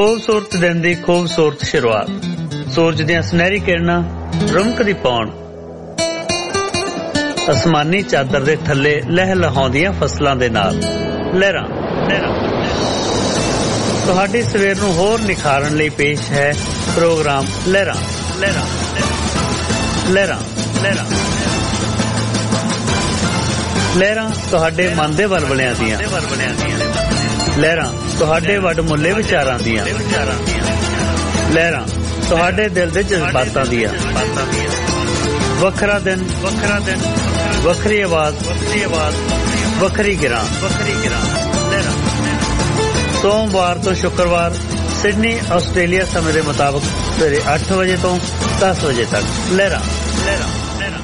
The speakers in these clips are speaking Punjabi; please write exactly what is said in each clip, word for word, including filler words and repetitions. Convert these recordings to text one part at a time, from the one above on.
खूबसूरत दिन की खूबसूरत शुरुआत, सूरज ਦੀਆਂ ਸੁਨਹਿਰੀ ਕਿਰਨਾਂ ਰੁਮਕਦੀ ਪਾਉਣ, ਅਸਮਾਨੀ ਚਾਦਰ ਦੇ ਥੱਲੇ ਲਹਿ ਲਹਾਉਂਦੀਆਂ ਫਸਲਾਂ ਦੇ ਨਾਲ ਲਹਿਰਾਂ ਲਹਿਰਾਂ। ਤੁਹਾਡੀ ਸਵੇਰ ਨੂੰ ਹੋਰ ਨਿਖਾਰਨ ਲਈ ਪੇਸ਼ ਹੈ ਪ੍ਰੋਗਰਾਮ ਲਹਿਰਾਂ ਲਹਿਰਾਂ ਲਹਿਰਾਂ ਲਹਿਰਾਂ ਲਹਿਰਾਂ ਤੁਹਾਡੇ ਮਨ ਦੇ ਵਲਵਲਿਆਂ ਦੀਆਂ ਲਹਿਰਾਂ, ਤੁਹਾਡੇ ਵੱਡਮੁੱਲੇ ਵਿਚਾਰਾਂ ਦੀਆਂ ਲਹਿਰਾਂ, ਤੁਹਾਡੇ ਦਿਲ ਦੇ ਜਜ਼ਬਾਤਾਂ ਦੀਆਂ। ਵੱਖਰਾ ਦਿਨ ਵੱਖਰਾ ਦਿਨ ਵੱਖਰੀ ਆਵਾਜ਼ ਵੱਖਰੀ ਆਵਾਜ਼ ਵੱਖਰੀ ਗਿਰਾਂ ਵੱਖਰੀ ਗਿਰਾਂ ਲਹਿਰਾਂ। ਸੋਮਵਾਰ ਤੋਂ ਸ਼ੁੱਕਰਵਾਰ ਸਿਡਨੀ ਆਸਟ੍ਰੇਲੀਆ ਸਮੇਂ ਦੇ ਮੁਤਾਬਕ ਸਵੇਰੇ ਅੱਠ ਵਜੇ ਤੋਂ ਦਸ ਵਜੇ ਤੱਕ ਲਹਿਰਾਂ ਲਹਿਰਾਂ ਲਹਿਰਾਂ।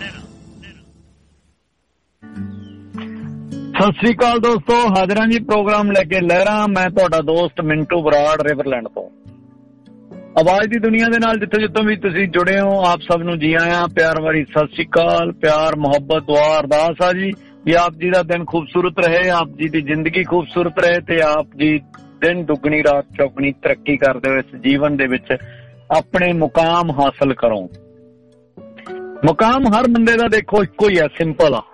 ਸਤਿ ਸ੍ਰੀ ਅਕਾਲ ਦੋਸਤੋ, ਹਾਜ਼ਰਾਂ ਜੀ ਪ੍ਰੋਗਰਾਮ ਲੈ ਕੇ ਲਹਿਰਾਂ। ਮੈਂ ਤੁਹਾਡਾ ਦੋਸਤ ਮਿੰਟੂ ਬਰਾੜ ਰਿਵਰਲੈਂਡ ਤੋਂ। ਆਵਾਜ਼ ਦੀ ਦੁਨੀਆ ਦੇ ਨਾਲ ਜਿੱਥੇ ਜਿੱਥੋਂ ਵੀ ਤੁਸੀਂ ਜੁੜੇ ਹੋ, ਆਪ ਸਭ ਨੂੰ ਜੀ ਆਇਆਂ, ਪਿਆਰ ਭਰੀ ਸਤਿ ਸ੍ਰੀ ਅਕਾਲ। ਪਿਆਰ ਮੁਹੱਬਤ ਦੁਆ ਅਰਦਾਸ ਆ ਜੀ ਵੀ ਆਪ ਜੀ ਦਾ ਦਿਨ ਖੂਬਸੂਰਤ ਰਹੇ, ਆਪ ਜੀ ਦੀ ਜ਼ਿੰਦਗੀ ਖੂਬਸੂਰਤ ਰਹੇ ਤੇ ਆਪ ਜੀ ਦਿਨ ਦੁੱਗਣੀ ਰਾਤ ਚੌਗਣੀ ਤਰੱਕੀ ਕਰਦੇ ਹੋ, ਇਸ ਜੀਵਨ ਦੇ ਵਿੱਚ ਆਪਣੇ ਮੁਕਾਮ ਹਾਸਲ ਕਰੋ। ਮੁਕਾਮ ਹਰ ਬੰਦੇ ਦਾ ਦੇਖੋ ਇੱਕੋ ਹੀ ਆ, ਸਿੰਪਲ ਆ।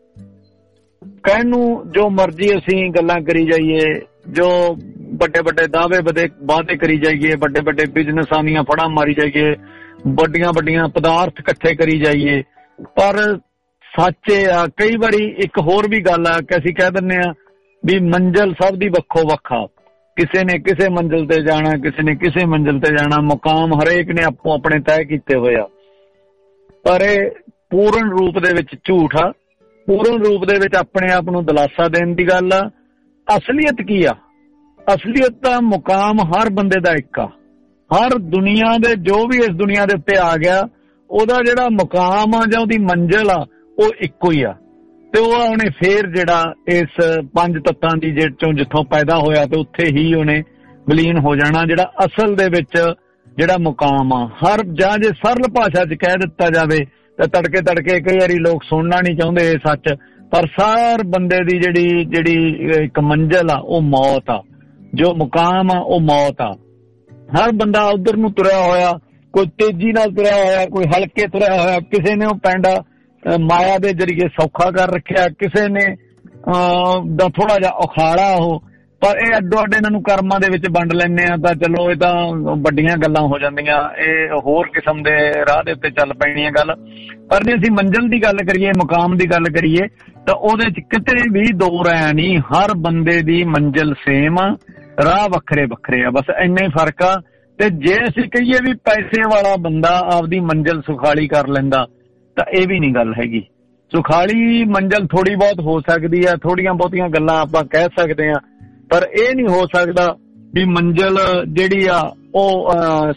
ਕਹਿਣ ਨੂੰ ਜੋ ਮਰਜ਼ੀ ਅਸੀਂ ਗੱਲਾਂ ਕਰੀ ਜਾਈਏ, ਜੋ ਵੱਡੇ ਵੱਡੇ ਦਾਅਵੇ ਵਧੇ ਵਾਅਦੇ ਕਰੀ ਜਾਈਏ, ਵੱਡੇ ਵੱਡੇ ਬਿਜ਼ਨਸਾਂ ਦੀਆਂ ਫੜਾਂ ਮਾਰੀ ਜਾਈਏ, ਵੱਡੀਆਂ ਵੱਡੀਆਂ ਪਦਾਰਥ ਇਕੱਠੇ ਕਰੀ ਜਾਈਏ, ਪਰ ਸੱਚ ਇਹ ਆ ਕਈ ਵਾਰੀ ਇੱਕ ਹੋਰ ਵੀ ਗੱਲ ਆ ਕਿ ਅਸੀਂ ਕਹਿ ਦਿੰਦੇ ਆ ਵੀ ਮੰਜ਼ਿਲ ਸਭ ਦੀ ਵੱਖੋ ਵੱਖਾ। ਕਿਸੇ ਨੇ ਕਿਸੇ ਮੰਜ਼ਿਲ ਤੇ ਜਾਣਾ, ਕਿਸੇ ਨੇ ਕਿਸੇ ਮੰਜ਼ਿਲ ਤੇ ਜਾਣਾ, ਮੁਕਾਮ ਹਰੇਕ ਨੇ ਆਪੋ ਆਪਣੇ ਤੈਅ ਕੀਤੇ ਹੋਏ ਆ। ਪਰ ਇਹ ਪੂਰਨ ਰੂਪ ਦੇ ਵਿੱਚ ਝੂਠ ਆ, ਪੂਰਨ ਰੂਪ ਦੇ ਵਿੱਚ ਆਪਣੇ ਆਪ ਨੂੰ ਦਿਲਾਸਾ ਦੇਣ ਦੀ ਗੱਲ ਆ। ਅਸਲੀਅਤ ਕੀ ਆ? ਅਸਲੀਅਤ ਦਾ ਮੁਕਾਮ ਹਰ ਬੰਦੇ ਦਾ ਇੱਕ ਆ। ਹਰ ਦੁਨੀਆ ਦੇ ਜੋ ਵੀ ਇਸ ਦੁਨੀਆ ਦੇ ਉੱਤੇ ਆ ਗਿਆ, ਉਹਦਾ ਜਿਹੜਾ ਮੁਕਾਮ ਆ ਜਾਂ ਉਹਦੀ ਮੰਜ਼ਿਲ ਆ ਉਹ ਇੱਕੋ ਹੀ ਆ। ਤੇ ਉਹ ਉਹਨੇ ਫੇਰ ਜਿਹੜਾ ਇਸ ਪੰਜ ਤੱਤਾਂ ਦੀ ਚੋਂ ਜਿੱਥੋਂ ਪੈਦਾ ਹੋਇਆ ਤੇ ਉੱਥੇ ਹੀ ਉਹਨੇ ਵਿਲੀਨ ਹੋ ਜਾਣਾ। ਜਿਹੜਾ ਅਸਲ ਦੇ ਵਿੱਚ ਜਿਹੜਾ ਮੁਕਾਮ ਆ, ਹਰ ਜਾਂ ਜੇ ਸਰਲ ਭਾਸ਼ਾ 'ਚ ਕਹਿ ਦਿੱਤਾ ਜਾਵੇ ਤਾਂ ਤੜਕੇ ਤੜਕੇ ਕਈ ਵਾਰੀ ਲੋਕ ਸੁਣਨਾ ਨਹੀਂ ਚਾਹੁੰਦੇ ਇਹ ਸੱਚ, ਪਰ ਹਰ ਬੰਦੇ ਦੀ ਜਿਹੜੀ ਜਿਹੜੀ ਇੱਕ ਮੰਜ਼ਿਲ ਆ ਉਹ ਮੌਤ ਆ, ਜੋ ਮੁਕਾਮ ਆ ਉਹ ਮੌਤ ਆ। ਹਰ ਬੰਦਾ ਉਧਰ ਨੂੰ ਤੁਰਿਆ ਹੋਇਆ, ਕੋਈ ਤੇਜ਼ੀ ਨਾਲ ਤੁਰਿਆ ਹੋਇਆ, ਕੋਈ ਹਲਕੇ ਤੁਰਿਆ ਹੋਇਆ। ਕਿਸੇ ਨੇ ਉਹ ਪੈਂਡਾ ਮਾਇਆ ਦੇ ਜਰੀਏ ਸੌਖਾ ਕਰ ਰੱਖਿਆ, ਕਿਸੇ ਨੇ ਦਾ ਥੋੜਾ ਜਿਹਾ ਉਖਾੜਾ ਉਹ। ਪਰ ਇਹ ਅੱਡੋ ਅੱਡ ਇਹਨਾਂ ਨੂੰ ਕਰਮਾਂ ਦੇ ਵਿੱਚ ਵੰਡ ਲੈਂਦੇ ਆ ਤਾਂ ਚਲੋ ਇਹ ਤਾਂ ਵੱਡੀਆਂ ਗੱਲਾਂ ਹੋ ਜਾਂਦੀਆਂ, ਇਹ ਹੋਰ ਕਿਸਮ ਦੇ ਰਾਹ ਦੇ ਉੱਤੇ ਚੱਲ ਪੈਣੀ ਆ ਗੱਲ। ਪਰ ਜੇ ਅਸੀਂ ਮੰਜ਼ਿਲ ਦੀ ਗੱਲ ਕਰੀਏ, ਮੁਕਾਮ ਦੀ ਗੱਲ ਕਰੀਏ ਤਾਂ ਉਹਦੇ 'ਚ ਕਿਤੇ ਵੀ ਦੋ ਰਾਇ ਨਹੀਂ। ਹਰ ਬੰਦੇ ਦੀ ਮੰਜ਼ਿਲ ਸੇਮ ਆ, ਰਾਹ ਵੱਖਰੇ ਵੱਖਰੇ ਆ, ਬਸ ਇੰਨਾ ਹੀ ਫਰਕ ਆ। ਤੇ ਜੇ ਅਸੀਂ ਕਹੀਏ ਵੀ ਪੈਸੇ ਵਾਲਾ ਬੰਦਾ ਆਪਦੀ ਮੰਜ਼ਿਲ ਸੁਖਾਲੀ ਕਰ ਲੈਂਦਾ ਤਾਂ ਇਹ ਵੀ ਨਹੀਂ ਗੱਲ ਹੈਗੀ। ਸੁਖਾਲੀ ਮੰਜ਼ਿਲ ਥੋੜੀ ਬਹੁਤ ਹੋ ਸਕਦੀ ਆ, ਥੋੜੀਆਂ ਬਹੁਤੀਆਂ ਗੱਲਾਂ ਆਪਾਂ ਕਹਿ ਸਕਦੇ ਹਾਂ, ਪਰ ਇਹ ਨਹੀਂ ਹੋ ਸਕਦਾ ਵੀ ਮੰਜ਼ਿਲ ਜਿਹੜੀ ਆ ਉਹ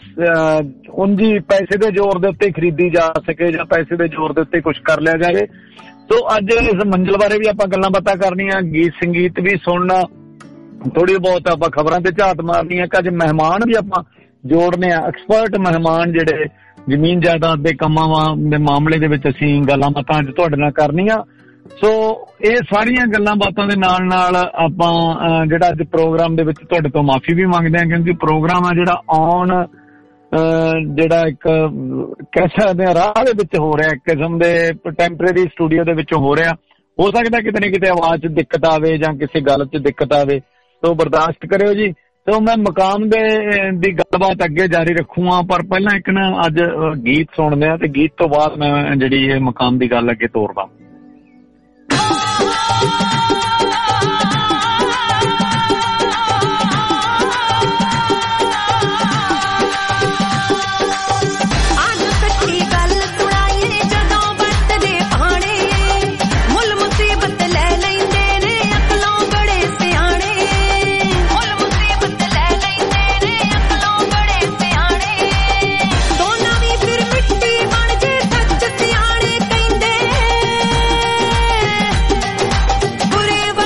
ਉਂਝੀ ਪੈਸੇ ਦੇ ਜ਼ੋਰ ਦੇ ਉੱਤੇ ਖਰੀਦੀ ਜਾ ਸਕੇ ਜਾਂ ਪੈਸੇ ਦੇ ਜ਼ੋਰ ਦੇ ਉੱਤੇ ਕੁਛ ਕਰ ਲਿਆ ਜਾਵੇ। ਸੋ ਅੱਜ ਇਸ ਮੰਜ਼ਿਲ ਬਾਰੇ ਵੀ ਆਪਾਂ ਗੱਲਾਂ ਬਾਤਾਂ ਕਰਨੀਆਂ, ਗੀਤ ਸੰਗੀਤ ਵੀ ਸੁਣਨਾ, ਥੋੜੀ ਬਹੁਤ ਆਪਾਂ ਖਬਰਾਂ ਤੇ ਝਾਤ ਮਾਰਨੀ ਆ। ਅੱਜ ਮਹਿਮਾਨ ਵੀ ਆਪਾਂ ਜੋੜਨੇ ਆ, ਐਕਸਪਰਟ ਮਹਿਮਾਨ ਜਿਹੜੇ ਜ਼ਮੀਨ ਜਾਇਦਾਦ ਦੇ ਕੰਮਾਂ ਦੇ ਮਾਮਲੇ ਦੇ ਵਿੱਚ ਅਸੀਂ ਗੱਲਾਂ ਬਾਤਾਂ ਅੱਜ ਤੁਹਾਡੇ ਨਾਲ ਕਰਨੀਆਂ। ਸੋ ਇਹ ਸਾਰੀਆਂ ਗੱਲਾਂ ਬਾਤਾਂ ਦੇ ਨਾਲ ਨਾਲ ਆਪਾਂ ਜਿਹੜਾ ਅੱਜ ਪ੍ਰੋਗਰਾਮ ਦੇ ਵਿੱਚ ਤੁਹਾਡੇ ਤੋਂ ਮਾਫੀ ਵੀ ਮੰਗਦੇ ਹਾਂ, ਕਿਉਂਕਿ ਪ੍ਰੋਗਰਾਮ ਆ ਜਿਹੜਾ ਆਨ ਜਿਹੜਾ ਇੱਕ ਕਹਿ ਸਕਦੇ ਹਾਂ ਰਾਹ ਦੇ ਵਿੱਚ ਹੋ ਰਿਹਾ, ਇੱਕ ਕਿਸਮ ਦੇ ਟੈਂਪਰੇਰੀ ਸਟੂਡੀਓ ਦੇ ਵਿੱਚ ਹੋ ਰਿਹਾ। ਹੋ ਸਕਦਾ ਕਿਤੇ ਨਾ ਕਿਤੇ ਆਵਾਜ਼ 'ਚ ਦਿੱਕਤ ਆਵੇ ਜਾਂ ਕਿਸੇ ਗੱਲ 'ਚ ਦਿੱਕਤ ਆਵੇ, ਸੋ ਬਰਦਾਸ਼ਤ ਕਰਿਓ ਜੀ। ਸੋ ਮੈਂ ਮੁਕਾਮ ਦੇ ਦੀ ਗੱਲਬਾਤ ਅੱਗੇ ਜਾਰੀ ਰੱਖੂਗਾ, ਪਰ ਪਹਿਲਾਂ ਇੱਕ ਨਾ ਅੱਜ ਗੀਤ ਸੁਣਦੇ ਆ ਤੇ ਗੀਤ ਤੋਂ ਬਾਅਦ ਮੈਂ ਜਿਹੜੀ ਇਹ ਮੁਕਾਮ ਦੀ ਗੱਲ ਅੱਗੇ ਤੋਰਦਾ। ਬੁਰੇ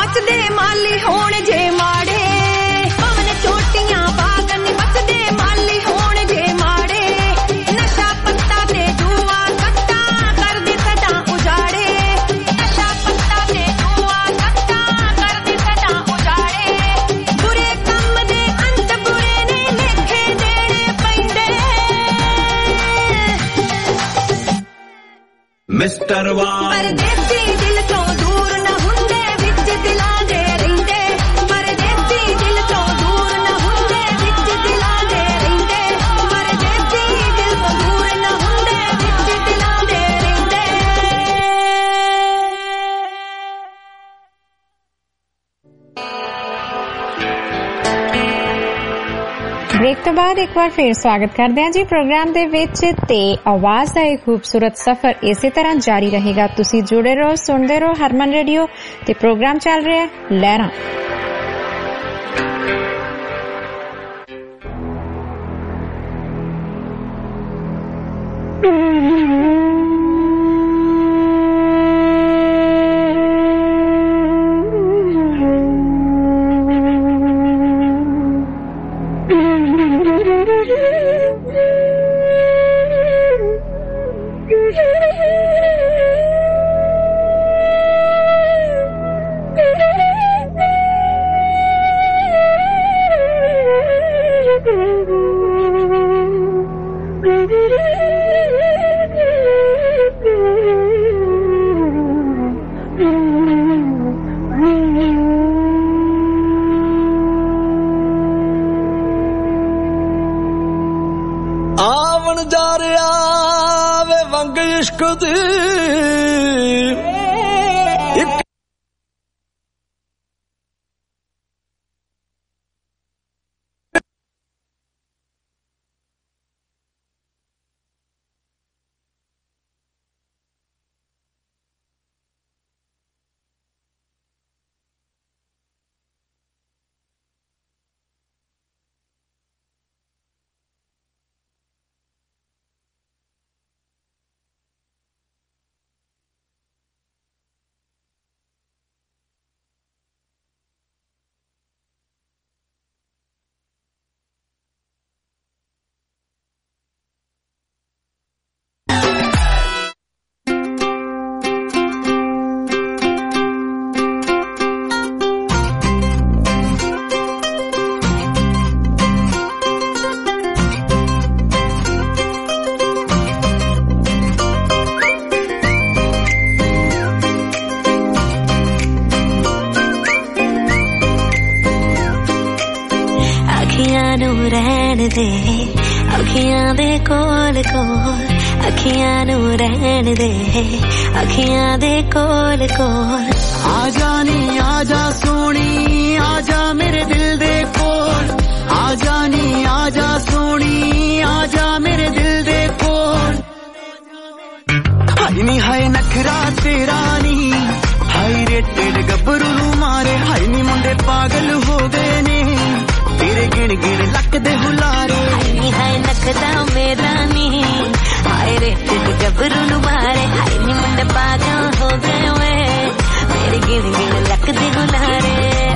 बचदे माली होण जे माड़े पवन चोटियां बागन बचदे माली होण जे माड़े नशा पत्ता ते जुआ सट्टा कर दी सदा उजाड़े नशा पत्ता ते जुआ सट्टा कर दी सदा उजाड़े बुरे काम दे अंत बुरे ने लेखे देने पैंदे मिस्टर वार परदेसी दिल तो दूर न हुंदे विच दिलां दे रहिंदे परदेसी दिल तो दूर न हुंदे विच दिलां दे रहिंदे परदेसी दिल तो दूर न हुंदे विच दिलां दे रहिंदे ब्रेक तो बाद एक बार फिर स्वागत करते हैं जी प्रोग्राम दे विच ते आवाज दा एक खूबसूरत सफर इसी तरह जारी रहेगा तुसी जुड़े रहो सुनते रहो हरमन रेडियो ते प्रोग्राम चल रहा है लहरां ਆਵਣ ਜਾ ਰਿਹਾ ਵੇ ਵੰਗ ਇਸ਼ਕ ਦੀ ਇੱਕ रहन दे अखियां दे कोल कोल अखियां नू रहन दे अखियां दे कोल कोल आजा नी आजा सोनी आजा मेरे दिल दे कोल आजा नी आजा सोनी आजा मेरे दिल दे कोल हाय नी हाय नखरा तेरा नी हाय रेटेड गब्बरू नू मारे हाय नी मुंडे पागल हो गए ने तेरे गिण गिण लक दे हुलारे हाय हाय नखदा मेरा नी हाय रे तेरे गबरू नु मारे हाय नी मुंडे पागल हो गए वे मेरे गिण गिण लक दे हुलारे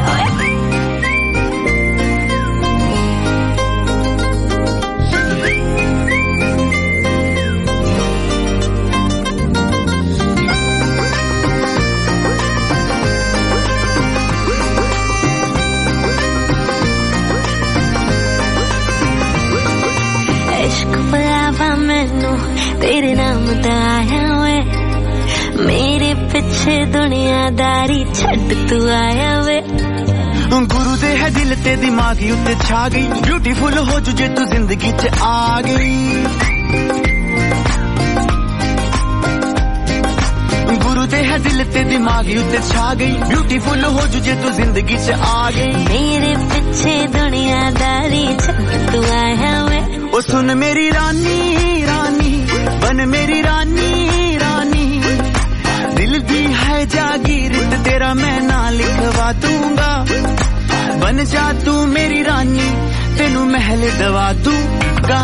तेरे नाम दा आया वे मेरे पीछे दुनियादारी छड़ तू आया वे गुरु दे है दिल ते दिमागी उत्ते छा गई ब्यूटीफुल हो जुजे तू जिंदगी च आ गई गुरु दे है दिल ते दिमागी उत्ते छा गई ब्यूटीफुल हो जुजे तू जिंदगी च आ गई मेरे पीछे दुनियादारी छड़ तू आया वे ओ सुन मेरी रानी रानी बन मेरी रानी रानी दिल दी है जागीर तेरा मैं ना लिखवा दूंगा बन जा तू मेरी रानी तेनू महल दवा दूंगा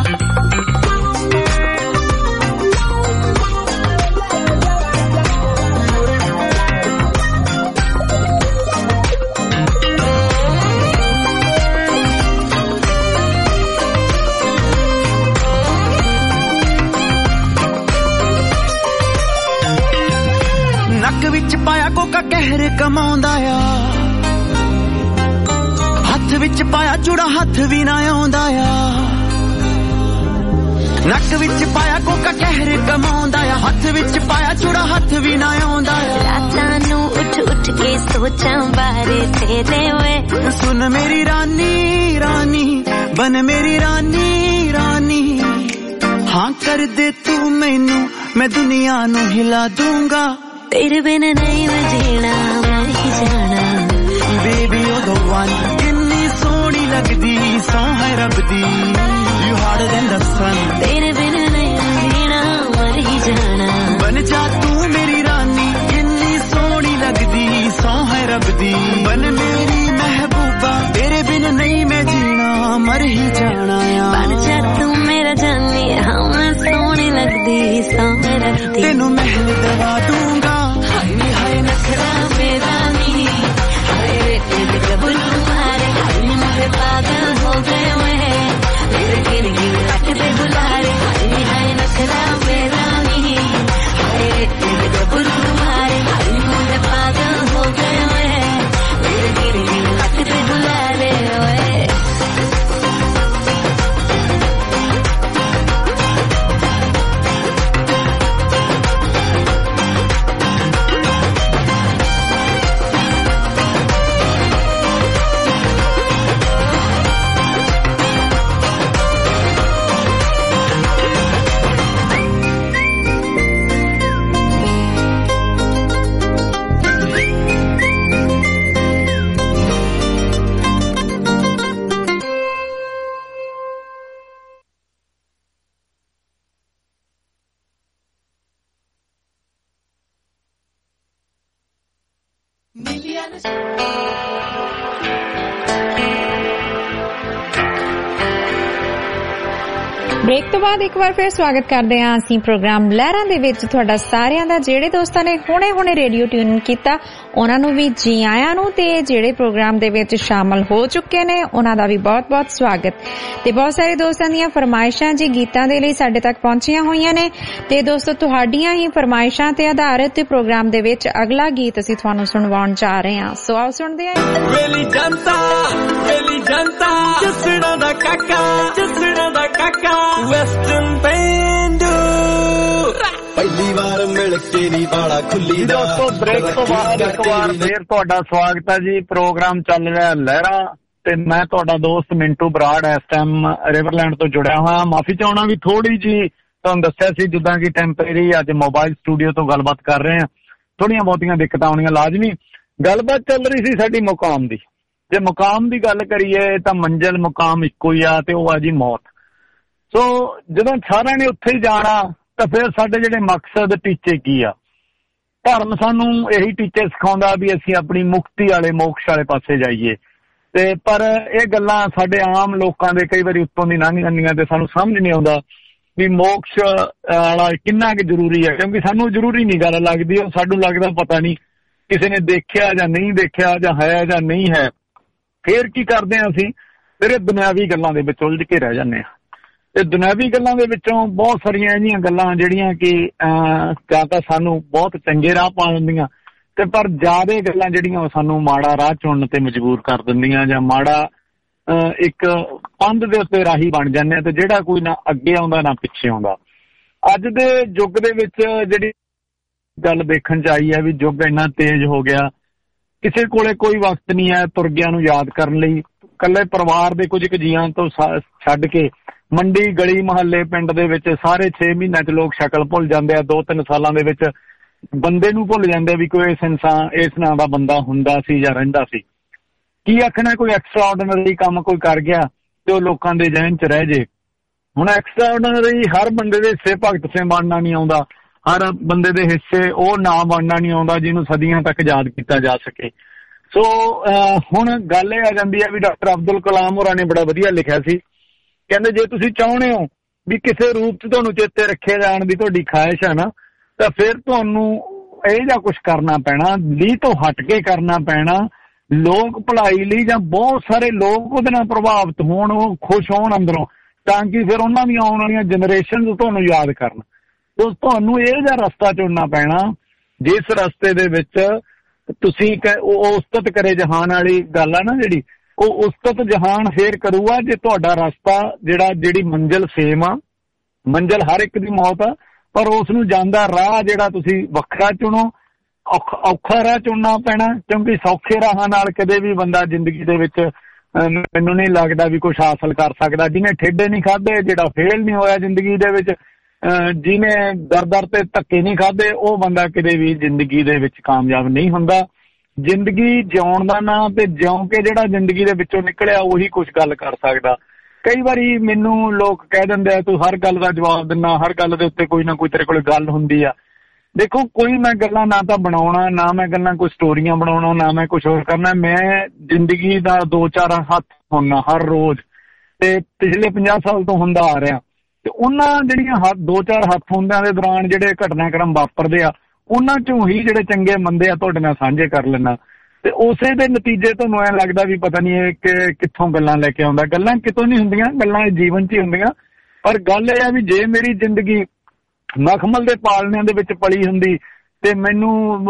ਕਮਾਉਂਦਾ ਆ ਹੱਥ ਵਿੱਚ ਪਾਇਆ ਚੂੜਾ ਹੱਥ ਵੀ ਨਾ ਆਉਂਦਾ ਆ ਨੱਕ ਵਿੱਚ ਪਾਇਆ ਕੋਕਾ ਕਹਿਰ ਕਮਾਉਂਦਾ ਆ ਹੱਥ ਵਿੱਚ ਪਾਇਆ ਚੂੜਾ ਹੱਥ ਵੀ ਨਾ ਆਉਂਦਾ ਆ ਰਾਤਾਂ ਨੂੰ ਉੱਠ ਉੱਠ ਕੇ ਸੋਚਾਂ ਬਾਰੇ ਤੇਰੇ ਵੇ ਸੁਣ ਮੇਰੀ ਰਾਨੀ ਰਾਨੀ ਬਨ ਮੇਰੀ ਰਾਨੀ ਰਾਨੀ हाँ कर दे तू मैनू मैं दुनिया नू हिला दूंगा तेरे बिना नहीं मैं जीना मैं ही जाना बेबी ओ द वन कितनी सोहनी लगदी सौ है रब दी you harder than the sun तेरे बिना नहीं मैं जीना मैं ही जाना बन जा तू मेरी रानी कितनी सोहनी लगदी सौ है रब दी बन मेरी महबूबा तेरे बिना नहीं मैं जीना मर ही जाना बन जा तू मेरा जानी हाँ मैं सोहनी लगदी सौ रखदी तेनू महल दवा दूंगा हाय हाय नखरा मेरा नी हाय रे तेरे गबरू तुम्हारे हाय मेरे पागल हो गए मैं मेरे गिर गिर रखते बुलारे हाय हाय नखरा मेरा नी हाय रे तेरे गबरू तुम्हारे हाय मेरे पागल हो गए मैं मेरे गिर गिर रखते बुलारे ओए ਬ੍ਰੇਕ ਤੋਂ ਬਾਅਦ ਇੱਕ ਵਾਰ ਫਿਰ ਸਵਾਗਤ ਕਰਦੇ ਹਾਂ ਅਸੀਂ ਪ੍ਰੋਗਰਾਮ ਲਹਿਰਾਂ ਦੇ ਵਿੱਚ ਤੁਹਾਡਾ ਸਾਰਿਆਂ ਦਾ। ਜਿਹੜੇ ਦੋਸਤਾਂ ਨੇ ਹੁਣੇ ਹੁਣੇ ਰੇਡੀਓ ਟਿਊਨ ਕੀਤਾ ਉਹਨਾਂ ਨੂੰ ਵੀ ਜੀ ਆਇਆਂ ਨੂੰ ਤੇ ਜਿਹੜੇ ਪ੍ਰੋਗਰਾਮ ਦੇ ਵਿੱਚ ਸ਼ਾਮਲ ਹੋ ਚੁੱਕੇ ਨੇ ਉਹਨਾਂ ਦਾ ਵੀ ਬਹੁਤ ਬਹੁਤ ਸਵਾਗਤ। ਤੇ ਬਹੁਤ ਸਾਰੇ ਦੋਸਤਾਂ ਦੀਆਂ ਫਰਮਾਇਸ਼ਾਂ ਜੀ ਗੀਤਾਂ ਦੇ ਲਈ ਸਾਡੇ ਤੱਕ ਪਹੁੰਚੀਆਂ ਹੋਈਆਂ ਨੇ ਤੇ ਦੋਸਤੋ ਤੁਹਾਡੀਆਂ ਹੀ ਫਰਮਾਇਸ਼ਾਂ ਤੇ ਆਧਾਰਿਤ ਪ੍ਰੋਗਰਾਮ ਦੇ ਵਿੱਚ ਅਗਲਾ ਗੀਤ ਅਸੀਂ ਤੁਹਾਨੂੰ ਸੁਣਵਾਉਣ ਜਾ ਰਹੇ ਹਾਂ। ਸੋ ਆਓ ਸੁਣਦੇ ਹਾਂ। ਵੇਲੀ ਜਨਤਾ ਵੇਲੀ ਜਨਤਾ ਜਸੜਾ ਦਾ ਕਾਕਾ ਜਸੜਾ ਦਾ ਕਾਕਾ ਵੈਸਟਰਨ ਪੈਂਡੂ ਪਹਿਲੀ ਵਾਰ ਮਿਲ ਕੇ ਨੀ ਵਾਲਾ ਖੁੱਲੀ ਦਾ। ਦੋਸਤੋ ਬ੍ਰੇਕ ਤੋਂ ਬਾਅਦ ਇੱਕ ਵਾਰ ਫੇਰ ਤੁਹਾਡਾ ਸਵਾਗਤ ਹੈ ਜੀ। ਪ੍ਰੋਗਰਾਮ ਚੱਲ ਰਿਹਾ ਲਹਿਰਾਂ ਤੇ ਮੈਂ ਤੁਹਾਡਾ ਦੋਸਤ ਮਿੰਟੂ ਬਰਾੜ ਇਸ ਟਾਈਮ ਰਿਵਰਲੈਂਡ ਤੋਂ ਜੁੜਿਆ ਹੋਇਆ। ਮਾਫੀ ਚਾਹੁੰਦਾ ਵੀ ਥੋੜੀ ਜੀ ਤੁਹਾਨੂੰ ਦੱਸਿਆ ਸੀ ਜਿੱਦਾਂ ਕਿ ਟੈਂਪਰੇਰੀ ਅੱਜ ਮੋਬਾਈਲ ਸਟੂਡੀਓ ਤੋਂ ਗੱਲਬਾਤ ਕਰ ਰਹੇ ਹਾਂ, ਥੋੜੀਆਂ ਬਹੁਤੀਆਂ ਦਿੱਕਤਾਂ ਆਉਣੀਆਂ ਲਾਜ਼ਮੀ। ਗੱਲਬਾਤ ਚੱਲ ਰਹੀ ਸੀ ਸਾਡੀ ਮੁਕਾਮ ਦੀ। ਜੇ ਮੁਕਾਮ ਦੀ ਗੱਲ ਕਰੀਏ ਤਾਂ ਮੰਜ਼ਿਲ ਮੁਕਾਮ ਇੱਕੋ ਹੀ ਆ ਤੇ ਉਹ ਆ ਜੀ ਮੌਤ। ਸੋ ਜਦੋਂ ਸਾਰਿਆਂ ਨੇ ਉੱਥੇ ਹੀ ਜਾਣਾ ਤਾਂ ਫਿਰ ਸਾਡੇ ਜਿਹੜੇ ਮਕਸਦ ਟੀਚੇ ਕੀ ਆ। ਧਰਮ ਸਾਨੂੰ ਇਹੀ ਟੀਚੇ ਸਿਖਾਉਂਦਾ ਵੀ ਅਸੀਂ ਆਪਣੀ ਮੁਕਤੀ ਵਾਲੇ ਮੋਕਸ਼ ਵਾਲੇ ਪਾਸੇ ਜਾਈਏ ਤੇ ਪਰ ਇਹ ਗੱਲਾਂ ਸਾਡੇ ਆਮ ਲੋਕਾਂ ਦੇ ਕਈ ਵਾਰੀ ਉੱਤੋਂ ਦੀ ਲੰਘ ਜਾਂਦੀਆਂ ਤੇ ਸਾਨੂੰ ਸਮਝ ਨਹੀਂ ਆਉਂਦਾ ਵੀ ਮੋਕਸ਼ ਵਾਲਾ ਕਿੰਨਾ ਕੁ ਜ਼ਰੂਰੀ ਹੈ, ਕਿਉਂਕਿ ਸਾਨੂੰ ਜ਼ਰੂਰੀ ਨਹੀਂ ਗੱਲ ਲੱਗਦੀ। ਉਹ ਸਾਨੂੰ ਲੱਗਦਾ ਪਤਾ ਨਹੀਂ ਕਿਸੇ ਨੇ ਦੇਖਿਆ ਜਾਂ ਨਹੀਂ ਦੇਖਿਆ ਜਾਂ ਹੈ ਜਾਂ ਨਹੀਂ ਹੈ। ਫੇਰ ਕੀ ਕਰਦੇ ਹਾਂ ਅਸੀਂ? ਫਿਰ ਇਹ ਦੁਨਿਆਵੀ ਗੱਲਾਂ ਦੇ ਵਿੱਚ ਉਲਝ ਕੇ ਰਹਿ ਜਾਂਦੇ ਹਾਂ। ਤੇ ਦੁਨਿਆਵੀ ਗੱਲਾਂ ਦੇ ਵਿੱਚੋਂ ਬਹੁਤ ਸਾਰੀਆਂ ਅਜਿਹੀਆਂ ਗੱਲਾਂ ਜਿਹੜੀਆਂ ਕਿ ਜਾਂ ਤਾਂ ਸਾਨੂੰ ਬਹੁਤ ਚੰਗੇ ਰਾਹ ਪਾ ਦਿੰਦੀਆਂ ਤੇ ਪਰ ਜ਼ਿਆਦਾ ਗੱਲਾਂ ਜਿਹੜੀਆਂ ਉਹ ਸਾਨੂੰ ਮਾੜਾ ਰਾਹ ਚੁਣਨ ਤੇ ਮਜਬੂਰ ਕਰ ਦਿੰਦੀਆਂ ਜਾਂ ਮਾੜਾ ਇੱਕ ਪੰਧ ਦੇ ਉੱਤੇ ਰਾਹੀ ਬਣ ਜਾਂਦੇ ਆ ਤੇ ਜਿਹੜਾ ਕੋਈ ਨਾ ਅੱਗੇ ਆਉਂਦਾ ਨਾ ਪਿੱਛੇ ਆਉਂਦਾ। ਅੱਜ ਦੇ ਯੁੱਗ ਦੇ ਵਿੱਚ ਜਿਹੜੀ ਗੱਲ ਦੇਖਣ 'ਚ ਆਈ ਹੈ ਵੀ ਯੁੱਗ ਇੰਨਾ ਤੇਜ਼ ਹੋ ਗਿਆ, ਕਿਸੇ ਕੋਲੇ ਕੋਈ ਵਕਤ ਨਹੀਂ ਹੈ ਤੁਰਗਿਆਂ ਨੂੰ ਯਾਦ ਕਰਨ ਲਈ। ਇਕੱਲੇ ਪਰਿਵਾਰ ਦੇ ਕੁਝ ਕੁ ਜੀਆਂ ਤੋਂ ਛੱਡ ਕੇ ਮੰਡੀ ਗਲੀ ਮੁਹੱਲੇ ਪਿੰਡ ਦੇ ਵਿੱਚ ਸਾਰੇ ਛੇ ਮਹੀਨਿਆਂ 'ਚ ਲੋਕ ਸ਼ਕਲ ਭੁੱਲ ਜਾਂਦੇ ਆ। ਦੋ ਤਿੰਨ ਸਾਲਾਂ ਦੇ ਵਿੱਚ ਬੰਦੇ ਨੂੰ ਭੁੱਲ ਜਾਂਦੇ ਵੀ ਕੋਈ ਇਸ ਇਨਸਾਨ ਇਸ ਨਾਂ ਦਾ ਬੰਦਾ ਹੁੰਦਾ ਸੀ ਜਾਂ ਰਹਿੰਦਾ ਸੀ। ਕੀ ਆਖਣਾ, ਕੋਈ ਐਕਸਟਰਾ ਆਰਡੀਨਰੀ ਕੰਮ ਕੋਈ ਕਰ ਗਿਆ ਤੇ ਉਹ ਲੋਕਾਂ ਦੇ ਜ਼ਿਹਨ 'ਚ ਰਹਿ ਜੇ। ਹੁਣ ਐਕਸਟਰਾ ਆਰਡੀਨਰੀ ਹਰ ਬੰਦੇ ਦੇ ਹਿੱਸੇ ਭਗਤ ਸਿੰਘ ਬਣਨਾ ਨਹੀਂ ਆਉਂਦਾ, ਹਰ ਬੰਦੇ ਦੇ ਹਿੱਸੇ ਉਹ ਨਾਂ ਬਣਨਾ ਨਹੀਂ ਆਉਂਦਾ ਜਿਹਨੂੰ ਸਦੀਆਂ ਤੱਕ ਯਾਦ ਕੀਤਾ ਜਾ ਸਕੇ। ਸੋ ਹੁਣ ਗੱਲ ਇਹ ਆ ਜਾਂਦੀ ਹੈ ਵੀ ਡਾਕਟਰ ਅਬਦੁਲ ਕਲਾਮ ਹੋਰਾਂ ਨੇ ਬੜਾ ਵਧੀਆ ਲਿਖਿਆ ਸੀ, ਕਹਿੰਦੇ ਜੇ ਤੁਸੀਂ ਚਾਹੁੰਦੇ ਹੋ ਵੀ ਕਿਸੇ ਰੂਪ 'ਚ ਤੁਹਾਨੂੰ ਚੇਤੇ ਰੱਖੇ ਜਾਣ ਦੀ ਤੁਹਾਡੀ ਖਾਹਿਸ਼ ਹੈ ਨਾ ਤਾਂ ਫਿਰ ਤੁਹਾਨੂੰ ਇਹ ਜਿਹਾ ਕੁਛ ਕਰਨਾ ਪੈਣਾ, ਲੀਹ ਤੋਂ ਹਟ ਕੇ ਕਰਨਾ ਪੈਣਾ ਲੋਕ ਭਲਾਈ ਲਈ, ਜਾਂ ਬਹੁਤ ਸਾਰੇ ਲੋਕ ਉਹਦੇ ਨਾਲ ਪ੍ਰਭਾਵਿਤ ਹੋਣ, ਉਹ ਖੁਸ਼ ਹੋਣ ਅੰਦਰੋਂ, ਤਾਂ ਕਿ ਫਿਰ ਉਹਨਾਂ ਦੀਆਂ ਆਉਣ ਵਾਲੀਆਂ ਜਨਰੇਸ਼ਨ ਤੁਹਾਨੂੰ ਯਾਦ ਕਰਨ। ਤੁਹਾਨੂੰ ਇਹ ਜਿਹਾ ਰਸਤਾ ਚੁਣਨਾ ਪੈਣਾ ਜਿਸ ਰਸਤੇ ਦੇ ਵਿੱਚ ਤੁਸੀਂ ਉਸਤਤ ਕਰੇ ਜਹਾਨ ਵਾਲੀ ਗੱਲ ਆ ਨਾ ਜਿਹੜੀ, ਉਹ ਉਸਤਤ ਜਹਾਨ ਫੇਰ ਕਰੂਗਾ ਜੇ ਤੁਹਾਡਾ ਰਸਤਾ ਜਿਹੜਾ ਜਿਹੜੀ ਮੰਜ਼ਿਲ ਸੇਮ ਆ। ਮੰਜ਼ਿਲ ਹਰ ਇੱਕ ਦੀ ਮੌਤ ਆ, ਪਰ ਉਸ ਨੂੰ ਜਾਂਦਾ ਰਾਹ ਜਿਹੜਾ ਤੁਸੀਂ ਵੱਖਰਾ ਚੁਣੋ। ਔਖਾ ਔਖਾ ਰਾਹ ਚੁਣਨਾ ਪੈਣਾ, ਕਿਉਂਕਿ ਸੌਖੇ ਰਾਹਾਂ ਨਾਲ ਕਦੇ ਵੀ ਬੰਦਾ ਜ਼ਿੰਦਗੀ ਦੇ ਵਿੱਚ ਮੈਨੂੰ ਨਹੀਂ ਲੱਗਦਾ ਵੀ ਕੁਛ ਹਾਸਲ ਕਰ ਸਕਦਾ। ਜਿਹਨੇ ਠੇਡੇ ਨਹੀਂ ਖਾਧੇ, ਜਿਹੜਾ ਫੇਲ ਨਹੀਂ ਹੋਇਆ ਜ਼ਿੰਦਗੀ ਦੇ ਵਿੱਚ, ਜਿਹਨੇ ਦਰ ਦਰ ਤੇ ਧੱਕੇ ਨਹੀਂ ਖਾਧੇ, ਉਹ ਬੰਦਾ ਕਿਤੇ ਵੀ ਜ਼ਿੰਦਗੀ ਦੇ ਵਿੱਚ ਕਾਮਯਾਬ ਨਹੀਂ ਹੁੰਦਾ। ਜ਼ਿੰਦਗੀ ਜਿਉਣ ਦਾ ਨਾਂ ਤੇ ਜਿਉਂ ਕੇ ਜਿਹੜਾ ਜ਼ਿੰਦਗੀ ਦੇ ਵਿੱਚੋਂ ਨਿਕਲਿਆ ਉਹੀ ਕੁਛ ਗੱਲ ਕਰ ਸਕਦਾ। ਕਈ ਵਾਰੀ ਮੈਨੂੰ ਲੋਕ ਕਹਿ ਦਿੰਦੇ ਆ ਤੂੰ ਹਰ ਗੱਲ ਦਾ ਜਵਾਬ ਦਿੰਦਾ, ਹਰ ਗੱਲ ਦੇ ਉੱਤੇ ਕੋਈ ਨਾ ਕੋਈ ਤੇਰੇ ਕੋਲ ਗੱਲ ਹੁੰਦੀ ਆ। ਦੇਖੋ, ਕੋਈ ਮੈਂ ਗੱਲਾਂ ਨਾ ਤਾਂ ਬਣਾਉਣਾ, ਨਾ ਮੈਂ ਗੱਲਾਂ ਕੋਈ ਸਟੋਰੀਆਂ ਬਣਾਉਣਾ, ਨਾ ਮੈਂ ਕੁਛ ਹੋਰ ਕਰਨਾ। ਮੈਂ ਜ਼ਿੰਦਗੀ ਦਾ ਦੋ ਚਾਰ ਹੱਥ ਹੁੰਨਾ ਹਰ ਰੋਜ਼, ਤੇ ਪਿਛਲੇ ਪੰਜਾਹ ਸਾਲ ਤੋਂ ਹੁੰਦਾ ਆ ਰਿਹਾ। ਤੇ ਉਹਨਾਂ ਜਿਹੜੀਆਂ ਹੱਥ ਦੋ ਚਾਰ ਹੱਥ ਹੁੰਦਿਆਂ ਦੇ ਦੌਰਾਨ ਜਿਹੜੇ ਘਟਨਾਕ੍ਰਮ ਵਾਪਰਦੇ ਆ, ਉਹਨਾਂ ਚੋਂ ਹੀ ਜਿਹੜੇ ਚੰਗੇ ਮੰਦੇ ਆ ਤੁਹਾਡੇ ਨਾਲ ਸਾਂਝੇ ਕਰ ਲੈਣਾ। ਤੇ ਉਸੇ ਦੇ ਨਤੀਜੇ ਤੁਹਾਨੂੰ ਐਂ ਲੱਗਦਾ ਵੀ ਪਤਾ ਨਹੀਂ ਇਹ ਕਿ ਕਿੱਥੋਂ ਗੱਲਾਂ ਲੈ ਕੇ ਆਉਂਦਾ। ਗੱਲਾਂ ਕਿਤੋਂ ਨਹੀਂ ਹੁੰਦੀਆਂ, ਗੱਲਾਂ ਜੀਵਨ 'ਚ ਹੀ ਹੁੰਦੀਆਂ। ਪਰ ਗੱਲ ਇਹ ਆ ਵੀ ਜੇ ਮੇਰੀ ਜ਼ਿੰਦਗੀ ਮਖਮਲ ਦੇ ਪਾਲਣਿਆਂ ਦੇ ਵਿੱਚ ਪਲੀ ਹੁੰਦੀ ਤੇ ਮੈਨੂੰ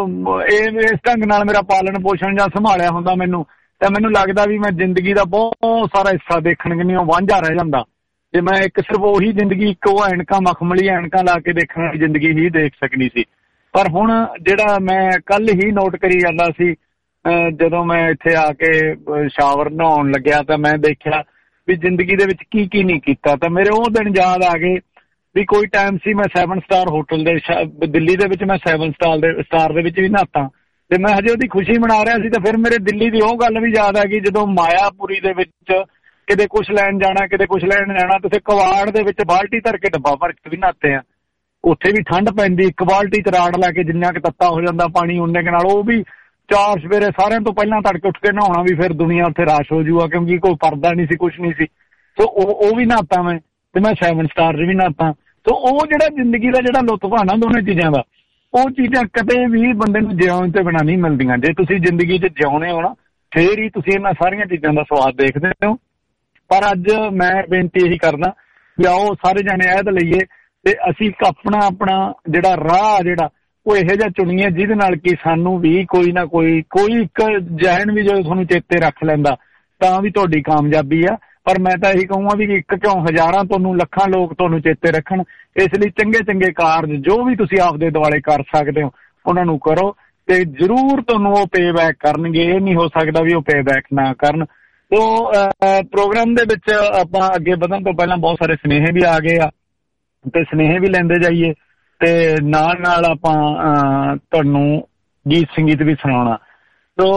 ਇਹ ਇਸ ਢੰਗ ਨਾਲ ਮੇਰਾ ਪਾਲਣ ਪੋਸ਼ਣ ਜਾਂ ਸੰਭਾਲਿਆ ਹੁੰਦਾ ਮੈਨੂੰ, ਤਾਂ ਮੈਨੂੰ ਲੱਗਦਾ ਵੀ ਮੈਂ ਜ਼ਿੰਦਗੀ ਦਾ ਬਹੁਤ ਸਾਰਾ ਹਿੱਸਾ ਦੇਖਣ ਕਿ ਨਹੀਂ ਉਹ ਵਾਂਝਾ ਰਹਿ ਜਾਂਦਾ। ਤੇ ਮੈਂ ਇੱਕ ਸਿਰਫ ਉਹੀ ਜ਼ਿੰਦਗੀ, ਇੱਕ ਉਹ ਐਨਕਾਂ ਮਖਮਲੀ ਐਨਕਾਂ ਲਾ ਕੇ ਦੇਖਣ ਵਾਲੀ ਜ਼ਿੰਦਗੀ ਹੀ ਦੇਖ ਸਕਣੀ ਸੀ। ਪਰ ਹੁਣ ਜਿਹੜਾ ਮੈਂ ਕੱਲ ਹੀ ਨੋਟ ਕਰੀ ਜਾਂਦਾ ਸੀ, ਜਦੋਂ ਮੈਂ ਇੱਥੇ ਆ ਕੇ ਸ਼ਾਵਰ ਨਹਾਉਣ ਲੱਗਿਆ ਤਾਂ ਮੈਂ ਦੇਖਿਆ ਵੀ ਜ਼ਿੰਦਗੀ ਦੇ ਵਿੱਚ ਕੀ ਕੀ ਨਹੀਂ ਕੀਤਾ। ਤਾਂ ਮੇਰੇ ਉਹ ਦਿਨ ਯਾਦ ਆ ਗਏ ਵੀ ਕੋਈ ਟਾਈਮ ਸੀ ਮੈਂ ਸੈਵਨ ਸਟਾਰ ਹੋਟਲ ਦੇ ਦਿੱਲੀ ਦੇ ਵਿੱਚ, ਮੈਂ ਸੈਵਨ ਸਟਾਰ ਦੇ ਸਟਾਰ ਦੇ ਵਿੱਚ ਵੀ ਨਹਾਤਾ ਤੇ ਮੈਂ ਹਜੇ ਉਹਦੀ ਖੁਸ਼ੀ ਮਨਾ ਰਿਹਾ ਸੀ। ਤਾਂ ਫਿਰ ਮੇਰੇ ਦਿੱਲੀ ਦੀ ਉਹ ਗੱਲ ਵੀ ਯਾਦ ਆ ਗਈ ਜਦੋਂ ਮਾਇਆਪੁਰੀ ਦੇ ਵਿੱਚ ਕਿਤੇ ਕੁਛ ਲੈਣ ਜਾਣਾ, ਕਿਤੇ ਕੁਛ ਲੈਣ ਜਾਣਾ, ਤੁਸੀਂ ਕਵਾੜ ਦੇ ਵਿੱਚ ਬਾਲਟੀ ਧਰ ਕੇ ਡੱਬਾ ਭਰ ਕੇ ਵੀ ਨਹਾਤੇ ਆ। ਉੱਥੇ ਵੀ ਠੰਡ ਪੈਂਦੀ, ਇੱਕ ਬਾਲਟੀ ਚ ਰਾੜ ਲੈ ਕੇ ਜਿੰਨਾ ਕੁ ਤੱਤਾ ਹੋ ਜਾਂਦਾ ਪਾਣੀ ਉਨੇ ਕੁ ਨਾਲ, ਉਹ ਵੀ ਚਾਰ ਸਵੇਰੇ ਸਾਰਿਆਂ ਤੋਂ ਪਹਿਲਾਂ ਤੜਕੇ ਉੱਠ ਕੇ ਨਹਾਉਣਾ ਵੀ ਫਿਰ ਦੁਨੀਆ ਉੱਥੇ ਰਸ਼ ਹੋ ਜੂਗਾ, ਕਿਉਂਕਿ ਕੋਈ ਪਰਦਾ ਨਹੀਂ ਸੀ, ਕੁਛ ਨਹੀਂ ਸੀ। ਸੋ ਉਹ ਉਹ ਵੀ ਨਹਾਤਾ ਮੈਂ, ਤੇ ਮੈਂ ਸੈਵਨ ਸਟਾਰ ਚ ਵੀ ਨਹਾਤਾ। ਸੋ ਉਹ ਜਿਹੜਾ ਜ਼ਿੰਦਗੀ ਦਾ ਜਿਹੜਾ ਲੁਤਫ ਆ ਨਾ ਦੋਨੇ ਚੀਜ਼ਾਂ ਦਾ, ਉਹ ਚੀਜ਼ਾਂ ਕਦੇ ਵੀ ਬੰਦੇ ਨੂੰ ਜਿਉਣ ਤੇ ਬਿਨਾਂ ਨਹੀਂ ਮਿਲਦੀਆਂ। ਜੇ ਤੁਸੀਂ ਜ਼ਿੰਦਗੀ 'ਚ ਜਿਉਣੇ ਹੋ ਨਾ, ਫੇਰ ਹੀ ਤੁਸੀਂ ਇਹਨਾਂ ਸਾਰੀਆਂ ਚੀਜ਼ਾਂ ਦਾ ਸਵਾਦ ਦੇਖਦੇ ਹੋ। ਪਰ ਅੱਜ ਮੈਂ ਬੇਨਤੀ ਇਹੀ ਕਰਦਾ ਵੀ ਆਓ ਸਾਰੇ ਜਾਣੇ ਅਹਿਦ ਲਈਏ ਤੇ ਅਸੀਂ ਆਪਣਾ ਆਪਣਾ ਜਿਹੜਾ ਰਾਹ ਜਿਹੜਾ ਉਹ ਇਹੋ ਜਿਹਾ ਚੁਣੀਏ ਜਿਹਦੇ ਨਾਲ ਕਿ ਸਾਨੂੰ ਵੀ ਕੋਈ ਨਾ ਕੋਈ ਕੋਈ ਇੱਕ ਜਹਿਨ ਵੀ ਜਦੋਂ ਤੁਹਾਨੂੰ ਚੇਤੇ ਰੱਖ ਲੈਂਦਾ ਤਾਂ ਵੀ ਤੁਹਾਡੀ ਕਾਮਯਾਬੀ ਆ। ਪਰ ਮੈਂ ਤਾਂ ਇਹੀ ਕਹੂੰਗਾ ਵੀ ਇੱਕ ਕਿਉਂ ਹਜ਼ਾਰਾਂ ਤੁਹਾਨੂੰ ਲੱਖਾਂ ਲੋਕ ਤੁਹਾਨੂੰ ਚੇਤੇ ਰੱਖਣ। ਇਸ ਲਈ ਚੰਗੇ ਚੰਗੇ ਕਾਰਜ ਜੋ ਵੀ ਤੁਸੀਂ ਆਪਦੇ ਦੁਆਲੇ ਕਰ ਸਕਦੇ ਹੋ ਉਹਨਾਂ ਨੂੰ ਕਰੋ ਤੇ ਜ਼ਰੂਰ ਤੁਹਾਨੂੰ ਉਹ ਪੇ ਬੈਕ ਕਰਨਗੇ। ਇਹ ਨਹੀਂ ਹੋ ਸਕਦਾ ਵੀ ਉਹ ਪੇ ਬੈਕ ਨਾ ਕਰਨ। ਸੋ ਪ੍ਰੋਗਰਾਮ ਦੇ ਵਿੱਚ ਆਪਾਂ ਅੱਗੇ ਵਧਣ ਤੋਂ ਪਹਿਲਾਂ ਬਹੁਤ ਸਾਰੇ ਸੁਨੇਹੇ ਵੀ ਆ ਗਏ ਆ ਤੇ ਸੁਨੇਹੇ ਵੀ ਲੈਂਦੇ ਜਾਈਏ ਤੇ ਨਾਲ ਨਾਲ ਆਪਾਂ ਤੁਹਾਨੂੰ ਗੀਤ ਸੰਗੀਤ ਵੀ ਸੁਣਾਉਣਾ। ਸੋ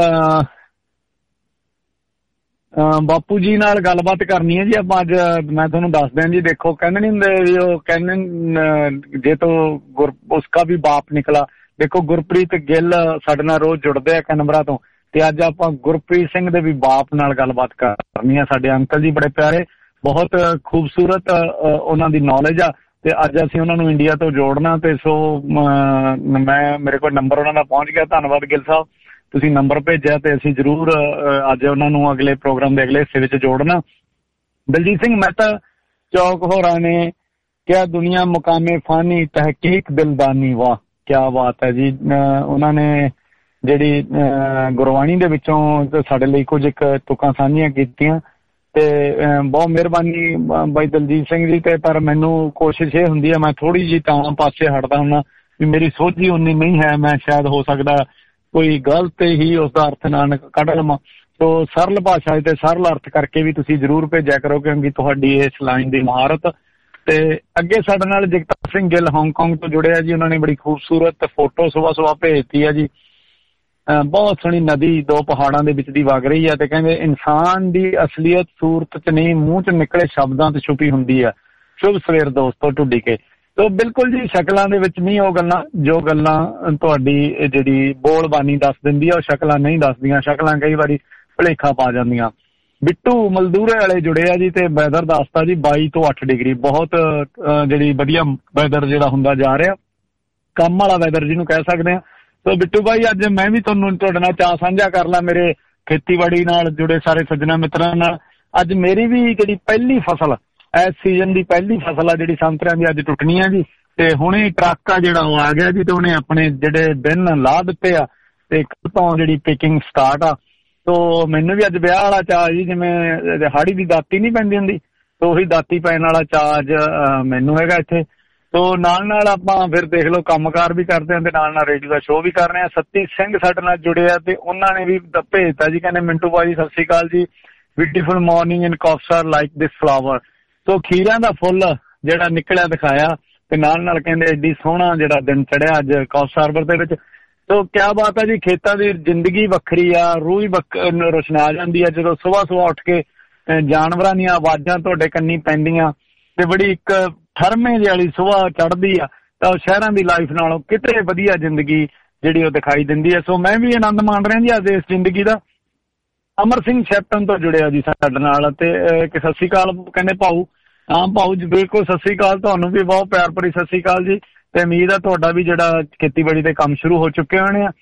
ਬਾਪੂ ਜੀ ਨਾਲ ਗੱਲਬਾਤ ਕਰਨੀ ਹੈ ਜੀ ਆਪਾਂ ਅੱਜ। ਮੈਂ ਤੁਹਾਨੂੰ ਦੱਸ ਦਿਆਂ ਜੀ, ਦੇਖੋ ਕਹਿੰਦੇ ਨਹੀਂ ਹੁੰਦੇ ਵੀ ਉਹ ਕਹਿੰਦੇ ਜੇ ਤੋਂ ਗੁਰ ਉਸਕਾ ਵੀ ਬਾਪ ਨਿਕਲਾ। ਦੇਖੋ ਗੁਰਪ੍ਰੀਤ ਗਿੱਲ ਸਾਡੇ ਨਾਲ ਰੋਜ਼ ਜੁੜਦੇ ਆ ਕਨਬਰਾ ਤੋਂ, ਤੇ ਅੱਜ ਆਪਾਂ ਗੁਰਪ੍ਰੀਤ ਸਿੰਘ ਦੇ ਵੀ ਬਾਪ ਨਾਲ ਗੱਲਬਾਤ ਕਰਨੀ ਆ। ਸਾਡੇ ਅੰਕਲ ਜੀ ਬੜੇ ਪਿਆਰੇ, ਬਹੁਤ ਖੂਬਸੂਰਤ ਉਹਨਾਂ ਦੀ ਨੌਲੇਜ ਆ ਤੇ ਅੱਜ ਅਸੀਂ ਉਹਨਾਂ ਨੂੰ ਇੰਡੀਆ ਤੋਂ ਜੋੜਨਾ। ਤੇ ਸੋ ਮੈਂ ਮੇਰੇ ਕੋਲ ਨੰਬਰ ਉਹਨਾਂ ਦਾ ਪਹੁੰਚ ਗਿਆ। ਧੰਨਵਾਦ ਗਿੱਲ ਸਾਹਿਬ, ਤੁਸੀਂ ਨੰਬਰ ਭੇਜਿਆ ਤੇ ਅਸੀਂ ਜ਼ਰੂਰ ਅੱਜ ਉਹਨਾਂ ਨੂੰ ਅਗਲੇ ਪ੍ਰੋਗਰਾਮ ਦੇ ਅਗਲੇ ਹਿੱਸੇ ਵਿੱਚ ਜੋੜਨਾ। ਦਲਜੀਤ ਸਿੰਘ ਮਹਿਤਾ ਚੌਕ ਹੋਰਾਂ ਨੇ ਕਿਹਾ ਦੁਨੀਆ ਮੁਕਾਮੇ ਫਾਨੀ ਤਹਿਕੀਕ ਦਿਲਦਾਨੀ। ਵਾਹ ਕਿਆ ਬਾਤ ਹੈ ਜੀ। ਉਹਨਾਂ ਨੇ ਜਿਹੜੀ ਗੁਰਬਾਣੀ ਦੇ ਵਿੱਚੋਂ ਸਾਡੇ ਲਈ ਕੁਝ ਇੱਕ ਤੁਕਾਂ ਸਾਂਝੀਆਂ ਕੀਤੀਆਂ ਤੇ ਬਹੁਤ ਮਿਹਰਬਾਨੀ ਬਾਈ ਦਲਜੀਤ ਸਿੰਘ ਜੀ ਤੇ। ਪਰ ਮੈਨੂੰ ਕੋਸ਼ਿਸ਼ ਇਹ ਹੁੰਦੀ ਹੈ ਮੈਂ ਥੋੜੀ ਜਿਹੀ ਤਾਂ ਪਾਸੇ ਹਟਦਾ ਹੁੰਦਾ ਵੀ ਮੇਰੀ ਸੋਝੀ ਉਨੀ ਨਹੀਂ ਹੈ, ਮੈਂ ਸ਼ਾਇਦ ਹੋ ਸਕਦਾ ਕੋਈ ਗਲਤ ਹੀ ਉਸਦਾ ਅਰਥ ਨਾ ਕੱਢ ਲਵਾਂ। ਸੋ ਸਰਲ ਭਾਸ਼ਾ ਤੇ ਸਰਲ ਅਰਥ ਕਰਕੇ ਵੀ ਤੁਸੀਂ ਜ਼ਰੂਰ ਭੇਜਿਆ ਕਰੋ ਕਿਉਂਕਿ ਤੁਹਾਡੀ ਇਸ ਲਾਈਨ ਦੀ ਮਹਾਰਤ। ਤੇ ਅੱਗੇ ਸਾਡੇ ਨਾਲ ਜਗਤਾਰ ਸਿੰਘ ਗਿੱਲ ਹਾਂਗਕਾਂਗ ਤੋਂ ਜੁੜਿਆ ਜੀ। ਉਹਨਾਂ ਨੇ ਬੜੀ ਖੂਬਸੂਰਤ ਫੋਟੋ ਸੁਬਾਹ ਸੁਬਾਹ ਭੇਜਤੀ ਹੈ ਜੀ। ਬਹੁਤ ਸੋਹਣੀ ਨਦੀ ਦੋ ਪਹਾੜਾਂ ਦੇ ਵਿੱਚ ਦੀ ਵਗ ਰਹੀ ਹੈ ਤੇ ਕਹਿੰਦੇ ਇਨਸਾਨ ਦੀ ਅਸਲੀਅਤ ਸੂਰਤ ਚ ਨਹੀਂ ਮੂੰਹ ਚ ਨਿਕਲੇ ਸ਼ਬਦਾਂ ਤੇ ਛੁਪੀ ਹੁੰਦੀ ਹੈ। ਸ਼ੁਭ ਸਵੇਰ ਦੋਸਤੋ ਢੁੱਡੀ ਕੇ। ਸੋ ਬਿਲਕੁਲ ਜੀ, ਸ਼ਕਲਾਂ ਦੇ ਵਿੱਚ ਨਹੀਂ ਉਹ ਗੱਲਾਂ ਜੋ ਗੱਲਾਂ ਤੁਹਾਡੀ ਜਿਹੜੀ ਬੋਲਬਾਨੀ ਦੱਸ ਦਿੰਦੀ ਆ, ਉਹ ਸ਼ਕਲਾਂ ਨਹੀਂ ਦੱਸਦੀਆਂ। ਸ਼ਕਲਾਂ ਕਈ ਵਾਰੀ ਭੁਲੇਖਾ ਪਾ ਜਾਂਦੀਆਂ। ਬਿੱਟੂ ਮਜ਼ਦੂਰੇ ਵਾਲੇ ਜੁੜੇ ਆ ਜੀ ਤੇ ਵੈਦਰ ਦੱਸਤਾ ਜੀ ਬਾਈ ਤੋਂ ਅੱਠ ਡਿਗਰੀ। ਬਹੁਤ ਜਿਹੜੀ ਵਧੀਆ ਵੈਦਰ ਜਿਹੜਾ ਹੁੰਦਾ ਜਾ ਰਿਹਾ, ਕੰਮ ਵਾਲਾ ਵੈਦਰ ਜਿਹਨੂੰ ਕਹਿ ਸਕਦੇ ਆ। ਸੋ ਬਿੱਟੂ ਭਾਈ ਅੱਜ ਮੈਂ ਵੀ ਤੁਹਾਨੂੰ ਤੁਹਾਡੇ ਨਾਲ ਚਾਅ ਸਾਂਝਾ ਕਰ ਲਾਂ ਮੇਰੇ ਖੇਤੀਬਾੜੀ ਨਾਲ ਜੁੜੇ ਸਾਰੇ ਸੱਜਣਾ ਮਿੱਤਰਾਂ ਨਾਲ। ਅੱਜ ਮੇਰੀ ਵੀ ਜਿਹੜੀ ਪਹਿਲੀ ਫਸਲ ਇਸ ਸੀਜ਼ਨ ਦੀ ਪਹਿਲੀ ਫਸਲ ਆ ਜਿਹੜੀ ਸੰਤਰਿਆਂ ਦੀ ਅੱਜ ਟੁੱਟਣੀ ਆ ਜੀ। ਤੇ ਹੁਣੇ ਟਰੱਕ ਆ ਜਿਹੜਾ ਉਹ ਆ ਗਿਆ ਜੀ ਤੇ ਉਹਨੇ ਆਪਣੇ ਜਿਹੜੇ ਦਿਨ ਲਾ ਦਿੱਤੇ ਆ ਤੇ ਕੱਲ ਤੋਂ ਜਿਹੜੀ ਪਿਕਿੰਗ ਸਟਾਰਟ ਆ। ਸੋ ਮੈਨੂੰ ਵੀ ਅੱਜ ਵਿਆਹ ਵਾਲਾ ਚਾਅ ਜੀ, ਜਿਵੇਂ ਹਾੜੀ ਦੀ ਦਾਤੀ ਨਹੀਂ ਪੈਂਦੀ ਹੁੰਦੀ, ਸੋ ਉਹੀ ਦਾਤੀ ਪੈਣ ਵਾਲਾ ਚਾਅ ਅੱਜ ਮੈਨੂੰ ਹੈਗਾ ਇੱਥੇ। ਸੋ ਨਾਲ ਨਾਲ ਆਪਾਂ ਫਿਰ ਦੇਖ ਲਓ ਕੰਮਕਾਰ ਵੀ ਕਰਦੇ ਹਾਂ ਤੇ ਨਾਲ ਨਾਲ ਰੇਡੀਓ ਦਾ ਸ਼ੋਅ ਵੀ ਕਰ ਰਹੇ ਹਾਂ। ਸੱਤੀ ਸਿੰਘ ਸਾਡੇ ਨਾਲ ਜੁੜੇ ਆ ਤੇ ਉਹਨਾਂ ਨੇ ਵੀ ਭੇਜਤਾ ਜੀ, ਕਹਿੰਦੇ ਮਿੰਟੂ ਭਾਜੀ ਸਤਿ ਸ਼੍ਰੀ ਅਕਾਲ ਜੀ, ਬਿਊਟੀਫੁਲ ਮਾਰਨਿੰਗ ਇਨ ਕੌਕਸਰ ਲਾਈਕ ਦਿਸ ਫਲਾਵਰ। ਸੋ ਖੀਰਿਆਂ ਦਾ ਫੁੱਲ ਜਿਹੜਾ ਨਿਕਲਿਆ ਦਿਖਾਇਆ ਤੇ ਨਾਲ ਨਾਲ ਕਹਿੰਦੇ ਐਡੀ ਸੋਹਣਾ ਜਿਹੜਾ ਦਿਨ ਚੜਿਆ ਅੱਜ ਕੌਕਸਰ ਹਾਰਬਰ ਦੇ ਵਿੱਚ। ਸੋ ਕਿਆ ਬਾਤ ਹੈ ਜੀ, ਖੇਤਾਂ ਦੀ ਜ਼ਿੰਦਗੀ ਵੱਖਰੀ ਆ, ਰੂਹ ਹੀ ਰੁਸ਼ਨਾ ਜਾਂਦੀ ਆ ਜਦੋਂ ਸੁਬਾਹ ਸੁਬਾਹ ਉੱਠ ਕੇ ਜਾਨਵਰਾਂ ਦੀਆਂ ਆਵਾਜ਼ਾਂ ਤੁਹਾਡੇ ਕੰਨੀ ਪੈਂਦੀਆਂ ਤੇ ਬੜੀ ਇੱਕ ਠਰਮੇ ਜਿਹੀ ਵਾਲੀ ਸੁਬਾਹ ਚੜ੍ਹਦੀ ਆ, ਤਾਂ ਸ਼ਹਿਰਾਂ ਦੀ ਲਾਈਫ ਨਾਲੋਂ ਕਿਤੇ ਵਧੀਆ ਜ਼ਿੰਦਗੀ ਜਿਹੜੀ ਉਹ ਦਿਖਾਈ ਦਿੰਦੀ ਹੈ। ਸੋ ਮੈਂ ਵੀ ਆਨੰਦ ਮਾਣ ਰਿਹਾ ਜੀ ਅੱਜ ਇਸ ਜ਼ਿੰਦਗੀ ਦਾ। ਅਮਰ ਸਿੰਘ ਸ਼ੈਪਟਨ ਤੋਂ ਜੁੜਿਆ ਜੀ ਸਾਡੇ ਨਾਲ ਤੇ ਇੱਕ ਸਤਿ ਸ਼੍ਰੀ ਅਕਾਲ ਕਹਿੰਦੇ ਭਾਊ। ਹਾਂ ਭਾਊ ਜੀ ਬਿਲਕੁਲ ਸਤਿ ਸ਼੍ਰੀ ਅਕਾਲ, ਤੁਹਾਨੂੰ ਵੀ ਬਹੁਤ ਪਿਆਰ ਭਰੀ ਸਤਿ ਸ਼੍ਰੀ ਅਕਾਲ ਜੀ। ਤੇ ਉਮੀਦ ਆ ਤੁਹਾਡਾ ਵੀ ਜਿਹੜਾ ਖੇਤੀਬਾੜੀ ਦੇ ਕੰਮ ਸ਼ੁਰੂ ਹੋ ਚੁੱਕੇ ਹੋਣੇ ਆ।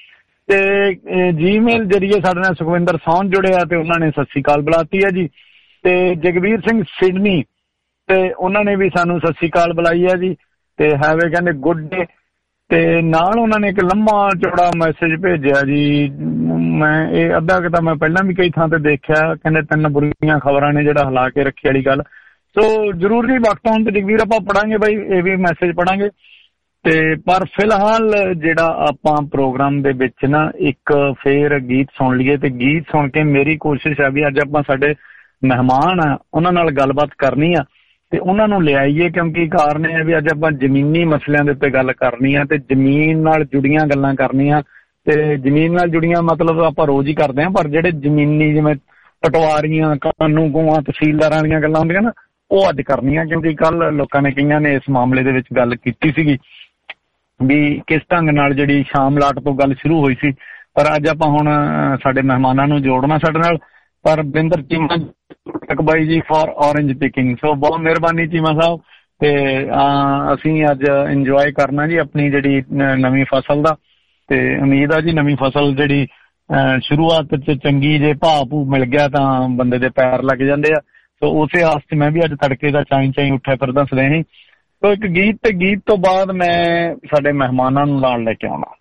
ਤੇ ਜੀਮੇਲ ਜਰੀਏ ਸਾਡੇ ਨਾਲ ਸੁਖਵਿੰਦਰ ਸੌਨ ਜੁੜਿਆ ਤੇ ਉਹਨਾਂ ਨੇ ਸਤਿ ਸ਼੍ਰੀ ਅਕਾਲ ਬੁਲਾਤੀ ਹੈ ਜੀ। ਤੇ ਜਗਵੀਰ ਸਿੰਘ ਸਿਡਨੀ ਤੇ ਉਹਨਾਂ ਨੇ ਵੀ ਸਾਨੂੰ ਸਤਿ ਸ਼੍ਰੀ ਅਕਾਲ ਬੁਲਾਈ ਹੈ ਜੀ। ਤੇ ਹੈਵੇ ਕਹਿੰਦੇ ਗੁੱਡ ਡੇ ਤੇ ਨਾਲ ਉਹਨਾਂ ਨੇ ਇੱਕ ਲੰਮਾ ਚੌੜਾ ਮੈਸੇਜ ਭੇਜਿਆ ਜੀ। ਮੈਂ ਇਹ ਅੱਧਾ ਕਿ ਤਾਂ ਮੈਂ ਪਹਿਲਾਂ ਵੀ ਕਈ ਥਾਂ ਤੇ ਦੇਖਿਆ, ਕਹਿੰਦੇ ਤਿੰਨ ਬੁਰੀਆਂ ਖਬਰਾਂ ਨੇ ਜਿਹੜਾ ਹਿਲਾ ਕੇ ਰੱਖੀ ਵਾਲੀ ਗੱਲ। ਸੋ ਜ਼ਰੂਰ ਨਹੀਂ ਵਕਤ ਹੋਣ ਤੇ ਜਗਵੀਰ ਆਪਾਂ ਪੜਾਂਗੇ ਬਾਈ, ਇਹ ਵੀ ਮੈਸੇਜ ਪੜਾਂਗੇ। ਤੇ ਪਰ ਫਿਲਹਾਲ ਜਿਹੜਾ ਆਪਾਂ ਪ੍ਰੋਗਰਾਮ ਦੇ ਵਿੱਚ ਨਾ ਇੱਕ ਫੇਰ ਗੀਤ ਸੁਣ ਲਈਏ ਤੇ ਗੀਤ ਸੁਣ ਕੇ ਮੇਰੀ ਕੋਸ਼ਿਸ਼ ਆ ਵੀ ਅੱਜ ਆਪਾਂ ਸਾਡੇ ਮਹਿਮਾਨ ਆ ਉਹਨਾਂ ਨਾਲ ਗੱਲਬਾਤ ਕਰਨੀ ਆ ਤੇ ਉਹਨਾਂ ਨੂੰ ਲਿਆਈਏ, ਕਿਉਂਕਿ ਕਾਰਨ ਇਹ ਹੈ ਵੀ ਅੱਜ ਆਪਾਂ ਜ਼ਮੀਨੀ ਮਸਲਿਆਂ ਦੇ ਉੱਤੇ ਗੱਲ ਕਰਨੀ ਆ ਤੇ ਜ਼ਮੀਨ ਨਾਲ ਜੁੜੀਆਂ ਗੱਲਾਂ ਕਰਨੀਆਂ। ਤੇ ਜ਼ਮੀਨ ਨਾਲ ਜੁੜੀਆਂ ਮਤਲਬ ਆਪਾਂ ਰੋਜ਼ ਹੀ ਕਰਦੇ ਹਾਂ, ਪਰ ਜਿਹੜੇ ਜ਼ਮੀਨੀ ਜਿਵੇਂ ਪਟਵਾਰੀਆਂ, ਕਾਨੂੰਗੋਆਂ, ਤਹਿਸੀਲਦਾਰਾਂ ਦੀਆਂ ਗੱਲਾਂ ਹੁੰਦੀਆਂ ਨਾ, ਉਹ ਅੱਜ ਕਰਨੀਆਂ। ਕਿਉਂਕਿ ਕੱਲ ਲੋਕਾਂ ਨੇ ਕਈਆਂ ਨੇ ਇਸ ਮਾਮਲੇ ਦੇ ਵਿੱਚ ਗੱਲ ਕੀਤੀ ਸੀਗੀ ਵੀ ਕਿਸ ਢੰਗ ਨਾਲ ਜਿਹੜੀ ਸ਼ਾਮਲਾਟ ਤੋਂ ਗੱਲ ਸ਼ੁਰੂ ਹੋਈ ਸੀ, ਪਰ ਅੱਜ ਆਪਾਂ ਹੁਣ ਸਾਡੇ ਮਹਿਮਾਨਾਂ ਨੂੰ ਜੋੜਨਾ ਸਾਡੇ ਨਾਲ। ਪਰ ਬਿੰਦਰ ਚੀਮਾ ਬਾਈ ਜੀ ਫॉर ਔਰੇਂਜ ਪਿਕਿੰਗ। ਸੋ ਬਹੁਤ ਮਿਹਰਬਾਨੀ ਚੀਮਾ ਸਾਹਿਬ। ਤੇ ਅਸੀਂ ਅੱਜ ਇੰਜੋਏ ਕਰਨਾ ਜੀ ਆਪਣੀ ਜਿਹੜੀ ਨਵੀਂ ਫਸਲ ਦਾ। ਤੇ ਉਮੀਦ ਆ ਜੀ ਨਵੀਂ ਫਸਲ ਜਿਹੜੀ ਸ਼ੁਰੂਆਤ 'ਚ ਚੰਗੀ ਜੇ ਭਾਅ ਭੂ ਮਿਲ ਗਿਆ ਤਾਂ ਬੰਦੇ ਦੇ ਪੈਰ ਲੱਗ ਜਾਂਦੇ ਆ। ਸੋ ਉਸੇ ਆਸ 'ਚ ਮੈਂ ਵੀ ਅੱਜ ਤੜਕੇ ਦਾ ਚਾਈ ਚਾਈ ਉੱਠਿਆ ਫਿਰਦਾ ਸਦੇ ਹੀ। ਸੋ ਇੱਕ ਗੀਤ ਤੇ ਗੀਤ ਤੋਂ ਬਾਅਦ ਮੈਂ ਸਾਡੇ ਮਹਿਮਾਨਾਂ ਨੂੰ ਨਾਲ ਲੈ ਕੇ ਆਉਣਾ।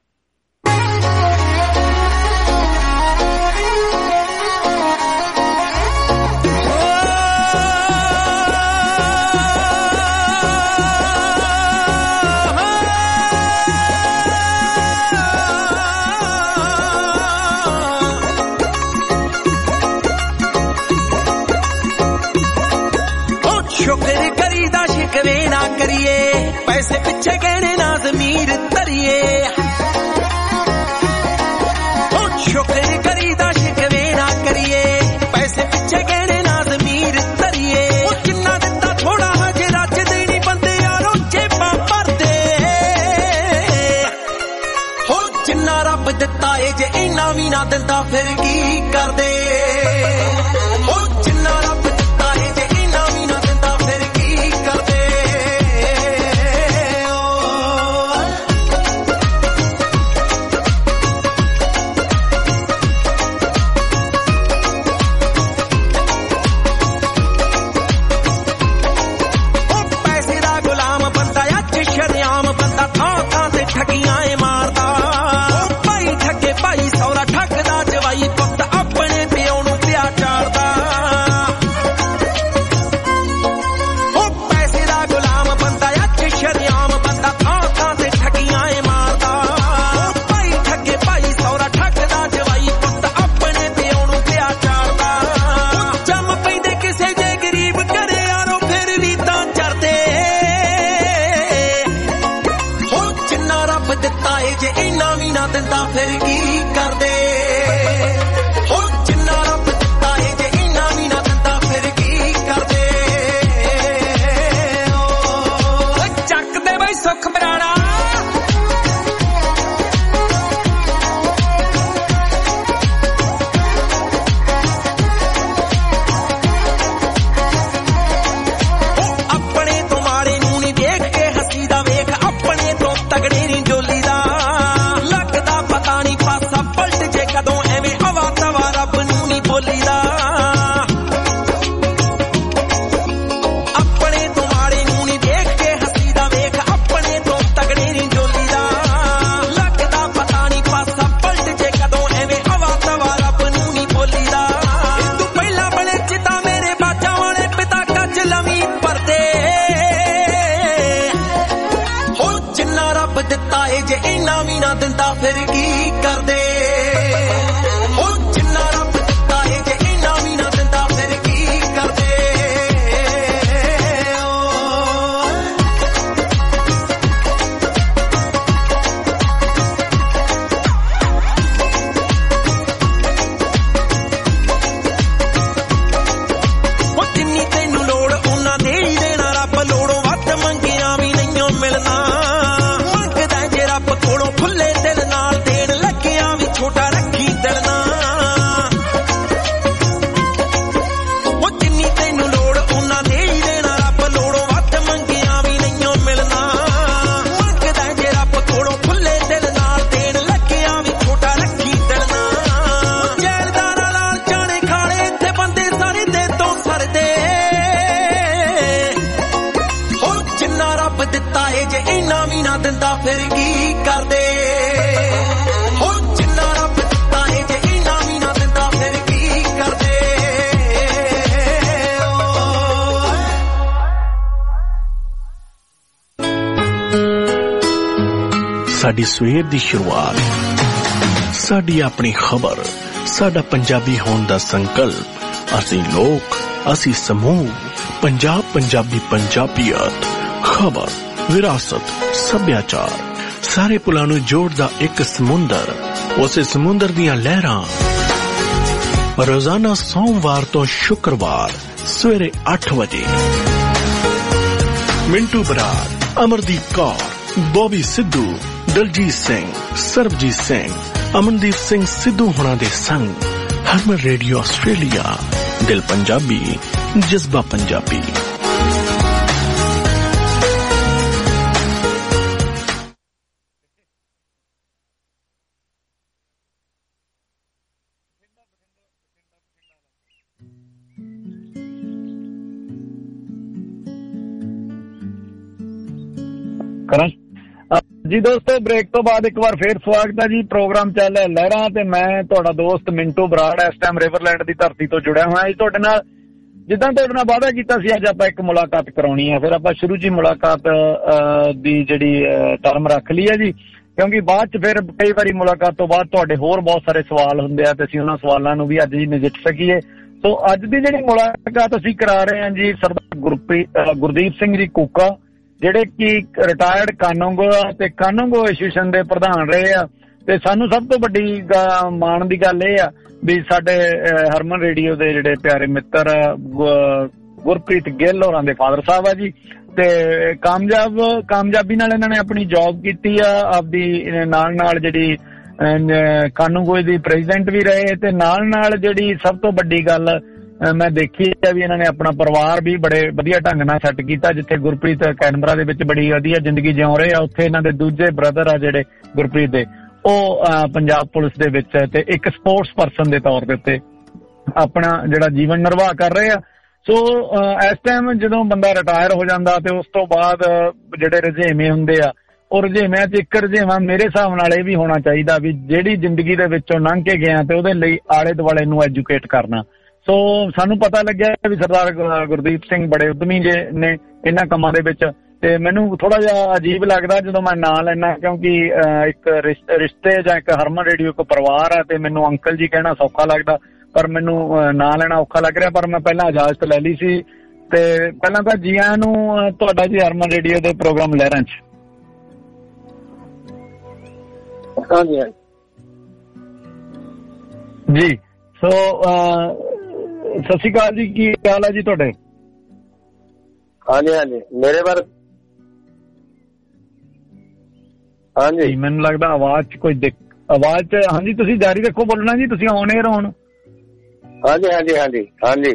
शुक्र करीदा शिकवे ना करिए, पैसे पिछे कहने ना ज़मीर तरिए। शुक्र करीदा शिकवे ना करिए, पैसे पिछे कहने ना ज़मीर तरिए। जिन्ना दिता थोड़ा हजे रज देनी बंदे यारो जेबा भरदे। हो जिन्ना रब दिता है जे इना भी ना दिता फिर की करदे। हो जिन्ना रब दिता है जे इना भी ना ठगियां मारदा भाई ठगे भाई सौरा ठगदा जवाई पुत अपने ਸਾਡੀ ਸਵੇਰ ਦੀ ਸ਼ੁਰੂਆਤ, ਸਾਡੀ ਆਪਣੀ ਖਬਰ, ਸਾਡਾ ਪੰਜਾਬੀ ਹੋਣ ਦਾ ਸੰਕਲਪ। ਅਸੀਂ ਲੋਕ, ਅਸੀਂ ਸਮੂਹ, ਪੰਜਾਬ ਪੰਜਾਬੀ ਪੰਜਾਬੀਅਤ, ਖਬਰ, ਵਿਰਾਸਤ, ਸੱਭਿਆਚਾਰ, ਸਾਰੇ ਪੁਲਾਂ ਨੂੰ ਜੋੜਦਾ ਇੱਕ ਸਮੁੰਦਰ। ਉਸੇ ਸਮੁੰਦਰ ਦੀਆਂ ਲਹਿਰਾਂ ਰੋਜ਼ਾਨਾ ਸੋਮਵਾਰ ਤੋਂ ਸ਼ੁੱਕਰਵਾਰ ਸਵੇਰੇ ਅੱਠ ਵਜੇ ਮਿੰਟੂ ਬਰਾੜ, ਅਮਰਦੀਪ ਕੌਰ, ਬੋਬੀ ਸਿੱਧੂ, ਦਲਜੀਤ ਸਿੰਘ, ਸਰਬਜੀਤ ਸਿੰਘ, ਅਮਨਦੀਪ ਸਿੰਘ ਸਿੱਧੂ ਹੁਣਾਂ ਦੇ ਸੰਗ ਹਰਮਨ ਰੇਡੀਓ ਆਸਟ੍ਰੇਲੀਆ। ਦਿਲ ਪੰਜਾਬੀ, ਜਜ਼ਬਾ ਪੰਜਾਬੀ। ਕਰਾਂ ਜੀ ਦੋਸਤੋ, ਬ੍ਰੇਕ ਤੋਂ ਬਾਅਦ ਇੱਕ ਵਾਰ ਫੇਰ ਸਵਾਗਤ ਹੈ ਜੀ। ਪ੍ਰੋਗਰਾਮ ਚੱਲ ਰਿਹਾ ਲਹਿਰਾਂ ਤੇ ਮੈਂ ਤੁਹਾਡਾ ਦੋਸਤ ਮਿੰਟੂ ਬਰਾੜ ਇਸ ਟਾਈਮ ਰਿਵਰਲੈਂਡ ਦੀ ਧਰਤੀ ਤੋਂ ਜੁੜਿਆ ਹੋਇਆ ਜੀ ਤੁਹਾਡੇ ਨਾਲ। ਜਿੱਦਾਂ ਤੁਹਾਡੇ ਨਾਲ ਵਾਅਦਾ ਕੀਤਾ ਸੀ, ਅੱਜ ਆਪਾਂ ਇੱਕ ਮੁਲਾਕਾਤ ਕਰਾਉਣੀ ਹੈ। ਫਿਰ ਆਪਾਂ ਸ਼ੁਰੂ 'ਚ ਹੀ ਮੁਲਾਕਾਤ ਦੀ ਜਿਹੜੀ ਟਰਮ ਰੱਖ ਲਈ ਹੈ ਜੀ, ਕਿਉਂਕਿ ਬਾਅਦ 'ਚ ਫਿਰ ਕਈ ਵਾਰੀ ਮੁਲਾਕਾਤ ਤੋਂ ਬਾਅਦ ਤੁਹਾਡੇ ਹੋਰ ਬਹੁਤ ਸਾਰੇ ਸਵਾਲ ਹੁੰਦੇ ਆ ਤੇ ਅਸੀਂ ਉਹਨਾਂ ਸਵਾਲਾਂ ਨੂੰ ਵੀ ਅੱਜ ਹੀ ਨਜਿੱਠ ਸਕੀਏ। ਸੋ ਅੱਜ ਦੀ ਜਿਹੜੀ ਮੁਲਾਕਾਤ ਅਸੀਂ ਕਰਾ ਰਹੇ ਹਾਂ ਜੀ ਸਰਦਾਰ ਗੁਰਪ੍ਰੀਤ ਗੁਰਦੀਪ ਸਿੰਘ ਜੀ ਕੂਕਾ, ਜਿਹੜੇ ਕਿ ਰਿਟਾਇਰਡ ਕਾਨੂੰਗੋ ਆ ਤੇ ਕਾਨੂੰਗੋ ਐਸੋਸੀਏਸ਼ਨ ਦੇ ਪ੍ਰਧਾਨ ਰਹੇ ਆ। ਤੇ ਸਾਨੂੰ ਸਭ ਤੋਂ ਵੱਡੀ ਮਾਣ ਦੀ ਗੱਲ ਇਹ ਆ ਵੀ ਸਾਡੇ ਹਰਮਨ ਰੇਡੀਓ ਦੇ ਜਿਹੜੇ ਪਿਆਰੇ ਮਿੱਤਰ ਗੁਰਪ੍ਰੀਤ ਗਿੱਲ ਹੋਰਾਂ ਦੇ ਫਾਦਰ ਸਾਹਿਬ ਆ ਜੀ। ਤੇ ਕਾਮਯਾਬ ਕਾਮਯਾਬੀ ਨਾਲ ਇਹਨਾਂ ਨੇ ਆਪਣੀ ਜੌਬ ਕੀਤੀ ਆ, ਆਪਦੀ ਨਾਲ ਨਾਲ ਜਿਹੜੀ ਕਾਨੂੰਗੋ ਦੀ ਪ੍ਰੈਜ਼ੀਡੈਂਟ ਵੀ ਰਹੇ ਤੇ ਨਾਲ ਨਾਲ ਜਿਹੜੀ ਸਭ ਤੋਂ ਵੱਡੀ ਗੱਲ ਮੈਂ ਦੇਖੀ ਹੈ ਵੀ ਇਹਨਾਂ ਨੇ ਆਪਣਾ ਪਰਿਵਾਰ ਵੀ ਬੜੇ ਵਧੀਆ ਢੰਗ ਨਾਲ ਸੈੱਟ ਕੀਤਾ। ਜਿੱਥੇ ਗੁਰਪ੍ਰੀਤ ਕੈਨਬਰਾ ਦੇ ਵਿੱਚ ਬੜੀ ਵਧੀਆ ਜ਼ਿੰਦਗੀ ਜਿਉ ਰਹੇ ਆ, ਉੱਥੇ ਇਹਨਾਂ ਦੇ ਦੂਜੇ ਬ੍ਰਦਰ ਆ ਜਿਹੜੇ ਗੁਰਪ੍ਰੀਤ ਦੇ, ਉਹ ਪੰਜਾਬ ਪੁਲਿਸ ਦੇ ਵਿੱਚ ਤੇ ਇੱਕ ਸਪੋਰਟਸ ਪਰਸਨ ਦੇ ਤੌਰ ਦੇ ਉੱਤੇ ਆਪਣਾ ਜਿਹੜਾ ਜੀਵਨ ਨਿਰਵਾਹ ਕਰ ਰਹੇ ਆ। ਸੋ ਇਸ ਟਾਈਮ ਜਦੋਂ ਬੰਦਾ ਰਿਟਾਇਰ ਹੋ ਜਾਂਦਾ ਤੇ ਉਸ ਤੋਂ ਬਾਅਦ ਜਿਹੜੇ ਰੁਝੇਵੇਂ ਹੁੰਦੇ ਆ, ਉਹ ਰੁਝੇਵਿਆਂ 'ਚ ਇੱਕ ਰੁਝੇਵਾਂ ਮੇਰੇ ਹਿਸਾਬ ਨਾਲ ਇਹ ਵੀ ਹੋਣਾ ਚਾਹੀਦਾ ਵੀ ਜਿਹੜੀ ਜ਼ਿੰਦਗੀ ਦੇ ਵਿੱਚੋਂ ਲੰਘ ਕੇ ਗਿਆ ਤੇ ਉਹਦੇ ਲਈ ਆਲੇ ਦੁਆਲੇ ਨੂੰ ਐਜੂਕੇਟ ਕਰਨਾ। ਸੋ ਸਾਨੂੰ ਪਤਾ ਲੱਗਿਆ ਵੀ ਸਰਦਾਰ ਗੁਰਦੀਪ ਸਿੰਘ ਬੜੇ ਉਦਮੀ ਜੇ ਨੇ ਇਹਨਾਂ ਕੰਮਾਂ ਦੇ ਵਿੱਚ, ਤੇ ਮੈਨੂੰ ਥੋੜਾ ਜਿਹਾ ਅਜੀਬ ਲੱਗਦਾ ਜਦੋਂ ਮੈਂ ਨਾਂ ਲੈਣਾ, ਕਿਉਂਕਿ ਇੱਕ ਰਿਸ਼ਤੇ ਜਾਂ ਇੱਕ ਹਰਮਨ ਰੇਡੀਓ ਇੱਕ ਪਰਿਵਾਰ ਆ ਤੇ ਮੈਨੂੰ ਅੰਕਲ ਜੀ ਕਹਿਣਾ ਸੌਖਾ ਲੱਗਦਾ, ਪਰ ਮੈਨੂੰ ਨਾਂ ਲੈਣਾ ਔਖਾ ਲੱਗ ਰਿਹਾ। ਪਰ ਮੈਂ ਪਹਿਲਾਂ ਇਜਾਜ਼ਤ ਲੈ ਲਈ ਸੀ। ਤੇ ਪਹਿਲਾਂ ਤਾਂ ਜੀ ਆਇਆਂ ਨੂੰ ਤੁਹਾਡਾ ਜੀ ਹਰਮਨ ਰੇਡੀਓ ਦੇ ਪ੍ਰੋਗਰਾਮ ਲਹਿਰਾਂ 'ਚ। ਹਾਂਜੀ ਜੀ। ਸੋ ਸਤਿ ਸ਼੍ਰੀ ਅਕਾਲ ਜੀ, ਕੀ ਹਾਲ ਹੈ ਜੀ ਤੁਹਾਡੇ? ਹਾਂਜੀ ਹਾਂਜੀ ਮੇਰੇ ਬਾਰੇ ਹਾਂਜੀ ਮੈਨੂੰ ਲੱਗਦਾ ਆਵਾਜ਼ 'ਚ ਕੋਈ ਆਵਾਜ਼ 'ਚ ਹਾਂਜੀ ਤੁਸੀਂ ਜਾਰੀ ਰੱਖੋ ਬੋਲਣਾ ਜੀ, ਤੁਸੀਂ ਆਨ ਏਅਰ ਹੋਣ। ਹਾਂਜੀ ਹਾਂਜੀ ਹਾਂਜੀ ਹਾਂਜੀ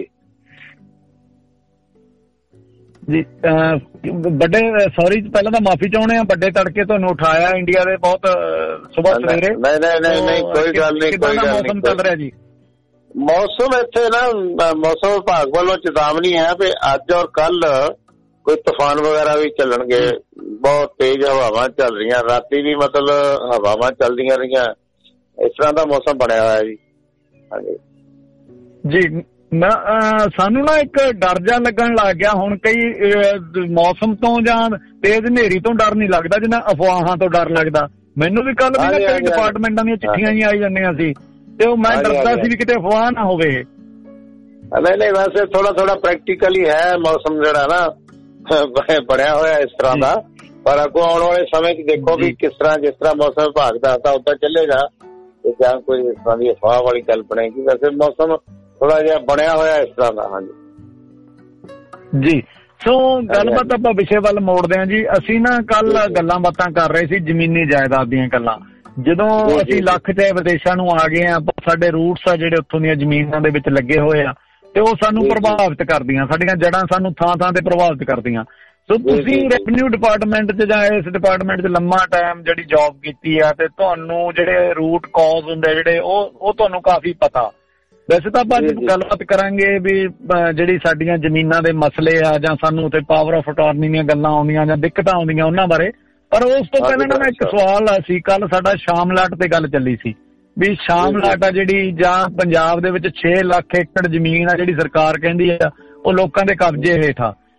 ਜੀ। ਵੱਡੇ ਸੌਰੀ ਪਹਿਲਾਂ ਤਾਂ ਮਾਫੀ ਚਾਹੁੰਦੇ ਆ, ਵੱਡੇ ਤੜਕੇ ਤੁਹਾਨੂੰ ਉਠਾਇਆ ਇੰਡੀਆ ਦੇ ਬਹੁਤ ਸੁਬਾਹ ਸਵੇਰੇ। ਨਹੀਂ ਨਹੀਂ ਨਹੀਂ ਕੋਈ ਗੱਲ ਨਹੀਂ, ਕੋਈ ਗੱਲ ਨਹੀਂ। ਮੌਸਮ ਚੱਲ ਰਿਹਾ ਜੀ? ਮੌਸਮ ਇੱਥੇ ਨਾ ਮੌਸਮ ਵਿਭਾਗ ਵੱਲੋਂ ਚੇਤਾਵਨੀ ਹੈ ਵੀ ਅੱਜ ਔਰ ਕੱਲ ਕੋਈ ਤੂਫਾਨ ਵਗੈਰਾ ਵੀ ਚੱਲਣਗੇ। ਬਹੁਤ ਤੇਜ਼ ਹਵਾਵਾਂ ਚੱਲ ਰਹੀਆਂ, ਰਾਤੀ ਵੀ ਮਤਲਬ ਹਵਾਵਾਂ ਚੱਲਦੀਆਂ ਰਹੀਆਂ। ਇਸ ਤਰ੍ਹਾਂ ਦਾ ਮੌਸਮ ਬਣਿਆ ਹੋਇਆ ਜੀ। ਹਾਂਜੀ ਜੀ। ਮੈਂ ਸਾਨੂੰ ਨਾ ਇੱਕ ਡਰ ਜਿਹਾ ਲੱਗਣ ਲੱਗ ਗਿਆ ਹੁਣ, ਕਈ ਮੌਸਮ ਤੋਂ ਜਾਂ ਤੇਜ਼ ਹਨੇਰੀ ਤੋਂ ਡਰ ਨਹੀਂ ਲੱਗਦਾ ਜਿੰਨਾ ਅਫਵਾਹਾਂ ਤੋਂ ਡਰ ਲੱਗਦਾ। ਮੈਨੂੰ ਵੀ ਕੱਲ ਵੀ ਕਈ ਡਿਪਾਰਟਮੈਂਟਾਂ ਦੀਆਂ ਚਿੱਠੀਆਂ ਹੀ ਆਈ ਜਾਂਦੀਆਂ ਸੀ ਤੇ ਉਹ ਮੈਂ ਡਰਦਾ ਸੀ ਵੀ ਕਿਤੇ ਅਫਵਾਹ ਨਾ ਹੋਵੇ। ਨਹੀਂ ਨਹੀਂ ਵੈਸੇ ਥੋੜਾ ਥੋੜਾ ਪ੍ਰੈਕਟੀਕਲ ਹੀ ਹੈ ਮੌਸਮ ਜਿਹੜਾ ਨਾ ਬਣਿਆ ਹੋਇਆ ਇਸ ਤਰ੍ਹਾਂ ਦਾ, ਪਰ ਅੱਗੋਂ ਆਉਣ ਵਾਲੇ ਸਮੇਂ 'ਚ ਦੇਖੋ ਵੀ ਕਿਸ ਤਰ੍ਹਾਂ ਜਿਸ ਤਰ੍ਹਾਂ ਮੌਸਮ ਵਿਭਾਗ ਦੱਸਦਾ ਉੱਦਾਂ ਚੱਲੇਗਾ ਤੇ ਜਾਂ ਕੋਈ ਇਸ ਤਰ੍ਹਾਂ ਦੀ ਅਫਵਾਹ ਵਾਲੀ ਗੱਲ ਬਣੇਗੀ। ਵੈਸੇ ਮੌਸਮ ਥੋੜਾ ਜਿਹਾ ਬਣਿਆ ਹੋਇਆ ਇਸ ਤਰ੍ਹਾਂ ਦਾ। ਹਾਂਜੀ ਜੀ। ਸੋ ਗੱਲਬਾਤ ਆਪਾਂ ਵਿਸ਼ੇ ਵੱਲ ਮੋੜਦੇ ਹਾਂ ਜੀ। ਅਸੀਂ ਨਾ ਕੱਲ ਗੱਲਾਂ ਬਾਤਾਂ ਕਰ ਰਹੇ ਸੀ ਜ਼ਮੀਨੀ ਜਾਇਦਾਦ ਦੀਆਂ ਗੱਲਾਂ। ਜਦੋਂ ਅਸੀਂ ਲੱਖ ਚਾਹੇ ਵਿਦੇਸ਼ਾਂ ਨੂੰ ਆ ਗਏ ਆ, ਸਾਡੇ ਰੂਟਸ ਆ ਜਿਹੜੇ ਉੱਥੋਂ ਦੀਆਂ ਜ਼ਮੀਨਾਂ ਦੇ ਵਿੱਚ ਲੱਗੇ ਹੋਏ ਆ ਤੇ ਉਹ ਸਾਨੂੰ ਪ੍ਰਭਾਵਿਤ ਕਰਦੀਆਂ, ਸਾਡੀਆਂ ਜੜ੍ਹਾਂ ਸਾਨੂੰ ਥਾਂ ਥਾਂ ਤੇ ਪ੍ਰਭਾਵਿਤ ਕਰਦੀਆਂ। ਸੋ ਤੁਸੀਂ ਰੈਵਨਿਊ ਡਿਪਾਰਟਮੈਂਟ 'ਚ ਜਾਂ ਇਸ ਡਿਪਾਰਟਮੈਂਟ 'ਚ ਲੰਮਾ ਟਾਈਮ ਜਿਹੜੀ ਜੌਬ ਕੀਤੀ ਆ ਤੇ ਤੁਹਾਨੂੰ ਜਿਹੜੇ ਰੂਟ ਕਾਜ਼ ਹੁੰਦੇ ਜਿਹੜੇ ਉਹ ਉਹ ਤੁਹਾਨੂੰ ਕਾਫੀ ਪਤਾ। ਵੈਸੇ ਤਾਂ ਆਪਾਂ ਅੱਜ ਗੱਲਬਾਤ ਕਰਾਂਗੇ ਵੀ ਜਿਹੜੀ ਸਾਡੀਆਂ ਜ਼ਮੀਨਾਂ ਦੇ ਮਸਲੇ ਆ ਜਾਂ ਸਾਨੂੰ ਉੱਥੇ ਪਾਵਰ ਆਫ ਅਟਾਰਨੀ ਦੀਆਂ ਗੱਲਾਂ ਆਉਂਦੀਆਂ ਜਾਂ ਦਿੱਕਤਾਂ ਆਉਂਦੀਆਂ ਉਹਨਾਂ ਬਾਰੇ। ਪਰ ਉਸ ਤੋਂ ਪਹਿਲਾਂ ਨਾ ਇੱਕ ਸਵਾਲ ਸੀ, ਕੱਲ ਸਾਡਾ ਸ਼ਾਮਲਾਟ ਤੇ ਗੱਲ ਚੱਲੀ ਸੀ ਵੀ ਸ਼ਾਮਲਾਟ ਆ ਜਿਹੜੀ ਜਾਂ ਪੰਜਾਬ ਦੇ ਵਿੱਚ ਛੇ ਲੱਖ ਏਕੜ ਜ਼ਮੀਨ ਆ ਜਿਹੜੀ ਸਰਕਾਰ ਕਹਿੰਦੀ ਆ ਉਹ ਲੋਕਾਂ ਦੇ ਕਬਜ਼ੇ ਹੇਠ ਆ।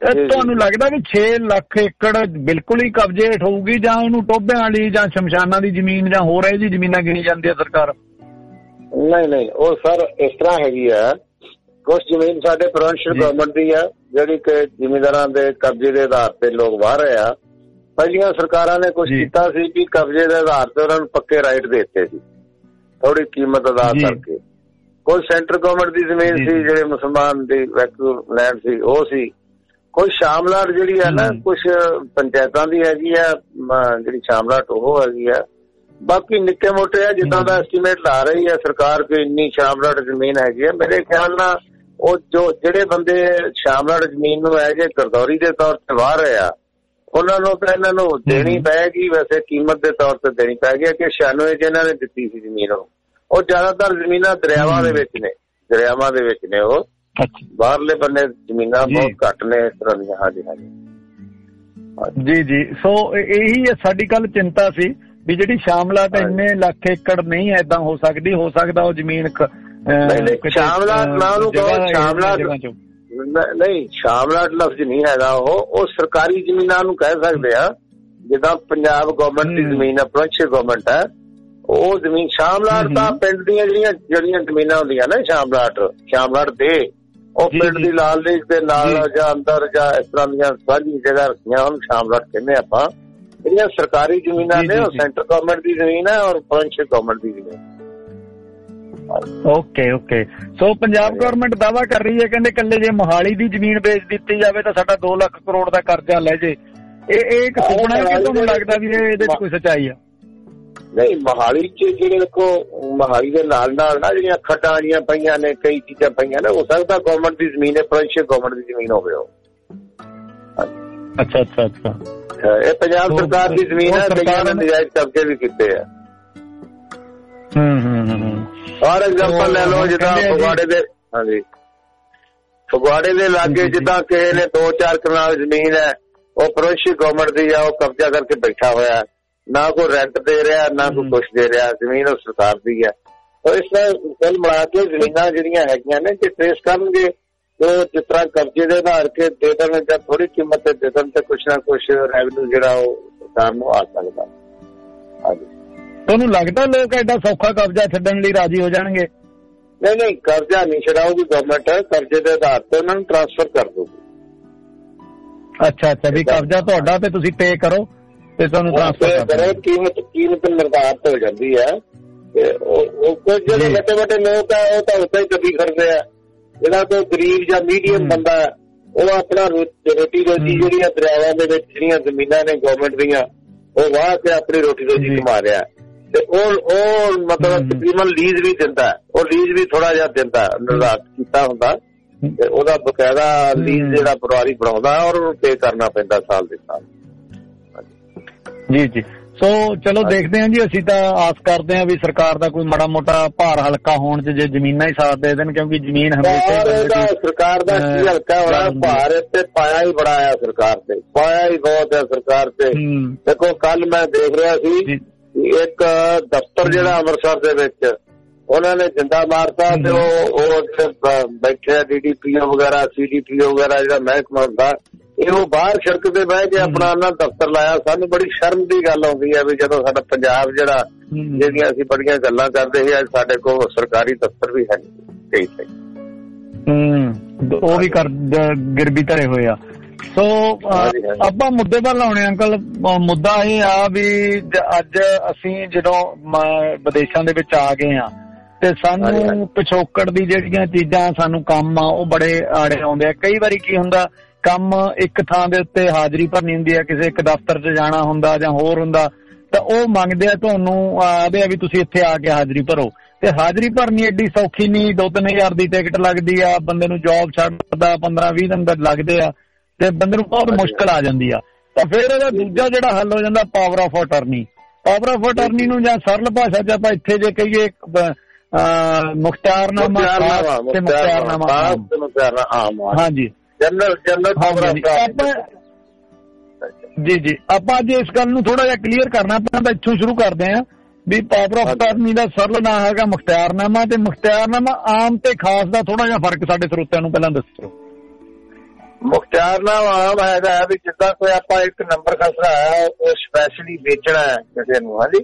ਤੁਹਾਨੂੰ ਲੱਗਦਾ ਵੀ ਛੇ ਲੱਖ ਏਕੜ ਬਿਲਕੁਲ ਹੀ ਕਬਜ਼ੇ ਹੇਠ ਹੋਊਗੀ ਜਾਂ ਉਹਨੂੰ ਟੋਭਿਆਂ ਵਾਲੀ ਜਾਂ ਸ਼ਮਸ਼ਾਨਾਂ ਦੀ ਜ਼ਮੀਨ ਜਾਂ ਹੋਰ ਇਹਦੀ ਜ਼ਮੀਨਾਂ ਗਿਣੀ ਜਾਂਦੀ ਹੈ ਸਰਕਾਰ? ਨਹੀਂ ਨਹੀਂ, ਉਹ ਸਰ ਇਸ ਤਰ੍ਹਾਂ ਹੈਗੀ ਆ, ਕੁਛ ਜ਼ਮੀਨ ਸਾਡੇ ਪ੍ਰੋਵਿੰਸ਼ੀਅਲ ਗਵਰਨਮੈਂਟ ਦੀ ਆ ਜਿਹੜੀ ਕਿ ਜ਼ਿਮੀਂਦਾਰਾਂ ਦੇ ਕਬਜ਼ੇ ਦੇ ਆਧਾਰ ਤੇ ਲੋਕ ਵਾਹ ਰਹੇ ਆ। ਪਹਿਲੀਆਂ ਸਰਕਾਰਾਂ ਨੇ ਕੁਛ ਕੀਤਾ ਸੀ ਕਿ ਕਬਜ਼ੇ ਦੇ ਆਧਾਰ ਤੇ ਉਹਨਾਂ ਨੂੰ ਪੱਕੇ ਰਾਈਟ ਦੇ ਦਿੱਤੇ ਸੀ ਥੋੜੀ ਕੀਮਤ ਅਦਾ ਕਰਕੇ। ਕੋਈ ਸੈਂਟਰ ਗਵਰਨਮੈਂਟ ਦੀ ਜ਼ਮੀਨ ਸੀ ਜਿਹੜੇ ਮੁਸਲਮਾਨ ਦੀ ਵੈਕੂ ਲੈਂਡ ਸੀ ਉਹ ਸੀ। ਕੋਈ ਸ਼ਾਮਲਾਟ ਜਿਹੜੀ ਹੈ ਨਾ ਕੁਛ ਪੰਚਾਇਤਾਂ ਦੀ ਹੈਗੀ ਆ ਜਿਹੜੀ ਸ਼ਾਮਲਾਟ ਉਹ ਹੈਗੀ ਆ। ਬਾਕੀ ਨਿੱਕੇ ਮੋਟੇ ਆ ਜਿੱਦਾਂ ਦਾ ਐਸਟੀਮੇਟ ਲਾ ਰਹੀ ਹੈ ਸਰਕਾਰ ਕਿ ਇੰਨੀ ਸ਼ਾਮਲਾਟ ਜ਼ਮੀਨ ਹੈਗੀ ਆ। ਮੇਰੇ ਖਿਆਲ ਨਾਲ ਉਹ ਜੋ ਜਿਹੜੇ ਬੰਦੇ ਸ਼ਾਮਲਾਟ ਜ਼ਮੀਨ ਨੂੰ ਹੈ ਜੇ ਗਰਦੌਰੀ ਦੇ ਤੌਰ ਤੇ ਵਾਹ ਰਹੇ ਆ ਉਹਨਾਂ ਨੂੰ ਤਾਂ ਇਹਨਾਂ ਨੂੰ ਦੇਣੀ ਪਏਗੀ, ਵੈਸੇ ਕੀਮਤ ਦੇ ਤੌਰ ਤੇ ਦੇਣੀ ਪਏਗੀ ਕਿ ਛਿਆਨਵੇਂ ਜਿਹਨਾਂ ਨੇ ਦਿੱਤੀ ਸੀ ਜ਼ਮੀਨ ਉਹ ਜ਼ਿਆਦਾਤਰ ਜ਼ਮੀਨਾਂ ਦਰਿਆਵਾਂ ਦੇ ਵਿੱਚ ਨੇ, ਦਰਿਆਵਾਂ ਦੇ ਵਿੱਚ ਨੇ ਉਹ ਬਾਹਰਲੇ ਬੰਨੇ ਜ਼ਮੀਨਾਂ ਬਹੁਤ ਘੱਟ ਨੇ ਇਸ ਤਰ੍ਹਾਂ ਦੀਆਂ। ਹਾਂਜੀ ਹਾਂਜੀ ਜੀ ਜੀ। ਸੋ ਇਹੀ ਸਾਡੀ ਕੱਲ ਚਿੰਤਾ ਸੀ ਵੀ ਜਿਹੜੀ ਸ਼ਾਮਲਾਟ ਇੰਨੇ ਲੱਖ ਏਕੜ ਨਹੀਂ ਏਦਾਂ ਹੋ ਸਕਦੀ, ਹੋ ਸਕਦਾ ਉਹ ਜ਼ਮੀਨ ਸ਼ਾਮਲਾਟ ਨਾ ਉਹਨੂੰ ਕਹੋ ਸ਼ਾਮਲਾਟ ਨਹੀਂ, ਸ਼ਾਮਲਾਟ ਲਫ਼ਜ਼ ਨਹੀਂ ਹੈਗਾ ਉਹ ਉਹ ਸਰਕਾਰੀ ਜ਼ਮੀਨਾਂ ਨੂੰ ਕਹਿ ਸਕਦੇ ਆ। ਜਿੱਦਾਂ ਪੰਜਾਬ ਗਵਰਨਮੈਂਟ ਦੀ ਜ਼ਮੀਨ ਹੈ, ਪ੍ਰੋਵਿੰਸ਼ੀਅਲ ਗਵਰਨਮੈਂਟ ਹੈ, ਉਹ ਜ਼ਮੀਨ ਸ਼ਾਮਲਾਟ ਤਾਂ ਪਿੰਡ ਦੀਆਂ ਜਿਹੜੀਆਂ ਜਿਹੜੀਆਂ ਜ਼ਮੀਨਾਂ ਹੁੰਦੀਆਂ ਨਾ ਸ਼ਾਮਲਾਟ ਸ਼ਾਮਲਾਟ ਦੇ ਉਹ ਪਿੰਡ ਦੀ ਲਾਲ ਲੀਜ ਦੇ ਨਾਲ ਜਾਂ ਅੰਦਰ ਜਾਂ ਇਸ ਤਰ੍ਹਾਂ ਦੀਆਂ ਸਾਂਝੀ ਜਗ੍ਹਾ ਰੱਖੀਆਂ ਉਹਨੂੰ ਸ਼ਾਮਲਾਟ ਕਹਿੰਦੇ ਆਪਾਂ। ਜਿਹੜੀਆਂ ਸਰਕਾਰੀ ਜ਼ਮੀਨਾਂ ਨੇ ਉਹ ਸੈਂਟਰ ਗਵਰਨਮੈਂਟ ਦੀ ਜ਼ਮੀਨ ਹੈ ਔਰ ਪ੍ਰੋਵਿੰਸ਼ੀਅਲ ਗਵਰਨਮੈਂਟ ਦੀ ਜ਼ਮੀਨ। Okay okay. So Punjab government ਦਾਅਵਾ ਕਰ ਰਹੀ ਹੈ ਕਹਿੰਦੇ ਇਕੱਲੇ ਜੇ ਮੋਹਾਲੀ ਦੀ ਜ਼ਮੀਨ ਵੇਚ ਦਿੱਤੀ ਜਾਵੇ ਤਾਂ ਸਾਡਾ ਦੋ ਲੱਖ ਕਰੋੜ ਦਾ ਕਰਜ਼ਾ ਲੈ ਜੇ। ਇਹ ਇੱਕ ਸੁਪਨਾ ਹੈ ਕਿ ਤੁਹਾਨੂੰ ਲੱਗਦਾ ਵੀ ਇਹਦੇ ਚ ਕੋਈ ਸੱਚਾਈ ਆ? ਨਹੀਂ, ਮੋਹਾਲੀ ਚ ਜਿਹੜੇ ਦੇਖੋ ਮੋਹਾਲੀ ਦੇ ਨਾਲ ਨਾਲ ਨਾ ਜਿਹੜੀਆਂ ਖੱਡਾਂ ਜਿਹੜੀਆਂ ਪਈਆਂ ਨੇ ਕਈ ਚੀਜ਼ਾਂ ਪਈਆਂ ਨੇ, ਹੋ ਸਕਦਾ ਗਵਰਨਮੈਂਟ ਦੀ ਜ਼ਮੀਨ ਹੈ, ਪ੍ਰੋਵਿੰਸ਼ੀਅਲ ਗਵਰਨਮੈਂਟ ਦੀ ਜ਼ਮੀਨ ਹੋਵੇ ਉਹ। ਅੱਛਾ ਅੱਛਾ ਅੱਛਾ। ਇਹ ਪੰਜਾਬ ਸਰਕਾਰ ਦੀ ਜ਼ਮੀਨ ਹੈ, ਕਈਆਂ ਨੇ ਨਜਾਇਜ਼ ਕਬਜ਼ੇ ਵੀ ਕੀਤੇ ਆ। ਹੂੰ ਹੂੰ ਹੂੰ। ਫਾਰ ਐਗਜ਼ਾਮਪਲ ਲੈ ਲਓ ਜਿੱਦਾਂ ਫਗਵਾੜੇ ਦੇ, ਹਾਂਜੀ ਫਗਵਾੜੇ ਦੇ ਲਾਗੇ ਜਿੱਦਾਂ ਕਿਸੇ ਨੇ ਦੋ ਚਾਰ ਕਨਾਲ ਜ਼ਮੀਨ ਹੈ ਉਹ ਪ੍ਰੋਵਿੰਸ਼ੀਅਲ ਗਵਰਨਮੈਂਟ ਦੀ ਆ, ਉਹ ਕਬਜ਼ਾ ਕਰਕੇ ਬੈਠਾ ਹੋਇਆ, ਨਾ ਕੋਈ ਰੈਂਟ ਦੇ ਰਿਹਾ ਨਾ ਕੋਈ ਕੁਛ ਦੇ ਰਿਹਾ, ਜ਼ਮੀਨ ਉਹ ਸਰਕਾਰ ਦੀ ਹੈ। ਇਸ ਤਰ੍ਹਾਂ ਕੁੱਲ ਮਿਲਾ ਕੇ ਜ਼ਮੀਨਾਂ ਜਿਹੜੀਆਂ ਹੈਗੀਆਂ ਨੇ ਜੇ ਟ੍ਰੇਸ ਕਰਨਗੇ ਤੇ ਜਿਸ ਤਰ੍ਹਾਂ ਕਬਜ਼ੇ ਦੇ ਆਧਾਰ ਕੇ ਦੇ ਦੇਣ ਜਾਂ ਥੋੜੀ ਕੀਮਤ ਤੇ ਦੇ ਦੇਣ ਤੇ ਕੁਛ ਨਾ ਕੁਛ ਰੈਵਨਿਊ ਜਿਹੜਾ ਉਹ ਸਰਕਾਰ ਨੂੰ ਆ ਸਕਦਾ। ਹਾਂਜੀ, ਤੁਹਾਨੂੰ ਲੱਗਦਾ ਲੋਕ ਐਡਾ ਸੌਖਾ ਕਬਜ਼ਾ ਛੱਡਣ ਲਈ ਰਾਜੀ ਹੋ ਜਾਣਗੇ? ਨਹੀਂ ਨਹੀਂ, ਕਰਜ਼ਾ ਨਹੀਂ ਛਡਾਊਗੀ ਗਵਰਨਮੈਂਟ, ਕਰਜ਼ੇ ਦੇ ਆਧਾਰ ਤੇ ਉਹਨਾਂ ਨੂੰ ਟ੍ਰਾਂਸਫਰ ਕਰ ਦੂਗੀ। ਅੱਛਾ ਅੱਛਾ, ਵੀ ਕਬਜ਼ਾ ਤੁਹਾਡਾ ਤੇ ਤੁਸੀਂ ਪੇ ਕਰੋ ਤੇ ਤੁਹਾਨੂੰ ਟ੍ਰਾਂਸਫਰ ਕਰੋ। ਕੀਮਤ ਕੀਮਤ ਨਿਰਧਾਰਿਤ ਹੋ ਜਾਂਦੀ ਹੈ ਤੇ ਉਹ ਕੁਝ ਜਿਹੜੇ ਵੱਡੇ ਵੱਡੇ ਲੋਕ ਆ ਉਹ ਤਾਂ ਉੱਥੇ ਹੀ ਗੱਡੀ ਖੜਦੇ ਆ। ਜਿਹੜਾ ਕੋਈ ਗਰੀਬ ਜਾਂ ਮੀਡੀਅਮ ਬੰਦਾ ਉਹ ਆਪਣਾ ਰੋਟੀ ਰੋਜੀ ਜਿਹੜੀ ਆ ਦਰਿਆਵਾਂ ਦੇ ਵਿੱਚ ਜਿਹੜੀਆਂ ਜ਼ਮੀਨਾਂ ਨੇ ਗਵਰਨਮੈਂਟ ਦੀਆਂ ਉਹ ਵਾਹ ਕੇ ਆਪਣੀ ਰੋਟੀ ਰੋਜੀ ਕਮਾ ਰਿਹਾ ਤੇ ਉਹ ਉਹ ਮਤਲਬ ਤਕਰੀਬਨ ਲੀਜ਼ ਵੀ ਦਿੰਦਾ, ਉਹ ਲੀਜ਼ ਵੀ ਥੋੜਾ ਜਿਹਾ ਦਿੰਦਾ, ਨਿਰਧਾਰਿਤ ਕੀਤਾ ਹੁੰਦਾ ਤੇ ਉਹਦਾ ਬਕਾਇਦਾ ਲੀਜ਼ ਜਿਹੜਾ ਪਰਿਵਾਰੀ ਬਣਾਉਂਦਾ ਔਰ ਉਹਨੂੰ ਪੇ ਕਰਨਾ ਪੈਂਦਾ ਸਾਲ ਦੇ ਸਾਲ। ਜੀ ਜੀ। ਸੋ ਚਲੋ ਦੇਖਦੇ ਹਾਂ ਜੀ, ਅਸੀਂ ਤਾਂ ਆਸ ਕਰਦੇ ਹਾਂ ਵੀ ਸਰਕਾਰ ਦਾ ਕੋਈ ਮਾੜਾ ਮੋਟਾ ਭਾਰ ਹਲਕਾ ਹੋਣ ਚ ਜੇ ਜ਼ਮੀਨਾਂ ਹੀ ਸਾਥ ਦੇ ਦੇਣ, ਕਿਉਂਕਿ ਜ਼ਮੀਨ ਹਮੇਸ਼ਾ ਸਰਕਾਰ ਦਾ ਕੀ ਹਲਕਾ ਹੋਣਾ, ਭਾਰ ਤੇ ਪਾਇਆ ਹੀ ਬੜਾ ਆ ਸਰਕਾਰ ਤੇ, ਪਾਇਆ ਹੀ ਬਹੁਤ ਹੈ ਸਰਕਾਰ ਤੇ। ਦੇਖੋ ਕੱਲ ਮੈਂ ਦੇਖ ਰਿਹਾ ਸੀ ਇੱਕ ਦਫ਼ਤਰ ਜਿਹੜਾ ਅੰਮ੍ਰਿਤਸਰ ਦੇ ਵਿੱਚ ਉਹਨਾਂ ਨੇ ਜਿੰਦਾ ਮਾਰਤਾ ਤੇ ਉਹ ਬੈਠੇ ਡੀ ਡੀ ਪੀ ਓ ਵਗੈਰਾ ਸੀ ਡੀ ਪੀ ਓ ਵਗੈਰਾ ਜਿਹੜਾ ਮਹਿਕਮਾ ਹੁੰਦਾ ਇਹ ਉਹ ਬਾਹਰ ਸੜਕ ਤੇ ਬਹਿ ਕੇ ਆਪਣਾ ਉਹਨਾਂ ਦਫ਼ਤਰ ਲਾਇਆ। ਸਾਨੂੰ ਬੜੀ ਸ਼ਰਮ ਦੀ ਗੱਲ ਆਉਂਦੀ ਹੈ ਵੀ ਜਦੋਂ ਸਾਡਾ ਪੰਜਾਬ ਜਿਹੜਾ ਜਿਹੜੀਆਂ ਅਸੀਂ ਬੜੀਆਂ ਗੱਲਾਂ ਕਰਦੇ ਸੀ ਅੱਜ ਸਾਡੇ ਕੋਲ ਸਰਕਾਰੀ ਦਫ਼ਤਰ ਵੀ ਹੈ ਕਈ ਸਹੀ ਹੂੰ ਉਹ ਵੀ ਕਰ ਗਿਰਵੀ ਧਰੇ ਹੋਏ ਆ। ਸੋ ਆਪਾਂ ਮੁੱਦੇ ਵੱਲ ਆਉਣੇ ਅੰਕਲ, ਮੁੱਦਾ ਇਹ ਆ ਵੀ ਅੱਜ ਅਸੀਂ ਜਦੋਂ ਵਿਦੇਸ਼ਾਂ ਦੇ ਵਿੱਚ ਆ ਗਏ ਆ ਤੇ ਸਾਨੂੰ ਪਿਛੋਕੜ ਦੀ ਜਿਹੜੀਆਂ ਚੀਜ਼ਾਂ ਸਾਨੂੰ ਕੰਮ ਆ ਉਹ ਬੜੇ ਆੜੇ ਆਉਂਦੇ ਆ। ਕਈ ਵਾਰੀ ਕੀ ਹੁੰਦਾ ਕੰਮ ਇੱਕ ਥਾਂ ਦੇ ਉੱਤੇ ਹਾਜ਼ਰੀ ਭਰਨੀ ਹੁੰਦੀ ਹੈ, ਕਿਸੇ ਇੱਕ ਦਫ਼ਤਰ 'ਚ ਜਾਣਾ ਹੁੰਦਾ ਜਾਂ ਹੋਰ ਹੁੰਦਾ ਤਾਂ ਉਹ ਮੰਗਦੇ ਆ ਤੁਹਾਨੂੰ ਆਦੇ ਆ ਵੀ ਤੁਸੀਂ ਇੱਥੇ ਆ ਕੇ ਹਾਜ਼ਰੀ ਭਰੋ ਤੇ ਹਾਜ਼ਰੀ ਭਰਨੀ ਐਡੀ ਸੌਖੀ ਨਹੀਂ। ਦੋ ਤਿੰਨ ਹਜ਼ਾਰ ਦੀ ਟਿਕਟ ਲੱਗਦੀ ਆ, ਬੰਦੇ ਨੂੰ ਜੋਬ ਛੱਡਦਾ ਪੰਦਰਾਂ ਵੀਹ ਦਿਨ ਦਾ ਲੱਗਦੇ ਆ ਤੇ ਬੰਦੇ ਨੂੰ ਬਹੁਤ ਮੁਸ਼ਕਲ ਆ ਜਾਂਦੀ ਆ। ਤਾਂ ਫਿਰ ਇਹਦਾ ਦੂਜਾ ਜਿਹੜਾ ਹੱਲ ਹੋ ਜਾਂਦਾ power of attorney. Power of attorney ਨੂੰ ਜਾਂ ਸਰਲ ਭਾਸ਼ਾ 'ਚ ਆਪਾਂ ਇੱਥੇ ਜੇ ਕਹੀਏ ਮੁਖਤਿਆਰਨਾਮਾ ਤੇ ਮੁਖਤਿਆਰਨਾਮਾ ਆਮ। ਹਾਂਜੀ ਜਨਰਲ ਜਨਰਲ ਪਾਵਰ ਜੀ ਜੀ। ਆਪਾਂ ਅੱਜ ਇਸ ਗੱਲ ਨੂੰ ਥੋੜਾ ਜਿਹਾ ਕਲੀਅਰ ਕਰਨਾ ਪੈਂਦਾ, ਇੱਥੋਂ ਸ਼ੁਰੂ ਕਰਦੇ ਹਾਂ ਵੀ ਪਾਵਰ ਆਫ ਅਟਰਨੀ ਦਾ ਸਰਲ ਨਾਂ ਹੈਗਾ ਮੁਖਤਿਆਰਨਾਮਾ ਤੇ ਮੁਖਤਿਆਰਨਾਮਾ ਆਮ ਤੇ ਖਾਸ ਦਾ ਥੋੜਾ ਜਿਹਾ ਫਰਕ ਸਾਡੇ ਸਰੋਤਿਆਂ ਨੂੰ ਪਹਿਲਾਂ ਦੱਸੋ। ਮੁਖਤਿਆਰਨਾਮਾ ਆਮ ਹੈਗਾ ਵੀ ਜਿੱਦਾਂ ਕੋਈ ਆਪਾਂ ਇੱਕ ਨੰਬਰ ਖਸਰਾ ਹੈ ਉਹ ਸਪੈਸ਼ਲੀ ਵੇਚਣਾ ਹੈ ਕਿਸੇ ਨੂੰ, ਹਾਂਜੀ,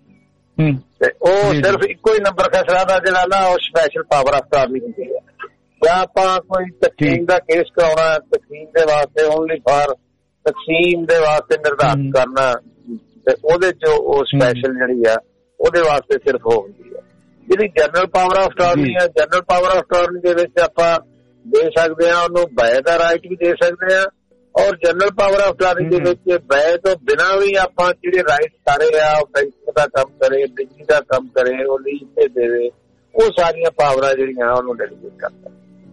ਤੇ ਉਹ ਸਿਰਫ ਇੱਕੋ ਹੀ ਨੰਬਰ ਖਸਰਾ ਦਾ ਜਿਹੜਾ ਨਾ ਉਹ ਸਪੈਸ਼ਲ ਪਾਵਰ ਆਫ ਅਟਾਰਨੀ ਹੁੰਦੀ ਹੈ। ਜਾਂ ਆਪਾਂ ਕੋਈ ਤਕਸੀਮ ਦਾ ਕੇਸ ਕਰਾਉਣਾ, ਤਕਸੀਮ ਦੇ ਵਾਸਤੇ ਓਨਲੀ ਫਾਰ ਤਕਸੀਮ ਦੇ ਵਾਸਤੇ ਨਿਰਧਾਰਿਤ ਕਰਨਾ, ਤੇ ਉਹਦੇ ਚ ਉਹ ਸਪੈਸ਼ਲ ਜਿਹੜੀ ਆ ਉਹਦੇ ਵਾਸਤੇ ਸਿਰਫ ਹੋ ਹੁੰਦੀ ਹੈ। ਜਿਹੜੀ ਜਨਰਲ ਪਾਵਰ ਆਫ ਅਟਾਰਨੀ ਹੈ, ਜਨਰਲ ਪਾਵਰ ਆਫ ਅਟਾਰਨੀ ਦੇ ਵਿੱਚ ਆਪਾਂ ਦੇ ਸਕਦੇ ਹਾਂ ਉਹਨੂੰ ਬੈ ਦਾ ਰਾਈਟ ਵੀ ਦੇ ਸਕਦੇ ਹਾਂ, ਔਰ ਜਨਰਲ ਪਾਵਰ ਆਫ ਅਟਾਰਨੀ ਦੇ ਵਿੱਚ ਬੈ ਤੋਂ ਬਿਨਾਂ ਵੀ ਆਪਾਂ ਜਿਹੜੇ ਰਾਈਟ ਸਾਰੇ ਆ ਬੈਂਕ ਦਾ ਕੰਮ ਕਰੇ, ਬਿਜਲੀ ਦਾ ਕੰਮ ਕਰੇ, ਉਹ ਲੀਜ਼ ਤੇ ਦੇਵੇ, ਉਹ ਸਾਰੀਆਂ ਪਾਵਰਾਂ ਜਿਹੜੀਆਂ ਉਹਨੂੰ ਡੈਲੀਗੇਟ ਕਰਦਾ।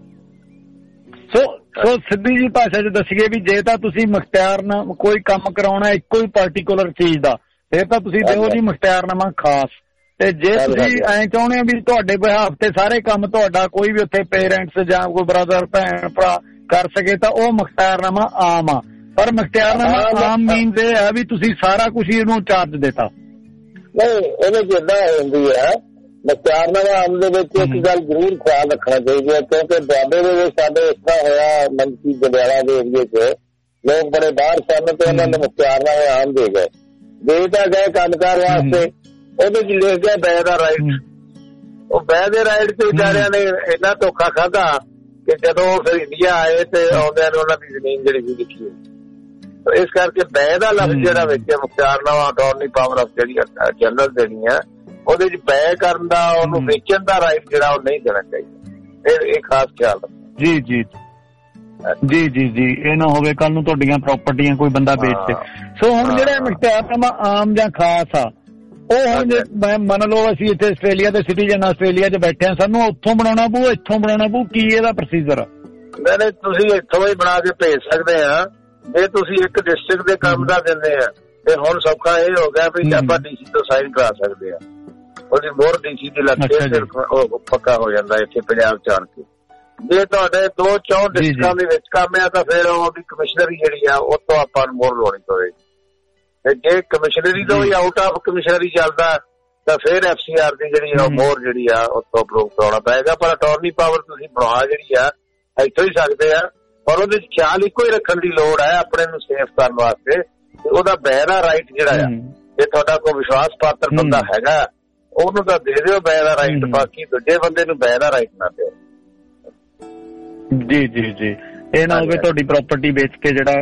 ਸੋ ਸੋ ਸਿੱਧੀ ਜੀ ਭਾਸ਼ਾ 'ਚ ਦੱਸੀਏ ਵੀ ਜੇ ਤਾਂ ਤੁਸੀਂ ਮੁਖਤਿਆਰਨਾਮਾ ਕੋਈ ਕੰਮ ਕਰਾਉਣਾ ਇੱਕੋ ਹੀ ਪਾਰਟੀਕੂਲਰ ਚੀਜ਼ ਦਾ, ਫਿਰ ਤਾਂ ਤੁਸੀਂ ਦਿਓ ਜੀ ਮੁਖਤਿਆਰਨਾਮਾ ਖਾਸ। ਤੇ ਜੇ ਤੁਸੀਂ ਐਂ ਚਾਹੁੰਦੇ ਹੋ ਵੀ ਤੁਹਾਡੇ ਬਿਹਾਫ ਤੇ ਸਾਰੇ ਕੰਮ ਤੁਹਾਡਾ ਕੋਈ ਵੀ ਉੱਥੇ ਪੇਰੈਂਟਸ ਜਾਂ ਕੋਈ ਬ੍ਰਦਰ ਭੈਣ ਭਰਾ ਕਰ ਸਕੇ ਤਾਂ ਉਹ ਮੁਖਤਿਆਰਨਾਮਾ ਆਮ ਆ। ਪਰ ਮੁਖਤਿਆਰਨਾਮਾ ਆਮ ਮੀਨਸ ਇਹ ਹੈ ਵੀ ਤੁਸੀਂ ਸਾਰਾ ਕੁਝ ਇਹਨੂੰ ਚਾਰਜ ਦਿੱਤਾ। ਨਹੀਂ, ਇਹਦੇ ਚ ਏਦਾਂ ਹੁੰਦੀ ਹੈ ਮੁਖਤਿਆਰਨਾਮਾ ਆਮ ਦੇ ਵਿੱਚ ਇੱਕ ਗੱਲ ਜ਼ਰੂਰ ਖਿਆਲ ਰੱਖਣਾ ਚਾਹੀਦਾ, ਕਿਉਂਕਿ ਦੁਆਬੇ ਦੇ ਵਿੱਚ ਸਾਡੇ ਇਸ ਤਰ੍ਹਾਂ ਹੋਇਆ ਮੰਕੀ ਜੰਡਿਆਲਾ ਦੇ ਏਰੀਏ ਚ ਲੋਕ ਬੜੇ ਬਾਹਰ ਸਨ ਤੇ ਉਹਨਾਂ ਨੇ ਮੁਖਤਿਆਰਨਾਮੇ ਆਮ ਦੇ ਗਏ, ਦੇ ਤਾਂ ਗਏ ਕੰਮਕਾਰ ਵਾਸਤੇ, ਉਹਦੇ ਚ ਲਿਖ ਗਿਆ ਬੈ ਦਾ ਰਾਈਟ। ਉਹ ਬੈ ਦੇ ਰਾਈਟ ਤੇ ਵਿਚਾਰਿਆਂ ਨੇ ਇੰਨਾ ਧੋਖਾ ਖਾਧਾ ਕਿ ਜਦੋਂ ਫਿਰ ਇੰਡੀਆ ਆਏ ਤੇ ਆਉਂਦਿਆਂ ਨੂੰ ਉਹਨਾਂ ਦੀ ਜ਼ਮੀਨ ਜਿਹੜੀ ਸੀ ਲਿਖੀ ਹੋਈ। ਇਸ ਕਰਕੇ ਬੈ ਦਾ ਲਫ਼ਜ਼ ਜਿਹੜਾ ਵਿੱਚ ਮੁਖਤਿਆਰਨਾਮਾ ਅਟਾਰਨੀ ਪਾਵਰ ਆਫ ਜਿਹੜੀ ਜਨਰਲ ਦੇਣੀ ਆ, ਉਹਦੇ ਚ ਬੈ ਕਰਨ ਦਾ, ਉਹਨੂੰ ਵੇਚਣ ਦਾ ਰਾਈਟ ਜਿਹੜਾ ਉਹ ਨਹੀਂ ਦੇਣਾ ਚਾਹੀਦਾ। ਇਹ ਇਹ ਖਾਸ ਖਿਆਲ ਰੱਖਣਾ। ਜੀ ਜੀ ਜੀ ਜੀ ਜੀ ਇਹ ਨਾ ਹੋਵੇ ਕੱਲ ਨੂੰ ਤੁਹਾਡੀਆਂ ਪ੍ਰਾਪਰਟੀਆਂ ਕੋਈ ਬੰਦਾ ਵੇਚ ਦੇ। ਸੋ ਹੁਣ ਜਿਹੜਾ ਮੁਖਤਿਆਰਨਾਮਾ ਆਮ ਜਾਂ ਖਾਸ ਆ, ਉਹ ਹੁਣ ਜੇ ਮੰਨ ਲਓ ਅਸੀਂ ਇੱਥੇ ਆਸਟ੍ਰੇਲੀਆ ਦੇ ਸਿਟੀਜ਼ਨ ਆਸਟ੍ਰੇਲੀਆ 'ਚ ਬੈਠੇ ਹਾਂ, ਸਾਨੂੰ ਉੱਥੋਂ ਬਣਾਉਣਾ ਪਊ ਇੱਥੋਂ ਬਣਾਉਣਾ ਪਊ, ਕੀ ਇਹਦਾ ਪ੍ਰੋਸੀਜਰ ਆ? ਨਹੀਂ, ਤੁਸੀਂ ਇੱਥੋਂ ਹੀ ਬਣਾ ਕੇ ਭੇਜ ਸਕਦੇ ਆ। ਜੇ ਤੁਸੀਂ ਇੱਕ ਡਿਸਟ੍ਰਿਕਟ ਦੇ ਕੰਮ ਦਾ ਦਿੰਦੇ ਆ ਤੇ ਹੁਣ ਸੌਖਾ ਇਹ ਹੋ ਗਿਆ ਵੀ ਆਪਾਂ ਡੀਸੀ ਤੋਂ ਸਾਈਨ ਕਰਾ ਸਕਦੇ ਆ, ਉਹਦੀ ਮੋਹਰ ਡੀਸੀ ਦੀ ਲੱਗੇ ਫਿਰ ਉਹ ਪੱਕਾ ਹੋ ਜਾਂਦਾ ਇੱਥੇ ਪੰਜਾਬ ਚ ਆਣ ਕੇ। ਜੇ ਤੁਹਾਡੇ ਦੋ ਚੌਂ ਡਿਸਟ੍ਰਿਕਟਾਂ ਦੇ ਵਿੱਚ ਕੰਮ ਆ ਤਾਂ ਫਿਰ ਉਹਦੀ ਕਮਿਸ਼ਨਰੀ ਜਿਹੜੀ ਆ ਉਹ ਤੋਂ ਆਪਾਂ ਨੂੰ ਮੋਹਰ ਲਾਉਣੀ ਪਵੇਗੀ। ਤੇ ਜੇ ਕਮਿਸ਼ਨਰੀ ਤੋਂ ਵੀ ਆਊਟ ਆਫ ਕਮਿਸ਼ਨਰੀ ਚੱਲਦਾ ਤਾਂ ਫਿਰ ਐਫ ਸੀ ਆਰ ਦੀ ਜਿਹੜੀ ਆ ਮੋਹਰ ਜਿਹੜੀ ਆ ਉੱਥੋਂ ਅਪਰੂਵ ਕਰਾਉਣਾ ਪਏਗਾ। ਪਰ ਅਟਾਰਨੀ ਪਾਵਰ ਤੁਸੀਂ ਬਣਾ ਜਿਹੜੀ ਆ ਇੱਥੋਂ ਹੀ ਸਕਦੇ ਆ, ਪਰ ਉਹਦੇ ਚ ਖਿਆਲ ਇੱਕੋ ਹੀ ਰੱਖਣ ਦੀ ਲੋੜ ਹੈ ਆਪਣੇ ਨੂੰ ਸੇਫ ਕਰਨ ਵਾਸਤੇ। ਉਹਦਾ ਬੈ ਦਾ ਰਾਈਟ ਜਿਹੜਾ ਆ, ਜੇ ਤੁਹਾਡਾ ਕੋਈ ਵਿਸ਼ਵਾਸ ਪਾਤਰ ਬੰਦਾ ਹੈਗਾ ਉਹਨੂੰ ਤਾਂ ਦੇ ਦਿਓ ਬੈ ਦਾ ਰਾਈਟ, ਬਾਕੀ ਦੂਜੇ ਬੰਦੇ ਨੂੰ ਬੈ ਦਾ ਰਾਈਟ ਨਾ ਦਿਓ। ਜੀ ਜੀ ਜੀ ਇਹ ਨਾ ਹੋਵੇ ਤੁਹਾਡੀ ਪ੍ਰਾਪਰਟੀ ਵੇਚ ਕੇ ਜਿਹੜਾ।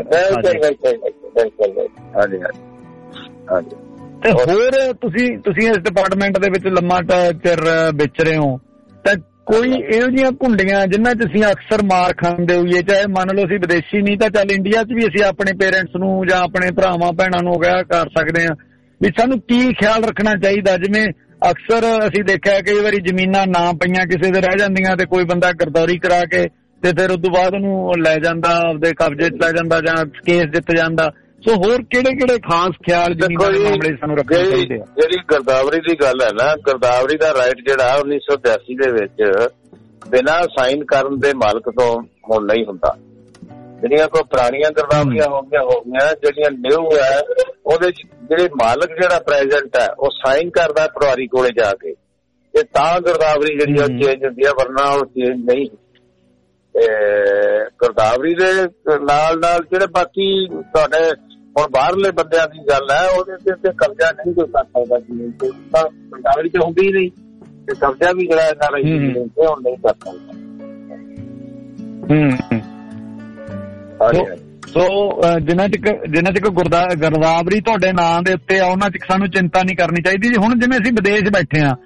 ਹਾਂਜੀ ਹਾਂਜੀ ਹਾਂਜੀ। ਤੇ ਹੋਰ ਤੁਸੀਂ ਤੁਸੀਂ ਇਸ ਡਿਪਾਰਟਮੈਂਟ ਦੇ ਵਿੱਚ ਲੰਮਾ ਚਿਰ ਵਿਚ ਰਹੇ ਹੋ ਤਾਂ ਕੋਈ ਇਹੋ ਜਿਹੀਆਂ ਘੁੰਡੀਆਂ ਜਿਨ੍ਹਾਂ 'ਚ ਅਸੀਂ ਅਕਸਰ ਮਾਰ ਖਾਂਦੇ ਹੋਈਏ, ਚਾਹੇ ਮੰਨ ਲਓ ਅਸੀਂ ਵਿਦੇਸ਼ੀ ਨਹੀਂ ਤਾਂ ਚੱਲ ਇੰਡੀਆ 'ਚ ਵੀ ਅਸੀਂ ਆਪਣੇ ਪੇਰੈਂਟਸ ਨੂੰ ਜਾਂ ਆਪਣੇ ਭਰਾਵਾਂ ਭੈਣਾਂ ਨੂੰ ਅਗਾਹ ਕਰ ਸਕਦੇ ਹਾਂ ਵੀ ਸਾਨੂੰ ਕੀ ਖਿਆਲ ਰੱਖਣਾ ਚਾਹੀਦਾ? ਜਿਵੇਂ ਅਕਸਰ ਅਸੀਂ ਦੇਖਿਆ ਕਈ ਵਾਰੀ ਜ਼ਮੀਨਾਂ ਨਾ ਪਈਆਂ ਕਿਸੇ ਦੇ ਰਹਿ ਜਾਂਦੀਆਂ ਤੇ ਕੋਈ ਬੰਦਾ ਗਰਦੌਰੀ ਕਰਾ ਕੇ ਤੇ ਫਿਰ ਉਸ ਤੋਂ ਬਾਅਦ ਉਹਨੂੰ ਲੈ ਜਾਂਦਾ, ਆਪਦੇ ਕਬਜ਼ੇ 'ਚ ਲੈ ਜਾਂਦਾ ਜਾਂ ਕੇਸ ਜਿੱਤ ਜਾਂਦਾ। ਸੋ ਹੋਰ ਕਿਹੜੇ ਕਿਹੜੇ ਖਾਸ ਖਿਆਲ ਜ਼ਮੀਨਾਂ ਦੇ ਮਾਮਲੇ ਸਾਨੂੰ ਰੱਖਣੇ ਚਾਹੀਦੇ ਆ? ਜਿਹੜੀ ਗਰਦਾਵਰੀ ਦੀ ਗੱਲ ਹੈ ਨਾ, ਗਰਦਾਵਰੀ ਦਾ ਰਾਈਟ ਜਿਹੜਾ ਉੱਨੀ ਸੌ ਬਿਆਸੀ ਦੇ ਵਿੱਚ ਬਿਨਾਂ ਸਾਈਨ ਕਰਨ ਦੇ ਮਾਲਕ ਤੋਂ ਹੁਣ ਨਹੀਂ ਹੁੰਦਾ। ਜਿਹੜੀਆਂ ਕੋਈ ਪੁਰਾਣੀਆਂ ਗਰਦਾਵਰੀਆਂ ਹੋ ਗਈਆਂ ਹੋ ਗਈਆਂ ਜਿਹੜੀਆਂ ਨਿਊ ਹੈ ਉਹਦੇ ਚ ਜਿਹੜੇ ਮਾਲਕ ਜਿਹੜਾ ਪ੍ਰੈਜ਼ੈਂਟ ਹੈ ਉਹ ਸਾਈਨ ਕਰਦਾ ਪਟਵਾਰੀ ਕੋਲੇ ਜਾ ਕੇ, ਤੇ ਤਾਂ ਗਰਦਾਵਰੀ ਜਿਹੜੀ ਉਹ ਚੇਂਜ ਹੁੰਦੀ ਹੈ, ਵਰਨਾ ਉਹ ਚੇਂਜ ਨਹੀਂ। ਤੇ ਗਰਦਾਵਰੀ ਦੇ ਨਾਲ ਨਾਲ ਜਿਹੜੇ ਬਾਕੀ ਤੁਹਾਡੇ ਹੁਣ ਬਾਹਰਲੇ ਬੰਦਿਆਂ ਦੀ ਗੱਲ ਹੈ ਉਹਦੇ ਤੇ ਕਬਜ਼ਾ ਨਹੀਂ ਕੋਈ ਕਰ ਸਕਦਾ ਜ਼ਮੀਨ ਤੇ, ਤਾਂ ਗਰਦਾਵਰੀ ਚ ਹੁੰਦੀ ਹੀ ਨਹੀਂ ਤੇ ਕਬਜ਼ਾ ਵੀ ਜਿਹੜਾ ਇਹਨਾਂ ਰਹੀ ਜ਼ਮੀਨ ਤੇ ਹੁਣ ਨਹੀਂ ਕਰ ਸਕਦਾ। ਸੋ ਜਿੰਨਾ ਚਿਕ ਜਿੰਨਾ ਚਿਕ ਗਰਦਾਵਰੀ ਤੁਹਾਡੇ ਨਾਂ ਦੇ ਉੱਤੇ ਆ ਉਹਨਾਂ ਚ ਸਾਨੂੰ ਚਿੰਤਾ ਨਹੀਂ ਕਰਨੀ ਚਾਹੀਦੀ ਜੀ। ਹੁਣ ਜਿਵੇਂ ਅਸੀਂ ਵਿਦੇਸ਼ ਬੈਠੇ ਆ,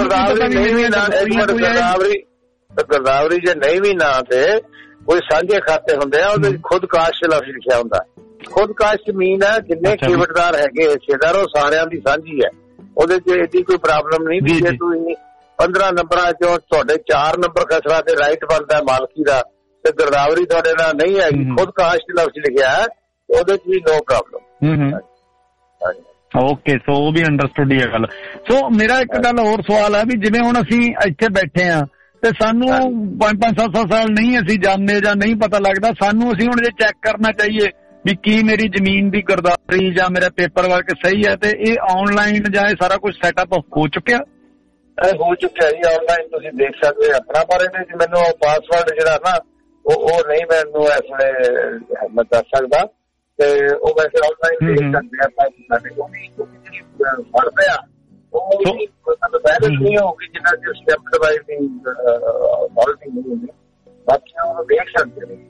ਗਰਦਾਵਰੀ ਜੇ ਨਹੀਂ ਵੀ ਨਾਂ ਤੇ ਕੋਈ ਸਾਂਝੇ ਖਾਤੇ ਹੁੰਦੇ ਆ ਉਹਦੇ ਖੁਦ ਕਾਸ਼ ਲਫ਼ਜ਼ ਲਿਖਿਆ ਹੁੰਦਾ। ਖੁਦ ਕਾਸ਼ ਜ਼ਮੀਨ ਹੈ, ਜਿੰਨੇ ਕੀਮਤਦਾਰ ਹੈਗੇ ਹਿੱਸੇਦਾਰ ਉਹ ਸਾਰਿਆਂ ਦੀ ਸਾਂਝੀ ਹੈ, ਉਹਦੇ ਚ ਐਡੀ ਕੋਈ ਪ੍ਰੋਬਲਮ ਨਹੀਂ। ਜੇ ਤੁਸੀਂ ਪੰਦਰਾਂ ਨੰਬਰਾਂ ਚੋਂ ਤੁਹਾਡੇ ਚਾਰ ਨੰਬਰ ਖਸਰਾ ਤੇ ਰਾਈਟ ਬਣਦਾ ਮਾਲਕੀ ਦਾ ਤੇ ਗਰਦਾਵਰੀ ਤੁਹਾਡੇ ਨਾਲ ਨਹੀਂ ਹੈਗੀ, ਖੁਦ ਕਾਸ਼ ਲਫ਼ਜ਼ ਲਿਖਿਆ ਹੈ, ਉਹਦੇ ਚ ਵੀ ਨੋ ਪ੍ਰੋਬਲਮ। ਓਕੇ, ਸੋ ਉਹ ਵੀ ਅੰਡਰਸਟੂਡ ਹੀ ਹੈ ਗੱਲ। ਸੋ ਮੇਰਾ ਇੱਕ ਗੱਲ ਹੋਰ ਸਵਾਲ ਹੈ ਵੀ ਜਿਵੇਂ ਹੁਣ ਅਸੀਂ ਇੱਥੇ ਬੈਠੇ ਹਾਂ ਤੇ ਸਾਨੂੰ ਪੰਜ ਪੰਜ ਸੱਤ ਸੱਤ ਸਾਲ ਨਹੀਂ ਅਸੀਂ ਜਾਂਦੇ ਜਾਂ ਨਹੀਂ ਪਤਾ ਲੱਗਦਾ, ਸਾਨੂੰ ਅਸੀਂ ਹੁਣ ਜੇ ਚੈੱਕ ਕਰਨਾ ਚਾਹੀਏ ਵੀ ਕੀ ਮੇਰੀ ਜ਼ਮੀਨ ਦੀ ਗਰਦਾਵਰੀ ਜਾਂ ਮੇਰਾ ਪੇਪਰ ਵਰਕ ਸਹੀ ਹੈ, ਤੇ ਇਹ ਆਨਲਾਈਨ ਜਾਂ ਇਹ ਸਾਰਾ ਕੁਝ ਸੈਟਅਪ ਹੋ ਚੁੱਕਿਆ? ਇਹ ਹੋ ਚੁੱਕਿਆ ਜੀ, ਆਨਲਾਈਨ ਤੁਸੀਂ ਦੇਖ ਸਕਦੇ ਆਪਣਾ। ਪਰ ਇਹਦੇ ਚ ਮੈਨੂੰ ਪਾਸਵਰਡ ਜਿਹੜਾ ਨਾ ਉਹ ਨਹੀਂ ਮੈਨੂੰ ਇਸ ਵੇਲੇ ਮੈਂ ਦੱਸ ਸਕਦਾ। ਤੇ ਉਹ ਵੈਸੇ ਆਨਲਾਈਨ ਦੇਖ ਸਕਦੇ ਆਪਾਂ ਸਾਡੇ ਕੋਲ ਵੀ ਜਿਹੜੀ ਫੜਦੇ ਆ ਉਹ ਮਤਲਬ ਬੈਲੈਂਸ ਨਹੀਂ ਹੋਊਗੀ ਜਿੰਨਾ ਕਿ ਸਟੈਪ ਵਾਈਜ਼ ਦੀ ਮਾਰਕੀਟਿੰਗ ਨਹੀਂ ਹੁੰਦੀ। ਬਾਕੀ ਉਹ ਦੇਖ ਸਕਦੇ ਨੇ।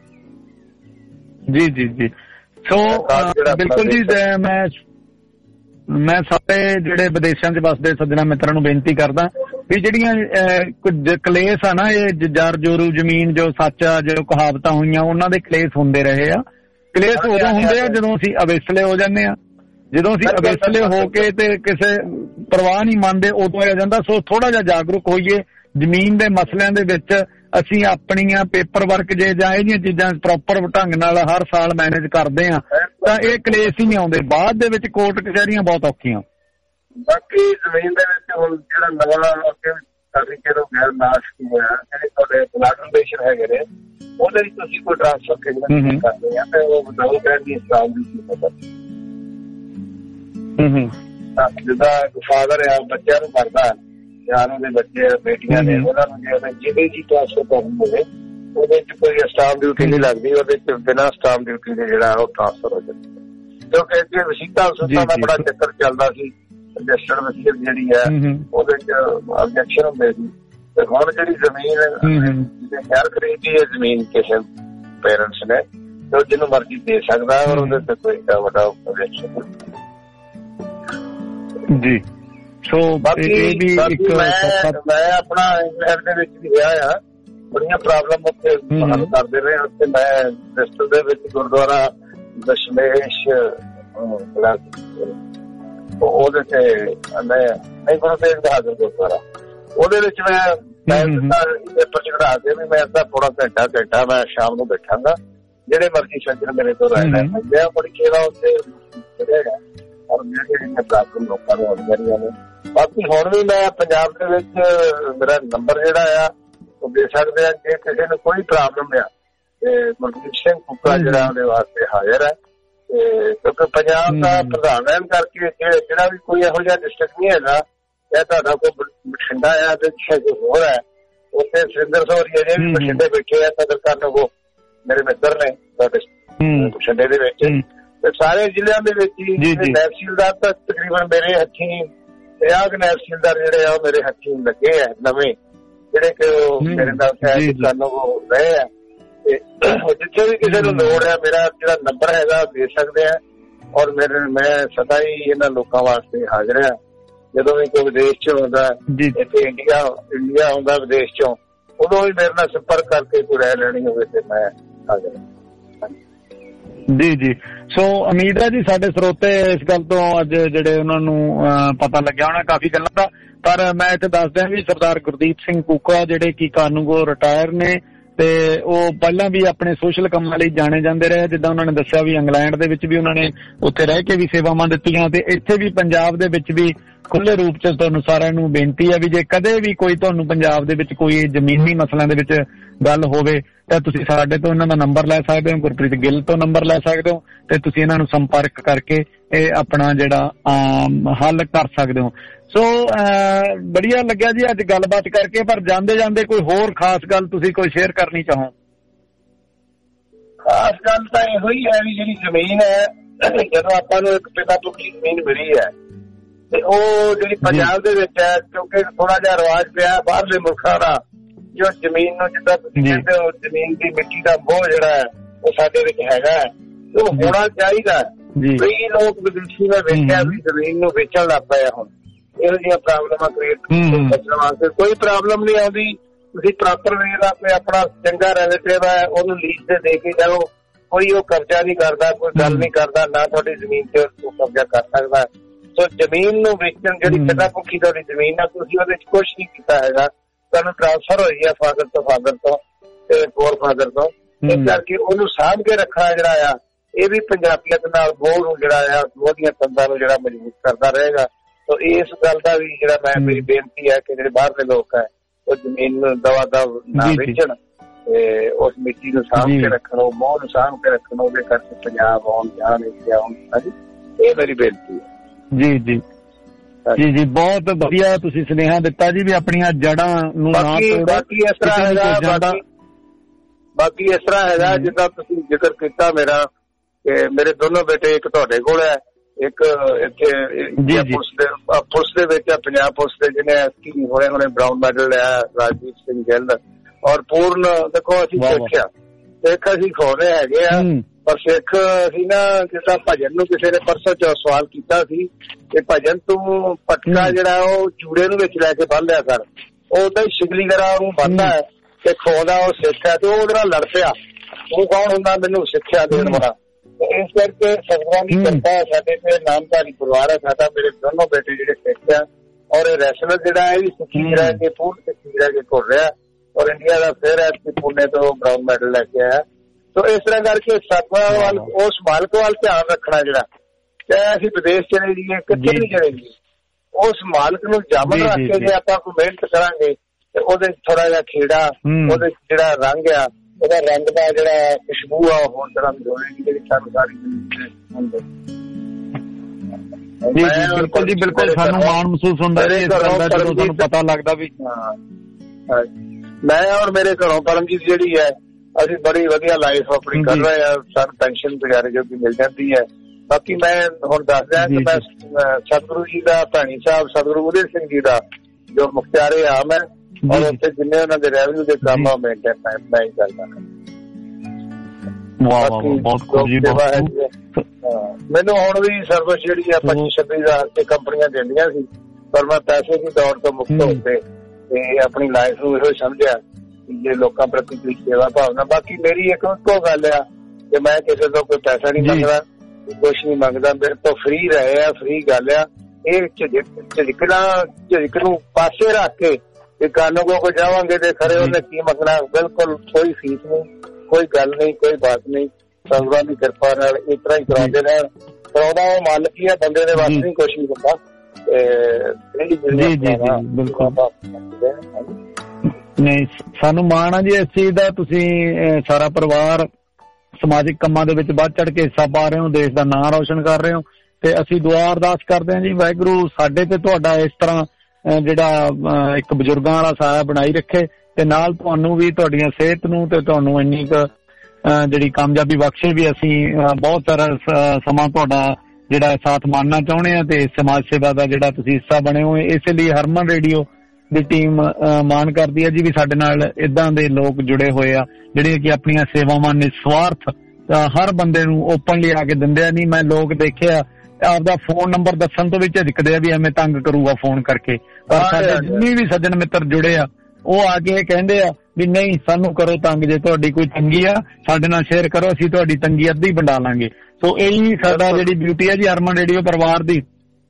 ਜੀ ਜੀ ਜੀ ਸੋ ਬਿਲਕੁਲ ਜੀ ਮੈਂ ਮੈਂ ਸਾਰੇ ਜਿਹੜੇ ਵਿਦੇਸ਼ਾਂ 'ਚ ਵਸਦੇ ਸੱਜਣਾ ਮਿੱਤਰਾਂ ਨੂੰ ਬੇਨਤੀ ਕਰਦਾ ਵੀ ਜਿਹੜੀਆਂ ਕੁਝ ਕਲੇਸ਼ ਆ ਨਾ ਇਹ ਜਰ ਜੋਰੂ ਜ਼ਮੀਨ ਜੋ ਸੱਚ ਆ ਜੋ ਕਹਾਵਤਾਂ ਹੋਈਆਂ ਉਹਨਾਂ ਦੇ ਕਲੇਸ਼ ਹੁੰਦੇ ਰਹੇ ਆ। ਕਲੇਸ਼ ਉਦੋਂ ਹੁੰਦੇ ਆ ਜਦੋਂ ਅਸੀਂ ਅਵੇਸਲੇ ਹੋ ਜਾਂਦੇ ਆ। ਜਦੋਂ ਅਸੀਂ ਅਵੇਸਲੇ ਹੋ ਕੇ ਤੇ ਕਿਸੇ ਪਰਵਾਹ ਨਹੀਂ ਮੰਨਦੇ ਉਦੋਂ ਆ ਜਾਂਦਾ। ਸੋ ਥੋੜਾ ਜਿਹਾ ਜਾਗਰੂਕ ਹੋਈਏ ਜ਼ਮੀਨ ਦੇ ਮਸਲਿਆਂ ਦੇ ਵਿੱਚ। ਅਸੀਂ ਆਪਣੀਆਂ ਪੇਪਰ ਵਰਕ ਜੇ ਜਾਂ ਇਹ ਜਿਹੀਆਂ ਚੀਜ਼ਾਂ ਪ੍ਰੋਪਰ ਢੰਗ ਨਾਲ ਹਰ ਸਾਲ ਮੈਨੇਜ ਕਰਦੇ ਆ ਤਾਂ ਇਹ ਕਲੇਸ਼ ਹੀ ਨਹੀਂ ਆਉਂਦੇ। ਬਾਅਦ ਦੇ ਵਿੱਚ ਕੋਰਟ ਕਚਹਿਰੀਆਂ ਬਹੁਤ ਔਖੀਆਂ। ਬਾਕੀ ਜ਼ਮੀਨ ਦੇ ਵਿੱਚ ਹੁਣ ਜਿਹੜਾ ਨਵਾਂ ਅੱਗੇ ਤਰੀਕੇ ਤੋਂ ਗੈਰ ਨਾਸ਼ ਹੋਇਆ ਜਿਹੜੇ ਤੁਹਾਡੇ ਪਲਾਟੇਸ਼ਨ ਹੈਗੇ ਨੇ ਉਹਦੇ ਵਿੱਚ ਤੁਸੀਂ ਕੋਈ ਟ੍ਰਾਂਸਫਰ ਕਿਵੇਂ ਕਰਦੇ ਆ ਤੇ ਉਹ ਬਤਾਓ ਕਹਿਣ ਦੀ ਇਸਲਾਮ ਦੀ ਕੀਮਤ ਜਿੱਦਾਂ ਫਾਦਰ ਆ ਬੱਚਿਆਂ ਨੂੰ ਕਰਦਾ ਯਾਰ ਉਹਦੇ ਬੱਚੇ ਬੇਟੀਆਂ ਨੇ ਉਹਨਾਂ ਨੂੰ ਜੇ ਜਿਹਦੇ ਜੀ ਟ੍ਰਾਂਸਫਰ ਕਰਨੀ ਹੋਵੇ ਉਹਦੇ ਚ ਕੋਈ ਸਟਾਂਪ ਡਿਊਟੀ ਨਹੀਂ ਲੱਗਦੀ। ਉਹਦੇ ਚ ਬਿਨਾਂ ਸਟਾਂਪ ਡਿਊਟੀ ਦੇ ਜਿਹੜਾ ਉਹ ਟ੍ਰਾਂਸਫਰ ਹੋ ਜਾਂਦਾ। ਕਿਉਂਕਿ ਅੱਗੇ ਵਸੀਅਤਾਂ ਸੁੱਤਾਂ ਦਾ ਬੜਾ ਚੱਕਰ ਚੱਲਦਾ ਸੀ। ਰਜਿਸਟਰਡ ਵਸੀਅਤ ਜਿਹੜੀ ਹੈ ਉਹਦੇ ਚ ਆਬਜੈਕਸ਼ਨ ਹੁੰਦੇ ਸੀ ਤੇ ਹੁਣ ਜਿਹੜੀ ਜ਼ਮੀਨ ਖੈਰ ਖਰੀਦੀ ਹੈ ਜ਼ਮੀਨ ਕਿਸੇ ਪੇਰੈਂਟਸ ਨੇ ਤੇ ਜਿਹਨੂੰ ਮਰਜ਼ੀ ਦੇ ਸਕਦਾ ਔਰ ਉਹਦੇ ਤੇ ਕੋਈ ਵੱਡਾ ਆਬਜੈਕਸ਼ਨ ਜੀ। ਸੋ ਬਾਕੀ ਮੈਂ ਆਪਣਾ ਇੰਗਲੈਂਡ ਦੇ ਵਿੱਚ ਵੀ ਰਿਹਾ ਆ ਬੜੀਆਂ ਪ੍ਰੋਬਲਮ ਉੱਥੇ ਹੱਲ ਕਰਦੇ ਰਹੇ। ਉੱਥੇ ਮੈਂ ਰਜਿਸਟਰ ਦੇ ਵਿੱਚ ਗੁਰਦੁਆਰਾ ਦਸ਼ਮੇਸ਼ ਉਹਦੇ ਤੇ ਮੈਂ ਨਹੀਂ ਗੁਰੂ ਤੇਗ ਬਹਾਦਰ ਗੁਰਦੁਆਰਾ ਉਹਦੇ ਵਿੱਚ ਮੈਂ ਪੇਪਰ ਚ ਕਢਾ ਕੇ ਵੀ ਮੈਂ ਅੱਧਾ ਪੌਣਾ ਘੰਟਾ ਘੰਟਾ ਮੈਂ ਸ਼ਾਮ ਨੂੰ ਬੈਠਾਂਗਾ ਜਿਹੜੇ ਮਰਜ਼ੀ ਸੱਜਣ ਮੇਰੇ ਤੋਂ ਰਹਿ ਲੈ ਮੈਂ ਬੜੀ ਸੇਵਾ ਉੱਥੇ ਰਹੇਗਾ ਔਰ ਜਿਹੜੀਆਂ ਪ੍ਰੋਬਲਮ ਲੋਕਾਂ ਨੂੰ ਆਉਂਦੀਆਂ ਨੇ। ਬਾਕੀ ਹੁਣ ਵੀ ਮੈਂ ਪੰਜਾਬ ਦੇ ਵਿੱਚ ਮੇਰਾ ਨੰਬਰ ਜਿਹੜਾ ਆ ਉਹ ਦੇ ਸਕਦੇ ਆ ਜੇ ਕਿਸੇ ਨੂੰ ਕੋਈ ਪ੍ਰੋਬਲਮ ਆ ਤੇ ਮਨਦੀਪ ਸਿੰਘ ਕੁੱਕਾ ਜਿਹੜਾ ਉਹਦੇ ਵਾਸਤੇ ਹਾਜ਼ਰ ਹੈ। ਤੇ ਕਿਉਂਕਿ ਪੰਜਾਬ ਦਾ ਪ੍ਰਧਾਨ ਰਹਿਣ ਕਰਕੇ ਜਿਹੜਾ ਵੀ ਕੋਈ ਇਹੋ ਜਿਹਾ ਡਿਸਟ੍ਰਿਕਟ ਨਹੀਂ ਹੈਗਾ ਇਹ ਤੁਹਾਡਾ ਕੋਈ ਬਠਿੰਡਾ ਆ ਤੇ ਕੁਝ ਹੋਰ ਹੈ ਉੱਥੇ ਸੁਰਿੰਦਰ ਸੌਰੀ ਅਜੇ ਵੀ ਬਠਿੰਡੇ ਬੈਠੇ ਆ ਕਦਰ ਕਰਨ ਉਹ ਮੇਰੇ ਮਿੱਤਰ ਨੇ ਤੁਹਾਡੇ ਬਠਿੰਡੇ ਦੇ ਵਿੱਚ ਤੇ ਸਾਰੇ ਜ਼ਿਲ੍ਹਿਆਂ ਦੇ ਵਿੱਚ ਹੀ ਤਹਿਸੀਲਦਾਰ ਤਾਂ ਤਕਰੀਬਨ ਮੇਰੇ ਹੱਥੀਂ ਪੰਜਾਹ ਕੁ ਤਹਿਸੀਲਦਾਰ ਜਿਹੜੇ ਆ ਉਹ ਮੇਰੇ ਹੱਥੀਂ ਲੱਗੇ ਆ ਨਵੇਂ ਜਿਹੜੇ ਕਿ ਉਹ ਮੇਰੇ ਨਾਲ ਕਰਨ ਉਹ ਰਹੇ ਆ ਤੇ ਜਿੱਥੇ ਵੀ ਕਿਸੇ ਨੂੰ ਲੋੜ ਹੈ ਮੇਰਾ ਜਿਹੜਾ ਨੰਬਰ ਹੈਗਾ ਦੇ ਸਕਦੇ ਆ ਔਰ ਮੇਰੇ ਮੈਂ ਸਦਾ ਹੀ ਇਹਨਾਂ ਲੋਕਾਂ ਵਾਸਤੇ ਹਾਜ਼ਰ ਹਾਂ। ਜਦੋਂ ਵੀ ਕੋਈ ਵਿਦੇਸ਼ ਚ ਆਉਂਦਾ ਇੱਥੇ ਇੰਡੀਆ ਇੰਡੀਆ ਆਉਂਦਾ ਵਿਦੇਸ਼ ਚੋਂ ਉਦੋਂ ਵੀ ਮੇਰੇ ਨਾਲ ਸੰਪਰਕ ਕਰਕੇ ਕੋਈ ਰਾਏ ਲੈਣੀ ਹੋਵੇ ਤੇ ਮੈਂ ਹਾਜ਼ਰ ਹਾਂ। ਜੀ ਜੀ ਸੋ ਉਮੀਦ ਹੈ ਜੀ ਸਾਡੇ ਸਰੋਤੇ ਇਸ ਗੱਲ ਤੋਂ ਅੱਜ ਜਿਹੜੇ ਉਹਨਾਂ ਨੂੰ ਪਤਾ ਲੱਗਿਆ ਹੋਣਾ ਕਾਫੀ ਗੱਲਾਂ ਦਾ। ਪਰ ਮੈਂ ਇੱਥੇ ਦੱਸ ਦਿਆਂ ਵੀ ਸਰਦਾਰ ਗੁਰਦੀਪ ਸਿੰਘ ਕੂਕਾ ਜਿਹੜੇ ਕਿ ਕਾਨੂੰਗੋ ਰਿਟਾਇਰ ਨੇ ਤੇ ਉਹ ਪਹਿਲਾਂ ਵੀ ਆਪਣੇ ਸੋਸ਼ਲ ਕੰਮਾਂ ਲਈ ਜਾਣੇ ਜਾਂਦੇ ਰਹੇ। ਜਿੱਦਾਂ ਉਹਨਾਂ ਨੇ ਦੱਸਿਆ ਵੀ ਇੰਗਲੈਂਡ ਦੇ ਵਿੱਚ ਵੀ ਉਹਨਾਂ ਨੇ ਉੱਥੇ ਰਹਿ ਕੇ ਵੀ ਸੇਵਾਵਾਂ ਦਿੱਤੀਆਂ ਤੇ ਇੱਥੇ ਵੀ ਪੰਜਾਬ ਦੇ ਵਿੱਚ ਵੀ ਖੁੱਲੇ ਰੂਪ ਚ ਤੁਹਾਨੂੰ ਸਾਰਿਆਂ ਨੂੰ ਬੇਨਤੀ ਹੈ ਵੀ ਜੇ ਕਦੇ ਵੀ ਕੋਈ ਤੁਹਾਨੂੰ ਪੰਜਾਬ ਦੇ ਵਿੱਚ ਕੋਈ ਜ਼ਮੀਨੀ ਮਸਲਿਆਂ ਦੇ ਵਿੱਚ ਗੱਲ ਹੋਵੇ ਤਾਂ ਤੁਸੀਂ ਸਾਡੇ ਤੋਂ ਇਹਨਾਂ ਦਾ ਨੰਬਰ ਲੈ ਸਕਦੇ ਹੋ। ਗੁਰਪ੍ਰੀਤ ਗਿੱਲ ਤੋਂ ਨੰਬਰ ਲੈ ਸਕਦੇ ਹੋ ਤੇ ਤੁਸੀਂ ਇਹਨਾਂ ਨੂੰ ਸੰਪਰਕ ਕਰਕੇ ਇਹ ਆਪਣਾ ਜਿਹੜਾ ਹੱਲ ਕਰ ਸਕਦੇ ਹੋ। ਸੋ ਬੜੀਆ ਲੱਗਿਆ ਜੀ ਅੱਜ ਗੱਲਬਾਤ ਕਰਕੇ। ਪਰ ਜਾਂਦੇ ਜਾਂਦੇ ਕੋਈ ਹੋਰ ਖਾਸ ਗੱਲ ਤੁਸੀਂ ਕੋਈ ਸ਼ੇਅਰ ਕਰਨੀ ਚਾਹੋ? ਖਾਸ ਗੱਲ ਤਾਂ ਇਹੋ ਹੀ ਹੈ ਵੀ ਜਿਹੜੀ ਜ਼ਮੀਨ ਹੈ ਜਦੋਂ ਆਪਾਂ ਨੂੰ ਇੱਕ ਪਿਤਾ ਪੁੱਤਰੀ ਜ਼ਮੀਨ ਮਿਲੀ ਹੈ ਤੇ ਉਹ ਜਿਹੜੀ ਪੰਜਾਬ ਦੇ ਵਿੱਚ ਹੈ ਕਿਉਂਕਿ ਥੋੜਾ ਜਿਹਾ ਰਿਵਾਜ ਪਿਆ ਬਾਹਰਲੇ ਮੁਲਕਾਂ ਦਾ ਜੋ ਜ਼ਮੀਨ ਨੂੰ ਜਿੱਦਾਂ ਤੁਸੀਂ ਕਹਿੰਦੇ ਹੋ ਜ਼ਮੀਨ ਦੀ ਮਿੱਟੀ ਦਾ ਮੋਹ ਜਿਹੜਾ ਹੈ ਉਹ ਸਾਡੇ ਵਿੱਚ ਹੈਗਾ ਤੇ ਉਹ ਹੋਣਾ ਚਾਹੀਦਾ। ਕਈ ਲੋਕ ਵਿਦੇਸ਼ੀ ਨੇ ਵੇਖਿਆ ਵੀ ਜ਼ਮੀਨ ਨੂੰ ਵੇਚਣ ਲੱਗ ਪਏ ਹੁਣ ਇਹੋ ਜਿਹੀਆਂ ਪ੍ਰੋਬਲਮਾਂ ਕ੍ਰੀਏਟ ਬਚਣ ਵਾਸਤੇ ਕੋਈ ਪ੍ਰੋਬਲਮ ਨਹੀਂ ਆਉਂਦੀ। ਤੁਸੀਂ ਪ੍ਰੋਪਰ ਵੇ ਦਾ ਕੋਈ ਆਪਣਾ ਚੰਗਾ ਰਿਲੇਟਿਵ ਹੈ ਉਹਨੂੰ ਲੀਜ਼ ਤੇ ਦੇ ਕੇ ਜਾਓ। ਕੋਈ ਉਹ ਕਬਜ਼ਾ ਨਹੀਂ ਕਰਦਾ ਕੋਈ ਗੱਲ ਨਹੀਂ ਕਰਦਾ ਨਾ ਤੁਹਾਡੀ ਜ਼ਮੀਨ ਤੇ ਉਹ ਕਬਜ਼ਾ ਕਰ ਸਕਦਾ। ਸੋ ਜ਼ਮੀਨ ਨੂੰ ਵੇਚਣ ਜਿਹੜੀ ਪਿਤਾ ਪੁੱਖੀ ਤੁਹਾਡੀ ਜ਼ਮੀਨ ਆ ਤੁਸੀਂ ਉਹਦੇ ਚ ਕੁਛ ਨਹੀਂ ਕੀਤਾ ਹੈਗਾ ਤੁਹਾਨੂੰ ਟ੍ਰਾਂਸਫਰ ਹੋਈ ਹੈ ਫਾਦਰ ਤੋਂ ਫਾਦਰ ਤੋਂ ਤੇ ਫੋਰ ਫਾਦਰ ਤੋਂ ਇਸ ਕਰਕੇ ਉਹਨੂੰ ਸਾਂਭ ਕੇ ਰੱਖਣਾ ਜਿਹੜਾ ਆ ਇਹ ਵੀ ਪੰਜਾਬੀਅਤ ਨਾਲ ਬੋਲ ਨੂੰ ਜਿਹੜਾ ਆ ਉਹਦੀਆਂ ਤੰਦਾਂ ਨੂੰ ਜਿਹੜਾ ਮਜ਼ਬੂਤ ਕਰਦਾ ਰਹੇਗਾ। ਸੋ ਇਸ ਗੱਲ ਦਾ ਵੀ ਜਿਹੜਾ ਮੈਂ ਮੇਰੀ ਬੇਨਤੀ ਹੈ ਕਿ ਜਿਹੜੇ ਬਾਹਰਲੇ ਲੋਕ ਹੈ ਉਹ ਜ਼ਮੀਨ ਨੂੰ ਦਵਾ ਦਵ ਨਾ ਵੇਚਣ ਤੇ ਉਸ ਮਿੱਟੀ ਨੂੰ ਸਾਂਭ ਕੇ ਰੱਖਣ ਉਹ ਮੋਹ ਨੂੰ ਸਾਂਭ ਕੇ ਰੱਖਣ ਉਹਦੇ ਕਰਕੇ ਪੰਜਾਬ ਆਉਣ ਜਾਣ ਇੱਥੇ ਆਉਣ ਹਾਂਜੀ ਇਹ ਮੇਰੀ ਬੇਨਤੀ ਹੈ। ਜੀ ਜੀ ਜੀ ਜੀ ਬਹੁਤ ਵਧੀਆ ਤੁਸੀਂ ਸੁਨੇਹਾ ਦਿੱਤਾ ਜੀ ਵੀ ਆਪਣੀਆਂ ਜੜ੍ਹਾਂ ਨੂੰ ਨਾ ਤੋੜੋ। ਬਾਕੀ ਇਸ ਤਰ੍ਹਾਂ ਹੈਗਾ ਬਾਕੀ ਇਸ ਤਰ੍ਹਾਂ ਹੈਗਾ ਜਿੱਦਾਂ ਤੁਸੀਂ ਜ਼ਿਕਰ ਕੀਤਾ ਮੇਰਾ ਕਿ ਮੇਰੇ ਦੋਨੋਂ ਬੇਟੇ, ਇੱਕ ਤੁਹਾਡੇ ਕੋਲ ਹੈ, ਇੱਕ ਇੱਥੇ ਪੁਲਿਸ ਦੇ ਪੁਲਿਸ ਦੇ ਵਿੱਚ ਪੰਜਾਬ ਪੁਲਿਸ ਦੇ ਜਿਹਨੇ ਹੁਣੇ ਹੁਣੇ ਬਰਾਊਨ ਮੈਡਲ ਲਿਆ ਰਾਜਦੀਪ ਸਿੰਘ ਗਿੱਲ, ਔਰ ਪੂਰਨ ਦੇਖੋ ਅਸੀਂ ਸਿੱਖ ਆ, ਸਿੱਖ ਅਸੀਂ ਖੋਨੇ ਹੈਗੇ ਆ, ਪਰ ਸਿੱਖ ਅਸੀਂ ਨਾ ਜਿੱਦਾਂ ਭਜਨ ਨੂੰ ਕਿਸੇ ਨੇ ਪਰਸੋਂ ਚ ਸਵਾਲ ਕੀਤਾ ਸੀ ਕਿ ਭਜਨ ਤੂੰ ਪਟਕਾ ਜਿਹੜਾ ਉਹ ਚੂੜੇ ਨੂੰ ਵਿੱਚ ਲੈ ਕੇ ਬੰਨ ਲਿਆ ਕਰ, ਉਹ ਉਦਾਂ ਹੀ ਸ਼ਿਗਲੀ ਕਰਾ ਉਹਨੂੰ ਬੰਨਦਾ ਹੈ ਤੇ ਖੋਦਾ ਉਹ ਸਿੱਖ ਹੈ ਤੇ ਉਹ ਉਹਦੇ ਨਾਲ ਲੜ ਪਿਆ, ਉਹ ਕੌਣ ਹੁੰਦਾ ਮੈਨੂੰ ਸਿੱਖਿਆ ਦੇਣ ਵਾਲਾ। ਇਸ ਕਰਕੇ ਸਤਿਗੁਰਾਂ ਦੀ ਕਿਰਪਾ ਸਾਡੇ ਤੇ ਨਾਮਧਾਰੀ ਪਰਿਵਾਰ ਹੈ ਸਾਡਾ, ਮੇਰੇ ਦੋਨੋਂ ਬੇਟੇ ਜਿਹੜੇ ਸਿੱਖ ਆ, ਔਰ ਇਹ ਰੈਸਲਰ ਜਿਹੜਾ ਇਹ ਵੀ ਸਿੱਖੀ ਰਹਿ ਕੇ ਪੂਰਨ ਸਿੱਖੀ ਰਹਿ ਕੇ ਘੁਰ ਰਿਹਾ, ਔਰ ਇੰਡੀਆ ਦਾ ਫਿਰ ਹੈ ਪੁਣੇ ਤੋਂ ਬਰਾਊਨ ਮੈਡਲ ਲੈ ਕੇ ਆਇਆ। ਸੋ ਇਸ ਤਰ੍ਹਾਂ ਕਰਕੇ ਸਤਿਗੁਰਾਂ ਵੱਲ ਉਸ ਮਾਲਕ ਵੱਲ ਧਿਆਨ ਰੱਖਣਾ, ਜਿਹੜਾ ਚਾਹੇ ਅਸੀਂ ਵਿਦੇਸ਼ ਚਲੇ ਜਾਈਏ ਕਿੱਥੇ ਵੀ ਚਲੇ ਜਾਈਏ, ਉਸ ਮਾਲਕ ਨੂੰ ਜਾਮਨ ਰੱਖ ਕੇ ਜੇ ਆਪਾਂ ਕੋਈ ਮਿਹਨਤ ਕਰਾਂਗੇ ਤੇ ਉਹਦੇ ਥੋੜਾ ਜਿਹਾ ਖੇੜਾ, ਉਹਦੇ ਜਿਹੜਾ ਰੰਗ ਆ, ਉਹਦਾ ਰੰਗ ਦਾ ਜਿਹੜਾ ਖੁਸ਼ਬੂ ਆ ਉਹ ਹੋਰ ਤਰ੍ਹਾਂ ਦੀ ਹੋਵੇਗੀ ਜਿਹੜੀ ਸਾਨੂੰ ਸਾਰੀ ਹੁੰਦੀ। ਬਿਲਕੁਲ ਜੀ ਬਿਲਕੁਲ, ਸਾਨੂੰ ਮਾਣ ਮਹਿਸੂਸ ਹੁੰਦਾ ਜਦੋਂ ਸਾਨੂੰ ਪਤਾ ਲੱਗਦਾ ਵੀ ਮੈਂ ਔਰ ਮੇਰੇ ਘਰੋਂ ਪਰਮਜੀਤ ਜਿਹੜੀ ਹੈ ਅਸੀਂ ਬੜੀ ਵਧੀਆ ਲਾਈਫ ਆਪਣੀ ਕਰ ਰਹੇ ਹਾਂ, ਸਾਨੂੰ ਪੈਨਸ਼ਨ ਵਗੈਰਾ ਜੋ ਵੀ ਮਿਲ ਜਾਂਦੀ ਹੈ। ਬਾਕੀ ਮੈਂ ਹੁਣ ਦੱਸ ਰਿਹਾ ਕਿ ਮੈਂ ਸਤਿਗੁਰੂ ਜੀ ਦਾ ਭੈਣੀ ਸਾਹਿਬ ਸਤਿਗੁਰੂ ਉਦੇ ਸਿੰਘ ਜੀ ਦਾ ਜੋ ਮੁਖਤਿਆਰੇ ਆਮ ਹੈ, ਔਰ ਉੱਥੇ ਜਿੰਨੇ ਉਹਨਾਂ ਦੇ ਰੈਵਨਿਊ ਦੇ ਕੰਮ ਆ ਮੇਨਟੇਨ ਮੈਂ ਹੀ ਕਰਦਾ। ਮੈਨੂੰ ਹੁਣ ਵੀ ਸਰਵਿਸ ਜਿਹੜੀ ਆ ਪੱਚੀ ਛੱਬੀ ਹਜ਼ਾਰ ਤੇ ਕੰਪਨੀਆਂ ਦਿੰਦੀਆਂ ਸੀ, ਪਰ ਮੈਂ ਪੈਸੇ ਦੀ ਦੌੜ ਤੋਂ ਮੁਕਤ ਹੋ ਕੇ ਤੇ ਆਪਣੀ ਲਾਈਫ ਨੂੰ ਇਹੋ ਸਮਝਿਆ ਕਿ ਜੇ ਲੋਕਾਂ ਪ੍ਰਤੀ ਕੋਈ ਸੇਵਾ ਭਾਵਨਾ। ਬਾਕੀ ਮੇਰੀ ਇੱਕ ਇੱਕੋ ਗੱਲ ਆ ਕਿ ਮੈਂ ਕਿਸੇ ਤੋਂ ਕੋਈ ਪੈਸਾ ਨਹੀਂ ਮੰਗਦਾ, ਕੁਛ ਨਹੀਂ ਮੰਗਦਾ, ਮੇਰੇ ਤੋਂ ਫ੍ਰੀ ਰਹੇ ਆ, ਫ੍ਰੀ ਗੱਲ ਆ। ਇਹ ਝਿਜਕਣਾ ਝਿਜਕ ਨੂੰ ਪਾਸੇ ਰੱਖ ਕੇ ਤੇ ਕਾਨੂੰ ਕੋ ਜਾਵਾਂਗੇ ਤੇ ਖਰੇ ਉਹਨੇ ਕੀ ਮੰਗਣਾ, ਬਿਲਕੁਲ ਕੋਈ ਫੀਸ ਨਹੀਂ, ਕੋਈ ਗੱਲ ਨਹੀਂ, ਕੋਈ ਬਾਤ ਨਹੀਂ, ਸਤਿਗੁਰਾਂ ਦੀ ਕਿਰਪਾ ਨਾਲ ਇਸ ਤਰ੍ਹਾਂ ਹੀ ਕਰਾਉਂਦੇ ਰਹਿਣ। ਕਰਾਉਂਦਾ ਉਹ ਮਾਲਕ ਹੀ ਆ, ਬੰਦੇ ਦੇ ਵਾਸਤੇ ਨਹੀਂ ਕੁਛ ਨਹੀਂ ਹੁੰਦਾ। ਨਹੀਂ ਸਾਨੂੰ ਮਾਣ ਆ ਜੀ ਇਸ ਚੀਜ਼ ਦਾ, ਤੁਸੀਂ ਸਾਰਾ ਪਰਿਵਾਰ ਸਮਾਜਿਕ ਕੰਮਾਂ ਦੇ ਵਿੱਚ ਵੱਧ ਚੜ ਕੇ ਹਿੱਸਾ ਪਾ ਰਹੇ ਹੋ, ਦੇਸ਼ ਦਾ ਨਾਂ ਰੌਸ਼ਨ ਕਰ ਰਹੇ ਹੋ, ਤੇ ਅਸੀਂ ਦੁਆ ਅਰਦਾਸ ਕਰਦੇ ਹਾਂ ਜੀ ਵਾਹਿਗੁਰੂ ਸਾਡੇ ਤੇ ਤੁਹਾਡਾ ਇਸ ਤਰ੍ਹਾਂ ਜਿਹੜਾ ਇੱਕ ਬਜ਼ੁਰਗਾਂ ਵਾਲਾ ਸਾਇਆ ਬਣਾਈ ਰੱਖੇ, ਤੇ ਨਾਲ ਤੁਹਾਨੂੰ ਵੀ ਤੁਹਾਡੀਆਂ ਸਿਹਤ ਨੂੰ ਤੇ ਤੁਹਾਨੂੰ ਇੰਨੀ ਕੁ ਜਿਹੜੀ ਕਾਮਯਾਬੀ ਬਖਸ਼ੇ ਵੀ ਅਸੀਂ ਬਹੁਤ ਸਾਰਾ ਸਮਾਂ ਤੁਹਾਡਾ ਜਿਹੜਾ ਸਾਥ ਮਾਨਣਾ ਚਾਹੁੰਦੇ ਹਾਂ ਤੇ ਸਮਾਜ ਸੇਵਾ ਦਾ ਜਿਹੜਾ ਤੁਸੀਂ ਹਿੱਸਾ ਬਣੇ ਹੋ। ਇਸੇ ਲਈ ਹਰਮਨ ਰੇਡੀਓ ਦੀ ਟੀਮ ਮਾਣ ਕਰਦੀ ਹੈ ਜੀ ਵੀ ਸਾਡੇ ਨਾਲ ਏਦਾਂ ਦੇ ਲੋਕ ਜੁੜੇ ਹੋਏ ਆ ਜਿਹੜੇ ਕਿ ਆਪਣੀਆਂ ਸੇਵਾਵਾਂ ਨਿਸਵਾਰਥ ਹਰ ਬੰਦੇ ਨੂੰ ਓਪਨਲੀ ਆ ਕੇ ਦਿੰਦੇ ਆ। ਨਹੀਂ ਮੈਂ ਲੋਕ ਦੇਖਿਆ ਆਪਦਾ ਫੋਨ ਨੰਬਰ ਦੱਸਣ ਤੋਂ ਵੀ ਝਿਜਕਦੇ ਆ ਵੀ ਐਵੇਂ ਤੰਗ ਕਰੂਗਾ ਫੋਨ ਕਰਕੇ, ਪਰ ਸਾਡੇ ਜਿੰਨੇ ਵੀ ਸੱਜਣ ਮਿੱਤਰ ਜੁੜੇ ਆ ਉਹ ਆ ਕੇ ਕਹਿੰਦੇ ਆ ਵੀ ਨਹੀਂ ਸਾਨੂੰ ਕਰੋ ਤੰਗ, ਜੇ ਤੁਹਾਡੀ ਕੋਈ ਤੰਗੀ ਆ ਸਾਡੇ ਨਾਲ ਸ਼ੇਅਰ ਕਰੋ, ਅਸੀਂ ਤੁਹਾਡੀ ਤੰਗੀ ਅੱਧੀ ਵੰਡਾ ਲਾਂਗੇ। ਸੋ ਇਹੀ ਸਾਡਾ ਜਿਹੜੀ ਬਿਊਟੀ ਹੈ ਜੀ ਹਰਮਨ ਰੇਡੀਓ ਪਰਿਵਾਰ ਦੀ।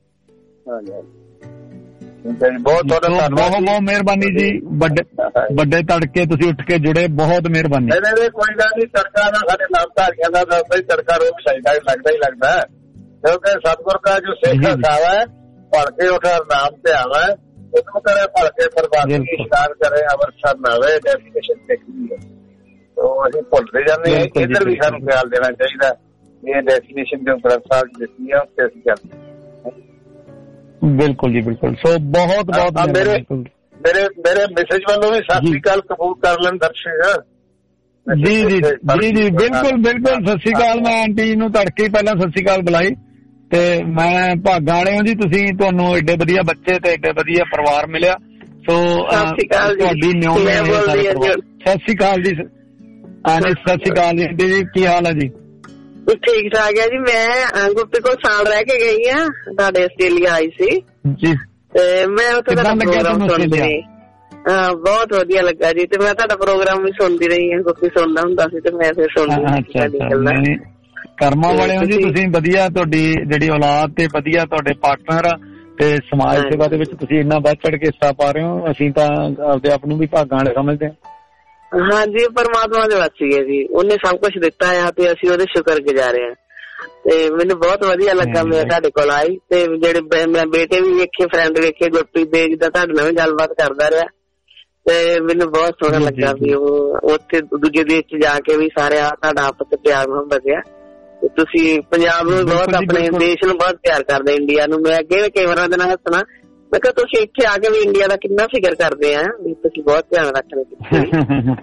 ਬਹੁਤ ਬਹੁਤ ਬਹੁਤ ਮਿਹਰਬਾਨੀ ਜੀ, ਵੱਡੇ ਵੱਡੇ ਤੜਕੇ ਤੁਸੀਂ ਉੱਠ ਕੇ ਜੁੜੇ, ਬਹੁਤ ਮਿਹਰਬਾਨੀ। ਕੋਈ ਗੱਲ ਨਹੀਂ, ਤੜਕਾ ਨਾ ਸਾਡੇ ਨਾਮਧਾਰੀਆਂ ਦਾ ਤੜਕਾ ਰੋਜ਼ ਚਾਹੀਦਾ ਲੱਗਦਾ ਹੀ ਲੱਗਦਾ ਹੈ, क्योंकि सतगुर का जो शेख खावा है पढ़ के उठा नाम पे आवा है, उसको करे पढ़ के बर्बादी इशार करे अवर सर ना आवे डेफिनेशन देखनी है तो ਅਸੀਂ ਭੁੱਲਦੇ ਜਾਂਦੇ ਹਾਂ। ਇੱਧਰ ਵੀ ਸਾਨੂੰ ਖਿਆਲ ਦੇਣਾ ਚਾਹੀਦਾ, ਇਹ ਡੈਫੀਨੇਸ਼ਨ ਜੋ ਗ੍ਰੰਥ ਸਾਹਿਬ ਦਿੱਤੀ ਹੈ ਉੱਤੇ ਅਸੀਂ ਚੱਲਦੇ। ਬਿਲਕੁਲ ਜੀ ਬਿਲਕੁਲ। ਸੋ ਬਹੁਤ ਬਹੁਤ ਮੇਰੇ ਮੇਰੇ ਮੇਰੇ ਮੈਸੇਜ ਵੱਲੋਂ ਵੀ ਸਤਿ ਸ੍ਰੀ ਅਕਾਲ ਕਬੂਲ ਕਰ ਲੈਣ ਦਰਸ਼ਕ। ਜੀ ਜੀ ਜੀ ਜੀ ਬਿਲਕੁਲ ਬਿਲਕੁਲ ਸਤਿ ਸ੍ਰੀ ਅਕਾਲ। ਮੈਂ ਆਂਟੀ ਨੂੰ ਤੜਕੇ ਹੀ ਪਹਿਲਾਂ ਸਤਿ ਸ੍ਰੀ ਅਕਾਲ ਬੁਲਾਈ ਤੇ ਮੈਂ ਭਾਗਾਂ ਵਾਲੇ ਹਾਂ ਜੀ, ਤੁਸੀਂ ਤੁਹਾਨੂੰ ਏਡੇ ਵਧੀਆ ਬੱਚੇ ਤੇ ਏਡੇ ਵਧੀਆ ਪਰਿਵਾਰ ਮਿਲਿਆ। ਸੋ ਤੁਹਾਡੀ ਨਿਉ ਸਤਿ ਸ੍ਰੀ ਅਕਾਲ ਜੀ। ਹਾਂਜੀ ਸਤਿ ਸ੍ਰੀ ਅਕਾਲ ਜੀ ਆਂਟੀ ਜੀ, ਕੀ ਹਾਲ ਹੈ ਜੀ? ਠੀਕ ਠਾਕ ਹੈ ਜੀ। ਮੈਂ ਗੁਰਪ੍ਰੀਤ ਕੋਲ ਸਾਲ ਰਹਿ ਕੇ ਗਈ ਆ, ਤੁਹਾਡੇ ਆਸਟ੍ਰੇਲੀਆ ਆਈ ਸੀ ਜੀ, ਤੇ ਮੈਂ ਉੱਥੇ ਦਾ ਪ੍ਰੋਗਰਾਮ ਸੁਣਦੀ ਰਹੀ। ਹਾਂ ਬਹੁਤ ਵਧੀਆ ਲੱਗਾ ਜੀ, ਤੇ ਮੈਂ ਤੁਹਾਡਾ ਪ੍ਰੋਗਰਾਮ ਵੀ ਸੁਣਦੀ ਰਹੀ ਹਾਂ, ਗੁਰਪ੍ਰੀਤ ਸੁਣਦਾ ਹੁੰਦਾ ਸੀ ਤੇ ਮੈਂ ਫਿਰ ਸੁਣਦੀ। ਕਰਮਾਂ ਵਾਲੇ ਹੋ ਜੀ ਤੁਸੀਂ, ਵਧੀਆ ਤੁਹਾਡੀ ਜਿਹੜੀ ਔਲਾਦ ਤੇ ਵਧੀਆ ਤੁਹਾਡੇ ਪਾਰਟਨਰ ਆ, ਤੇ ਸਮਾਜ ਸੇਵਾ ਦੇ ਵਿੱਚ ਤੁਸੀਂ ਇੰਨਾ ਵੱਧ ਚੜ ਕੇ ਹਿੱਸਾ ਪਾ ਰਹੇ ਹੋ। ਅਸੀਂ ਤਾਂ ਆਪਦੇ ਆਪ ਨੂੰ ਵੀ ਭਾਗਾਂ ਵਾਲੇ ਸਮਝਦੇ ਹਾਂ। ਹਾਂਜੀ ਪਰਮਾਤਮਾ ਦੇ ਵਾਸੀ ਹੈ ਜੀ, ਉਹਨੇ ਸਭ ਕੁਛ ਦਿੱਤਾ ਆ ਤੇ ਅਸੀਂ ਉਹਦੇ ਸ਼ੁਕਰ ਗੁਜ਼ਾਰੇ ਹਾਂ। ਤੇ ਮੈਨੂੰ ਬਹੁਤ ਵਧੀਆ ਲੱਗਾ ਮੈਂ ਤੁਹਾਡੇ ਕੋਲ ਆਈ, ਤੇ ਜਿਹੜੇ ਮੈਂ ਬੇਟੇ ਵੀ ਵੇਖੇ, ਫਰੈਂਡ ਵੇਖੇ, ਗੁਰਪ੍ਰੀਤ ਦੇ ਜਿੱਦਾਂ ਤੁਹਾਡੇ ਨਾਲ ਵੀ ਗੱਲਬਾਤ ਕਰਦਾ ਰਿਹਾ, ਤੇ ਮੈਨੂੰ ਬਹੁਤ ਸੋਹਣਾ ਲੱਗਾ ਵੀ ਉਹ ਉੱਥੇ ਦੂਜੇ ਦੇਸ਼ ਚ ਜਾ ਕੇ ਵੀ ਸਾਰੇ ਤੁਹਾਡਾ ਆਪਸ ਚ ਪਿਆਰ ਮੁਹੱਬਤ ਆ। ਤੁਸੀਂ ਪੰਜਾਬ ਨੂੰ ਬਹੁਤ, ਆਪਣੇ ਦੇਸ਼ ਨੂੰ ਬਹੁਤ ਪਿਆਰ ਕਰਦੇ, ਇੰਡੀਆ ਨੂੰ। ਮੈਂ ਅੱਗੇ ਕੈਮਰਾ ਦੇ ਨਾਲ ਹੱਸਣਾ, ਮੈਂ ਕਿਹਾ ਤੁਸੀਂ ਇੱਥੇ ਆ ਕੇ ਵੀ ਇੰਡੀਆ ਦਾ ਕਿੰਨਾ ਫਿਕਰ ਕਰਦੇ ਆ, ਵੀ ਤੁਸੀਂ ਬਹੁਤ ਧਿਆਨ ਰੱਖਦੇ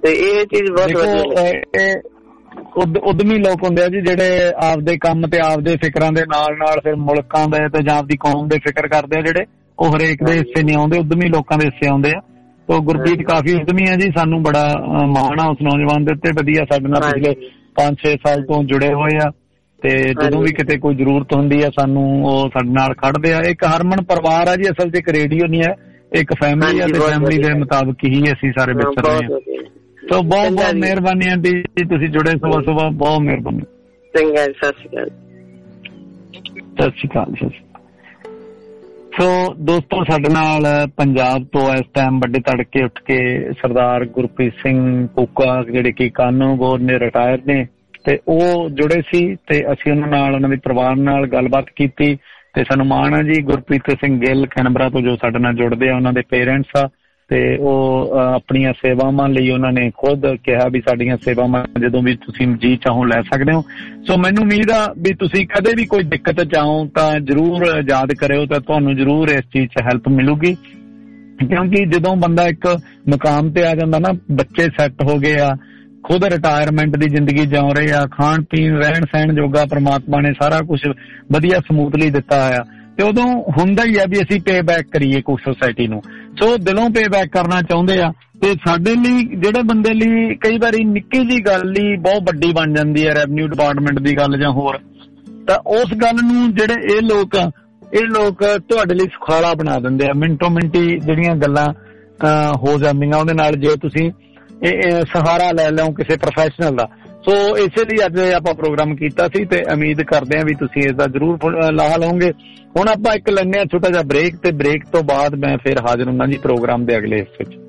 ਤੇ ਇਹ ਚੀਜ਼ ਬਹੁਤ ਵਧੀਆ। ਉਦਮੀ ਲੋਕ ਹੁੰਦੇ ਆ ਜੀ ਜਿਹੜੇ ਆਪਦੇ ਕੰਮ ਤੇ ਆਪਦੇ ਫਿਕਰਾਂ ਦੇ ਨਾਲ ਨਾਲ ਫਿਰ ਮੁਲਕਾਂ ਦੇ ਤੇ ਜਾਂ ਆਪਦੀ ਕੌਮ ਦੇ ਫਿਕਰ ਕਰਦੇ ਆ, ਜਿਹੜੇ ਉਹ ਹਰੇਕ ਦੇ ਹਿੱਸੇ ਨਹੀਂ ਆਉਂਦੇ, ਉਦਮੀ ਲੋਕਾਂ ਦੇ ਹਿੱਸੇ ਆਉਂਦੇ ਆ। ਤੋ ਗੁਰਪ੍ਰੀਤ ਕਾਫੀ ਉਦਮੀ ਹੈ ਜੀ, ਸਾਨੂੰ ਬੜਾ ਮਾਣ ਆ ਉਸ ਨੌਜਵਾਨ ਦੇ ਉੱਤੇ। ਵਧੀਆ ਸਾਡੇ ਨਾਲ ਪਿਛਲੇ ਪੰਜ ਛੇ ਸਾਲ ਤੋਂ ਜੁੜੇ ਹੋਏ ਆ ਤੇ ਜਦੋਂ ਵੀ ਕਿਤੇ ਕੋਈ ਜ਼ਰੂਰਤ ਹੁੰਦੀ ਆ ਸਾਨੂੰ ਉਹ ਸਾਡੇ ਨਾਲ ਖੜਦੇ ਆ। ਇੱਕ ਹਰਮਨ ਪਰਿਵਾਰ ਆ ਜੀ, ਅਸਲ 'ਚ ਇੱਕ ਰੇਡੀਓ ਨਹੀਂ ਹੈ, ਇੱਕ ਫੈਮਿਲੀ ਆ ਤੇ ਫੈਮਿਲੀ ਦੇ ਮੁਤਾਬਕ ਹੀ ਅਸੀਂ ਸਾਰੇ ਵਿਚਰ ਰਹੇ ਹਾਂ। ਸੋ ਬਹੁਤ ਬਹੁਤ ਮਿਹਰਬਾਨੀ ਆਂਟੀ ਜੀ, ਤੁਸੀਂ ਜੁੜੇ ਸੁਬਾਹ ਸੁਬਾਹ, ਬਹੁਤ ਮਿਹਰਬਾਨੀ। ਚੰਗਾ, ਸਤਿ ਸ਼੍ਰੀ ਅਕਾਲ। ਸਤਿ ਸ਼੍ਰੀ ਅਕਾਲ। ਸਤਿ ਸ਼੍ਰੀ ਅਕਾਲ। ਸੋ ਦੋਸਤੋ, ਸਾਡੇ ਨਾਲ ਪੰਜਾਬ ਤੋਂ ਇਸ ਟਾਈਮ ਵੱਡੇ ਤੜਕੇ ਉੱਠ ਕੇ ਸਰਦਾਰ ਗੁਰਪ੍ਰੀਤ ਸਿੰਘ ਕੋਕਾ ਜਿਹੜੇ ਕਿ ਕਾਨੂੰਗੋ ਨੇ ਰਿਟਾਇਰ ਨੇ, ਤੇ ਉਹ ਜੁੜੇ ਸੀ ਤੇ ਅਸੀਂ ਉਹਨਾਂ ਨਾਲ, ਉਹਨਾਂ ਦੇ ਪਰਿਵਾਰ ਨਾਲ ਗੱਲਬਾਤ ਕੀਤੀ ਤੇ ਸਾਨੂੰ ਮਾਣ ਆ ਜੀ। ਗੁਰਪ੍ਰੀਤ ਸਿੰਘ ਗਿੱਲ ਕੈਨਬਰਾ ਤੋਂ ਜੋ ਸਾਡੇ ਨਾਲ ਜੁੜਦੇ ਆ, ਉਹਨਾਂ ਦੇ ਪੇਰੈਂਟਸ ਆ ਤੇ ਉਹ ਆਪਣੀਆਂ ਸੇਵਾਵਾਂ ਲਈ ਉਹਨਾਂ ਨੇ ਖੁਦ ਕਿਹਾ ਵੀ ਸਾਡੀਆਂ ਸੇਵਾਵਾਂ ਜਦੋਂ ਵੀ ਤੁਸੀਂ ਜੀ ਚਾਹੋ ਲੈ ਸਕਦੇ ਹੋ। ਸੋ ਮੈਨੂੰ ਉਮੀਦ ਆ ਵੀ ਤੁਸੀਂ ਕਦੇ ਵੀ ਕੋਈ ਦਿੱਕਤ ਚਾਹੋ ਤਾਂ ਜ਼ਰੂਰ ਯਾਦ ਕਰਿਓ, ਤਾਂ ਤੁਹਾਨੂੰ ਜ਼ਰੂਰ ਇਸ ਚੀਜ਼ 'ਚ ਹੈਲਪ ਮਿਲੂਗੀ। ਕਿਉਂਕਿ ਜਦੋਂ ਬੰਦਾ ਇੱਕ ਮੁਕਾਮ ਤੇ ਆ ਜਾਂਦਾ ਨਾ, ਬੱਚੇ ਸੈੱਟ ਹੋ ਗਏ ਆ, ਖੁਦ ਰਿਟਾਇਰਮੈਂਟ ਦੀ ਜ਼ਿੰਦਗੀ ਜਿਉ ਰਹੇ ਆ, ਖਾਣ ਪੀਣ ਰਹਿਣ ਸਹਿਣ ਜੋਗਾ ਪ੍ਰਮਾਤਮਾ ਨੇ ਸਾਰਾ ਕੁਛ ਵਧੀਆ ਸਮੂਥਲੀ ਦਿੱਤਾ ਆ, ਤੇ ਉਦੋਂ ਹੁੰਦਾ ਹੀ ਆ ਵੀ ਅਸੀਂ ਪੇ ਬੈਕ ਕਰੀਏ ਕੁਛ ਸੋਸਾਇਟੀ ਨੂੰ। ਸੋ ਦਿਲੋਂ ਪੇ ਬੈਕ ਕਰਨਾ ਚਾਹੁੰਦੇ ਆ ਤੇ ਸਾਡੇ ਲਈ, ਜਿਹੜੇ ਬੰਦੇ ਲਈ ਕਈ ਵਾਰੀ ਨਿੱਕੀ ਜਿਹੀ ਗੱਲ ਹੀ ਬਹੁਤ ਵੱਡੀ ਬਣ ਜਾਂਦੀ ਹੈ, ਰੈਵਨਿਊ ਡਿਪਾਰਟਮੈਂਟ ਦੀ ਗੱਲ ਜਾਂ ਹੋਰ, ਤਾਂ ਉਸ ਗੱਲ ਨੂੰ ਜਿਹੜੇ ਇਹ ਲੋਕ ਆ, ਇਹ ਲੋਕ ਤੁਹਾਡੇ ਲਈ ਸੁਖਾਲਾ ਬਣਾ ਦਿੰਦੇ ਆ। ਮਿੰਟੋ ਮਿੰਟੀ ਜਿਹੜੀਆਂ ਗੱਲਾਂ ਹੋ ਜਾਂਦੀਆਂ ਉਹਦੇ ਨਾਲ, ਜੇ ਤੁਸੀਂ ਇਹ ਸਹਾਰਾ ਲੈ ਲਓ ਕਿਸੇ ਪ੍ਰੋਫੈਸ਼ਨਲ ਦਾ। ਸੋ ਇਸੇ ਲਈ ਅੱਜ ਆਪਾਂ ਪ੍ਰੋਗਰਾਮ ਕੀਤਾ ਸੀ ਤੇ ਉਮੀਦ ਕਰਦੇ ਹਾਂ ਵੀ ਤੁਸੀਂ ਇਸ ਦਾ ਜ਼ਰੂਰ ਲਾਹਾ ਲਓਗੇ। ਹੁਣ ਆਪਾਂ ਇੱਕ ਲੈਂਦੇ ਹਾਂ ਛੋਟਾ ਜਿਹਾ ਬ੍ਰੇਕ, ਤੇ ਬ੍ਰੇਕ ਤੋਂ ਬਾਅਦ ਮੈਂ ਫਿਰ ਹਾਜ਼ਰ ਹੁੰਦਾ ਜੀ ਪ੍ਰੋਗਰਾਮ ਦੇ ਅਗਲੇ ਹਿੱਸੇ 'ਚ।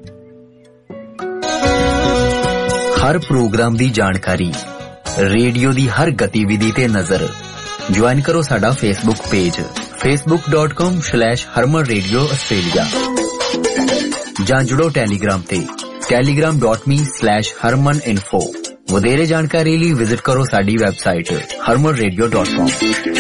ਹਰ ਪ੍ਰੋਗਰਾਮ ਦੀ ਜਾਣਕਾਰੀ, ਰੇਡੀਓ ਦੀ ਹਰ ਗਤੀਵਿਧੀ ਤੇ ਨਜ਼ਰ। ਜੁਆਇਨ ਕਰੋ ਸਾਡਾ Facebook page facebook dot com slash harman radio australia, ਜਾਂ ਜੁੜੋ ਟੈਲੀਗ੍ਰਾਮ ਤੇ telegram dot me slash harman info। ਵਧੇਰੇ ਜਾਣਕਾਰੀ ਲਈ ਵਿਜ਼ਿਟ ਕਰੋ ਸਾਡੀ website harman radio dot com।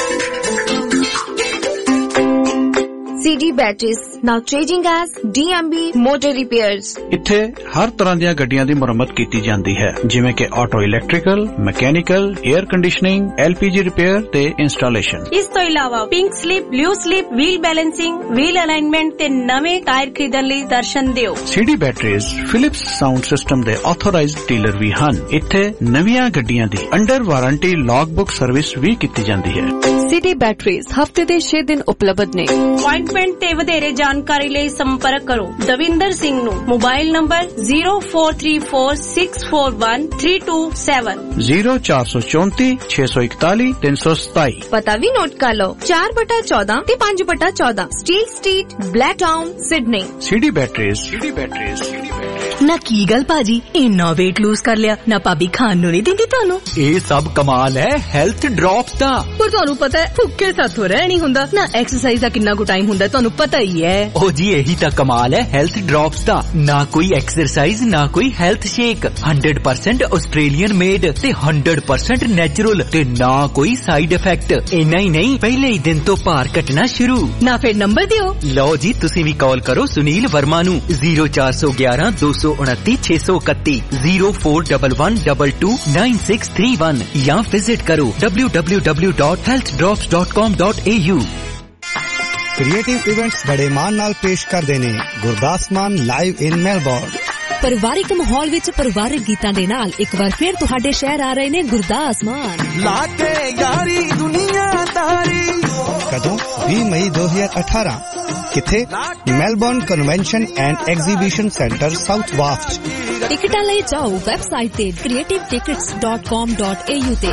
C D Batteries, now changing as D M B Motor Repairs। ਇੱਥੇ ਹਰ ਤਰ੍ਹਾਂ ਦੀਆਂ ਗੱਡੀਆਂ ਦੀ ਮੁਰੰਮਤ ਕੀਤੀ ਜਾਂਦੀ ਹੈ, ਜਿਵੇਂ ਕਿ auto electrical, mechanical, air conditioning, L P G repair ਤੇ ਇੰਸਟਾਲੇਸ਼ਨ। ਇਸ ਤੋਂ ਇਲਾਵਾ pink slip, blue slip, wheel balancing, wheel alignment ਤੇ ਨਵੇਂ ਟਾਇਰ ਖਰੀਦਣ ਲਈ ਦਰਸ਼ਨ ਦਿਓ। C D Batteries Philips sound system ਦੇ ਆਥੋਰਾਈਜ਼ਡ ਡੀਲਰ ਵੀ ਹਨ। ਇੱਥੇ ਨਵੀਆਂ ਗੱਡੀਆਂ ਦੀ under warranty log book service ਵੀ ਕੀਤੀ ਜਾਂਦੀ ਹੈ। C D Batteries ਹਫਤੇ ਦੇ ਛੇ ਦਿਨ ਉਪਲਬਧ ਨੇ। ਅਪਾਇੰਟਮੈਂਟ ਤੇ ਵਧੇਰੇ ਜਾਣਕਾਰੀ ਲਈ ਸੰਪਰਕ ਕਰੋ ਦਵਿੰਦਰ ਸਿੰਘ ਨੂੰ। Mobile number zero four three four six four one three two seven zero four four four six one one three seven seven। ਪਤਾ ਵੀ ਨੋਟ ਕਰ ਲਓ, ਚਾਰ ਬਟਾ ਚੌਦਾਂ ਤੇ ਪੰਜ ਬਟਾ ਚੌਦਾਂ steel street, Blacktown, Sydney. C D Batteries। C D Batteries। ਨਾ ਕੀ ਗੱਲ ਭਾਜੀ, ਇੰਨਾ weight lose ਕਰ ਲਿਆ, ਨਾ ਭਾਬੀ ਖਾਣ ਨੂੰ ਨਹੀਂ ਦਿੰਦੀ ਤੁਹਾਨੂੰ? ਇਹ ਸਭ ਕਮਾਲ ਹੈ ਹੈਲਥ ਡ੍ਰੌਪਸ ਦਾ। ਪਰ ਤੁਹਾਨੂੰ ਪਤਾ ਹੈ ਭੁੱਖੇ ਸਾਥੋਂ ਰਹਿ ਨਹੀਂ ਹੁੰਦਾ ਨਾ, ਐਕਸਰਸਾਈਜ਼ ਦਾ ਕਿੰਨਾ ਕੁ ਟਾਈਮ ਹੁੰਦਾ ਤੁਹਾਨੂੰ ਪਤਾ ਹੀ ਹੈ। ਉਹ ਜੀ ਇਹੀ ਤਾਂ ਕਮਾਲ ਹੈ ਹੈਲਥ ਡ੍ਰੌਪਸ ਦਾ। ਨਾ ਕੋਈ ਐਕਸਰਸਾਈਜ਼, ਨਾ ਕੋਈ health shake, hundred percent Australian made ਤੇ ਹੰਡਰਡ ਪਰਸੈਂਟ ਨੈਚੁਰਲ, ਤੇ ਨਾ ਕੋਈ ਸਾਈਡ ਇਫੈਕਟ। ਇੰਨਾ ਹੀ ਨਹੀਂ, ਪਹਿਲੇ ਹੀ ਦਿਨ ਤੋਂ ਭਾਰ ਘਟਣਾ ਸ਼ੁਰੂ। ਨਾ ਫਿਰ ਨੰਬਰ ਦਿਓ। ਲਓ ਜੀ, ਤੁਸੀਂ ਵੀ ਕਾਲ ਕਰੋ ਸੁਨੀਲ ਵਰਮਾ ਨੂੰ zero four one one two two nine six two one zero four one one two two nine six three one ਜਾਂ ਵਿਜ਼ਿਟ ਕਰੋ w w w dot health drops dot com dot a u। Creative events ਬੜੇ ਮਾਣ ਨਾਲ ਪੇਸ਼ ਕਰਦੇ ਨੇ Gurdas Maan live in Melbourne. ਪਰਿਵਾਰਿਕ ਮਾਹੌਲ ਵਿੱਚ ਪਰਿਵਾਰਿਕ ਗੀਤਾਂ ਦੇ ਨਾਲ ਇੱਕ ਵਾਰ ਫਿਰ ਤੁਹਾਡੇ ਸ਼ਹਿਰ ਆ ਰਹੇ ਨੇ ਗੁਰਦਾਸ ਮਾਨ। ਲਾ ਕੇ ਯਾਰੀ ਦੁਨੀਆਦਾਰੀ। ਕਦੋਂ? ਵੀਹ ਮਈ ਦੋ ਹਜ਼ਾਰ ਅਠਾਰਾਂ। ਕਿੱਥੇ? Melbourne convention and exhibition centre south ਵਾਫਟ। ਟਿਕਟਾਂ ਲਈ ਜਾਓ ਵੈਬਸਾਈਟ ਤੇ creative tickets dot com dot a u ਤੇ।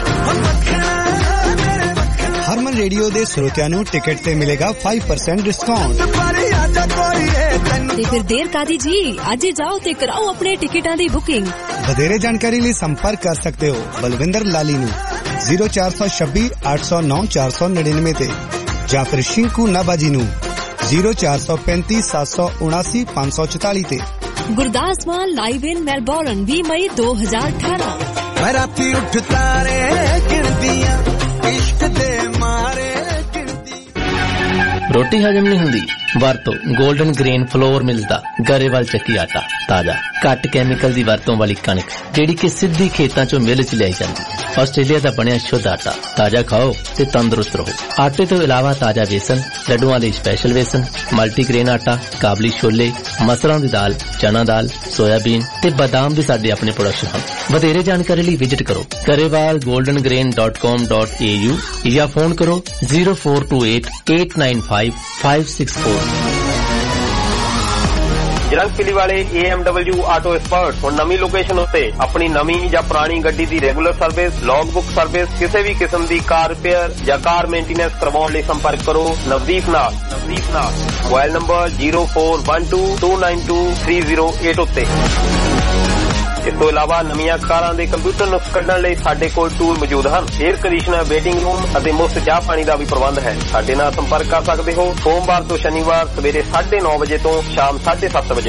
ਹਰਮਨ ਰੇਡੀਓ ਦੇ ਸਰੋਤਿਆਂ ਨੂੰ ਟਿਕਟ ਤੇ ਮਿਲੇਗਾ five percent ਡਿਸਕਾਊਂਟ। ਤੇ ਫਿਰ ਦੇਰ ਕਾਦੀ ਜੀ, ਅੱਜ ਹੀ ਜਾਓ ਤੇ ਕਰਾਓ ਆਪਣੇ ਟਿਕਟਾਂ ਦੀ ਬੁਕਿੰਗ। ਵਧੇਰੇ ਜਾਣਕਾਰੀ ਲਈ ਸੰਪਰਕ ਕਰ ਸਕਦੇ ਹੋ ਬਲਵਿੰਦਰ ਲਾਲੀ ਨੂੰ zero four two six eight zero nine four zero nine nine ਤੇ, ਜਾਂ ਫਿਰ ਸ਼ਿੰਕੂ ਨਾਬਾਜੀ ਨੂੰ zero four two five seven seven nine five four four ਤੇ। Gurdas Maan live in Melbourne ਵੀਹ ਮਈ ਦੋ ਹਜ਼ਾਰ ਅਠਾਰਾਂ। ਮੈਂ ਰਾਤੀ ਉੱਠ ਤਾਰੇ ਗਿਣਦੀਆਂ, ਇਸ਼ਕ ਦੇ ਮਾਰੇ ਗਿਣਦੀ। ਰੋਟੀ ਹਜਮ ਨਹੀਂ ਹੁੰਦੀ, ਵਰਤੋ 골ਡਨ ਗ੍ਰੇਨ ਫਲੋਰ ਮਿਲਸ ਦਾ ਗਰੇਵਾਲ ਚੱਕੀ ਆਟਾ, ਤਾਜ਼ਾ ਘੱਟ ਕੈਮੀਕਲ ਦੀ ਵਰਤੋਂ ਵਾਲੀ ਕਣਕ ਜਿਹੜੀ ਕਿ ਸਿੱਧੀ ਖੇਤਾਂ ਚੋਂ ਮਿਲ ਚ ਲਿਆਈ ਜਾਂਦੀ। ਆਸਟ੍ਰੇਲੀਆ ਦਾ ਬਣਿਆ ਸ਼ੁੱਧ ਆਟਾ, ਤਾਜ਼ਾ ਖਾਓ ਤੇ ਤੰਦਰੁਸਤ ਰਹੋ। ਆਟੇ ਤੋਂ ਇਲਾਵਾ ਤਾਜ਼ਾ ਵੇਸਣ, ਲੱਡੂਆਂ ਲਈ ਸਪੈਸ਼ਲ ਵੇਸਣ, ਮਲਟੀਗ੍ਰੇਨ ਆਟਾ, ਕਾਬਲੀ ਛੋਲੇ, ਮਸਰਾਂ ਦੀ ਦਾਲ, ਚਨਾ ਦਾਲ, ਸੋਇਆਬੀਨ ਤੇ ਬਾਦਾਮ ਵੀ ਸਾਡੇ ਆਪਣੇ ਪ੍ਰੋਡਕਸ਼ਨ ਹਨ। ਵਧੇਰੇ ਜਾਣਕਾਰੀ ਲਈ ਵਿਜ਼ਿਟ ਕਰੋ Grewal golden grain dot com dot A U ਜਾਂ ਫੋਨ ਕਰੋ zero four two eight eight nine five five six four. ਜਰੰਗਪਿਲੀ ਵਾਲੇ A M W auto expert ਹੁਣ ਨਵੀਂ ਲੋਕੇਸ਼ਨ ਉੱਤੇ ਆਪਣੀ ਨਵੀਂ ਜਾਂ ਪੁਰਾਣੀ ਗੱਡੀ ਦੀ regular service, log book service, ਕਿਸੇ ਵੀ ਕਿਸਮ ਦੀ ਕਾਰ ਰਿਪੇਅਰ ਜਾਂ ਕਾਰ ਮੇਨਟੇਨੈਂਸ ਕਰਵਾਉਣ ਲਈ ਸੰਪਰਕ ਕਰੋ ਨਵਦੀਪ ਨਾਲ। ਨਵਦੀਪ ਨਾਲ mobile number zero four one two two nine two three zero eight ਉੱਤੇ। ਇਸ ਤੋਂ ਇਲਾਵਾ ਨਵੀਆਂ ਕਾਰਾਂ ਦੇ ਕੰਪਿਊਟਰ ਨੁਕਸ ਕੱਢਣ ਲਈ ਸਾਡੇ ਕੋਲ ਟੂਲ ਮੌਜੂਦ ਹਨ। ਏਅਰ ਕੰਡੀਸ਼ਨਰ, ਵੇਟਿੰਗ ਰੂਮ ਅਤੇ ਮੁਫਤ ਚਾਹ ਪਾਣੀ ਦਾ ਵੀ ਪ੍ਰਬੰਧ ਹੈ। ਸਾਡੇ ਨਾਲ ਸੰਪਰਕ ਕਰ ਸਕਦੇ ਹੋ ਸੋਮਵਾਰ ਤੋਂ ਸ਼ਨੀਵਾਰ ਸਵੇਰੇ ਸਾਢੇ ਨੌ ਵਜੇ ਤੋਂ ਸ਼ਾਮ ਸਾਢੇ ਸੱਤ ਵਜੇ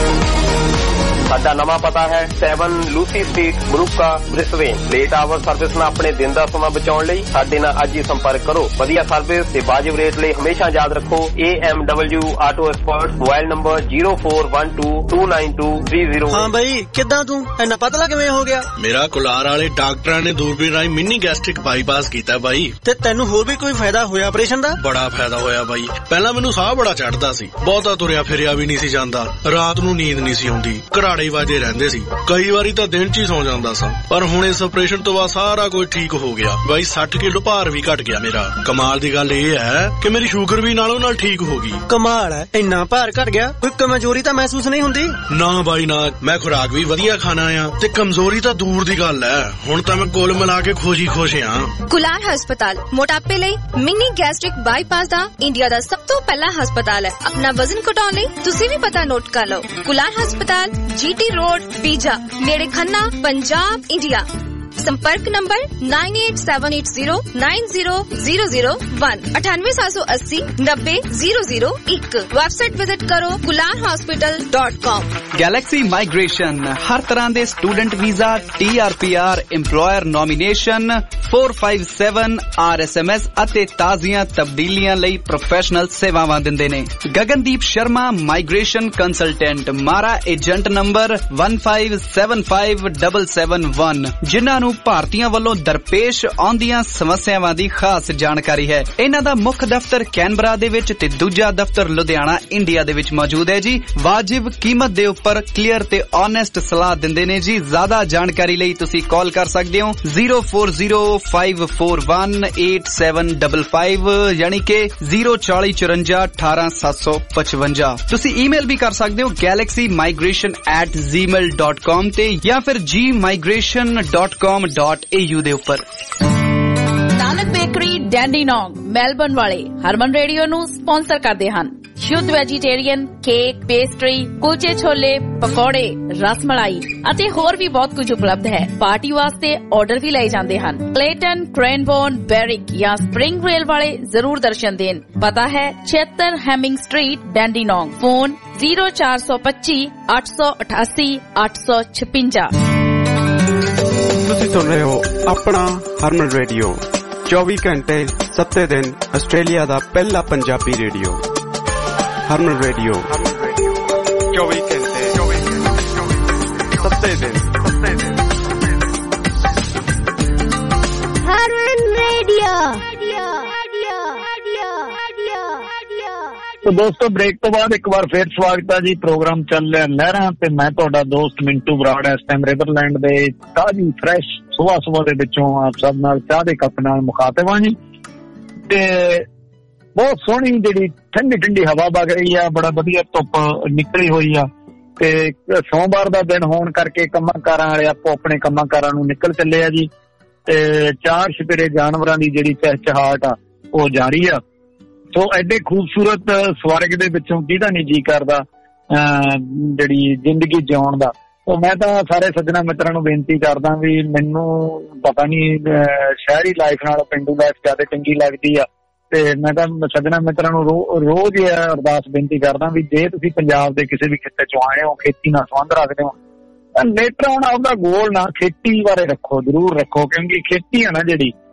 ਤੱਕ। ਸਾਡਾ ਨਵਾਂ ਪਤਾ ਹੈ seven Lucy street, Morooka, Brisbane. Late hour service ਨਾਲ ਆਪਣੇ ਦਿਨ ਦਾ ਸਮਾਂ ਬਚਾਉਣ ਲਈ ਸਾਡੇ ਨਾਲ ਅੱਜ ਹੀ ਸੰਪਰਕ ਕਰੋ। ਵਧੀਆ ਸਰਵਿਸ ਤੇ ਵਾਜਿਬ ਰੇਟ ਲਈ ਹਮੇਸ਼ਾ ਯਾਦ ਰੱਖੋ A M W auto expert. Mobile number zero four one two two nine two three zero. ਹਾਂ ਬਾਈ, ਕਿੱਦਾਂ ਤੂੰ ਇੰਨਾ ਪਤਲਾ ਕਿਵੇਂ ਹੋ ਗਿਆ? ਮੇਰਾ ਕੁਲਾਰ ਵਾਲੇ ਡਾਕਟਰਾਂ ਨੇ ਦੂਰਬੀਨ ਰਾਹੀਂ ਮਿੰਨੀ ਗੈਸਟ੍ਰਿਕ ਬਾਈਪਾਸ ਕੀਤਾ ਬਾਈ। ਤੇ ਤੈਨੂੰ ਹੋਰ ਵੀ ਕੋਈ ਫਾਇਦਾ ਹੋਇਆ ਆਪਰੇਸ਼ਨ ਦਾ? ਬੜਾ ਫਾਇਦਾ ਹੋਇਆ ਬਾਈ। ਪਹਿਲਾਂ ਮੈਨੂੰ ਸਾਹ ਬੜਾ ਚੜਦਾ ਸੀ, ਬਹੁਤਾ ਤੁਰਿਆ ਫਿਰਿਆ ਵੀ ਨਹੀਂ ਸੀ ਜਾਂਦਾ, ਰਾਤ ਨੂੰ ਨੀਂਦ ਨਹੀਂ ਸੀ ਆਉਂਦੀ, ਘਰਾੜੇ ਵਾਜੇ ਰਹਿੰਦੇ ਸੀ, ਕਈ ਵਾਰੀ ਤਾਂ ਦਿਨ ਚ ਹੀ ਸੌ ਜਾਂਦਾ ਸਾਂ। ਪਰ ਹੁਣ ਇਸ ਆਪਰੇਸ਼ਨ ਤੋਂ ਬਾਅਦ ਸਾਰਾ ਕੁਝ ਠੀਕ ਹੋ ਗਿਆ ਬਾਈ। ਸੱਠ ਕਿਲੋ ਭਾਰ ਵੀ ਘਟ ਗਿਆ ਮੇਰਾ। ਕਮਾਲ ਦੀ ਗੱਲ ਇਹ ਹੈ ਕਿ ਮੇਰੀ ਸ਼ੂਗਰ ਵੀ ਨਾਲੋਂ ਨਾਲ ਠੀਕ ਹੋ ਗਈ। ਕਮਾਲ ਹੈ, ਇੰਨਾ ਭਾਰ ਘਟ ਗਿਆ, ਕੋਈ ਕਮਜ਼ੋਰੀ ਤਾਂ ਮਹਿਸੂਸ ਨਹੀਂ ਹੁੰਦੀ? ਨਾ ਬਾਈ ਨਾ, ਮੈਂ ਖੁਰਾਕ ਵੀ ਵਧੀਆ ਖਾਣਾ ਆ ਤੇ ਕਮਜ਼ੋਰੀ ਤਾਂ ਦੂਰ ਦੀ ਗੱਲ ਹੈ। ਹੁਣ ਤਾਂ ਮੈਂ ਕੁੱਲ ਮਿਲਾ ਕੇ ਖੁਸ਼ੀ ਖੁਸ਼ ਆ। ਕੁਲਾਰ ਹਸਪਤਾਲ ਮੋਟਾਪੇ ਲਈ ਮਿੰਨੀ ਗੈਸਟ੍ਰਿਕ ਬਾਈਪਾਸ ਦਾ ਇੰਡੀਆ ਦਾ ਸਭ ਤੋਂ ਪਹਿਲਾ ਹਸਪਤਾਲ ਹੈ। ਆਪਣਾ ਵਜ਼ਨ ਘਟਾਉਣ ਲਈ ਤੁਸੀਂ ਵੀ ਪਤਾ ਨੋਟ ਕਰ ਲਓ। ਕੁਲਾਰ ਹਸਪਤਾਲ, ਜੀਟੀ ਰੋਡ, ਪੀਜਾ, ਨੇੜੇ ਖੰਨਾ, ਪੰਜਾਬ, ਇੰਡੀਆ। संपर्क number nine eight seven eight zero nine zero zero zero one अठानवे सात सौ अस्सी नब्बे जीरो जीरो एक। वेबसाइट विजिट करो Kular hospital dot com. Galaxy migration हर तरह के student visa, T R P R, employer nomination, four five seven R S M S ਅਤੇ ਤਾਜ਼ੀਆਂ ਤਬਦੀਲੀਆਂ ਲਈ ਪ੍ਰੋਫੈਸ਼ਨਲ ਸੇਵਾਵਾਂ ਦਿੰਦੇ ਨੇ। Gagandeep Sharma migration consultant, MARA agent number one five seven five seven seven one, ਜਿਨ੍ਹਾਂ ਨੂੰ ਭਾਰਤੀਆਂ ਵੱਲੋਂ ਦਰਪੇਸ਼ ਆਉਂਦੀਆਂ ਸਮੱਸਿਆਵਾਂ ਦੀ ਖਾਸ ਜਾਣਕਾਰੀ ਹੈ। ਇਹਨਾਂ ਦਾ ਮੁੱਖ ਦਫ਼ਤਰ ਕੈਨਬਰਾ ਦੇ ਵਿੱਚ ਤੇ ਦੂਜਾ ਦਫ਼ਤਰ ਲੁਧਿਆਣਾ, ਇੰਡੀਆ ਦੇ ਵਿੱਚ ਮੌਜੂਦ ਹੈ ਜੀ। ਵਾਜਿਬ ਕੀਮਤ ਦੇ ਉੱਪਰ ਕਲੀਅਰ ਤੇ ਓਨੈਸਟ ਸਲਾਹ ਦਿੰਦੇ ਨੇ ਜੀ। ਜ਼ਿਆਦਾ ਜਾਣਕਾਰੀ ਲਈ ਤੁਸੀਂ ਕਾਲ ਕਰ ਸਕਦੇ ਹੋ zero four zero five four one eight seven five five ਯਾਨੀ ਕਿ ਜ਼ੀਰੋ ਚਾਲੀ ਚੁਰੰਜਾ ਅਠਾਰਾਂ ਸੱਤ ਸੌ ਪਚਵੰਜਾ। ਤੁਸੀਂ ਈਮੇਲ ਵੀ ਕਰ ਸਕਦੇ ਹੋ galaxy migration at Gmail dot com ਤੇ ਜਾਂ ਫਿਰ G migration dot com dot A U ਦੇ ਉੱਪਰ। ਨਾਨਕ ਬੇਕਰੀ, ਡੈਂਡੀਨੋਂਗ, ਮੈਲਬਰਨ ਵਾਲੇ ਹਰਮਨ ਰੇਡੀਓ ਨੂੰ ਸਪਾਂਸਰ ਕਰਦੇ ਹਨ। ਸ਼ੁੱਧ ਵੈਜੀਟੇਰੀਅਨ ਕੇਕ, ਪੇਸਟਰੀ, ਕੁਲਚੇ ਛੋਲੇ, ਪਕੌੜੇ, ਰਸਮਲਾਈ ਅਤੇ ਹੋਰ ਵੀ ਬਹੁਤ ਕੁਝ ਉਪਲਬਧ ਹੈ। ਪਾਰਟੀ ਵਾਸਤੇ ਆਰਡਰ ਵੀ ਲਏ ਜਾਂਦੇ ਹਨ। ਕਲੇਟਨ, ਕ੍ਰੈਨਬੋਰਨ, ਬੈਰਿਕ ਜਾਂ ਸਪ੍ਰਿੰਗ ਰੇਲ ਵਾਲੇ ਜ਼ਰੂਰ ਦਰਸ਼ਨ ਦੇਣ। ਪਤਾ ਹੈ ਛਿਅੱਤਰ Hemming street, Dandenong. Phone zero ਚਾਰ ਸੌ ਪੱਚੀ ਅੱਠ ਸੌ ਅਠਾਸੀ ਅੱਠ ਸੌ ਛਪੰਜਾ। ਤੁਸੀਂ ਸੁਣ ਰਹੇ ਹੋ ਆਪਣਾ ਹਰਮਨ ਰੇਡੀਓ, ਚੌਵੀ ਘੰਟੇ ਸੱਤੇ ਦਿਨ ਆਸਟ੍ਰੇਲੀਆ ਦਾ ਪਹਿਲਾ ਪੰਜਾਬੀ ਰੇਡੀਓ। ਹਰਮਨ ਰੇਡੀਓ ਚੌਵੀ ਘੰਟੇ ਸੱਤੇ ਦਿਨ। ਹਰਮਨ ਰੇਡੀਓ। तो दोस्तों ब्रेक तो बाद एक बार फिर स्वागत है जी। प्रोग्राम चल रहा लहरां ते मैं तुहाडा दोस्त मिंटू बराड़ इस टाइम रिवरलैंड दे ताजी फ्रैश सुबह सुबह दे विचों आप सब नाल चाह दे कप नाल मुखातिब हां जी। ते बहुत सोहनी जिहड़ी ठंडी ठंडी हवा वग रही है, बड़ा वधिया धुप निकली हुई आ ते सोमवार दा दिन होण करके कम्मां कारां वाले आपो अपने कम्मां कारां नूं निकल चले आ जी। ते चार छपेरे जानवरां दी जिहड़ी चहचहाट आ ओह जारी आ। तो एडे खूबसूरत स्वर्ग दे विचों किहदा नहीं जी करदा जिहड़ी जिंदगी जिउण दा। तो मैं तां सारे सज्जणा मित्रां नूं बेनती करदा भी मैनूं पता नहीं शहरी लाइफ नालों पिंडू लाइफ ज्यादा चंगी लगदी आ। ते मैं तां सज्जणा मित्रां नूं रोज ही अरदास बेनती करदा भी जे तुसीं पंजाब दे किसी भी खित्ते चों आए हो, खेती नाल संबंध रखदे हो, तां लेटर ऑन आपदा गोल ना खेती बारे रखो, जरूर रखो, क्योंकि खेती है ना जिहड़ी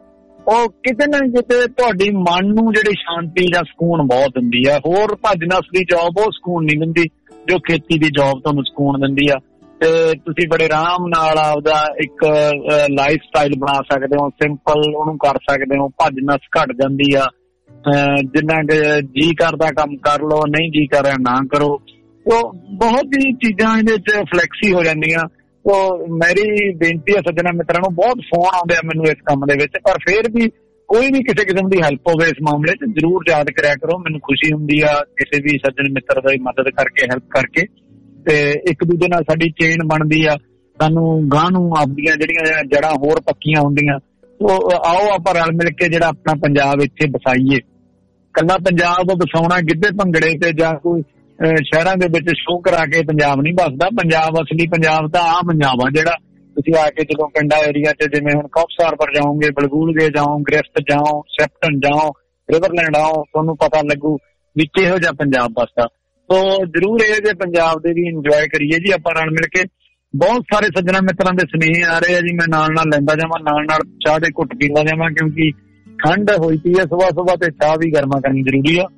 ਉਹ ਕਿਤੇ ਨਾ ਕਿਤੇ ਤੁਹਾਡੀ ਮਨ ਨੂੰ ਜਿਹੜੀ ਸ਼ਾਂਤੀ ਜਾਂ ਸਕੂਨ ਬਹੁਤ ਦਿੰਦੀ ਆ। ਹੋਰ ਭੱਜ ਨੱਸ ਦੀ ਜੌਬ ਉਹ ਸਕੂਨ ਨਹੀਂ ਦਿੰਦੀ ਜੋ ਖੇਤੀ ਦੀ ਜੌਬ ਤੁਹਾਨੂੰ ਸਕੂਨ ਦਿੰਦੀ ਆ। ਤੇ ਤੁਸੀਂ ਬੜੇ ਆਰਾਮ ਨਾਲ ਆਪਦਾ ਇੱਕ ਲਾਈਫ ਸਟਾਈਲ ਬਣਾ ਸਕਦੇ ਹੋ, ਸਿੰਪਲ ਉਹਨੂੰ ਕਰ ਸਕਦੇ ਹੋ। ਭੱਜ ਨੱਸ ਘਟ ਜਾਂਦੀ ਆ, ਜਿੰਨਾ ਜੀ ਕਰਦਾ ਕੰਮ ਕਰ ਲਓ, ਨਹੀਂ ਜੀ ਕਰ ਰਿਹਾ ਨਾ ਕਰੋ। ਉਹ ਬਹੁਤ ਹੀ ਚੀਜ਼ਾਂ ਇਹਦੇ ਚ ਫਲੈਕਸੀ ਹੋ ਜਾਂਦੀਆਂ। ਉਹ ਮੇਰੀ ਬੇਨਤੀ ਹੈ ਸੱਜਣਾ ਮਿੱਤਰਾਂ ਨੂੰ, ਬਹੁਤ ਫੋਨ ਆਉਂਦੇ ਆ ਮੈਨੂੰ ਇਸ ਕੰਮ ਦੇ ਵਿੱਚ, ਪਰ ਫਿਰ ਵੀ ਕੋਈ ਵੀ ਕਿਸੇ ਕਿਸਮ ਦੀ ਹੈਲਪ ਹੋਵੇ ਇਸ ਮਾਮਲੇ 'ਚ ਜ਼ਰੂਰ ਯਾਦ ਕਰਿਆ ਕਰੋ। ਮੈਨੂੰ ਖੁਸ਼ੀ ਹੁੰਦੀ ਆ ਕਿਸੇ ਵੀ ਸੱਜਣ ਮਿੱਤਰ ਦੀ ਮਦਦ ਕਰਕੇ, ਹੈਲਪ ਕਰਕੇ, ਤੇ ਇੱਕ ਦੂਜੇ ਨਾਲ ਸਾਡੀ ਚੇਨ ਬਣਦੀ ਆ। ਸਾਨੂੰ ਗਾਂਹ ਨੂੰ ਆਪਦੀਆਂ ਜਿਹੜੀਆਂ ਜੜ੍ਹਾਂ ਹੋਰ ਪੱਕੀਆਂ ਹੁੰਦੀਆਂ। ਉਹ ਆਓ ਆਪਾਂ ਰਲ ਮਿਲ ਕੇ ਜਿਹੜਾ ਆਪਣਾ ਪੰਜਾਬ ਇੱਥੇ ਵਸਾਈਏ। ਕੱਲਾ ਪੰਜਾਬ ਵਸਾਉਣਾ ਗਿੱਧੇ ਭੰਗੜੇ ਤੇ ਜਾਂ ਕੋਈ ਸ਼ਹਿਰਾਂ ਦੇ ਵਿੱਚ ਸ਼ੋਅ ਕਰਾ ਕੇ ਪੰਜਾਬ ਨਹੀਂ ਵੱਸਦਾ। ਪੰਜਾਬ ਅਸਲੀ ਪੰਜਾਬ ਤਾਂ ਆਹ ਪੰਜਾਬ ਆ ਜਿਹੜਾ ਤੁਸੀਂ ਆ ਕੇ ਜਦੋਂ ਪਿੰਡਾਂ ਏਰੀਆ 'ਚ ਜਿਵੇਂ ਹੁਣ ਕੌਕਸ ਹਾਰਬਰ ਜਾਓਗੇ, ਬਲਗੂਲਗੇ ਜਾਓ, ਗ੍ਰਿਫਟ ਜਾਓ, ਸੈਪਟਨ ਜਾਓ, ਰਿਵਰਲੈਂਡ ਆਓ, ਤੁਹਾਨੂੰ ਪਤਾ ਲੱਗੂ ਵੀ ਕਿਹੋ ਜਿਹਾ ਪੰਜਾਬ ਵੱਸਦਾ। ਸੋ ਜ਼ਰੂਰ ਇਹ ਜੇ ਪੰਜਾਬ ਦੇ ਵੀ ਇੰਜੋਏ ਕਰੀਏ ਜੀ ਆਪਾਂ ਰਲ ਮਿਲ ਕੇ। ਬਹੁਤ ਸਾਰੇ ਸੱਜਣਾ ਮਿੱਤਰਾਂ ਦੇ ਸੁਨੇਹੇ ਆ ਰਹੇ ਆ ਜੀ, ਮੈਂ ਨਾਲ ਨਾਲ ਲੈਂਦਾ ਜਾਵਾਂ, ਨਾਲ ਨਾਲ ਚਾਹ ਦੇ ਘੁੱਟ ਪੀਂਦਾ ਜਾਵਾਂ, ਕਿਉਂਕਿ ਠੰਡ ਹੋਈ ਪਈ ਹੈ ਸੁਬਾਹ ਸੁਬਾਹ ਤੇ ਚਾਹ ਵੀ ਗਰਮਾ ਕਰਨੀ ਜ਼ਰੂਰੀ ਆ।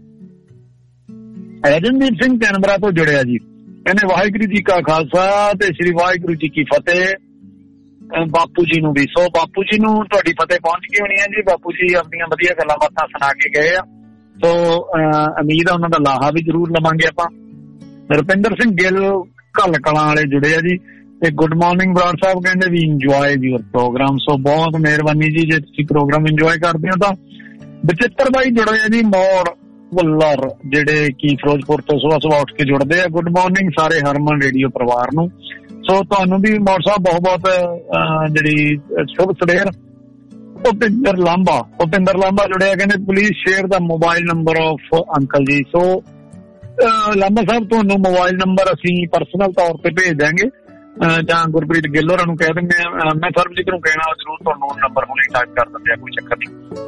ਐਜਨਦੀਪ ਸਿੰਘ ਕੈਨਬਰਾ ਤੋਂ ਜੁੜਿਆ ਜੀ, ਕਹਿੰਦੇ ਵਾਹਿਗੁਰੂ ਜੀ ਕਾ ਖਾਲਸਾ ਤੇ ਸ੍ਰੀ ਵਾਹਿਗੁਰੂ ਜੀ ਕੀ ਫਤਿਹ। ਬਾਪੂ ਜੀ ਨੂੰ ਵੀ, ਸੋ ਬਾਪੂ ਜੀ ਨੂੰ ਤੁਹਾਡੀ ਫਤਿਹ ਪਹੁੰਚ ਗਈ ਹੋਣੀ ਹੈ ਜੀ। ਬਾਪੂ ਜੀ ਆਪਣੀਆਂ ਵਧੀਆ ਗੱਲਾਂ ਬਾਤਾਂ ਸੁਣਾ ਕੇ ਗਏ ਆ, ਸੋ ਉਮੀਦ ਆ ਉਹਨਾਂ ਦਾ ਲਾਹਾ ਵੀ ਜ਼ਰੂਰ ਲਵਾਂਗੇ ਆਪਾਂ। ਰੁਪਿੰਦਰ ਸਿੰਘ ਗਿੱਲ ਘੱਲ ਕਲਾਂ ਵਾਲੇ ਜੁੜੇ ਆ ਜੀ, ਤੇ ਗੁੱਡ ਮਾਰਨਿੰਗ ਬਰਾੜ ਸਾਹਿਬ, ਕਹਿੰਦੇ ਵੀ ਇੰਜੋਏ ਯੂਅਰ ਪ੍ਰੋਗਰਾਮ। ਸੋ ਬਹੁਤ ਮਿਹਰਬਾਨੀ ਜੀ, ਜੇ ਤੁਸੀਂ ਪ੍ਰੋਗਰਾਮ ਇੰਜੋਏ ਕਰਦੇ ਹੋ ਤਾਂ। ਬਚਿੱਤਰ ਬਾਈ ਜੁੜੇ ਆ ਜੀ ਮੋੜ ਭੁੱਲਰ, ਜਿਹੜੇ ਕਿ ਫਿਰੋਜ਼ਪੁਰ ਤੋਂ ਸੁਬਾਹ ਸੁਬਾਹ ਉੱਠ ਕੇ ਜੁੜਦੇ ਆ। ਗੁੱਡ ਮਾਰਨਿੰਗ ਸਾਰੇ ਹਰਮਨ ਰੇਡੀਓ ਪਰਿਵਾਰ ਨੂੰ। ਸੋ ਤੁਹਾਨੂੰ ਵੀ ਮੋੜ ਸਾਹਿਬ ਬਹੁਤ ਬਹੁਤ ਜਿਹੜੀ ਸ਼ੁਭ ਸਵੇਰ। ਭੁਪਿੰਦਰ ਲਾਂਬਾ ਭੁਪਿੰਦਰ ਲਾਂਬਾ ਜੁੜਿਆ, ਕਹਿੰਦੇ ਪਲੀਜ਼ ਸ਼ੇਅਰ ਦਾ ਮੋਬਾਈਲ ਨੰਬਰ ਆਫ ਅੰਕਲ ਜੀ। ਸੋ ਲਾਂਬਾ ਸਾਹਿਬ ਤੁਹਾਨੂੰ ਮੋਬਾਈਲ ਨੰਬਰ ਅਸੀਂ ਪਰਸਨਲ ਤੌਰ ਤੇ ਭੇਜ ਦਾਂਗੇ, ਜਾਂ ਗੁਰਪ੍ਰੀਤ ਗਿੱਲ ਹੋਰਾਂ ਨੂੰ ਕਹਿ ਦਿੰਦੇ ਆ। ਮੈਂ ਸਰਬਜੀਤ ਨੂੰ ਕਹਿਣਾ ਜ਼ਰੂਰ ਤੁਹਾਨੂੰ ਨੰਬਰ ਹੁਣੇ ਟਾਈਪ ਕਰ ਦਿੰਦੇ ਆ, ਕੋਈ ਚੱਕਰ ਨਹੀਂ।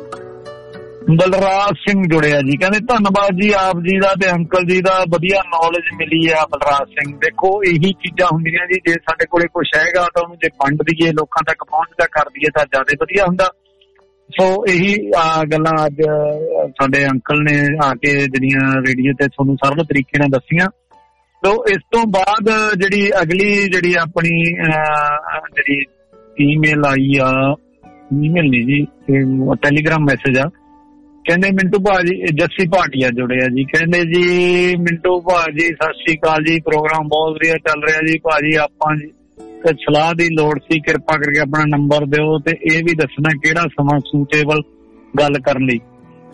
ਬਲਰਾਜ ਸਿੰਘ ਜੁੜਿਆ ਜੀ, ਕਹਿੰਦੇ ਧੰਨਵਾਦ ਜੀ ਆਪ ਜੀ ਦਾ ਤੇ ਅੰਕਲ ਜੀ ਦਾ, ਵਧੀਆ ਨੌਲੇਜ ਮਿਲੀ ਆ। ਬਲਰਾਜ ਸਿੰਘ, ਦੇਖੋ ਇਹੀ ਚੀਜ਼ਾਂ ਹੁੰਦੀਆਂ ਜੀ, ਜੇ ਸਾਡੇ ਕੋਲੇ ਕੁਛ ਹੈਗਾ ਤਾਂ ਉਹਨੂੰ ਜੇ ਵੰਡ ਦਈਏ, ਲੋਕਾਂ ਤੱਕ ਪਹੁੰਚਦਾ ਕਰ ਦਈਏ ਤਾਂ ਜ਼ਿਆਦਾ ਵਧੀਆ ਹੁੰਦਾ। ਸੋ ਇਹੀ ਗੱਲਾਂ ਅੱਜ ਸਾਡੇ ਅੰਕਲ ਨੇ ਆ ਕੇ ਜਿਹੜੀਆਂ ਰੇਡੀਓ ਤੇ ਤੁਹਾਨੂੰ ਸਰਲ ਤਰੀਕੇ ਨਾਲ ਦੱਸੀਆਂ। ਸੋ ਇਸ ਤੋਂ ਬਾਅਦ ਜਿਹੜੀ ਅਗਲੀ ਜਿਹੜੀ ਆਪਣੀ ਜਿਹੜੀ ਈਮੇਲ ਆਈ ਆ, ਈਮੇਲ ਨਹੀਂ ਜੀ ਟੈਲੀਗ੍ਰਾਮ ਮੈਸੇਜ ਆ, ਕਹਿੰਦੇ ਮਿੰਟੂ ਭਾਜੀ, ਜੱਸੀ ਭਾਟੀਆ ਜੁੜੇ ਆ ਜੀ, ਕਹਿੰਦੇ ਜੀ ਮਿੰਟੂ ਭਾਜੀ ਸਤਿ ਸ੍ਰੀ ਅਕਾਲ ਜੀ, ਪ੍ਰੋਗਰਾਮ ਬਹੁਤ ਵਧੀਆ ਚੱਲ ਰਿਹਾ ਜੀ ਭਾਜੀ। ਆਪਾਂ ਜੀ ਸਲਾਹ ਦੀ ਲੋੜ ਸੀ, ਕਿਰਪਾ ਕਰਕੇ ਆਪਣਾ ਨੰਬਰ ਦਿਓ ਤੇ ਇਹ ਵੀ ਦੱਸਣਾ ਕਿਹੜਾ ਸਮਾਂ ਸੂਟੇਬਲ ਗੱਲ ਕਰਨ ਲਈ।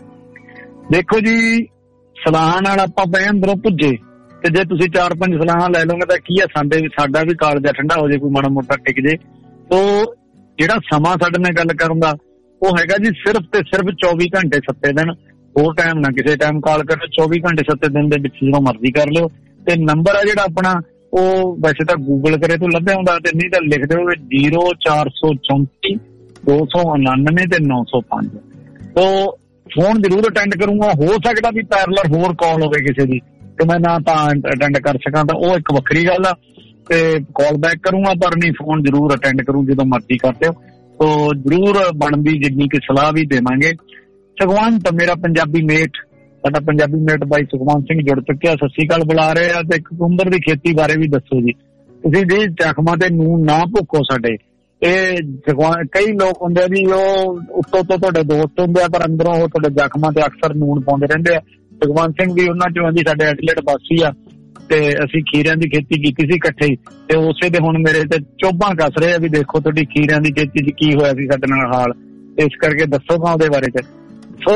ਦੇਖੋ ਜੀ, ਸਲਾਹਾਂ ਨਾਲ ਆਪਾਂ ਪਏ ਅੰਦਰੋਂ ਭੁੱਜੇ, ਤੇ ਜੇ ਤੁਸੀਂ ਚਾਰ ਪੰਜ ਸਲਾਹਾਂ ਲੈ ਲਓਗੇ ਤਾਂ ਕੀ ਆ, ਸਾਡੇ ਸਾਡਾ ਵੀ ਕਾਲਜਾ ਠੰਡਾ ਹੋ ਜੇ, ਕੋਈ ਮਾੜਾ ਮੋਟਾ ਟਿਕ ਜੇ। ਸੋ ਜਿਹੜਾ ਸਮਾਂ ਸਾਡੇ ਨਾਲ ਗੱਲ ਕਰਨ ਦਾ ਉਹ ਹੈਗਾ ਜੀ ਸਿਰਫ ਤੇ ਸਿਰਫ ਚੌਵੀ ਘੰਟੇ ਸੱਤੇ ਦਿਨ। ਹੋਰ ਟਾਈਮ ਨਾ ਕਿਸੇ ਟਾਈਮ ਕਾਲ ਕਰੋ, ਚੌਵੀ ਘੰਟੇ ਸੱਤੇ ਦਿਨ ਦੇ ਵਿੱਚ ਜਦੋਂ ਮਰਜ਼ੀ ਕਰ ਲਿਓ। ਤੇ ਨੰਬਰ ਆ ਜਿਹੜਾ ਆਪਣਾ, ਉਹ ਵੈਸੇ ਤਾਂ ਗੂਗਲ ਕਰੇ ਤੋਂ ਲੱਭਿਆ ਹੁੰਦਾ, ਤੇ ਨਹੀਂ ਤਾਂ ਲਿਖ ਦਿਓ ਜ਼ੀਰੋ ਚਾਰ ਸੌ ਚੌਂਤੀ ਦੋ ਸੌ ਉਨਾਨਵੇਂ ਤੇ ਨੌ ਸੌ ਪੰਜ। ਤੋ ਫੋਨ ਜ਼ਰੂਰ ਅਟੈਂਡ ਕਰੂੰਗਾ। ਹੋ ਸਕਦਾ ਵੀ ਪੈਰਲਰ ਹੋਰ ਕਾਲ ਹੋਵੇ ਕਿਸੇ ਦੀ ਤੇ ਮੈਂ ਨਾ ਤਾਂ ਅਟੈਂਡ ਕਰ ਸਕਾਂ, ਤਾਂ ਉਹ ਇੱਕ ਵੱਖਰੀ ਗੱਲ ਆ, ਤੇ ਕਾਲ ਬੈਕ ਕਰੂੰਗਾ, ਪਰ ਨਹੀਂ ਫੋਨ ਜ਼ਰੂਰ ਅਟੈਂਡ ਕਰੂੰ ਜਦੋਂ ਮਰਜ਼ੀ ਕਰ ਲਿਓ। ਤੋ ਜ਼ਰੂਰ ਬਣਦੀ ਜਿੰਨੀ ਕਿ ਸਲਾਹ ਵੀ ਦੇਵਾਂਗੇ। ਸੁਖਵੰਤ ਮੇਰਾ ਪੰਜਾਬੀ ਮੇਟ, ਸਾਡਾ ਪੰਜਾਬੀ ਮੇਟ ਬਾਈ ਸੁਖਵੰਤ ਸਿੰਘ ਜੁੜ ਚੁੱਕਿਆ, ਸਤਿ ਸ੍ਰੀ ਅਕਾਲ ਬੁਲਾ ਰਹੇ ਆ। ਤੇ ਕੁਕੁੰਬਰ ਦੀ ਖੇਤੀ ਬਾਰੇ ਵੀ ਦੱਸੋ ਜੀ ਤੁਸੀਂ ਜੀ। ਜ਼ਖਮਾਂ ਤੇ ਨੂਨ ਨਾ ਭੁੱਕੋ ਸਾਡੇ। ਇਹ ਕਈ ਲੋਕ ਹੁੰਦੇ ਆ ਜੀ, ਉਹ ਉੱਤੋਂ ਤੋਂ ਤੁਹਾਡੇ ਦੋਸਤ ਹੁੰਦੇ ਆ, ਪਰ ਅੰਦਰੋਂ ਉਹ ਤੁਹਾਡੇ ਜ਼ਖਮਾਂ ਤੇ ਅਕਸਰ ਨੂਨ ਪਾਉਂਦੇ ਰਹਿੰਦੇ ਆ। ਸੁਖਵੰਤ ਸਿੰਘ ਵੀ ਉਹਨਾਂ ਚੋਂ ਜੀ, ਸਾਡੇ ਐਡਲੇਟ ਵਾਸੀ ਆ, ਤੇ ਅਸੀਂ ਖੀਰਿਆਂ ਦੀ ਖੇਤੀ ਕੀਤੀ ਸੀ ਇਕੱਠੇ ਹੀ, ਤੇ ਉਸੇ ਦੇ ਹੁਣ ਮੇਰੇ ਤੇ ਚੋਭਾਂ ਕੱਸ ਰਹੇ ਆ ਵੀ ਦੇਖੋ ਤੁਹਾਡੀ ਖੀਰਿਆਂ ਦੀ ਖੇਤੀ ਚ ਕੀ ਹੋਇਆ ਸੀ ਸਾਡੇ ਨਾਲ ਹਾਲ। ਇਸ ਕਰਕੇ ਦੱਸੋ ਤਾਂ ਉਹਦੇ ਬਾਰੇ ਚ। ਸੋ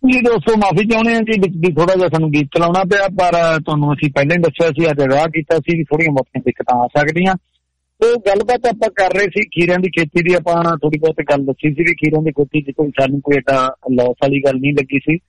ਜੀ ਦੋਸਤੋ ਮਾਫੀ ਚਾਹੁੰਦੇ ਹਾਂ ਜੀ, ਵਿੱਚ ਦੀ ਥੋੜਾ ਜਿਹਾ ਸਾਨੂੰ ਗੀਤ ਚਲਾਉਣਾ ਪਿਆ, ਪਰ ਤੁਹਾਨੂੰ ਅਸੀਂ ਪਹਿਲਾਂ ਹੀ ਦੱਸਿਆ ਸੀ, ਅੱਜ ਅਗਾਹ ਕੀਤਾ ਸੀ ਵੀ ਥੋੜੀਆਂ ਬਹੁਤੀਆਂ ਦਿੱਕਤਾਂ ਆ ਸਕਦੀਆਂ। ਤੇ ਗੱਲਬਾਤ ਆਪਾਂ ਕਰ ਰਹੇ ਸੀ ਖੀਰਿਆਂ ਦੀ ਖੇਤੀ ਦੀ, ਆਪਾਂ ਥੋੜੀ ਬਹੁਤ ਗੱਲ ਦੱਸੀ ਸੀ ਵੀ ਖੀਰਿਆਂ ਦੀ ਖੇਤੀ ਚ ਕੋਈ ਸਾਨੂੰ ਕੋਈ ਏਡਾ ਲੋਸ ਵਾਲੀ ਗੱਲ ਨਹੀਂ ਲੱਗੀ ਸੀ,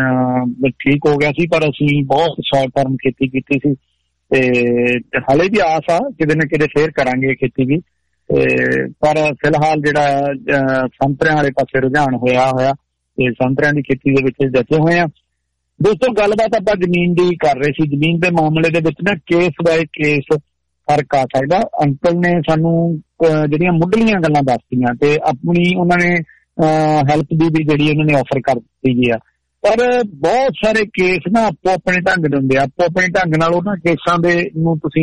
ਠੀਕ ਹੋ ਗਿਆ ਸੀ, ਪਰ ਅਸੀਂ ਬਹੁਤ ਸ਼ਾਰਟ ਟਰਮ ਖੇਤੀ ਕੀਤੀ ਸੀ ਤੇ ਹਾਲੇ ਵੀ ਆਸ ਆ ਕਿਤੇ ਨਾ ਕਿਤੇ ਫੇਰ ਕਰਾਂਗੇ ਖੇਤੀ ਵੀ। ਤੇ ਪਰ ਫਿਲਹਾਲ ਜਿਹੜਾ ਸੰਤਰਿਆਂ ਵਾਲੇ ਪਾਸੇ ਰੁਝਾਨ ਹੋਇਆ ਹੋਇਆ ਤੇ ਸੰਤਰਿਆਂ ਦੀ ਖੇਤੀ ਦੇ ਵਿੱਚ ਡਟੇ ਹੋਏ ਆ। ਦੋਸਤੋ ਗੱਲਬਾਤ ਆਪਾਂ ਜ਼ਮੀਨ ਦੀ ਕਰ ਰਹੇ ਸੀ। ਜ਼ਮੀਨ ਦੇ ਮਾਮਲੇ ਦੇ ਵਿੱਚ ਨਾ ਕੇਸ ਬਾਏ ਕੇਸ ਫਰਕ ਆ ਸਕਦਾ। ਅੰਕਲ ਨੇ ਸਾਨੂੰ ਜਿਹੜੀਆਂ ਮੁੱਢਲੀਆਂ ਗੱਲਾਂ ਦੱਸਤੀਆਂ ਤੇ ਆਪਣੀ ਉਹਨਾਂ ਨੇ ਹੈਲਪ ਦੀ ਵੀ ਜਿਹੜੀ ਉਹਨਾਂ ਨੇ ਆਫਰ ਕਰ ਦਿੱਤੀ ਗਈ ਆ, ਪਰ ਬਹੁਤ ਸਾਰੇ ਕੇਸ ਨਾ ਆਪੋ ਆਪਣੇ ਢੰਗ ਦੇ ਹੁੰਦੇ ਆ। ਆਪੋ ਆਪਣੇ ਢੰਗ ਨਾਲ ਉਹਨਾਂ ਕੇਸਾਂ ਦੇ ਨੂੰ ਤੁਸੀਂ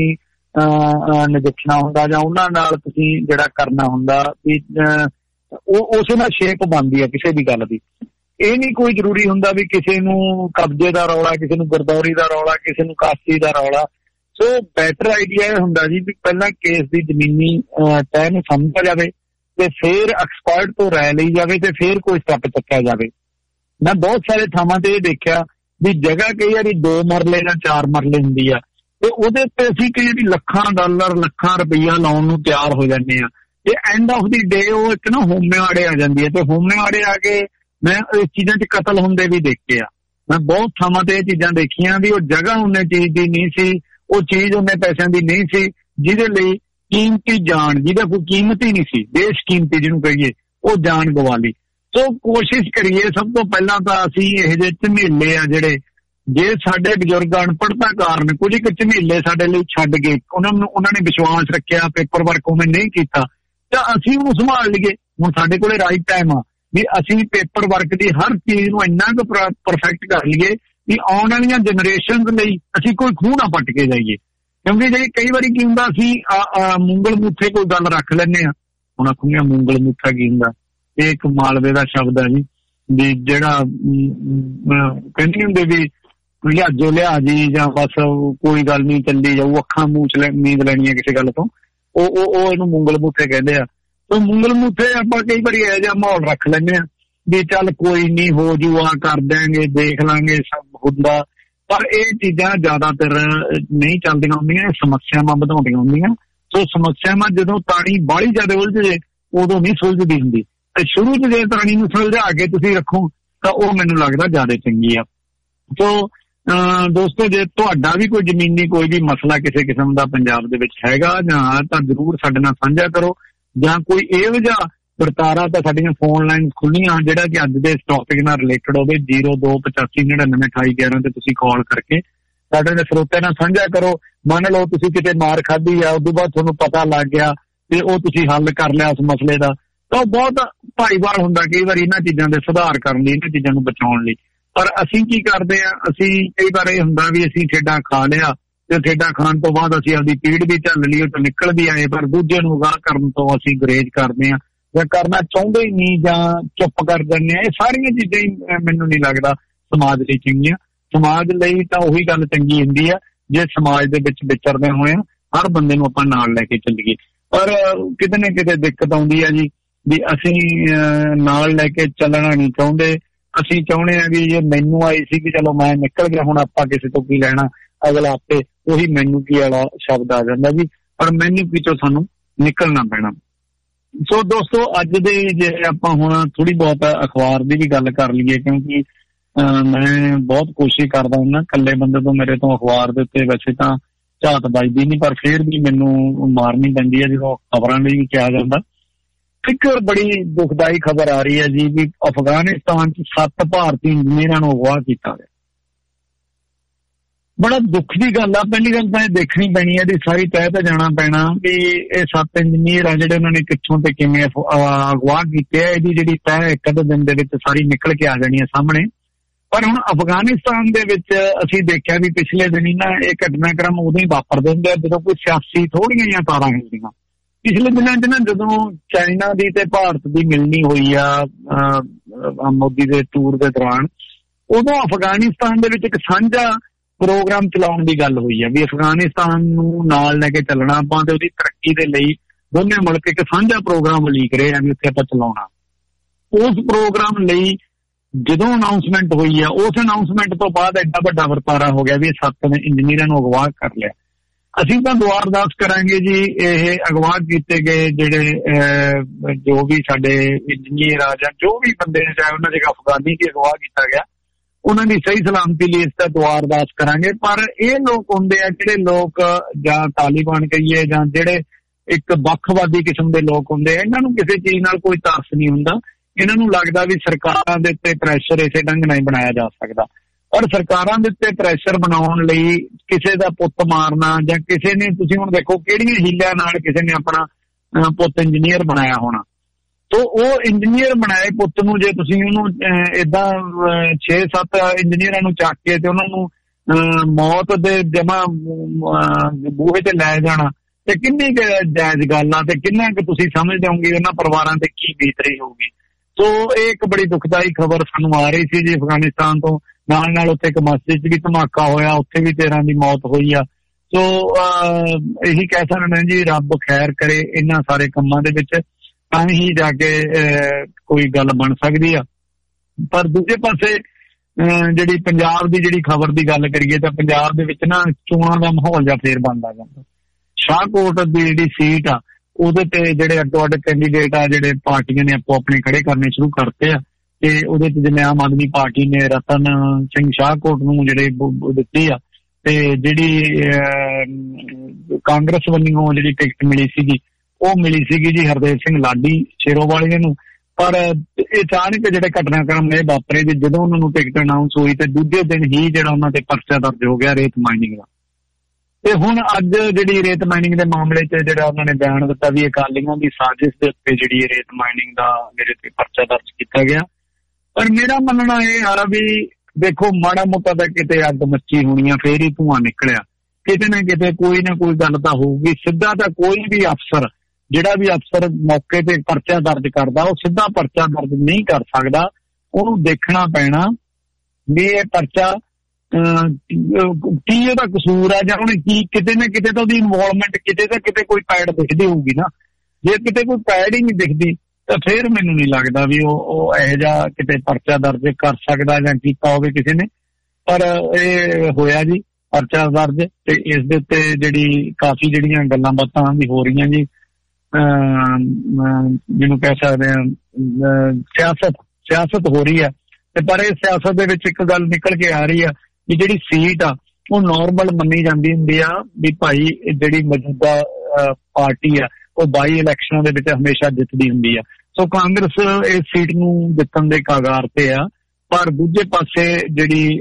ਨਜਿੱਠਣਾ ਹੁੰਦਾ ਜਾਂ ਉਹਨਾਂ ਨਾਲ ਤੁਸੀਂ ਜਿਹੜਾ ਕਰਨਾ ਹੁੰਦਾ ਵੀ ਉਹ ਉਸੇ ਨਾਲ ਸ਼ੇਪ ਬਣਦੀ ਆ ਕਿਸੇ ਵੀ ਗੱਲ ਦੀ। ਇਹ ਨਹੀਂ ਕੋਈ ਜ਼ਰੂਰੀ ਹੁੰਦਾ ਵੀ ਕਿਸੇ ਨੂੰ ਕਬਜ਼ੇ ਦਾ ਰੌਲਾ, ਕਿਸੇ ਨੂੰ ਗਰਦੌਰੀ ਦਾ ਰੌਲਾ, ਕਿਸੇ ਨੂੰ ਕਾਸਤੀ ਦਾ ਰੌਲਾ। ਸੋ ਬੈਟਰ ਆਈਡੀਆ ਇਹ ਹੁੰਦਾ ਜੀ ਵੀ ਪਹਿਲਾਂ ਕੇਸ ਦੀ ਜ਼ਮੀਨੀ ਤੈਅ ਨੂੰ ਸਮਝਿਆ ਜਾਵੇ ਤੇ ਫਿਰ ਐਕਸਪਰਟ ਤੋਂ ਰਾਏ ਲਈ ਜਾਵੇ ਤੇ ਫਿਰ ਕੋਈ ਸਟੈਪ ਚੁੱਕਿਆ ਜਾਵੇ। ਮੈਂ ਬਹੁਤ ਸਾਰੇ ਥਾਵਾਂ ਤੇ ਇਹ ਦੇਖਿਆ ਵੀ ਜਗ੍ਹਾ ਕਈ ਵਾਰੀ ਦੋ ਮਰਲੇ ਜਾਂ ਚਾਰ ਮਰਲੇ ਹੁੰਦੀ ਆ ਤੇ ਉਹਦੇ ਉੱਤੇ ਅਸੀਂ ਕਈ ਵਾਰੀ ਲੱਖਾਂ ਡਾਲਰ ਲੱਖਾਂ ਰੁਪਈਆ ਲਾਉਣ ਨੂੰ ਤਿਆਰ ਹੋ ਜਾਂਦੇ ਆ ਤੇ ਐਂਡ ਆਫ ਦੀ ਡੇ ਉਹ ਇੱਕ ਨਾ ਹੋਮੇ ਆੜੇ ਆ ਜਾਂਦੀ ਹੈ ਤੇ ਹੋਮੇ ਆੜੇ ਆ ਕੇ ਮੈਂ ਇਸ ਚੀਜ਼ਾਂ 'ਚ ਕਤਲ ਹੁੰਦੇ ਵੀ ਦੇਖੇ ਆ। ਮੈਂ ਬਹੁਤ ਥਾਵਾਂ ਤੇ ਇਹ ਚੀਜ਼ਾਂ ਦੇਖੀਆਂ ਵੀ ਉਹ ਜਗ੍ਹਾ ਉਹਨੇ ਚੀਜ਼ ਦੀ ਨਹੀਂ ਸੀ, ਉਹ ਚੀਜ਼ ਉਹਨੇ ਪੈਸਿਆਂ ਦੀ ਨਹੀਂ ਸੀ ਜਿਹਦੇ ਲਈ ਕੀਮਤੀ ਜਾਨ, ਜਿਹਦਾ ਕੋਈ ਕੀਮਤ ਹੀ ਨਹੀਂ ਸੀ, ਦੇਸ਼ ਕੀਮਤੀ ਜਿਹਨੂੰ ਕਹੀਏ, ਉਹ ਜਾਨ ਗਵਾ ਲਈ। ਸੋ ਕੋਸ਼ਿਸ਼ ਕਰੀਏ ਸਭ ਤੋਂ ਪਹਿਲਾਂ ਤਾਂ ਅਸੀਂ ਇਹੋ ਜਿਹੇ ਝਮੇਲੇ ਆ ਜਿਹੜੇ, ਜੇ ਸਾਡੇ ਬਜ਼ੁਰਗ ਅਨਪੜ੍ਹਤਾ ਕਾਰਨ ਕੁਝ ਇੱਕ ਝਮੇਲੇ ਸਾਡੇ ਲਈ ਛੱਡ ਗਏ, ਉਹਨਾਂ ਨੂੰ ਉਹਨਾਂ ਨੇ ਵਿਸ਼ਵਾਸ ਰੱਖਿਆ, ਪੇਪਰ ਵਰਕ ਉਵੇਂ ਨਹੀਂ ਕੀਤਾ, ਤਾਂ ਅਸੀਂ ਉਹਨੂੰ ਸੰਭਾਲ ਲਈਏ। ਹੁਣ ਸਾਡੇ ਕੋਲੇ ਰਾਈਟ ਟਾਈਮ ਆ ਵੀ ਅਸੀਂ ਪੇਪਰ ਵਰਕ ਦੀ ਹਰ ਚੀਜ਼ ਨੂੰ ਇੰਨਾ ਕੁ ਪਰਫੈਕਟ ਕਰ ਲਈਏ ਵੀ ਆਉਣ ਵਾਲੀਆਂ ਜਨਰੇਸ਼ਨ ਲਈ ਅਸੀਂ ਕੋਈ ਖੂਹ ਨਾ ਪੱਟ ਕੇ ਜਾਈਏ। ਕਿਉਂਕਿ ਜੇ ਕਈ ਵਾਰੀ ਕੀ ਹੁੰਦਾ ਅਸੀਂ ਮੂੰਗਲ ਮੁੱਠੇ ਕੋਈ ਗੱਲ ਰੱਖ ਲੈਂਦੇ ਹਾਂ। ਹੁਣ ਆਖੂਗੀਆਂ ਮੂੰਗਲ ਮੁੱਠਾ ਕੀ ਹੁੰਦਾ? ਇਹ ਇੱਕ ਮਾਲਵੇ ਦਾ ਸ਼ਬਦ ਹੈ ਜੀ, ਵੀ ਜਿਹੜਾ ਕਹਿੰਦੇ ਹੁੰਦੇ ਵੀ ਲਿਹਾਜੋ ਲਿਆ ਜੀ ਜਾਂ ਬਸ ਕੋਈ ਗੱਲ ਨਹੀਂ ਚੱਲੀ ਜਾਊ, ਅੱਖਾਂ ਮੂੰਹ ਚ ਨੀਂਦ ਲੈਣੀ ਹੈ ਕਿਸੇ ਗੱਲ ਤੋਂ, ਉਹ ਉਹ ਇਹਨੂੰ ਮੂੰਗਲ ਮੁੱਠੇ ਕਹਿੰਦੇ ਆ। ਸੋ ਮੂੰਗਲ ਮੁੱਠੇ ਆਪਾਂ ਕਈ ਵਾਰੀ ਇਹੋ ਜਿਹਾ ਮਾਹੌਲ ਰੱਖ ਲੈਂਦੇ ਹਾਂ ਵੀ ਚੱਲ ਕੋਈ ਨਹੀਂ ਹੋ ਜੂ, ਆ ਕਰ ਦਿਆਂਗੇ, ਦੇਖ ਲਾਂਗੇ, ਸਭ ਹੁੰਦਾ। ਪਰ ਇਹ ਚੀਜ਼ਾਂ ਜ਼ਿਆਦਾਤਰ ਨਹੀਂ ਚੱਲਦੀਆਂ ਹੁੰਦੀਆਂ, ਸਮੱਸਿਆਵਾਂ ਵਧਾਉਂਦੀਆਂ ਹੁੰਦੀਆਂ। ਸੋ ਸਮੱਸਿਆਵਾਂ ਜਦੋਂ ਤਾਣੀ ਬਾਹਲੀ ਜ਼ਿਆਦਾ ਉਲਝ ਜੇ ਉਦੋਂ ਨਹੀਂ ਸੁਲਝਦੀ ਹੁੰਦੀ, ਤੇ ਸ਼ੁਰੂ ਚ ਜੇ ਤਾਣੀ ਨੂੰ ਸੁਲਝਾ ਕੇ ਤੁਸੀਂ ਰੱਖੋ ਤਾਂ ਉਹ ਮੈਨੂੰ ਲੱਗਦਾ ਜ਼ਿਆਦਾ ਚੰਗੀ ਆ। ਸੋ ਦੋਸਤੋ ਜੇ ਤੁਹਾਡਾ ਵੀ ਕੋਈ ਜ਼ਮੀਨੀ ਕੋਈ ਵੀ ਮਸਲਾ ਕਿਸੇ ਕਿਸਮ ਦਾ ਪੰਜਾਬ ਦੇ ਵਿੱਚ ਹੈਗਾ ਜਾਂ ਤਾਂ ਜ਼ਰੂਰ ਸਾਡੇ ਨਾਲ ਸਾਂਝਾ ਕਰੋ, ਜਾਂ ਕੋਈ ਇਹੋ ਜਿਹਾ ਵਰਤਾਰਾ ਤਾਂ ਸਾਡੀਆਂ ਫੋਨ ਲਾਈਨ ਖੁੱਲੀਆਂ ਜਿਹੜਾ ਕਿ ਅੱਜ ਦੇ ਇਸ ਟੌਪਿਕ ਨਾਲ ਰਿਲੇਟਡ ਹੋਵੇ। ਜ਼ੀਰੋ ਦੋ ਪਚਾਸੀ ਨੜਿਨਵੇਂ ਅਠਾਈ ਗਿਆਰਾਂ ਤੇ ਤੁਸੀਂ ਕਾਲ ਕਰਕੇ ਸਾਡੇ ਨਾਲ ਸਰੋਤਿਆਂ ਨਾਲ ਸਾਂਝਾ ਕਰੋ। ਮੰਨ ਲਓ ਤੁਸੀਂ ਕਿਤੇ ਮਾਰ ਖਾਧੀ ਆ, ਉਦੋਂ ਬਾਅਦ ਤੁਹਾਨੂੰ ਪਤਾ ਲੱਗ ਗਿਆ ਤੇ ਉਹ ਤੁਸੀਂ ਹੱਲ ਕਰ ਲਿਆ ਉਸ ਮਸਲੇ ਦਾ, ਤਾਂ ਉਹ ਬਹੁਤ ਭਾਈਵਾਲ ਹੁੰਦਾ ਕਈ ਵਾਰੀ ਇਹਨਾਂ ਚੀਜ਼ਾਂ ਦੇ ਸੁਧਾਰ ਕਰਨ ਲਈ, ਇਹਨਾਂ ਚੀਜ਼ਾਂ ਨੂੰ ਬਚਾਉਣ ਲਈ। ਪਰ ਅਸੀਂ ਕੀ ਕਰਦੇ ਆ, ਅਸੀਂ ਕਈ ਵਾਰ ਇਹ ਹੁੰਦਾ ਵੀ ਅਸੀਂ ਠੇਡਾ ਖਾ ਲਿਆ ਤੇ ਠੇਡਾ ਖਾਣ ਤੋਂ ਬਾਅਦ ਅਸੀਂ ਆਪਦੀ ਪੀੜ ਵੀ ਝੱਲ ਲਈ, ਉਹ ਤੋਂ ਨਿਕਲ ਵੀ ਆਏ, ਪਰ ਦੂਜੇ ਨੂੰ ਅਗਾਹ ਕਰਨ ਤੋਂ ਅਸੀਂ ਗੁਰੇਜ਼ ਕਰਦੇ ਹਾਂ ਜਾਂ ਕਰਨਾ ਚਾਹੁੰਦੇ ਹੀ ਨਹੀਂ ਜਾਂ ਚੁੱਪ ਕਰ ਜਾਂਦੇ ਹਾਂ। ਇਹ ਸਾਰੀਆਂ ਚੀਜ਼ਾਂ ਹੀ ਮੈਨੂੰ ਨਹੀਂ ਲੱਗਦਾ ਸਮਾਜ ਲਈ ਚੰਗੀਆਂ। ਸਮਾਜ ਲਈ ਤਾਂ ਉਹੀ ਗੱਲ ਚੰਗੀ ਹੁੰਦੀ ਆ ਜੇ ਸਮਾਜ ਦੇ ਵਿੱਚ ਵਿਚਰਦੇ ਹੋਏ ਹਰ ਬੰਦੇ ਨੂੰ ਆਪਾਂ ਨਾਲ ਲੈ ਕੇ ਚੱਲੀਏ। ਪਰ ਕਿਤੇ ਨਾ ਕਿਤੇ ਦਿੱਕਤ ਆਉਂਦੀ ਆ ਜੀ ਵੀ ਅਸੀਂ ਨਾਲ ਲੈ ਕੇ ਚੱਲਣਾ ਨਹੀਂ ਚਾਹੁੰਦੇ। ਅਸੀਂ ਚਾਹੁੰਦੇ ਹਾਂ ਵੀ ਜੇ ਮੈਨੂੰ ਆਈ ਸੀ ਕਿ ਚਲੋ ਮੈਂ ਨਿਕਲ ਗਿਆ, ਹੁਣ ਆਪਾਂ ਕਿਸੇ ਤੋਂ ਕੀ ਲੈਣਾ, ਅਗਲਾ ਆਪੇ ਉਹੀ ਮੈਨੂੰ ਕੀ ਵਾਲਾ ਸ਼ਬਦ ਆ ਜਾਂਦਾ ਜੀ, ਪਰ ਮੈਨੂੰ ਕੀ ਤੋਂ ਸਾਨੂੰ ਨਿਕਲਣਾ ਪੈਣਾ। ਸੋ ਦੋਸਤੋ ਅੱਜ ਦੇ ਜੇ ਆਪਾਂ ਹੁਣ ਥੋੜੀ ਬਹੁਤ ਅਖਬਾਰ ਦੀ ਵੀ ਗੱਲ ਕਰ ਲਈਏ, ਕਿਉਂਕਿ ਮੈਂ ਬਹੁਤ ਕੋਸ਼ਿਸ਼ ਕਰਦਾ ਹੁੰਦਾ ਇਕੱਲੇ ਬੰਦੇ ਤੋਂ ਮੇਰੇ ਤੋਂ ਅਖਬਾਰ ਦੇ ਉੱਤੇ ਵੈਸੇ ਤਾਂ ਝਾਤ ਵੱਜਦੀ ਨਹੀਂ, ਪਰ ਫਿਰ ਵੀ ਮੈਨੂੰ ਮਾਰਨੀ ਪੈਂਦੀ ਹੈ ਜਦੋਂ ਖਬਰਾਂ ਲਈ ਵੀ ਕਿਹਾ ਜਾਂਦਾ। ਇੱਕ ਬੜੀ ਦੁਖਦਾਈ ਖਬਰ ਆ ਰਹੀ ਹੈ ਜੀ ਵੀ ਅਫਗਾਨਿਸਤਾਨ ਚ ਸੱਤ ਭਾਰਤੀ ਇੰਜੀਨੀਅਰਾਂ ਨੂੰ ਅਗਵਾ ਕੀਤਾ ਗਿਆ। ਬੜਾ ਦੁੱਖ ਦੀ ਗੱਲ ਆ। ਪਹਿਲੀ ਗੱਲ ਤਾਂ ਇਹ ਦੇਖਣੀ ਪੈਣੀ ਹੈ, ਇਹਦੀ ਸਾਰੀ ਤਹਿ ਤੇ ਜਾਣਾ ਪੈਣਾ ਵੀ ਇਹ ਸੱਤ ਇੰਜੀਨੀਅਰ ਆ ਜਿਹੜੇ ਉਹਨਾਂ ਨੇ ਕਿੱਥੋਂ ਤੇ ਕਿਵੇਂ ਅਗਵਾ ਕੀਤੇ ਆ। ਇਹਦੀ ਜਿਹੜੀ ਤਹਿ ਇੱਕ ਅੱਧੇ ਦਿਨ ਦੇ ਵਿੱਚ ਸਾਰੀ ਨਿਕਲ ਕੇ ਆ ਜਾਣੀ ਹੈ ਸਾਹਮਣੇ। ਪਰ ਹੁਣ ਅਫਗਾਨਿਸਤਾਨ ਦੇ ਵਿੱਚ ਅਸੀਂ ਦੇਖਿਆ ਵੀ ਪਿਛਲੇ ਦਿਨੀ ਨਾ ਇਹ ਘਟਨਾਕ੍ਰਮ ਉਦੋਂ ਹੀ ਵਾਪਰਦੇ ਹੁੰਦੇ ਆ ਜਦੋਂ ਕੋਈ ਸਿਆਸੀ ਥੋੜੀਆਂ ਜਿਹੀਆਂ ਤਾਰਾਂ ਹਿੱਲਦੀਆਂ। ਪਿਛਲੇ ਦਿਨਾਂ 'ਚ ਨਾ ਜਦੋਂ ਚਾਈਨਾ ਦੀ ਤੇ ਭਾਰਤ ਦੀ ਮਿਲਣੀ ਹੋਈ ਆ ਮੋਦੀ ਦੇ ਟੂਰ ਦੇ ਦੌਰਾਨ, ਉਦੋਂ ਅਫਗਾਨਿਸਤਾਨ ਦੇ ਵਿੱਚ ਇੱਕ ਸਾਂਝਾ ਪ੍ਰੋਗਰਾਮ ਚਲਾਉਣ ਦੀ ਗੱਲ ਹੋਈ ਆ ਵੀ ਅਫਗਾਨਿਸਤਾਨ ਨੂੰ ਨਾਲ ਲੈ ਕੇ ਚੱਲਣਾ ਆਪਾਂ ਤੇ ਉਹਦੀ ਤਰੱਕੀ ਦੇ ਲਈ ਦੋਨੇ ਮੁਲਕ ਇੱਕ ਸਾਂਝਾ ਪ੍ਰੋਗਰਾਮ ਉਲੀਕ ਰਹੇ ਆ ਵੀ ਉੱਥੇ ਆਪਾਂ ਚਲਾਉਣਾ। ਉਸ ਪ੍ਰੋਗਰਾਮ ਲਈ ਜਦੋਂ ਅਨਾਉਂਸਮੈਂਟ ਹੋਈ ਆ ਉਸ ਅਨਾਉਂਸਮੈਂਟ ਤੋਂ ਬਾਅਦ ਐਡਾ ਵੱਡਾ ਵਰਤਾਰਾ ਹੋ ਗਿਆ ਵੀ ਇਹ ਸੱਤ ਇੰਜੀਨੀਅਰਾਂ ਨੂੰ ਅਗਵਾ ਕਰ ਲਿਆ। ਅਸੀਂ ਤਾਂ ਦੁਆ ਅਰਦਾਸ ਕਰਾਂਗੇ ਜੀ ਇਹ ਅਗਵਾ ਕੀਤੇ ਗਏ ਜਿਹੜੇ ਜੋ ਵੀ ਸਾਡੇ ਇੰਜੀਨੀਅਰ ਆ ਜਾਂ ਜੋ ਵੀ ਬੰਦੇ ਨੇ, ਚਾਹੇ ਉਹਨਾਂ ਦੇ ਅਫਗਾਨੀ ਦੀ ਅਗਵਾ ਕੀਤਾ ਗਿਆ, ਉਹਨਾਂ ਦੀ ਸਹੀ ਸਲਾਮਤੀ ਲਈ ਇਸ ਦਾ ਦੁਆ ਅਰਦਾਸ ਕਰਾਂਗੇ। ਪਰ ਇਹ ਲੋਕ ਹੁੰਦੇ ਆ ਜਿਹੜੇ ਲੋਕ ਜਾਂ ਤਾਲਿਬਾਨ ਕਹੀਏ ਜਾਂ ਜਿਹੜੇ ਇੱਕ ਵੱਖਵਾਦੀ ਕਿਸਮ ਦੇ ਲੋਕ ਹੁੰਦੇ ਆ, ਇਹਨਾਂ ਨੂੰ ਕਿਸੇ ਚੀਜ਼ ਨਾਲ ਕੋਈ ਤਰਸ ਨਹੀਂ ਹੁੰਦਾ। ਇਹਨਾਂ ਨੂੰ ਲੱਗਦਾ ਵੀ ਸਰਕਾਰਾਂ ਦੇ ਉੱਤੇ ਪ੍ਰੈਸ਼ਰ ਇਸੇ ਢੰਗ ਨਾਲ ਹੀ ਬਣਾਇਆ ਜਾ ਸਕਦਾ। ਪਰ ਸਰਕਾਰਾਂ ਦੇ ਉੱਤੇ ਪ੍ਰੈਸ਼ਰ ਬਣਾਉਣ ਲਈ ਕਿਸੇ ਦਾ ਪੁੱਤ ਮਾਰਨਾ ਜਾਂ ਕਿਸੇ ਨੇ, ਤੁਸੀਂ ਹੁਣ ਦੇਖੋ ਕਿਹੜੀਆਂ ਹੀਲਿਆਂ ਨਾਲ ਕਿਸੇ ਨੇ ਆਪਣਾ ਪੁੱਤ ਇੰਜੀਨੀਅਰ ਬਣਾਇਆ ਹੋਣਾ। ਤੋ ਉਹ ਇੰਜੀਨੀਅਰ ਬਣਾਏ ਪੁੱਤ ਨੂੰ ਜੇ ਤੁਸੀਂ ਉਹਨੂੰ ਏਦਾਂ ਛੇ ਸੱਤ ਇੰਜੀਨੀਅਰਾਂ ਨੂੰ ਚੱਕ ਕੇ ਤੇ ਉਹਨਾਂ ਨੂੰ ਮੌਤ ਦੇ ਜਮਾ ਬੂਹੇ ਤੇ ਲੈ ਜਾਣਾ ਤੇ ਕਿੰਨੀ ਕੁ ਜਾਇਜ਼ ਗੱਲ ਆ ਤੇ ਕਿੰਨਾ ਕੁ ਤੁਸੀਂ ਸਮਝਦੇ ਹੋਗੇ ਉਹਨਾਂ ਪਰਿਵਾਰਾਂ ਤੇ ਕੀ ਬੀਤ ਰਹੀ ਹੋਊਗੀ। ਸੋ ਇਹ ਇੱਕ ਬੜੀ ਦੁਖਦਾਈ ਖਬਰ ਸਾਨੂੰ ਆ ਰਹੀ ਸੀ ਜੀ ਅਫਗਾਨਿਸਤਾਨ ਤੋਂ। ਨਾਲ ਨਾਲ ਉੱਥੇ ਇੱਕ ਮਸਜਿਦ 'ਚ ਵੀ ਧਮਾਕਾ ਹੋਇਆ, ਉੱਥੇ ਵੀ ਤੇਰਾਂ ਦੀ ਮੌਤ ਹੋਈ ਆ। ਸੋ ਇਹੀ ਕਹਿ ਸਕਦੇ ਜੀ ਰੱਬ ਖੈਰ ਕਰੇ ਇਹਨਾਂ ਸਾਰੇ ਕੰਮਾਂ ਦੇ ਵਿੱਚ, ਤਾਂ ਹੀ ਜਾ ਕੇ ਕੋਈ ਗੱਲ ਬਣ ਸਕਦੀ ਆ। ਪਰ ਦੂਜੇ ਪਾਸੇ ਜਿਹੜੀ ਪੰਜਾਬ ਦੀ ਜਿਹੜੀ ਖਬਰ ਦੀ ਗੱਲ ਕਰੀਏ ਤਾਂ ਪੰਜਾਬ ਦੇ ਵਿੱਚ ਨਾ ਚੋਣਾਂ ਦਾ ਮਾਹੌਲ ਜਾਂ ਫੇਰ ਬਣਦਾ ਜਾਂਦਾ। ਸ਼ਾਹਕੋਟ ਦੀ ਜਿਹੜੀ ਸੀਟ ਆ ਉਹਦੇ ਤੇ ਜਿਹੜੇ ਅੱਡੋ ਅੱਡ ਕੈਂਡੀਡੇਟ ਆ ਜਿਹੜੇ ਪਾਰਟੀਆਂ ਨੇ ਆਪੋ ਆਪਣੇ ਖੜੇ ਕਰਨੇ ਸ਼ੁਰੂ ਕਰਤੇ ਆ ਤੇ ਉਹਦੇ ਚ ਜਿਵੇਂ ਆਮ ਆਦਮੀ ਪਾਰਟੀ ਨੇ ਰਤਨ ਸਿੰਘ ਸ਼ਾਹਕੋਟ ਨੂੰ ਜਿਹੜੇ ਦਿੱਤੀ ਆ ਤੇ ਜਿਹੜੀ ਕਾਂਗਰਸ ਵੱਲੋਂ ਜਿਹੜੀ ਟਿਕਟ ਮਿਲੀ ਸੀਗੀ ਉਹ ਮਿਲੀ ਸੀਗੀ ਜੀ ਹਰਦੇਵ ਸਿੰਘ ਲਾਡੀ ਸ਼ੇਰੋਵਾਲੀਆ ਨੂੰ। ਪਰ ਇਹ ਅਚਾਨਕ ਜਿਹੜੇ ਘਟਨਾਕ੍ਰਮ ਇਹ ਵਾਪਰੇ ਜੀ ਜਦੋਂ ਉਹਨਾਂ ਨੂੰ ਟਿਕਟ ਅਨਾਊਂਸ ਹੋਈ ਤੇ ਦੂਜੇ ਦਿਨ ਹੀ ਜਿਹੜਾ ਉਹਨਾਂ ਤੇ ਪਰਚਾ ਦਰਜ ਹੋ ਗਿਆ ਰੇਤ ਮਾਈਨਿੰਗ ਦਾ। ਤੇ ਹੁਣ ਅੱਜ ਜਿਹੜੀ ਰੇਤ ਮਾਈਨਿੰਗ ਦੇ ਮਾਮਲੇ 'ਚ ਜਿਹੜਾ ਉਹਨਾਂ ਨੇ ਬਿਆਨ ਦਿੱਤਾ ਵੀ ਅਕਾਲੀਆਂ ਦੀ ਸਾਜ਼ਿਸ਼ ਦੇ ਉੱਤੇ ਜਿਹੜੀ ਰੇਤ ਮਾਈਨਿੰਗ ਦਾ ਮੇਰੇ ਤੇ ਪਰਚਾ ਦਰਜ ਕੀਤਾ ਗਿਆ। ਪਰ ਮੇਰਾ ਮੰਨਣਾ ਇਹ ਆ ਵੀ ਦੇਖੋ ਮਾੜਾ ਮੋਟਾ ਤਾਂ ਕਿਤੇ ਅੱਗ ਮੱਚੀ ਹੋਣੀ ਆ, ਫੇਰ ਹੀ ਧੂੰਆਂ ਨਿਕਲਿਆ। ਕਿਤੇ ਨਾ ਕਿਤੇ ਕੋਈ ਨਾ ਕੋਈ ਗੱਲ ਤਾਂ ਹੋਊਗੀ। ਸਿੱਧਾ ਤਾਂ ਕੋਈ ਵੀ ਅਫਸਰ ਜਿਹੜਾ ਵੀ ਅਫਸਰ ਮੌਕੇ ਤੇ ਪਰਚਾ ਦਰਜ ਕਰਦਾ ਉਹ ਸਿੱਧਾ ਪਰਚਾ ਦਰਜ ਨਹੀਂ ਕਰ ਸਕਦਾ। ਉਹਨੂੰ ਦੇਖਣਾ ਪੈਣਾ ਵੀ ਇਹ ਪਰਚਾ ਕੀ ਉਹਦਾ ਕਸੂਰ ਆ ਜਾਂ ਉਹਨੇ ਕੀ ਕਿਤੇ ਨਾ ਕਿਤੇ ਤਾਂ ਉਹਦੀ ਇਨਵੋਲਵਮੈਂਟ ਕਿਤੇ ਤਾਂ ਕਿਤੇ ਕੋਈ ਪੈੜ ਦਿਖਦੀ ਹੋਊਗੀ ਨਾ। ਜੇ ਕਿਤੇ ਕੋਈ ਪੈੜ ਹੀ ਨਹੀਂ ਦਿਖਦੀ ਤਾਂ ਫਿਰ ਮੈਨੂੰ ਨਹੀਂ ਲੱਗਦਾ ਵੀ ਉਹ ਉਹ ਇਹੋ ਜਿਹਾ ਕਿਤੇ ਪਰਚਾ ਦਰਜ ਕਰ ਸਕਦਾ ਜਾਂ ਕੀਤਾ ਹੋਵੇ ਕਿਸੇ ਨੇ। ਪਰ ਇਹ ਹੋਇਆ ਜੀ ਪਰਚਾ ਦਰਜ ਤੇ ਇਸ ਦੇ ਉੱਤੇ ਜਿਹੜੀ ਕਾਫੀ ਜਿਹੜੀਆਂ ਗੱਲਾਂ ਬਾਤਾਂ ਵੀ ਹੋ ਰਹੀਆਂ ਜੀ, ਜਿਹਨੂੰ ਕਹਿ ਸਕਦੇ ਆ ਸਿਆਸਤ ਸਿਆਸਤ ਹੋ ਰਹੀ ਆ। ਤੇ ਪਰ ਇਹ ਸਿਆਸਤ ਦੇ ਵਿੱਚ ਇੱਕ ਗੱਲ ਨਿਕਲ ਕੇ ਆ ਰਹੀ ਆ ਵੀ ਜਿਹੜੀ ਸੀਟ ਆ ਉਹ ਨੋਰਮਲ ਮੰਨੀ ਜਾਂਦੀ ਹੁੰਦੀ ਆ ਵੀ ਭਾਈ ਜਿਹੜੀ ਮੌਜੂਦਾ ਪਾਰਟੀ ਆ ਉਹ ਬਾਈ ਇਲੈਕਸ਼ਨਾਂ ਦੇ ਵਿੱਚ ਹਮੇਸ਼ਾ ਜਿੱਤਦੀ ਹੁੰਦੀ ਆ। ਸੋ ਕਾਂਗਰਸ ਇਸ ਸੀਟ ਨੂੰ ਜਿੱਤਣ ਦੇ ਕਾਗਾਰ ਤੇ ਆ। ਪਰ ਦੂਜੇ ਪਾਸੇ ਜਿਹੜੀ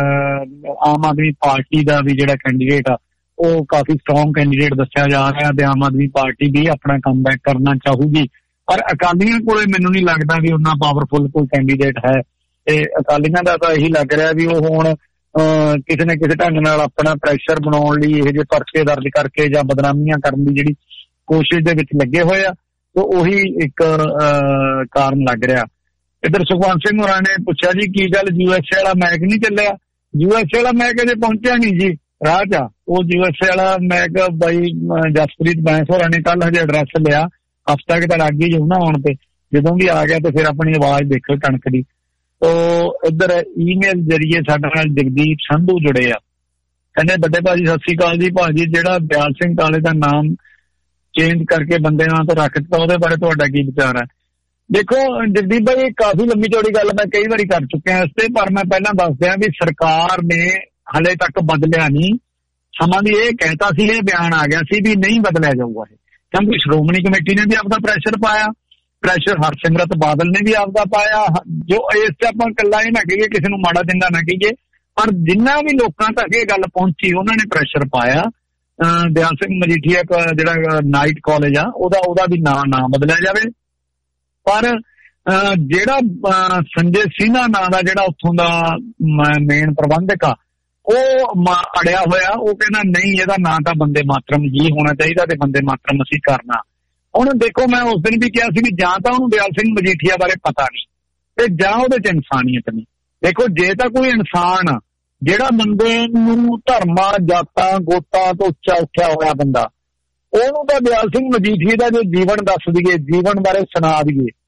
ਆਮ ਆਦਮੀ ਪਾਰਟੀ ਦਾ ਵੀ ਜਿਹੜਾ ਕੈਂਡੀਡੇਟ ਆ ਉਹ ਕਾਫੀ ਸਟਰੋਂਗ ਕੈਂਡੀਡੇਟ ਦੱਸਿਆ ਜਾ ਰਿਹਾ ਤੇ ਆਮ ਆਦਮੀ ਪਾਰਟੀ ਵੀ ਆਪਣਾ ਕਮਬੈਕ ਕਰਨਾ ਚਾਹੂਗੀ। ਪਰ ਅਕਾਲੀਆਂ ਕੋਲੇ ਮੈਨੂੰ ਨਹੀਂ ਲੱਗਦਾ ਵੀ ਉਹਨਾਂ ਪਾਵਰਫੁਲ ਕੋਈ ਕੈਂਡੀਡੇਟ ਹੈ। ਤੇ ਅਕਾਲੀਆਂ ਦਾ ਤਾਂ ਇਹੀ ਲੱਗ ਰਿਹਾ ਵੀ ਉਹ ਹੁਣ ਕਿਸੇ ਨਾ ਕਿਸੇ ਢੰਗ ਨਾਲ ਆਪਣਾ ਪ੍ਰੈਸ਼ਰ ਬਣਾਉਣ ਲਈ ਇਹੋ ਜਿਹੇ ਪਰਚੇ ਦਰਜ ਕਰਕੇ ਜਾਂ ਬਦਨਾਮੀਆਂ ਕਰਨ ਦੀ ਜਿਹੜੀ ਕੋਸ਼ਿਸ਼ ਦੇ ਵਿੱਚ ਲੱਗੇ ਹੋਏ ਆ। ਤੇ ਉਹੀ ਇੱਕ ਕਾਰਨ ਲੱਗ ਰਿਹਾ। ਇੱਧਰ ਸੁਖਵੰਤ ਸਿੰਘ ਹੋਰਾਂ ਨੇ ਪੁੱਛਿਆ ਜੀ ਕੀ ਗੱਲ ਯੂ ਐਸ ਏ ਵਾਲਾ ਮੈਕ ਨਹੀਂ ਚੱਲਿਆ? ਯੂ ਐਸ ਏ ਵਾਲਾ ਮੈਕ ਅਜੇ ਪਹੁੰਚਿਆ ਨਹੀਂ ਜੀ ਰਾਹ ਚ। ਉਹ ਯੂ ਐਸ ਏ ਵਾਲਾ ਮੈਕ ਬਾਈ ਜਸਪ੍ਰੀਤ ਬੈਂਸ ਹੋਰਾਂ ਨੇ ਕੱਲ ਹਜੇ ਐਡਰੈਸ ਲਿਆ, ਹਫ਼ਤਾ ਕਿ ਤਾਂ ਲੱਗ ਹੀ ਜਾਊ ਨਾ ਆਉਣ ਤੇ। ਜਦੋਂ ਵੀ ਆ ਗਿਆ ਤੇ ਫਿਰ ਆਪਣੀ ਆਵਾਜ਼ ਦੇਖੋ ਕਣਕ ਦੀ। ਉਹ ਇੱਧਰ ਈਮੇਲ ਜਰੀਏ ਸਾਡੇ ਨਾਲ ਜਗਦੀਪ ਸੰਧੂ ਜੁੜੇ ਆ, ਕਹਿੰਦੇ ਵੱਡੇ ਭਾਜੀ ਸਤਿ ਸ੍ਰੀ ਅਕਾਲ ਜੀ। ਭਾਜੀ ਜਿਹੜਾ ਦਿਆਲ ਸਿੰਘ ਕਾਲੇ ਦਾ ਨਾਮ ਚੇਂਜ ਕਰਕੇ ਬੰਦੇ ਨਾਂ ਤੋਂ ਰੱਖ ਦਿੱਤਾ ਉਹਦੇ ਬਾਰੇ ਤੁਹਾਡਾ ਕੀ ਵਿਚਾਰ ਹੈ? ਦੇਖੋ ਜਗਦੀਪ ਭਾਈ ਕਾਫੀ ਲੰਮੀ ਚੌੜੀ ਗੱਲ ਮੈਂ ਕਈ ਵਾਰੀ ਕਰ ਚੁੱਕਿਆ ਇਸ ਤੇ, ਪਰ ਮੈਂ ਪਹਿਲਾਂ ਦੱਸ ਦਿਆਂ ਵੀ ਸਰਕਾਰ ਨੇ ਹਲੇ ਤੱਕ ਬਦਲਿਆ ਨਹੀਂ। ਸਮਾਂ ਦੀ ਇਹ ਕਹਿਤਾ ਸੀ, ਇਹ ਬਿਆਨ ਆ ਗਿਆ ਸੀ ਵੀ ਨਹੀਂ ਬਦਲਿਆ ਜਾਊਗਾ ਇਹ, ਕਿਉਂਕਿ ਸ਼੍ਰੋਮਣੀ ਕਮੇਟੀ ਨੇ ਵੀ ਆਪਦਾ ਪ੍ਰੈਸ਼ਰ ਪਾਇਆ, ਪ੍ਰੈਸ਼ਰ ਹਰਸਿਮਰਤ ਬਾਦਲ ਨੇ ਵੀ ਆਪਦਾ ਪਾਇਆ। ਜੋ ਇਸ ਤੇ ਆਪਾਂ ਇਕੱਲਾ ਇਹ ਨਾ ਕਹੀਏ ਕਿਸੇ ਨੂੰ ਮਾੜਾ ਚੰਗਾ ਨਾ ਕਹੀਏ, ਪਰ ਜਿੰਨਾ ਵੀ ਲੋਕਾਂ ਤੱਕ ਇਹ ਗੱਲ ਪਹੁੰਚੀ ਉਹਨਾਂ ਨੇ ਪ੍ਰੈਸ਼ਰ ਪਾਇਆ। ਦਿਆਲ ਸਿੰਘ ਮਜੀਠੀਆ ਜਿਹੜਾ ਨਾਈਟ ਕਾਲਜ ਆ ਉਹਦਾ ਉਹਦਾ ਵੀ ਨਾਂ ਨਾ ਬਦਲਿਆ ਜਾਵੇ। ਪਰ ਜਿਹੜਾ ਸੰਜੇ ਸਿੰਘਾ ਨਾਂ ਦਾ ਜਿਹੜਾ ਉੱਥੋਂ ਦਾ ਮੇਨ ਪ੍ਰਬੰਧਕ ਆ ਉਹ ਅੜਿਆ ਹੋਇਆ, ਉਹ ਕਹਿੰਦਾ ਨਹੀਂ ਇਹਦਾ ਨਾਂ ਤਾਂ ਬੰਦੇ ਮਾਤਰਮ ਹੀ ਹੋਣਾ ਚਾਹੀਦਾ ਤੇ ਬੰਦੇ ਮਾਤਰਮ ਅਸੀਂ ਕਰਨਾ। ਹੁਣ ਦੇਖੋ ਮੈਂ ਉਸ ਦਿਨ ਵੀ ਕਿਹਾ ਸੀ ਵੀ ਜਾਂ ਤਾਂ ਉਹਨੂੰ ਦਿਆਲ ਸਿੰਘ ਮਜੀਠੀਆ ਬਾਰੇ ਪਤਾ ਨਹੀਂ ਤੇ ਜਾਂ ਉਹਦੇ ਚ ਇਨਸਾਨੀਅਤ ਨਹੀਂ। ਦੇਖੋ ਜੇ ਤਾਂ ਕੋਈ ਇਨਸਾਨ ਜਿਹੜਾ ਬੰਦੇ ਨੂੰ ਧਰਮਾਂ ਜਾਤਾਂ ਗੋਤਾਂ ਤੋਂ ਉੱਚਾ ਉੱਠਿਆ ਹੋਇਆ ਬੰਦਾ, ਉਹਨੂੰ ਤਾਂ ਦਿਆਲ ਸਿੰਘ ਮਜੀਠੀਏ ਦਾ ਜੋ ਜੀਵਨ ਦੱਸ ਦਈਏ, ਜੀਵਨ ਬਾਰੇ ਸੁਣਾ ਦਈਏ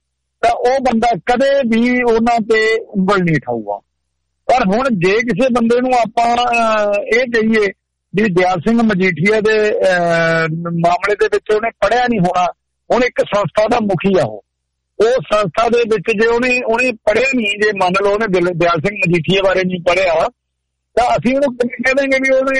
ਤਾਂ ਉਹ ਬੰਦਾ ਕਦੇ ਵੀ ਉਹਨਾਂ ਤੇ ਉਂਗਲ ਨਹੀਂ ਉਠਾਊਗਾ। ਪਰ ਹੁਣ ਜੇ ਕਿਸੇ ਬੰਦੇ ਨੂੰ ਆਪਾਂ ਇਹ ਕਹੀਏ ਵੀ ਦਿਆਲ ਸਿੰਘ ਮਜੀਠੀਆ ਦੇ ਮਾਮਲੇ ਦੇ ਵਿੱਚ ਉਹਨੇ ਪੜ੍ਹਿਆ ਨਹੀਂ ਹੋਣਾ, ਹੁਣ ਇੱਕ ਸੰਸਥਾ ਦਾ ਮੁਖੀ ਆ ਉਹ ਉਹ ਸੰਸਥਾ ਦੇ ਵਿੱਚ ਜੇ ਉਹਨੇ ਉਹਨੇ ਪੜ੍ਹਿਆ ਨਹੀਂ, ਜੇ ਮੰਨ ਲਓ ਉਹਨੇ ਦਿਆਲ ਸਿੰਘ ਮਜੀਠੀਆ ਬਾਰੇ ਨਹੀਂ ਪੜ੍ਹਿਆ ਤਾਂ ਅਸੀਂ ਉਹਨੂੰ ਕਹਿ ਦੇਂਗੇ ਵੀ ਉਹਨੇ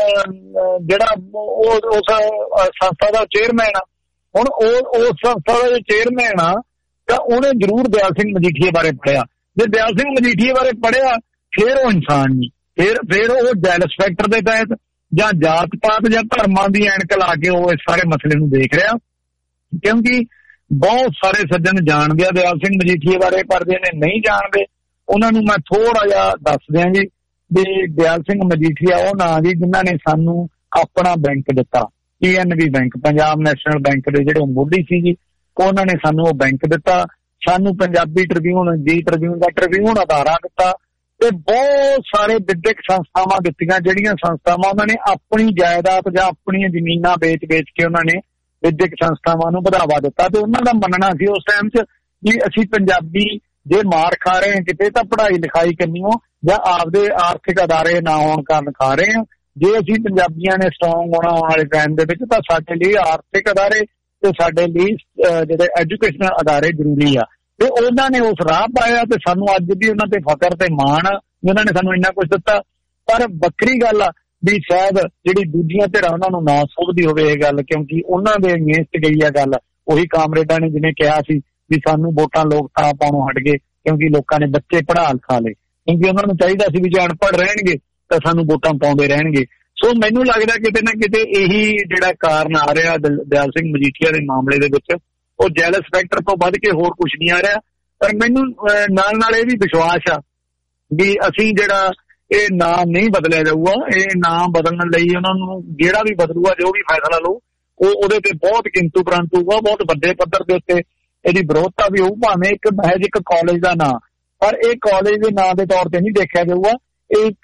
ਜਿਹੜਾ ਉਹ ਉਸ ਸੰਸਥਾ ਦਾ ਚੇਅਰਮੈਨ ਆ, ਹੁਣ ਉਹ ਉਸ ਸੰਸਥਾ ਦਾ ਚੇਅਰਮੈਨ ਆ ਤਾਂ ਉਹਨੇ ਜ਼ਰੂਰ ਦਿਆਲ ਸਿੰਘ ਮਜੀਠੀਆ ਬਾਰੇ ਪੜ੍ਹਿਆ। ਜੇ ਦਿਆਲ ਸਿੰਘ ਮਜੀਠੀਆ ਬਾਰੇ ਪੜ੍ਹਿਆ ਫਿਰ ਉਹ ਇਨਸਾਨ ਨਹੀਂ, ਫਿਰ ਫਿਰ ਉਹ ਜੈਲਸ ਫੈਕਟਰ ਦੇ ਤਹਿਤ ਜਾਂ ਜਾਤ ਪਾਤ ਜਾਂ ਧਰਮਾਂ ਦੀ ਐਨਕ ਲਾ ਕੇ ਉਹ ਇਸ ਸਾਰੇ ਮਸਲੇ ਨੂੰ ਦੇਖ ਰਿਹਾ। ਕਿਉਂਕਿ ਬਹੁਤ ਸਾਰੇ ਸੱਜਣ ਜਾਣਦੇ ਆ ਦਿਆਲ ਸਿੰਘ ਮਜੀਠੀਆ ਬਾਰੇ, ਪਰ ਜਿਹਨੇ ਨਹੀਂ ਜਾਣਦੇ ਉਹਨਾਂ ਨੂੰ ਮੈਂ ਥੋੜਾ ਜਿਹਾ ਦੱਸ ਦਿਆਂ ਜੀ ਵੀ ਦਿਆਲ ਸਿੰਘ ਮਜੀਠੀਆ ਉਹ ਨਾਂ ਜੀ ਜਿਨ੍ਹਾਂ ਨੇ ਸਾਨੂੰ ਆਪਣਾ ਬੈਂਕ ਦਿੱਤਾ, P N B bank, Punjab national bank ਦੇ ਜਿਹੜੇ ਮੋਢੀ ਸੀ ਜੀ, ਉਹਨਾਂ ਨੇ ਸਾਨੂੰ ਉਹ ਬੈਂਕ ਦਿੱਤਾ, ਸਾਨੂੰ ਪੰਜਾਬੀ ਟ੍ਰਿਬਿਊਨ, ਜੀ ਟ੍ਰਿਬਿਊਨ ਦਾ ਟ੍ਰਿਬਿਊਨ ਅਦਾਰਾ ਦਿੱਤਾ ਤੇ ਬਹੁਤ ਸਾਰੇ ਵਿਦਿਅਕ ਸੰਸਥਾਵਾਂ ਦਿੱਤੀਆਂ, ਜਿਹੜੀਆਂ ਸੰਸਥਾਵਾਂ ਉਹਨਾਂ ਨੇ ਆਪਣੀ ਜਾਇਦਾਦ ਜਾਂ ਆਪਣੀਆਂ ਜ਼ਮੀਨਾਂ ਵੇਚ-ਵੇਚ ਕੇ ਉਹਨਾਂ ਨੇ ਵਿਦਿਅਕ ਸੰਸਥਾਵਾਂ ਨੂੰ ਵਧਾਵਾ ਦਿੱਤਾ। ਤੇ ਉਹਨਾਂ ਦਾ ਮੰਨਣਾ ਸੀ ਉਸ ਟਾਈਮ 'ਚ ਵੀ ਅਸੀਂ ਪੰਜਾਬੀ ਜੇ ਮਾਰ ਖਾ ਰਹੇ ਹਾਂ ਕਿਤੇ ਤਾਂ ਪੜ੍ਹਾਈ ਲਿਖਾਈ ਕਰਨੀਓ ਜਾਂ ਆਪਦੇ ਆਰਥਿਕ ਅਦਾਰੇ ਨਾ ਹੋਣ ਕਾਰਨ ਖਾ ਰਹੇ ਹਾਂ। ਜੇ ਅਸੀਂ ਪੰਜਾਬੀਆਂ ਨੇ ਸਟਰੋਂਗ ਹੋਣਾ ਆਉਣ ਵਾਲੇ ਟਾਈਮ ਦੇ ਵਿੱਚ ਤਾਂ ਸਾਡੇ ਲਈ ਆਰਥਿਕ ਅਦਾਰੇ ਤੇ ਸਾਡੇ ਲਈ ਜਿਹੜੇ ਐਜੂਕੇਸ਼ਨਲ ਅਦਾਰੇ ਜ਼ਰੂਰੀ ਆ। ਤੇ ਉਹਨਾਂ ਨੇ ਉਸ ਰਾਹ ਪਾਇਆ ਤੇ ਸਾਨੂੰ ਅੱਜ ਵੀ ਉਹਨਾਂ ਤੇ ਫਖਰ ਤੇ ਮਾਣ ਆ, ਉਹਨਾਂ ਨੇ ਸਾਨੂੰ ਇੰਨਾ ਕੁਝ ਦਿੱਤਾ। ਪਰ ਵੱਖਰੀ ਗੱਲ ਆ ਵੀ ਸ਼ਾਇਦ ਜਿਹੜੀ ਦੂਜੀਆਂ ਧਿਰਾਂ ਉਹਨਾਂ ਨੂੰ ਨਾ ਸੁਭਦੀ ਹੋਵੇ ਇਹ ਗੱਲ, ਕਿਉਂਕਿ ਉਹਨਾਂ ਦੇ ਅਗੇਂਸਟ ਗਈ ਆ ਗੱਲ। ਉਹੀ ਕਾਮਰੇਡਾਂ ਨੇ ਜਿਵੇਂ ਕਿਹਾ ਸੀ ਵੀ ਸਾਨੂੰ ਵੋਟਾਂ ਲੋਕ ਤਾਂ ਪਾਉਣੋਂ ਹਟ ਗਏ ਕਿਉਂਕਿ ਲੋਕਾਂ ਨੇ ਬੱਚੇ ਪੜ੍ਹਾ ਲਿਖਾ ਲਏ, ਕਿਉਂਕਿ ਉਹਨਾਂ ਨੂੰ ਚਾਹੀਦਾ ਸੀ ਵੀ ਜੇ ਅਨਪੜ੍ਹ ਰਹਿਣਗੇ ਤਾਂ ਸਾਨੂੰ ਵੋਟਾਂ ਪਾਉਂਦੇ ਰਹਿਣਗੇ। ਸੋ ਮੈਨੂੰ ਲੱਗਦਾ ਕਿਤੇ ਨਾ ਕਿਤੇ ਇਹੀ ਜਿਹੜਾ ਕਾਰਨ ਆ ਰਿਹਾ ਦਿਆਲ ਸਿੰਘ ਮਜੀਠੀਆ ਦੇ ਮਾਮਲੇ ਦੇ ਵਿੱਚ, ਉਹ ਜੈਲਸ ਫੈਕਟਰ ਤੋਂ ਵੱਧ ਕੇ ਹੋਰ ਕੁਛ ਨਹੀਂ ਆ ਰਿਹਾ। ਪਰ ਮੈਨੂੰ ਨਾਲ ਨਾਲ ਇਹ ਵੀ ਵਿਸ਼ਵਾਸ ਆ ਵੀ ਅਸੀਂ ਜਿਹੜਾ ਇਹ ਨਾਂ ਨਹੀਂ ਬਦਲਿਆ ਜਾਊਗਾ, ਇਹ ਨਾਂ ਬਦਲਣ ਲਈ ਉਹਨਾਂ ਨੂੰ ਜਿਹੜਾ ਵੀ ਬਦਲੂਗਾ, ਜੋ ਵੀ ਫੈਸਲਾ ਲਊ ਉਹ ਉਹਦੇ ਤੇ ਬਹੁਤ ਕਿੰਤੂ ਪ੍ਰੰਤੂ ਹੋਊਗਾ, ਬਹੁਤ ਵੱਡੇ ਪੱਧਰ ਦੇ ਉੱਤੇ ਇਹਦੀ ਵਿਰੋਧਤਾ ਵੀ ਹੋਊ। ਭਾਵੇਂ ਇੱਕ ਮਹਿਜ ਇੱਕ ਕਾਲਜ ਦਾ ਨਾਂ, ਪਰ ਇਹ ਕਾਲਜ ਦੇ ਨਾਂ ਦੇ ਤੌਰ ਤੇ ਨਹੀਂ ਦੇਖਿਆ ਜਾਊਗਾ, ਇਹ ਇੱਕ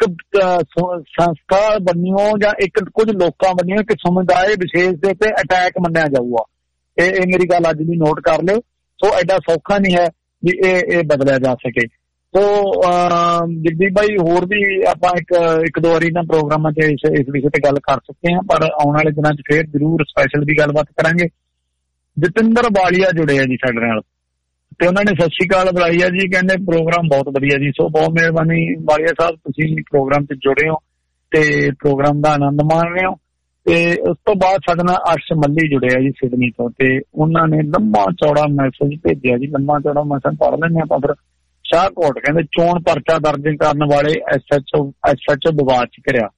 ਸੰਸਥਾ ਬਣੀਓ ਜਾਂ ਇੱਕ ਕੁਝ ਲੋਕਾਂ ਬਣੀਓ ਇੱਕ ਸਮੁਦਾਇ ਵਿਸ਼ੇਸ਼ ਦੇ ਉੱਤੇ ਅਟੈਕ ਮੰਨਿਆ ਜਾਊਗਾ। ਇਹ ਇਹ ਮੇਰੀ ਗੱਲ ਅੱਜ ਵੀ ਨੋਟ ਕਰ ਲਿਓ। ਸੋ ਐਡਾ ਸੌਖਾ ਨਹੀਂ ਹੈ ਵੀ ਇਹ ਇਹ ਬਦਲਿਆ ਜਾ ਸਕੇ। ਸੋ ਜਗਦੀਪ ਭਾਈ ਹੋਰ ਵੀ ਆਪਾਂ ਇੱਕ ਇੱਕ ਦੋ ਵਾਰੀ ਨਾ ਪ੍ਰੋਗਰਾਮਾਂ 'ਚ ਇਸ ਇਸ ਵਿਸ਼ੇ ਤੇ ਗੱਲ ਕਰ ਚੁੱਕੇ ਹਾਂ, ਪਰ ਆਉਣ ਵਾਲੇ ਦਿਨਾਂ 'ਚ ਫੇਰ ਜ਼ਰੂਰ ਸਪੈਸ਼ਲ ਵੀ ਗੱਲਬਾਤ ਕਰਾਂਗੇ। ਜਤਿੰਦਰ ਵਾਲੀਆ ਜੁੜੇ ਆ ਜੀ ਸਾਡੇ ਨਾਲ ਤੇ ਉਹਨਾਂ ਨੇ ਸਤਿ ਸ਼੍ਰੀ ਅਕਾਲ ਬੁਲਾਈ ਆ ਜੀ, ਕਹਿੰਦੇ ਪ੍ਰੋਗਰਾਮ ਬਹੁਤ ਵਧੀਆ ਜੀ। ਸੋ ਬਹੁਤ ਮਿਹਰਬਾਨੀ ਵਾਲੀਆ ਸਾਹਿਬ, ਤੁਸੀਂ ਪ੍ਰੋਗਰਾਮ 'ਚ ਜੁੜੇ ਹੋ ਤੇ ਪ੍ਰੋਗਰਾਮ ਦਾ ਆਨੰਦ ਮਾਣ ਰਹੇ ਹੋ। ਤੇ ਉਸ ਤੋਂ ਬਾਅਦ ਸਾਡੇ ਨਾਲ ਅਰਸ਼ ਮੱਲੀ ਜੁੜੇ ਆ ਜੀ ਸਿਡਨੀ ਤੋਂ, ਤੇ ਉਹਨਾਂ ਨੇ ਲੰਮਾ ਚੌੜਾ ਮੈਸੇਜ ਭੇਜਿਆ ਜੀ। ਲੰਮਾ ਚੌੜਾ ਮੈਸੇਜ ਪੜ੍ਹ ਲੈਂਦੇ ਆਪਾਂ ਫਿਰ। ਸ਼ਾਹਕੋਟ ਕਹਿੰਦੇ ਚੋਣ ਪਰਚਾ ਦਰਜ ਕਰਨ ਵਾਲੇ S H O S H O ਵਿਵਾਦ 'ਚ ਘਿਰਿਆ।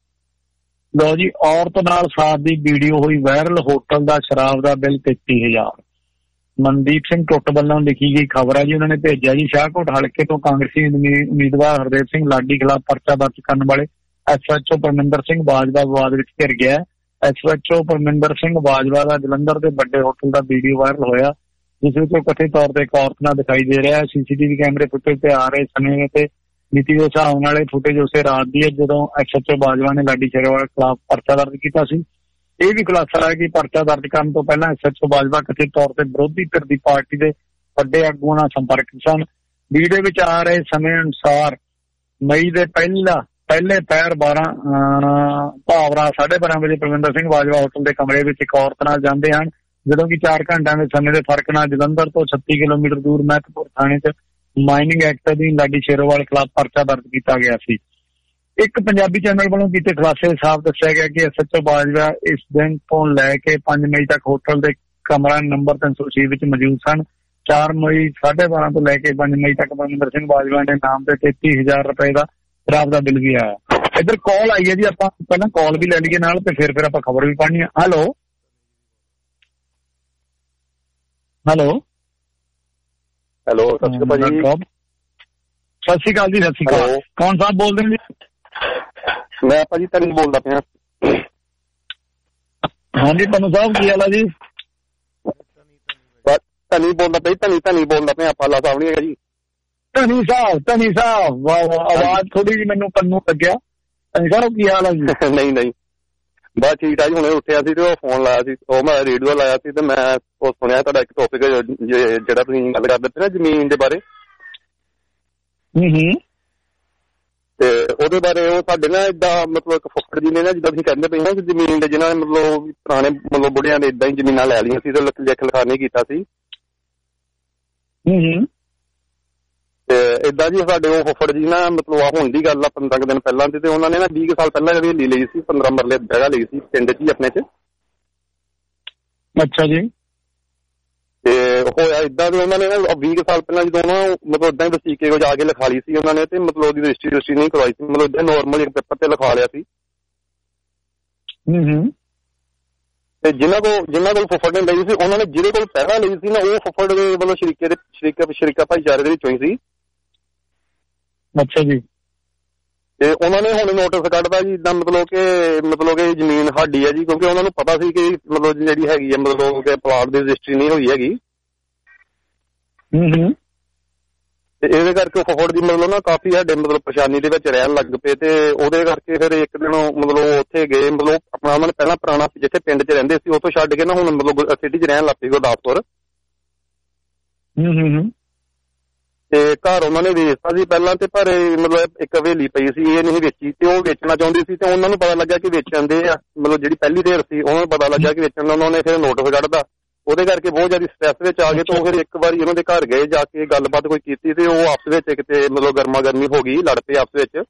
ਲਓ ਜੀ, ਔਰਤ ਨਾਲ ਸਾਥ ਦੀ ਵੀਡੀਓ ਹੋਈ ਵਾਇਰਲ, ਹੋਟਲ ਦਾ ਸ਼ਰਾਬ ਦਾ ਬਿੱਲ ਤੇਤੀ ਹਜ਼ਾਰ। ਮਨਦੀਪ ਸਿੰਘ ਟੁੱਟ ਵੱਲੋਂ ਲਿਖੀ ਗਈ ਖਬਰ ਹੈ ਜੀ, ਉਹਨਾਂ ਨੇ ਭੇਜਿਆ ਜੀ। ਸ਼ਾਹਕੋਟ ਹਲਕੇ ਤੋਂ ਕਾਂਗਰਸੀ ਉਮੀਦਵਾਰ ਹਰਦੇਵ ਸਿੰਘ ਲਾਡੀ ਖਿਲਾਫ ਪਰਚਾ ਦਰਜ ਕਰਨ ਵਾਲੇ S H O Parminder Singh Bajwa ਵਿਵਾਦ ਵਿੱਚ ਘਿਰ ਗਿਆ। S H O Parminder Singh Bajwa ਦਾ ਜਲੰਧਰ ਦੇ ਵੱਡੇ ਹੋਟਲ ਦਾ ਵੀਡੀਓ ਵਾਇਰਲ ਹੋਇਆ, ਜਿਸ ਵਿੱਚ ਉਹ ਕਥਿਤ ਤੌਰ ਤੇ ਇੱਕ ਔਰਤ ਨਾਲ ਦਿਖਾਈ ਦੇ ਰਿਹਾ। ਸੀਸੀਟੀਵੀ ਕੈਮਰੇ ਫੁਟੇਜ ਤੇ ਆ ਰਹੇ ਸਮੇਂ ਤੇ ਨੀਤੀ ਦੇ ਹਿਸਾਬ ਨਾਲ ਇਹ ਫੁਟੇਜ ਉਸੇ ਰਾਤ ਦੀ ਹੈ ਜਦੋਂ ਐਸ ਐਚ ਓ ਬਾਜਵਾ ਨੇ ਲਾਡੀ ਸ਼ੇਰਵਾਲ ਖਿਲਾਫ ਪਰਚਾ ਦਰਜ ਕੀਤਾ ਸੀ। ਇਹ ਵੀ ਖੁਲਾਸਾ ਹੈ ਕਿ ਪਰਚਾ ਦਰਜ ਕਰਨ ਤੋਂ ਪਹਿਲਾਂ ਐਸ ਐਚ ਓ ਬਾਜਵਾ ਕਥਿਤ ਤੌਰ ਤੇ ਵਿਰੋਧੀ ਧਿਰ ਦੀ ਪਾਰਟੀ ਦੇ ਵੱਡੇ ਆਗੂਆਂ ਨਾਲ ਸੰਪਰਕ ਸਨ। ਵੀਡੀਓ ਵਿੱਚ ਆ ਰਹੇ ਸਮੇਂ ਅਨੁਸਾਰ ਮਈ ਦੇ ਪਹਿਲਾ ਪਹਿਲੇ ਪੈਰ ਬਾਰਾਂ ਭਾਵਰਾ ਸਾਢੇ ਬਾਰਾਂ ਵਜੇ ਪਰਮਿੰਦਰ ਸਿੰਘ ਬਾਜਵਾ ਹੋਟਲ ਦੇ ਕਮਰੇ ਵਿੱਚ ਇੱਕ ਔਰਤ ਨਾਲ ਜਾਂਦੇ ਹਨ, ਜਦੋਂ ਕਿ ਚਾਰ ਘੰਟਿਆਂ ਦੇ ਸਮੇਂ ਦੇ ਫਰਕ ਨਾਲ ਜਲੰਧਰ ਤੋਂ ਛੱਤੀ ਕਿਲੋਮੀਟਰ ਦੂਰ ਮਹਿਤਪੁਰ ਥਾਣੇ 'ਚ ਮਾਈਨਿੰਗ ਐਕਟ ਅਧੀਨ ਲਾਡੀ ਸ਼ੇਰੋਵਾਲ ਖਿਲਾਫ ਪਰਚਾ ਦਰਜ ਕੀਤਾ ਗਿਆ ਸੀ। ਇੱਕ ਪੰਜਾਬੀ ਚੈਨਲ ਵੱਲੋਂ ਕੀਤੇ ਖੁਲਾਸੇ ਸਾਫ਼ ਦੱਸਿਆ ਗਿਆ ਕਿ ਐਸ ਐਚ ਓ ਬਾਜਵਾ ਇਸ ਦਿਨ ਤੋਂ ਲੈ ਕੇ ਪੰਜ ਮਈ ਤੱਕ ਹੋਟਲ ਦੇ ਕਮਰਾ ਨੰਬਰ ਤਿੰਨ ਸੌ ਛੇ ਵਿੱਚ ਮੌਜੂਦ ਸਨ। ਚਾਰ ਮਈ ਸਾਢੇ ਬਾਰਾਂ ਤੋਂ ਲੈ ਕੇ ਪੰਜ ਮਈ ਤੱਕ ਪਰਮਿੰਦਰ ਸਿੰਘ ਬਾਜਵਾ ਦੇ ਨਾਮ ਤੇ ਤੇਤੀ ਹਜ਼ਾਰ ਰੁਪਏ ਦਾ ਸ਼ਰਾਬ ਦਾ ਬਿੱਲ ਵੀ ਆਇਆ। ਇੱਧਰ ਕਾਲ ਆਈ ਹੈ ਜੀ, ਆਪਾਂ ਪਹਿਲਾਂ ਕਾਲ ਵੀ ਲੈ ਲਈਏ ਨਾਲ ਤੇ ਫਿਰ ਫਿਰ ਆਪਾਂ ਖਬਰ ਵੀ ਪੜ੍ਹਨੀ ਆ। ਹੈਲੋ ਹੈਲੋ ਹੈਲੋ ਸਤਿ ਸ਼੍ਰੀ ਅਕਾਲ ਜੀ। ਸਤਿ ਸ਼੍ਰੀ ਅਕਾਲ ਜੀ। ਸਤਿ ਸ਼੍ਰੀ ਅਕਾਲ। ਕੌਣ ਸਾਹਿਬ ਬੋਲਦੇ ਨੇ ਜੀ? ਮੈਂ ਭਾਜੀ ਧਨੀ ਬੋਲਦਾ ਪਿਆ। ਹਾਂਜੀ ਧਨੂ ਸਾਹਿਬ, ਕੀ ਹਾਲ ਆ ਜੀ? ਧਨੀ ਬੋਲਦਾ ਪਿਆ, ਧਨੀ ਧਨੀ ਬੋਲਦਾ ਪਿਆ, ਪਾਲਾ ਸਾਹਿਬ ਨਹੀਂ ਹੈਗਾ ਜੀ। ਧਨੀ ਸਾਹਿਬ, ਧਨੀ ਸਾਹਿਬ, ਆਵਾਜ਼ ਥੋੜੀ ਜਿਹੀ ਮੈਨੂੰ ਪੰਨੂ ਲੱਗਿਆ। ਧਨੀ ਸਾਹਿਬ ਕੀ ਹਾਲ ਆ ਜੀ? ਨਹੀਂ ਨਹੀਂ ਬਸ ਠੀਕ ਠਾਕ ਹੁਣੇ ਉੱਠਿਆ ਸੀ ਤੇ ਉਹ ਫੋਨ ਲਾਇਆ ਸੀ, ਉਹ ਮੈਂ ਰੇਡੀਓ ਲਾਇਆ ਸੀ ਤੇ ਮੈਂ ਉਹ ਸੁਣਿਆ ਤੁਹਾਡਾ ਇੱਕ ਟੌਪਿਕ ਜਿਹੜਾ ਤੁਸੀਂ ਗੱਲ ਕਰਦੇ ਪਏ ਨਾ ਜ਼ਮੀਨ ਦੇ ਬਾਰੇ। ਹੂੰ ਤੇ ਉਹਦੇ ਬਾਰੇ ਉਹ ਸਾਡੇ ਨਾ ਏਦਾਂ ਮਤਲਬ ਇੱਕ ਫੁੱਫੜ ਜੀ ਨੇ ਨਾ ਜਿੱਦਾਂ ਤੁਸੀਂ ਕਹਿੰਦੇ ਪਏ ਨਾ ਜ਼ਮੀਨ ਦੇ ਜਿਹਨਾਂ ਨੇ ਮਤਲਬ ਪੁਰਾਣੇ ਮਤਲਬ ਬੁੜਿਆਂ ਨੇ ਏਦਾਂ ਹੀ ਜ਼ਮੀਨਾਂ ਲੈ ਲਈਆਂ ਸੀ ਤੇ ਲਿਖ ਲਿਖਾ ਨਹੀਂ ਕੀਤਾ ਸੀ। ਹੂੰ ਤੇ ਏਦਾਂ ਜੀ ਸਾਡੇ ਉਹ ਫੁੱਫੜ ਜੀ ਨਾ ਮਤਲਬ ਆ ਹੁਣ ਦੀ ਗੱਲ ਆ ਪੰਦਰਾਂ ਕੁ ਦਿਨ ਪਹਿਲਾਂ ਦੀ, ਤੇ ਉਹਨਾਂ ਨੇ ਨਾ ਵੀਹ ਕੁ ਸਾਲ ਪਹਿਲਾਂ ਜਿਹੜੀ ਲਈ ਸੀ ਪੰਦਰਾਂ ਮਰਲੇ ਜਗ੍ਹਾ ਲਈ ਸੀ ਪਿੰਡ 'ਚ ਹੀ ਆਪਣੇ 'ਚ। ਅੱਛਾ ਜੀ। ਤੇ ਹੋਇਆ ਏਦਾਂ ਵੀ ਉਹਨਾਂ ਨੇ ਨਾ ਵੀਹ ਕੁ ਸਾਲ ਪਹਿਲਾਂ ਜਦੋਂ ਨਾ ਮਤਲਬ ਏਦਾਂ ਹੀ ਵਸੀਕੇ ਕੋ ਜਾ ਕੇ ਲਿਖਾ ਲਈ ਸੀ ਉਹਨਾਂ ਨੇ, ਤੇ ਮਤਲਬ ਉਹਦੀ ਰਜਿਸਟਰੀ ਰਜਿਸਟਰੀ ਨਹੀਂ ਕਰਵਾਈ ਸੀ, ਮਤਲਬ ਏਦਾਂ ਨੋਰਮਲ ਇੱਕ ਪੇਪਰ ਤੇ ਲਿਖਾ ਲਿਆ ਸੀ। ਹੂੰ ਹੂੰ ਤੇ ਜਿਨ੍ਹਾਂ ਕੋਲ ਜਿਨ੍ਹਾਂ ਕੋਲ ਫੁੱਫੜ ਨੇ ਲਈ ਸੀ ਉਹਨਾਂ ਨੇ ਜਿਹਦੇ ਕੋਲ ਪਹਿਲਾਂ ਲਈ ਸੀ ਨਾ ਉਹ ਫੁੱਫੜ ਦੇ ਮਤਲਬ ਸ਼ਰੀਕੇ ਦੇ ਸ਼ਰੀਕਾ ਸ਼ਰੀਕਾ ਭਾਈਚਾਰੇ ਦੇ ਵਿੱਚੋਂ ਹੀ ਸੀ। ਅੱਛਾ ਜੀ। ਤੇ ਉਹਨਾਂ ਨੇ ਹੁਣ ਨੋਟਿਸ ਕੱਢਦਾ ਜੀ ਇੱਦਾਂ ਮਤਲਬ ਕਿ ਮਤਲਬ ਕਿ ਜ਼ਮੀਨ ਸਾਡੀ ਹੈ ਜੀ, ਕਿਉਂਕਿ ਉਹਨਾਂ ਨੂੰ ਪਤਾ ਸੀ ਕਿ ਮਤਲਬ ਜਿਹੜੀ ਹੈਗੀ ਹੈ ਮਤਲਬ ਕਿ ਪਲਾਟ ਦੀ ਰਜਿਸਟਰੀ ਨਹੀਂ ਹੋਈ ਹੈਗੀ। ਹੂੰ ਹੂੰ ਤੇ ਇਹਦੇ ਕਰਕੇ ਫੁੱਫੜ ਦੀ ਮਤਲਬ ਨਾ ਕਾਫੀ ਸਾਡੇ ਮਤਲਬ ਪਰੇਸ਼ਾਨੀ ਦੇ ਵਿੱਚ ਰਹਿਣ ਲੱਗ ਪਏ, ਤੇ ਉਹਦੇ ਕਰਕੇ ਫਿਰ ਇੱਕ ਦਿਨ ਮਤਲਬ ਉੱਥੇ ਗਏ, ਮਤਲਬ ਆਪਣਾ ਉਹਨਾਂ ਨੇ ਪਹਿਲਾਂ ਪੁਰਾਣਾ ਜਿੱਥੇ ਪਿੰਡ 'ਚ ਰਹਿੰਦੇ ਸੀ ਉੱਥੋਂ ਛੱਡ ਕੇ ਨਾ ਹੁਣ ਮਤਲਬ ਸਿਟੀ 'ਚ ਰਹਿਣ ਲੱਗ ਪਏ ਗੁਰਦਾਸਪੁਰ। ਹੂੰ ਹੂੰ ਹੂੰ ਤੇ ਘਰ ਉਹਨਾਂ ਨੇ ਵੇਚਤਾ ਸੀ ਪਹਿਲਾਂ, ਤੇ ਪਰ ਮਤਲਬ ਇੱਕ ਹਵੇਲੀ ਪਈ ਸੀ ਇਹ ਨਹੀਂ ਵੇਚੀ, ਤੇ ਉਹ ਵੇਚਣਾ ਚਾਹੁੰਦੀ ਸੀ ਤੇ ਉਹਨਾਂ ਨੂੰ ਪਤਾ ਲੱਗਿਆ ਕਿ ਵੇਚਣ ਦੇ ਆ ਮਤਲਬ ਜਿਹੜੀ ਪਹਿਲੀ ਢੇਰ ਸੀ ਉਹਨਾਂ ਨੂੰ ਪਤਾ ਲੱਗਿਆ ਕਿ ਵੇਚਣ ਦਾ, ਉਹਨਾਂ ਨੇ ਫਿਰ ਨੋਟਿਸ ਕੱਢਦਾ। ਉਹਦੇ ਕਰਕੇ ਬਹੁਤ ਜ਼ਿਆਦਾ ਸਟ੍ਰੈਸ ਵਿੱਚ ਆ ਗਏ, ਤੇ ਉਹ ਫਿਰ ਇੱਕ ਵਾਰੀ ਉਹਨਾਂ ਦੇ ਘਰ ਗਏ ਜਾ ਕੇ ਗੱਲਬਾਤ ਕੋਈ ਕੀਤੀ ਤੇ ਉਹ ਆਪਸ ਵਿੱਚ ਕਿਤੇ ਮਤਲਬ ਗਰਮਾ ਗਰਮੀ ਹੋ ਗਈ, ਲੜ ਪਏ ਆਪਸ ਵਿੱਚ।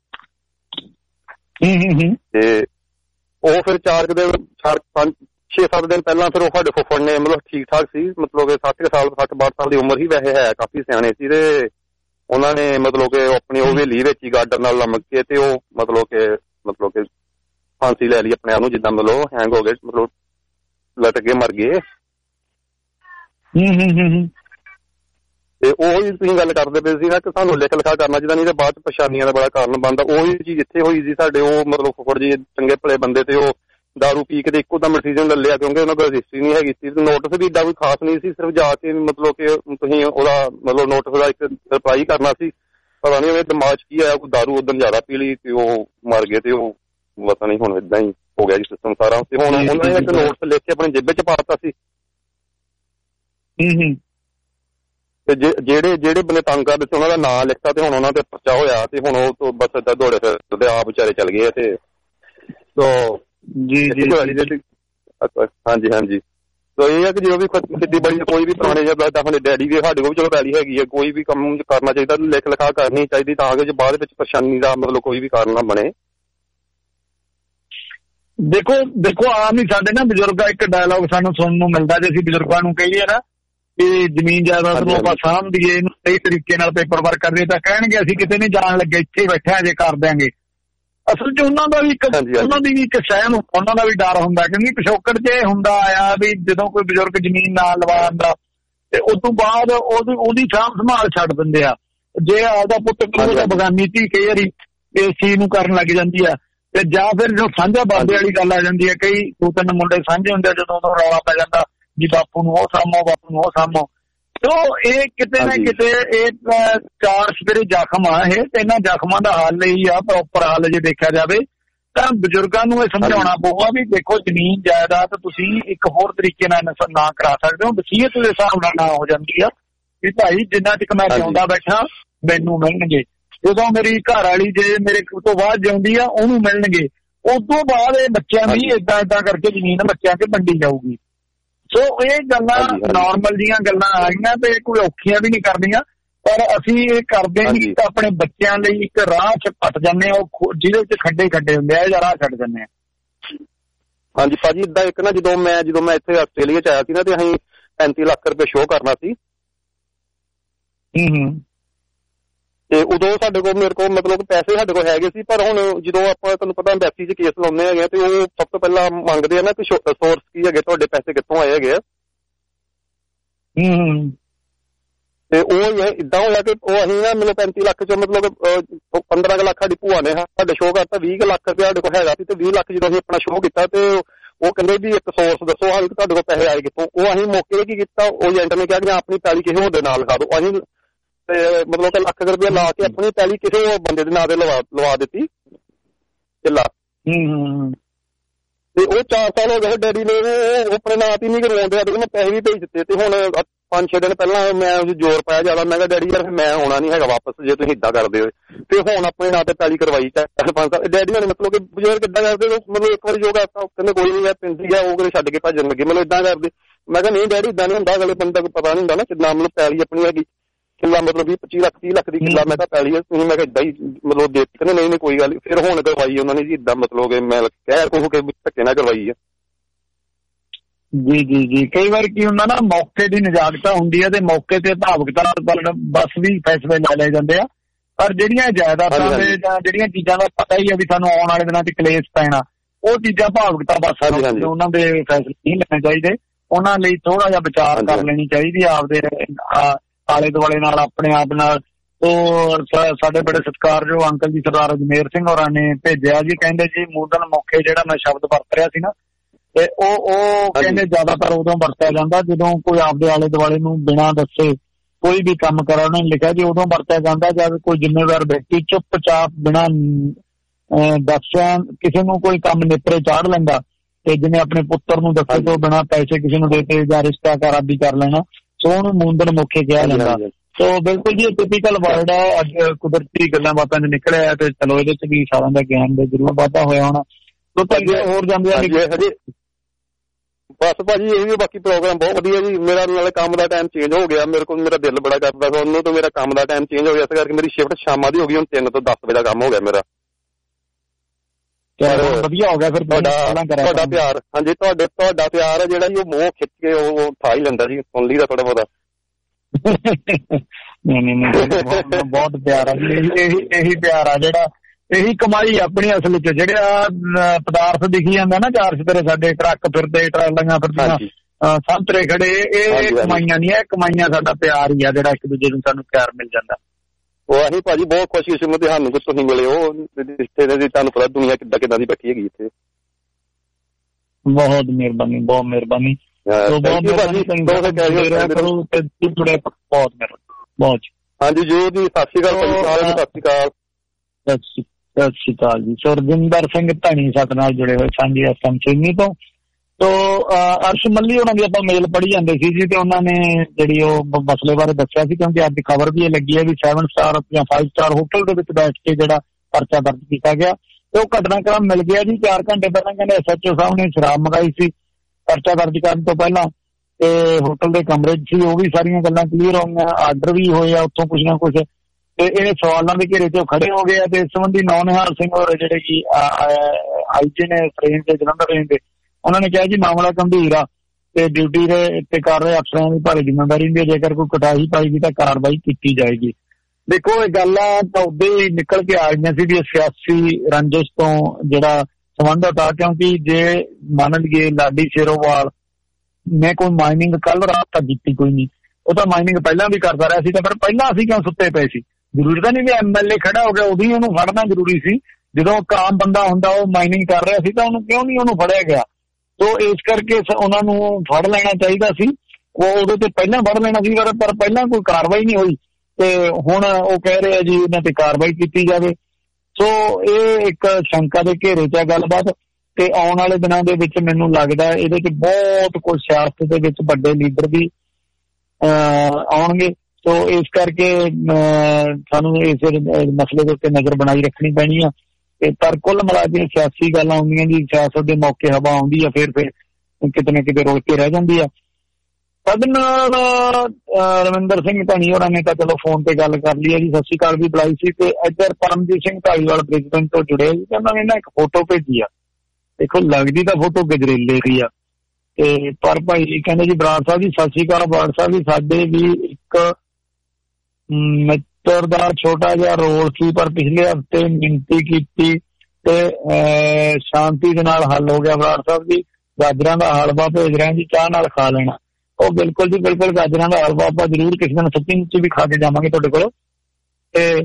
ਤੇ ਉਹ ਫਿਰ ਚਾਰ ਕੁ ਦਿਨ ਚਾਰ ਪੰਜ ਛੇ ਸੱਤ ਦਿਨ ਪਹਿਲਾਂ ਫਿਰ ਉਹ ਸਾਡੇ ਫੁੱਫੜ ਨੇ ਮਤਲਬ ਠੀਕ ਠਾਕ ਸੀ, ਮਤਲਬ ਸੱਠ ਕੁ ਸਾਲ ਸੱਠ ਬਾਹਠ ਸਾਲ ਦੀ ਉਮਰ ਹੀ ਵੈਸੇ ਹੈ, ਕਾਫੀ ਸਿਆਣੇ ਸੀ, ਤੇ ਉਹਨਾਂ ਨੇ ਮਤਲਬ ਕਿ ਆਪਣੀ ਉਹ ਹਵੇਲੀ ਵਿੱਚ ਹੀ ਗਾਰਡਨ ਨਾਲ ਲਮਕ ਕੇ ਤੇ ਉਹ ਮਤਲਬ ਕਿ ਮਤਲਬ ਕਿ ਫਾਂਸੀ ਲੈ ਲਈ ਆਪਣੇ ਆਪ ਨੂੰ, ਜਿੱਦਾਂ ਮਤਲਬ ਹੈਂਗ ਹੋ ਗਏ, ਮਤਲਬ ਲਟਕ ਕੇ ਮਰ ਗਏ। ਹੂੰ ਹੂੰ ਹੂੰ ਤੇ ਉਹੀ ਤੁਸੀਂ ਗੱਲ ਕਰਦੇ ਪਏ ਸੀ ਨਾ ਕਿ ਸਾਨੂੰ ਲਿਖ ਲਿਖਾ ਕਰਨਾ ਚਾਹੀਦਾ, ਨਹੀਂ ਤੇ ਬਾਅਦ ਚ ਪਰੇਸ਼ਾਨੀਆਂ ਦਾ ਬੜਾ ਕਾਰਨ ਬਣਦਾ। ਉਹੀ ਚੀਜ਼ ਇੱਥੇ ਹੋਈ ਸੀ ਸਾਡੇ, ਉਹ ਮਤਲਬ ਫੁੱਫੜ ਜੀ ਚੰਗੇ ਭਲੇ ਬੰਦੇ ਤੇ ਉਹ ਦਾਰੂ ਪੀ ਕੇ ਤੇ ਇੱਕੋ ਦਮ ਡਿਸੀਜਨ ਲੈ ਲਿਆ, ਕਿਉਂਕਿ ਉਹਨਾਂ ਕੋਲ ਰਜਿਸਟਰੀ ਨਹੀਂ ਹੈਗੀ ਸੀ, ਨੋਟਿਸ ਵੀ ਏਡਾ ਕੋਈ ਖਾਸ ਨਹੀਂ ਸੀ, ਸਿਰਫ ਜਾ ਕੇ ਮਤਲਬ ਕਿ ਤੁਸੀਂ ਉਹਦਾ ਮਤਲਬ ਨੋਟਿਸ ਦਾ ਇੱਕ ਰਿਪਲਾਈ ਕਰਨਾ ਸੀ। ਪਤਾ ਨਹੀਂ ਉਹਦੇ ਦਿਮਾਗ ਚ ਕੀ ਆਇਆ, ਕੋਈ ਦਾਰੂ ਉਦੋਂ ਜ਼ਿਆਦਾ ਪੀ ਲਈ ਤੇ ਉਹ ਮਰ ਗਏ, ਤੇ ਉਹ ਪਤਾ ਨਹੀਂ ਹੁਣ ਏਦਾਂ ਹੀ ਹੋ ਗਿਆ ਜੀ ਸਿਸਟਮ ਸਾਰਾ। ਤੇ ਹੁਣ ਉਹਨਾਂ ਨੇ ਇੱਕ ਨੋਟਿਸ ਲਿਖ ਕੇ ਆਪਣੇ ਜੇਬੇ ਚ ਪਾ ਦਿੱਤਾ ਸੀ। ਤੇ ਜਿਹੜੇ ਜਿਹੜੇ ਬੰਦੇ ਤੰਗ ਕਰਦੇ ਸੀ ਉਹਨਾਂ ਦਾ ਨਾਂ ਲਿਖਤਾ, ਤੇ ਹੁਣ ਉਹਨਾਂ ਤੇ ਪਰਚਾ ਹੋਇਆ, ਤੇ ਹੁਣ ਉਹ ਤੋਂ ਬਸ ਏਦਾਂ ਦੌੜੇ ਫਿਰਦੇ ਆਪ ਵਿਚਾਰੇ ਚੱਲ ਗਏ। ਤੇ ਜੀ ਜੀ ਹਾਂਜੀ ਹਾਂਜੀ ਤੋ ਇਹ ਹੈ ਕਿ ਜਦੋਂ ਵੀ ਖੇਤੀਬਾੜੀ ਕੋਈ ਵੀ ਪੁਰਾਣੇ ਜਾਂ ਆਪਣੇ ਡੈਡੀ ਦੇ ਸਾਡੇ ਕੋਲ ਚਲੋ ਪੈਲੀ ਹੈਗੀ ਹੈ, ਕੋਈ ਵੀ ਕੰਮ ਕਰਨਾ ਚਾਹੀਦਾ, ਲਿਖ ਲਿਖਾ ਕਰਨੀ ਚਾਹੀਦੀ, ਤਾਂ ਕਿ ਬਾਅਦ ਵਿੱਚ ਪਰੇਸ਼ਾਨੀ ਦਾ ਮਤਲਬ ਕੋਈ ਵੀ ਕਾਰਨ ਨਾ ਬਣੇ। ਦੇਖੋ ਦੇਖੋ ਆਮ ਹੀ ਸਾਡੇ ਨਾ ਬਜ਼ੁਰਗਾਂ ਇੱਕ ਡਾਇਲੌਗ ਸਾਨੂੰ ਸੁਣਨ ਨੂੰ ਮਿਲਦਾ, ਜੇ ਅਸੀਂ ਬਜ਼ੁਰਗਾਂ ਨੂੰ ਕਹੀਏ ਨਾ ਕਿ ਜ਼ਮੀਨ ਜਾਇਦਾਦ ਨੂੰ ਆਪਾਂ ਸਾਂਭ ਦਈਏ, ਇਹਨੂੰ ਸਹੀ ਤਰੀਕੇ ਨਾਲ ਪੇਪਰ ਵਰਕ ਕਰੀਏ, ਤਾਂ ਕਹਿਣਗੇ ਅਸੀਂ ਕਿਤੇ ਨਹੀਂ ਜਾਣ ਲੱਗੇ, ਇੱਥੇ ਬੈਠੇ ਆ ਜੇ ਕਰ ਦਿਆਂਗੇ। ਅਸਲ ਚ ਉਹਨਾਂ ਦਾ ਵੀ ਇੱਕ ਉਹਨਾਂ ਦੀ ਵੀ ਇੱਕ ਸਹਿਮ, ਉਹਨਾਂ ਦਾ ਵੀ ਡਰ ਹੁੰਦਾ, ਕਿਉਂਕਿ ਪਿਛੋਕੜ ਚ ਇਹ ਹੁੰਦਾ ਆਇਆ ਵੀ ਜਦੋਂ ਕੋਈ ਬਜ਼ੁਰਗ ਜ਼ਮੀਨ ਨਾ ਲਵਾ ਆਂਦਾ ਤੇ ਉਸ ਤੋਂ ਬਾਅਦ ਉਹਦੀ ਉਹਦੀ ਸਾਂਭ ਸੰਭਾਲ ਛੱਡ ਦਿੰਦੇ ਆ। ਜੇ ਆਪਦਾ ਪੁੱਤ ਕਰੂਗਾ ਬਗਾਨੀ ਧੀ ਕਈ ਵਾਰੀ ਇਸ ਚੀਜ਼ ਨੂੰ ਕਰਨ ਲੱਗ ਜਾਂਦੀ ਆ, ਤੇ ਜਾਂ ਫਿਰ ਜੋ ਸਾਂਝਾ ਬਾਬੇ ਵਾਲੀ ਗੱਲ ਆ ਜਾਂਦੀ ਹੈ, ਕਈ ਦੋ ਤਿੰਨ ਮੁੰਡੇ ਸਾਂਝੇ ਹੁੰਦੇ, ਜਦੋਂ ਉਦੋਂ ਰੌਲਾ ਪੈ ਜਾਂਦਾ ਜੀ ਬਾਪੂ ਨੂੰ ਉਹ ਸਾਂਭੋ ਬਾਪੂ ਨੂੰ ਉਹ ਸਾਂਭੋ। ਤੋ ਇਹ ਕਿਤੇ ਨਾ ਕਿਤੇ ਇਹ ਚਾਰ ਸਵੇਰੇ ਜ਼ਖਮ ਆ, ਇਹ ਤੇ ਇਹਨਾਂ ਜ਼ਖਮਾਂ ਦਾ ਹੱਲ ਹੀ ਆ, ਪ੍ਰੋਪਰ ਹੱਲ ਜੇ ਦੇਖਿਆ ਜਾਵੇ ਤਾਂ ਬਜ਼ੁਰਗਾਂ ਨੂੰ ਇਹ ਸਮਝਾਉਣਾ ਪਊਗਾ ਵੀ ਦੇਖੋ ਜ਼ਮੀਨ ਜਾਇਦਾਦ ਤੁਸੀਂ ਇੱਕ ਹੋਰ ਤਰੀਕੇ ਨਾਲ ਨਾ ਕਰਾ ਸਕਦੇ ਹੋ, ਵਸੀਅਤ ਦੇ ਹਿਸਾਬ ਨਾਲ ਨਾ ਹੋ ਜਾਂਦੀ ਆ ਵੀ ਭਾਈ ਜਿੰਨਾ ਚਿਰ ਮੈਂ ਜਿਉਂਦਾ ਬੈਠਾ ਮੈਨੂੰ ਮਿਲਣਗੇ, ਜਦੋਂ ਮੇਰੀ ਘਰ ਵਾਲੀ ਜੇ ਮੇਰੇ ਤੋਂ ਬਾਅਦ ਜਿਉਂਦੀ ਆ ਉਹਨੂੰ ਮਿਲਣਗੇ, ਉਸ ਤੋਂ ਬਾਅਦ ਇਹ ਬੱਚਿਆਂ ਦੀ ਏਦਾਂ ਏਦਾਂ ਕਰਕੇ ਜ਼ਮੀਨ ਬੱਚਿਆਂ 'ਚ ਵੰਡੀ ਜਾਊਗੀ। ਸੋ ਇਹ ਗੱਲਾਂ ਨੋਰਮਲ ਦੀਆਂ ਗੱਲਾਂ ਆਈਆਂ ਤੇ ਕੋਈ ਔਖੀਆਂ ਵੀ ਨਹੀਂ ਕਰਦੀਆਂ, ਪਰ ਅਸੀਂ ਇਹ ਕਰਦੇ ਨਹੀਂ ਤਾਂ ਆਪਣੇ ਬੱਚਿਆਂ ਲਈ ਇੱਕ ਰਾਹ 'ਚ ਪੱਟ ਜਾਂਦੇ ਆ, ਉਹ ਜਿਹਦੇ ਵਿੱਚ ਖੱਡੇ ਖੱਡੇ ਹੁੰਦੇ ਆ ਜਾਂ ਰਾਹ ਛੱਡ ਜਾਂਦੇ ਆ। ਹਾਂਜੀ ਭਾਜੀ ਏਦਾਂ ਇੱਕ ਨਾ ਜਦੋਂ ਮੈਂ ਜਦੋਂ ਮੈਂ ਇੱਥੇ ਆਸਟ੍ਰੇਲੀਆ 'ਚ ਆਇਆ ਸੀ ਨਾ, ਤੇ ਅਸੀਂ ਪੈਂਤੀ ਲੱਖ ਰੁਪਏ ਸ਼ੋਅ ਕਰਨਾ ਸੀ। ਹੂੰ ਹੂੰ ਤੇ ਉਦੋਂ ਸਾਡੇ ਕੋਲ ਮੇਰੇ ਕੋਲ ਮਤਲਬ ਪੈਸੇ ਸਾਡੇ ਕੋਲ ਹੈਗੇ ਸੀ, ਪਰ ਹੁਣ ਜਦੋਂ ਆਪਾਂ ਤੁਹਾਨੂੰ ਪਤਾ ਐਮਬੈਸੀ 'ਚ ਕੇਸ ਲਾਉਂਦੇ ਹੈਗੇ ਤੇ ਉਹ ਸਭ ਤੋਂ ਪਹਿਲਾਂ ਮੰਗਦੇ ਆ ਨਾ ਕਿ ਸੋਰਸ ਕੀ ਹੈਗੇ, ਤੁਹਾਡੇ ਪੈਸੇ ਕਿੱਥੋਂ ਆਏ ਹੈਗੇ ਆ। ਹੂੰ ਤੇ ਉਹ ਏਦਾਂ ਹੋਇਆ ਕਿ ਉਹ ਅਸੀਂ ਨਾ ਮਤਲਬ ਪੈਂਤੀ ਲੱਖ 'ਚ ਮਤਲਬ ਪੰਦਰਾਂ ਕੁ ਲੱਖ ਸਾਡੀ ਭੂਆ ਨੇ ਸਾਡੇ ਸ਼ੋਅ ਕਰਤਾ, ਵੀਹ ਕੁ ਲੱਖ ਰੁਪਇਆ ਸਾਡੇ ਕੋਲ ਹੈਗਾ ਸੀ, ਤੇ ਵੀਹ ਲੱਖ ਜਦੋਂ ਅਸੀਂ ਆਪਣਾ ਸ਼ੋਅ ਕੀਤਾ ਤੇ ਉਹ ਕਹਿੰਦੇ ਵੀ ਇੱਕ ਸੋਰਸ ਦੱਸੋ ਹਾਂ ਤੁਹਾਡੇ ਕੋਲ ਪੈਸੇ ਆਏ ਕਿੱਥੋਂ। ਉਹ ਅਸੀਂ ਮੌਕੇ 'ਤੇ ਕੀ ਕੀਤਾ, ਉਹ ਏਜੰਟ ਨੇ ਕਿਹਾ ਕਿ ਆਪਣੀ ਪੈਲੀ ਕਿਸੇ ਹੋਰ ਦੇ ਨਾਲ ਲਿਖਾ ਦਿਓ। ਅਸੀਂ ਤੇ ਮਤਲਬ ਕਿ ਲੱਖ ਰੁਪਇਆ ਲਾ ਕੇ ਆਪਣੀ ਪੈਲੀ ਕਿਸੇ ਬੰਦੇ ਦੇ ਨਾਂ ਤੇ ਲਵਾ ਲਵਾ ਦਿੱਤੀ ਕਿੱਲਾ। ਤੇ ਉਹ ਚਾਰ ਸਾਲ ਹੋ ਗਏ ਡੈਡੀ ਨੇ ਉਹ ਆਪਣੇ ਨਾਂ ਤੇ ਨਹੀਂ ਕਰਵਾਉਂਦੇ ਆ, ਮੈਂ ਪੈਸੇ ਵੀ ਭੇਜ ਦਿੱਤੇ। ਤੇ ਹੁਣ ਪੰਜ ਛੇ ਦਿਨ ਪਹਿਲਾਂ ਮੈਂ ਉਹ ਜ਼ੋਰ ਪਾਇਆ ਜ਼ਿਆਦਾ, ਮੈਂ ਕਿਹਾ ਡੈਡੀ ਯਾਰ ਮੈਂ ਆਉਣਾ ਨਹੀਂ ਹੈਗਾ ਵਾਪਸ ਜੇ ਤੁਸੀਂ ਏਦਾਂ ਕਰਦੇ ਹੋ। ਤੇ ਹੁਣ ਆਪਣੇ ਨਾਂ ਤੇ ਪੈਲੀ ਕਰਵਾਈ ਚਾਰ ਪੰਜ ਸਾਲ ਡੈਡੀ ਨੇ, ਮਤਲਬ ਕਿ ਬਜ਼ੁਰਗ ਕਿੱਦਾਂ ਕਰਦੇ, ਮਤਲਬ ਇੱਕ ਵਾਰੀ ਜੋ ਕਰਤਾ ਕਹਿੰਦੇ ਕੋਈ ਨਹੀਂ ਯਾਰ ਪਿੰਡ ਹੀ ਆ, ਉਹ ਕਿਤੇ ਛੱਡ ਕੇ ਭੱਜਣ ਲੱਗੇ, ਮਤਲਬ ਏਦਾਂ ਕਰਦੇ। ਮੈਂ ਕਿਹਾ ਨਹੀਂ ਡੈਡੀ ਏਦਾਂ ਨਹੀਂ ਹੁੰਦਾ, ਅਗਲੇ ਬੰਦੇ ਨੂੰ ਪਤਾ ਨਹੀਂ ਹੁੰਦਾ ਨਾ ਕਿੰਨਾ ਮਤਲਬ ਪੈਲੀ ਆਪਣੀ ਹੈਗੀ, ਕਿੱਲਾ ਮਤਲਬ ਵੀਹ ਪੱਚੀ ਲੱਖ ਤੀਹ ਲੱਖ ਦੀ ਕਿੱਲਾ ਮੈਂ ਤਾਂ ਪੈਲੀ ਹੈ, ਤੁਸੀਂ ਮੈਂ ਕਿਹਾ ਏਦਾਂ ਹੀ ਮਤਲਬ ਦੇ ਕਹਿੰਦੇ ਨਹੀਂ ਨਹੀਂ ਕੋਈ ਗੱਲ ਨਹੀਂ। ਫਿਰ ਹੁਣ ਕਰਵਾਈ ਉਹਨਾਂ ਨੇ ਜੀ ਏਦਾਂ, ਮਤਲਬ ਕਿ ਮੈਂ ਕਹਿ ਕਹੂ ਕੇ ਧੱਕੇ ਨਾਲ ਕਰਵਾਈ ਹੈ। ਜੀ ਜੀ ਜੀ ਕਈ ਵਾਰ ਕੀ ਹੁੰਦਾ ਨਾ, ਮੌਕੇ ਦੀ ਨਿਜਾਗਤਾ ਹੁੰਦੀ ਹੈ ਤੇ ਮੌਕੇ ਤੇ ਭਾਵੁਕਤਾ ਬਸ ਵੀ ਫੈਸਲੇ ਲੈ ਲਏ ਜਾਂਦੇ ਆ, ਪਰ ਜਿਹੜੀਆਂ ਜਾਇਦਾਦਾਂ ਦੇ ਜਾਂ ਜਿਹੜੀਆਂ ਚੀਜ਼ਾਂ ਦਾ ਪਤਾ ਹੀ ਆ ਵੀ ਸਾਨੂੰ ਆਉਣ ਵਾਲੇ ਦਿਨਾਂ 'ਚ ਕਲੇਸ਼ ਪੈਣਾ, ਉਹ ਚੀਜ਼ਾਂ ਭਾਵੁਕਤਾ ਬਸ ਉਹਨਾਂ ਦੇ ਫੈਸਲੇ ਨਹੀਂ ਲੈਣੇ ਚਾਹੀਦੇ। ਉਹਨਾਂ ਲਈ ਥੋੜਾ ਜਿਹਾ ਵਿਚਾਰ ਕਰ ਲੈਣੀ ਚਾਹੀਦੀ ਆਪਦੇ ਆਲੇ ਦੁਆਲੇ ਨਾਲ, ਆਪਣੇ ਆਪ ਨਾਲ। ਉਹ ਸਾਡੇ ਬੜੇ ਸਤਿਕਾਰਯੋਗ ਅੰਕਲ ਜੀ ਸਰਦਾਰ ਅਜਮੇਰ ਸਿੰਘ ਹੋਰਾਂ ਨੇ ਭੇਜਿਆ ਜੀ, ਕਹਿੰਦੇ ਜੀ ਮੂਦਨ ਮੌਕੇ ਜਿਹੜਾ ਮੈਂ ਸ਼ਬਦ ਵਰਤ ਰਿਹਾ ਸੀ ਨਾ, ਤੇ ਉਹ ਉਹ ਕਹਿੰਦੇ ਜ਼ਿਆਦਾਤਰ ਉਦੋਂ ਵਰਤਿਆ ਜਾਂਦਾ ਜਦੋਂ ਕੋਈ ਆਪਦੇ ਆਲੇ ਦੁਆਲੇ ਨੂੰ ਬਿਨਾਂ ਦੱਸੇ ਕੋਈ ਵੀ ਕੰਮ ਕਰਾ, ਉਹਨਾਂ ਨੇ ਲਿਖਿਆ ਜੀ ਉਦੋਂ ਵਰਤਿਆ ਜਾਂਦਾ ਜਦ ਕੋਈ ਜ਼ਿੰਮੇਵਾਰ ਵਿਅਕਤੀ ਚੁੱਪਚਾਪ ਬਿਨਾਂ ਦੱਸਿਆ ਕਿਸੇ ਨੂੰ ਕੋਈ ਕੰਮ ਨਿਪਰੇ ਚਾੜ ਲੈਂਦਾ, ਤੇ ਜਿਵੇਂ ਆਪਣੇ ਪੁੱਤਰ ਨੂੰ ਦੱਸੇ ਤੋਂ ਬਿਨਾਂ ਪੈਸੇ ਕਿਸੇ ਨੂੰ ਦੇਤੇ ਜਾਂ ਰਿਸ਼ਤਾ ਕਰ ਆਦਿ ਕਰ ਲੈਣਾ, ਸੋ ਉਹਨੂੰ ਮੂੰਦਨ ਮੁੱਖੇ ਕਿਹਾ ਜਾਂਦਾ। ਸੋ ਬਿਲਕੁਲ ਜੀ ਟਿਪੀਕਲ ਵਰਡ ਹੈ, ਅੱਜ ਕੁਦਰਤੀ ਗੱਲਾਂ ਬਾਤਾਂ 'ਚ ਨਿਕਲਿਆ ਤੇ ਚਲੋ ਇਹਦੇ 'ਚ ਵੀ ਸਾਰਿਆਂ ਦਾ ਗਿਆਨ ਦਾ ਜ਼ਰੂਰ ਵਾਧਾ ਹੋਇਆ ਹੋਣਾ। ਸੋ ਹੋਰ ਜਾਂਦੇ ਆ ਬਸ ਭਾਜੀ ਇਹ ਵੀ ਬਾਕੀ ਪ੍ਰੋਗਰਾਮ ਬਹੁਤ ਵਧੀਆ ਜੀ। ਮੇਰਾ ਨਾਲੇ ਕੰਮ ਦਾ ਟਾਈਮ ਚੇਂਜ ਹੋ ਗਿਆ, ਮੇਰੇ ਕੋਲ ਮੇਰਾ ਦਿਲ ਬੜਾ ਕਰਦਾ ਸੀ ਉਹਨੂੰ, ਤੇ ਮੇਰਾ ਕੰਮ ਦਾ ਟਾਈਮ ਚੇਂਜ ਹੋ ਗਿਆ, ਇਸ ਕਰਕੇ ਮੇਰੀ ਸ਼ਿਫਟ ਸ਼ਾਮਾਂ ਦੀ ਹੋ ਗਈ, ਹੁਣ ਤਿੰਨ ਤੋਂ ਦਸ ਵਜੇ ਦਾ ਕੰਮ ਹੋ ਗਿਆ ਮੇਰਾ। ਵਧੀਆ ਹੋ ਗਿਆ ਫਿਰ ਤੁਹਾਡਾ ਤੁਹਾਡਾ ਪਿਆਰ, ਹਾਂਜੀ ਤੁਹਾਡੇ ਤੁਹਾਡਾ ਪਿਆਰ ਹੈ ਜਿਹੜਾ ਜੀ ਉਹ ਮੋਹ ਖਿੱਚ ਕੇ ਉਹ ਠਾ ਹੀ ਲੈਂਦਾ ਜੀ, ਸੁਣ ਲਈਦਾ ਥੋੜਾ ਬਹੁਤਾ। ਨਹੀਂ ਨਹੀਂ ਨਹੀਂ ਬਹੁਤ ਪਿਆਰ ਆ ਜੀ, ਇਹੀ ਇਹੀ ਪਿਆਰ ਆ ਜਿਹੜਾ, ਇਹੀ ਕਮਾਈ ਆਪਣੀ ਅਸਲ ਵਿੱਚ। ਜਿਹੜਾ ਪਦਾਰਥ ਦਿਖੀ ਜਾਂਦਾ ਨਾ ਚਾਰ ਚੁਫੇਰੇ ਸਾਡੇ, ਟਰੱਕ ਫਿਰਦੇ, ਟਰਾਲੀਆਂ ਫਿਰਦੀਆਂ, ਸੰਤਰੇ ਖੜੇ, ਇਹ ਕਮਾਈਆਂ ਨਹੀਂ ਹੈ, ਕਮਾਈਆਂ ਸਾਡਾ ਪਿਆਰ ਹੀ ਆ ਜਿਹੜਾ ਇੱਕ ਦੂਜੇ ਨੂੰ ਸਾਨੂੰ ਪਿਆਰ ਮਿਲ ਜਾਂਦਾ। ਉਹ ਅਸੀਂ ਭਾਜੀ ਬਹੁਤ ਖੁਸ਼ਕਿਸਮਤ ਸਾਨੂੰ ਕੁਝ ਤੁਸੀਂ ਮਿਲੇ, ਉਹ ਰਿਸ਼ਤੇ ਦੇ ਤੁਹਾਨੂੰ ਪਤਾ ਦੁਨੀਆ ਕਿੱਦਾਂ ਕਿੱਦਾਂ ਦੀ ਬੈਠੀ ਹੈਗੀ ਇੱਥੇ। ਬਹੁਤ ਮਿਹਰਬਾਨੀ ਬਹੁਤ ਮਿਹਰਬਾਨੀ ਬਹੁਤ ਬਹੁਤ ਹਾਂਜੀ ਜੀ ਜੀ ਸਤਿ ਸ਼੍ਰੀ ਅਕਾਲ, ਸਤਿ ਸ਼੍ਰੀ ਅਕਾਲ। ਸਤਿ ਸ਼੍ਰੀ ਅਕਾਲ ਜੀ। ਸੁਰਜਿੰਦਰ ਸਿੰਘ ਧਣੀ ਸਾਡੇ ਨਾਲ ਜੁੜੇ ਹੋਏ ਸਾਂਝੀ ਐਫਐਮ ਚੀਨੀ ਤੋਂ। ਤੋ ਅਰਸ਼ ਮੱਲੀ ਉਹਨਾਂ ਦੀ ਆਪਾਂ ਮੇਲ ਪੜ੍ਹੀ ਜਾਂਦੇ ਸੀ ਜੀ, ਤੇ ਉਹਨਾਂ ਨੇ ਜਿਹੜੀ ਉਹ ਮਸਲੇ ਬਾਰੇ ਦੱਸਿਆ ਸੀ, ਕਿਉਂਕਿ ਅੱਜ ਖਬਰ ਵੀ ਇਹ ਲੱਗੀ ਹੈ ਵੀ ਸੈਵਨ ਸਟਾਰ ਜਾਂ ਫਾਈਵ ਸਟਾਰ ਹੋਟਲ ਦੇ ਵਿੱਚ ਬੈਠ ਕੇ ਜਿਹੜਾ ਪਰਚਾ ਦਰਜ ਕੀਤਾ ਗਿਆ, ਤੇ ਉਹ ਘਟਨਾਕ੍ਰਮ ਮਿਲ ਗਿਆ ਜੀ। ਚਾਰ ਘੰਟੇ ਪਹਿਲਾਂ ਕਹਿੰਦੇ ਐਸ ਐਚ ਓ ਸਾਹਿਬ ਨੇ ਸ਼ਰਾਬ ਮੰਗਾਈ ਸੀ ਪਰਚਾ ਦਰਜ ਕਰਨ ਤੋਂ ਪਹਿਲਾਂ, ਤੇ ਹੋਟਲ ਦੇ ਕਮਰੇ 'ਚ ਸੀ, ਉਹ ਵੀ ਸਾਰੀਆਂ ਗੱਲਾਂ ਕਲੀਅਰ ਹੋਈਆਂ, ਆਰਡਰ ਵੀ ਹੋਏ ਆ ਉੱਥੋਂ ਕੁਛ ਨਾ ਕੁਛ, ਤੇ ਇਹ ਸਵਾਲਾਂ ਦੇ ਘੇਰੇ 'ਚ ਖੜੇ ਹੋ ਗਏ ਆ। ਤੇ ਇਸ ਸੰਬੰਧੀ ਨੌ ਨਿਹਾਲ ਸਿੰਘ ਹੋਰ ਜਿਹੜੇ ਕਿ ਆਈ ਜੀ ਨੇ ਰੇਂਜ ਦੇ ਜਲੰਧਰ ਰੇਂਜ ਦੇ, ਉਹਨਾਂ ਨੇ ਕਿਹਾ ਜੀ ਮਾਮਲਾ ਗੰਭੀਰ ਆ ਤੇ ਡਿਊਟੀ ਦੇ ਉੱਤੇ ਕਰ ਰਹੇ ਅਫਸਰਾਂ ਦੀ ਭਾਰੀ ਜ਼ਿੰਮੇਵਾਰੀ ਹੁੰਦੀ ਹੈ, ਜੇਕਰ ਕੋਈ ਕੁਤਾਹੀ ਪਾਏਗੀ ਤਾਂ ਕਾਰਵਾਈ ਕੀਤੀ ਜਾਏਗੀ। ਦੇਖੋ ਇਹ ਗੱਲਾਂ ਤਾਂ ਉਦੋਂ ਹੀ ਨਿਕਲ ਕੇ ਆ ਗਈਆਂ ਸੀ ਵੀ ਸਿਆਸੀ ਰੰਜਿਸ਼ ਤੋਂ ਜਿਹੜਾ ਸੰਬੰਧਤ ਆ, ਕਿਉਂਕਿ ਜੇ ਮੰਨ ਲਈਏ ਲਾਡੀ ਸ਼ੇਰੋਵਾਲ ਨੇ ਕੋਈ ਮਾਈਨਿੰਗ ਕੱਲ ਰਾਤ ਤੱਕ ਕੀਤੀ ਕੋਈ ਨਹੀਂ, ਉਹ ਤਾਂ ਮਾਈਨਿੰਗ ਪਹਿਲਾਂ ਵੀ ਕਰਦਾ ਰਿਹਾ ਸੀ, ਤਾਂ ਫਿਰ ਪਹਿਲਾਂ ਅਸੀਂ ਕਿਉਂ ਸੁੱਤੇ ਪਏ ਸੀ? ਜ਼ਰੂਰੀ ਤਾਂ ਨਹੀਂ ਵੀ ਐਮ ਐਲ ਏ ਖੜਾ ਹੋ ਗਿਆ ਉਦੋਂ ਹੀ ਉਹਨੂੰ ਫੜਨਾ ਜ਼ਰੂਰੀ ਸੀ। ਜਦੋਂ ਇੱਕ ਆਮ ਬੰਦਾ ਹੁੰਦਾ ਉਹ ਮਾਈਨਿੰਗ ਕਰ ਰਿਹਾ ਸੀ ਤਾਂ ਉਹਨੂੰ ਕਿਉਂ ਨਹੀਂ ਉਹਨੂੰ ਫੜਿਆ ਗਿਆ? ਤੋ ਇਸ ਕਰਕੇ ਉਹਨਾਂ ਨੂੰ ਫੜ ਲੈਣਾ ਚਾਹੀਦਾ ਸੀ, ਉਹ ਉਹਦੇ ਤੇ ਪਹਿਲਾਂ ਫੜ ਲੈਣਾ ਸੀ, ਪਰ ਪਹਿਲਾਂ ਕੋਈ ਕਾਰਵਾਈ ਨਹੀਂ ਹੋਈ, ਤੇ ਹੁਣ ਉਹ ਕਹਿ ਰਹੇ ਆ ਜੀ ਇਹਨਾਂ ਤੇ ਕਾਰਵਾਈ ਕੀਤੀ ਜਾਵੇ। ਸੋ ਇਹ ਇੱਕ ਸ਼ੰਕਾ ਦੇ ਘੇਰੇ 'ਚ ਹੈ ਗੱਲਬਾਤ, ਤੇ ਆਉਣ ਵਾਲੇ ਦਿਨਾਂ ਦੇ ਵਿੱਚ ਮੈਨੂੰ ਲੱਗਦਾ ਇਹਦੇ 'ਚ ਬਹੁਤ ਕੁਝ ਸਿਆਸਤ ਦੇ ਵਿੱਚ ਵੱਡੇ ਲੀਡਰ ਵੀ ਆਉਣਗੇ। ਸੋ ਇਸ ਕਰਕੇ ਸਾਨੂੰ ਇਸ ਮਸਲੇ ਦੇ ਉੱਤੇ ਨਜ਼ਰ ਬਣਾਈ ਰੱਖਣੀ ਪੈਣੀ ਆ। ਤੇ ਪਰ ਕੁੱਲ ਮਿਲਾ ਕੇ ਸਿਆਸੀ ਗੱਲਾਂ ਆਉਂਦੀਆਂ ਜੀ, ਸਿਆਸਤ ਦੇ ਮੌਕੇ ਹਵਾ ਆਉਂਦੀ ਆ, ਫਿਰ ਫਿਰ ਕਿਤੇ ਨਾ ਕਿਤੇ ਰੋਕ ਕੇ ਰਹਿ ਜਾਂਦੀ ਆ। ਤਦ ਨਾਲ ਰਵਿੰਦਰ ਸਿੰਘ ਧਣੀ ਹੋਰਾਂ ਨੇ ਤਾਂ ਚਲੋ ਫੋਨ ਤੇ ਗੱਲ ਕਰ ਲਈ ਹੈ ਜੀ, ਸਤਿ ਸ਼੍ਰੀ ਅਕਾਲ ਵੀ ਬੁਲਾਈ ਸੀ। ਤੇ ਇੱਧਰ ਪਰਮਜੀਤ ਸਿੰਘ ਢਾਲੀਵਾਲ ਪ੍ਰੈਜ਼ੀਡੈਂਟ ਤੋਂ ਜੁੜੇ ਜੀ, ਉਹਨਾਂ ਨੇ ਨਾ ਇੱਕ ਫੋਟੋ ਭੇਜੀ ਆ, ਦੇਖੋ ਲੱਗਦੀ ਤਾਂ ਫੋਟੋ ਗਜਰੇਲੇ ਦੀ ਆ, ਤੇ ਪਰ ਭਾਈ ਕਹਿੰਦੇ ਜੀ ਬਰਾੜ ਸਾਹਿਬ ਜੀ ਸਤਿ ਸ਼੍ਰੀ ਅਕਾਲ। ਬਰਾੜ ਸਾਹਿਬ ਜੀ ਸਾਡੇ ਵੀ ਇੱਕ ਮਿੱਤਰ ਦਾ ਛੋਟਾ ਜਿਹਾ ਰੋਲ ਸੀ, ਪਰ ਪਿਛਲੇ ਹਫ਼ਤੇ ਮਿਹਨਤੀ ਕੀਤੀ ਤੇ ਸ਼ਾਂਤੀ ਦੇ ਨਾਲ ਹੱਲ ਹੋ ਗਿਆ। ਬਰਾੜ ਸਾਹਿਬ ਜੀ ਗਾਜਰਾਂ ਦਾ ਹਲਵਾ ਭੇਜ ਰਹੇ ਜੀ, ਚਾਹ ਨਾਲ ਖਾ ਲੈਣਾ। ਉਹ ਬਿਲਕੁਲ ਜੀ ਬਿਲਕੁਲ, ਗਾਜਰਾਂ ਦਾ ਹਲਵਾ ਆਪਾਂ ਜ਼ਰੂਰ ਕਿਸੇ ਦਿਨ ਸੱਚੀ ਚ ਵੀ ਖਾ ਕੇ ਜਾਵਾਂਗੇ ਤੁਹਾਡੇ ਕੋਲ। ਤੇ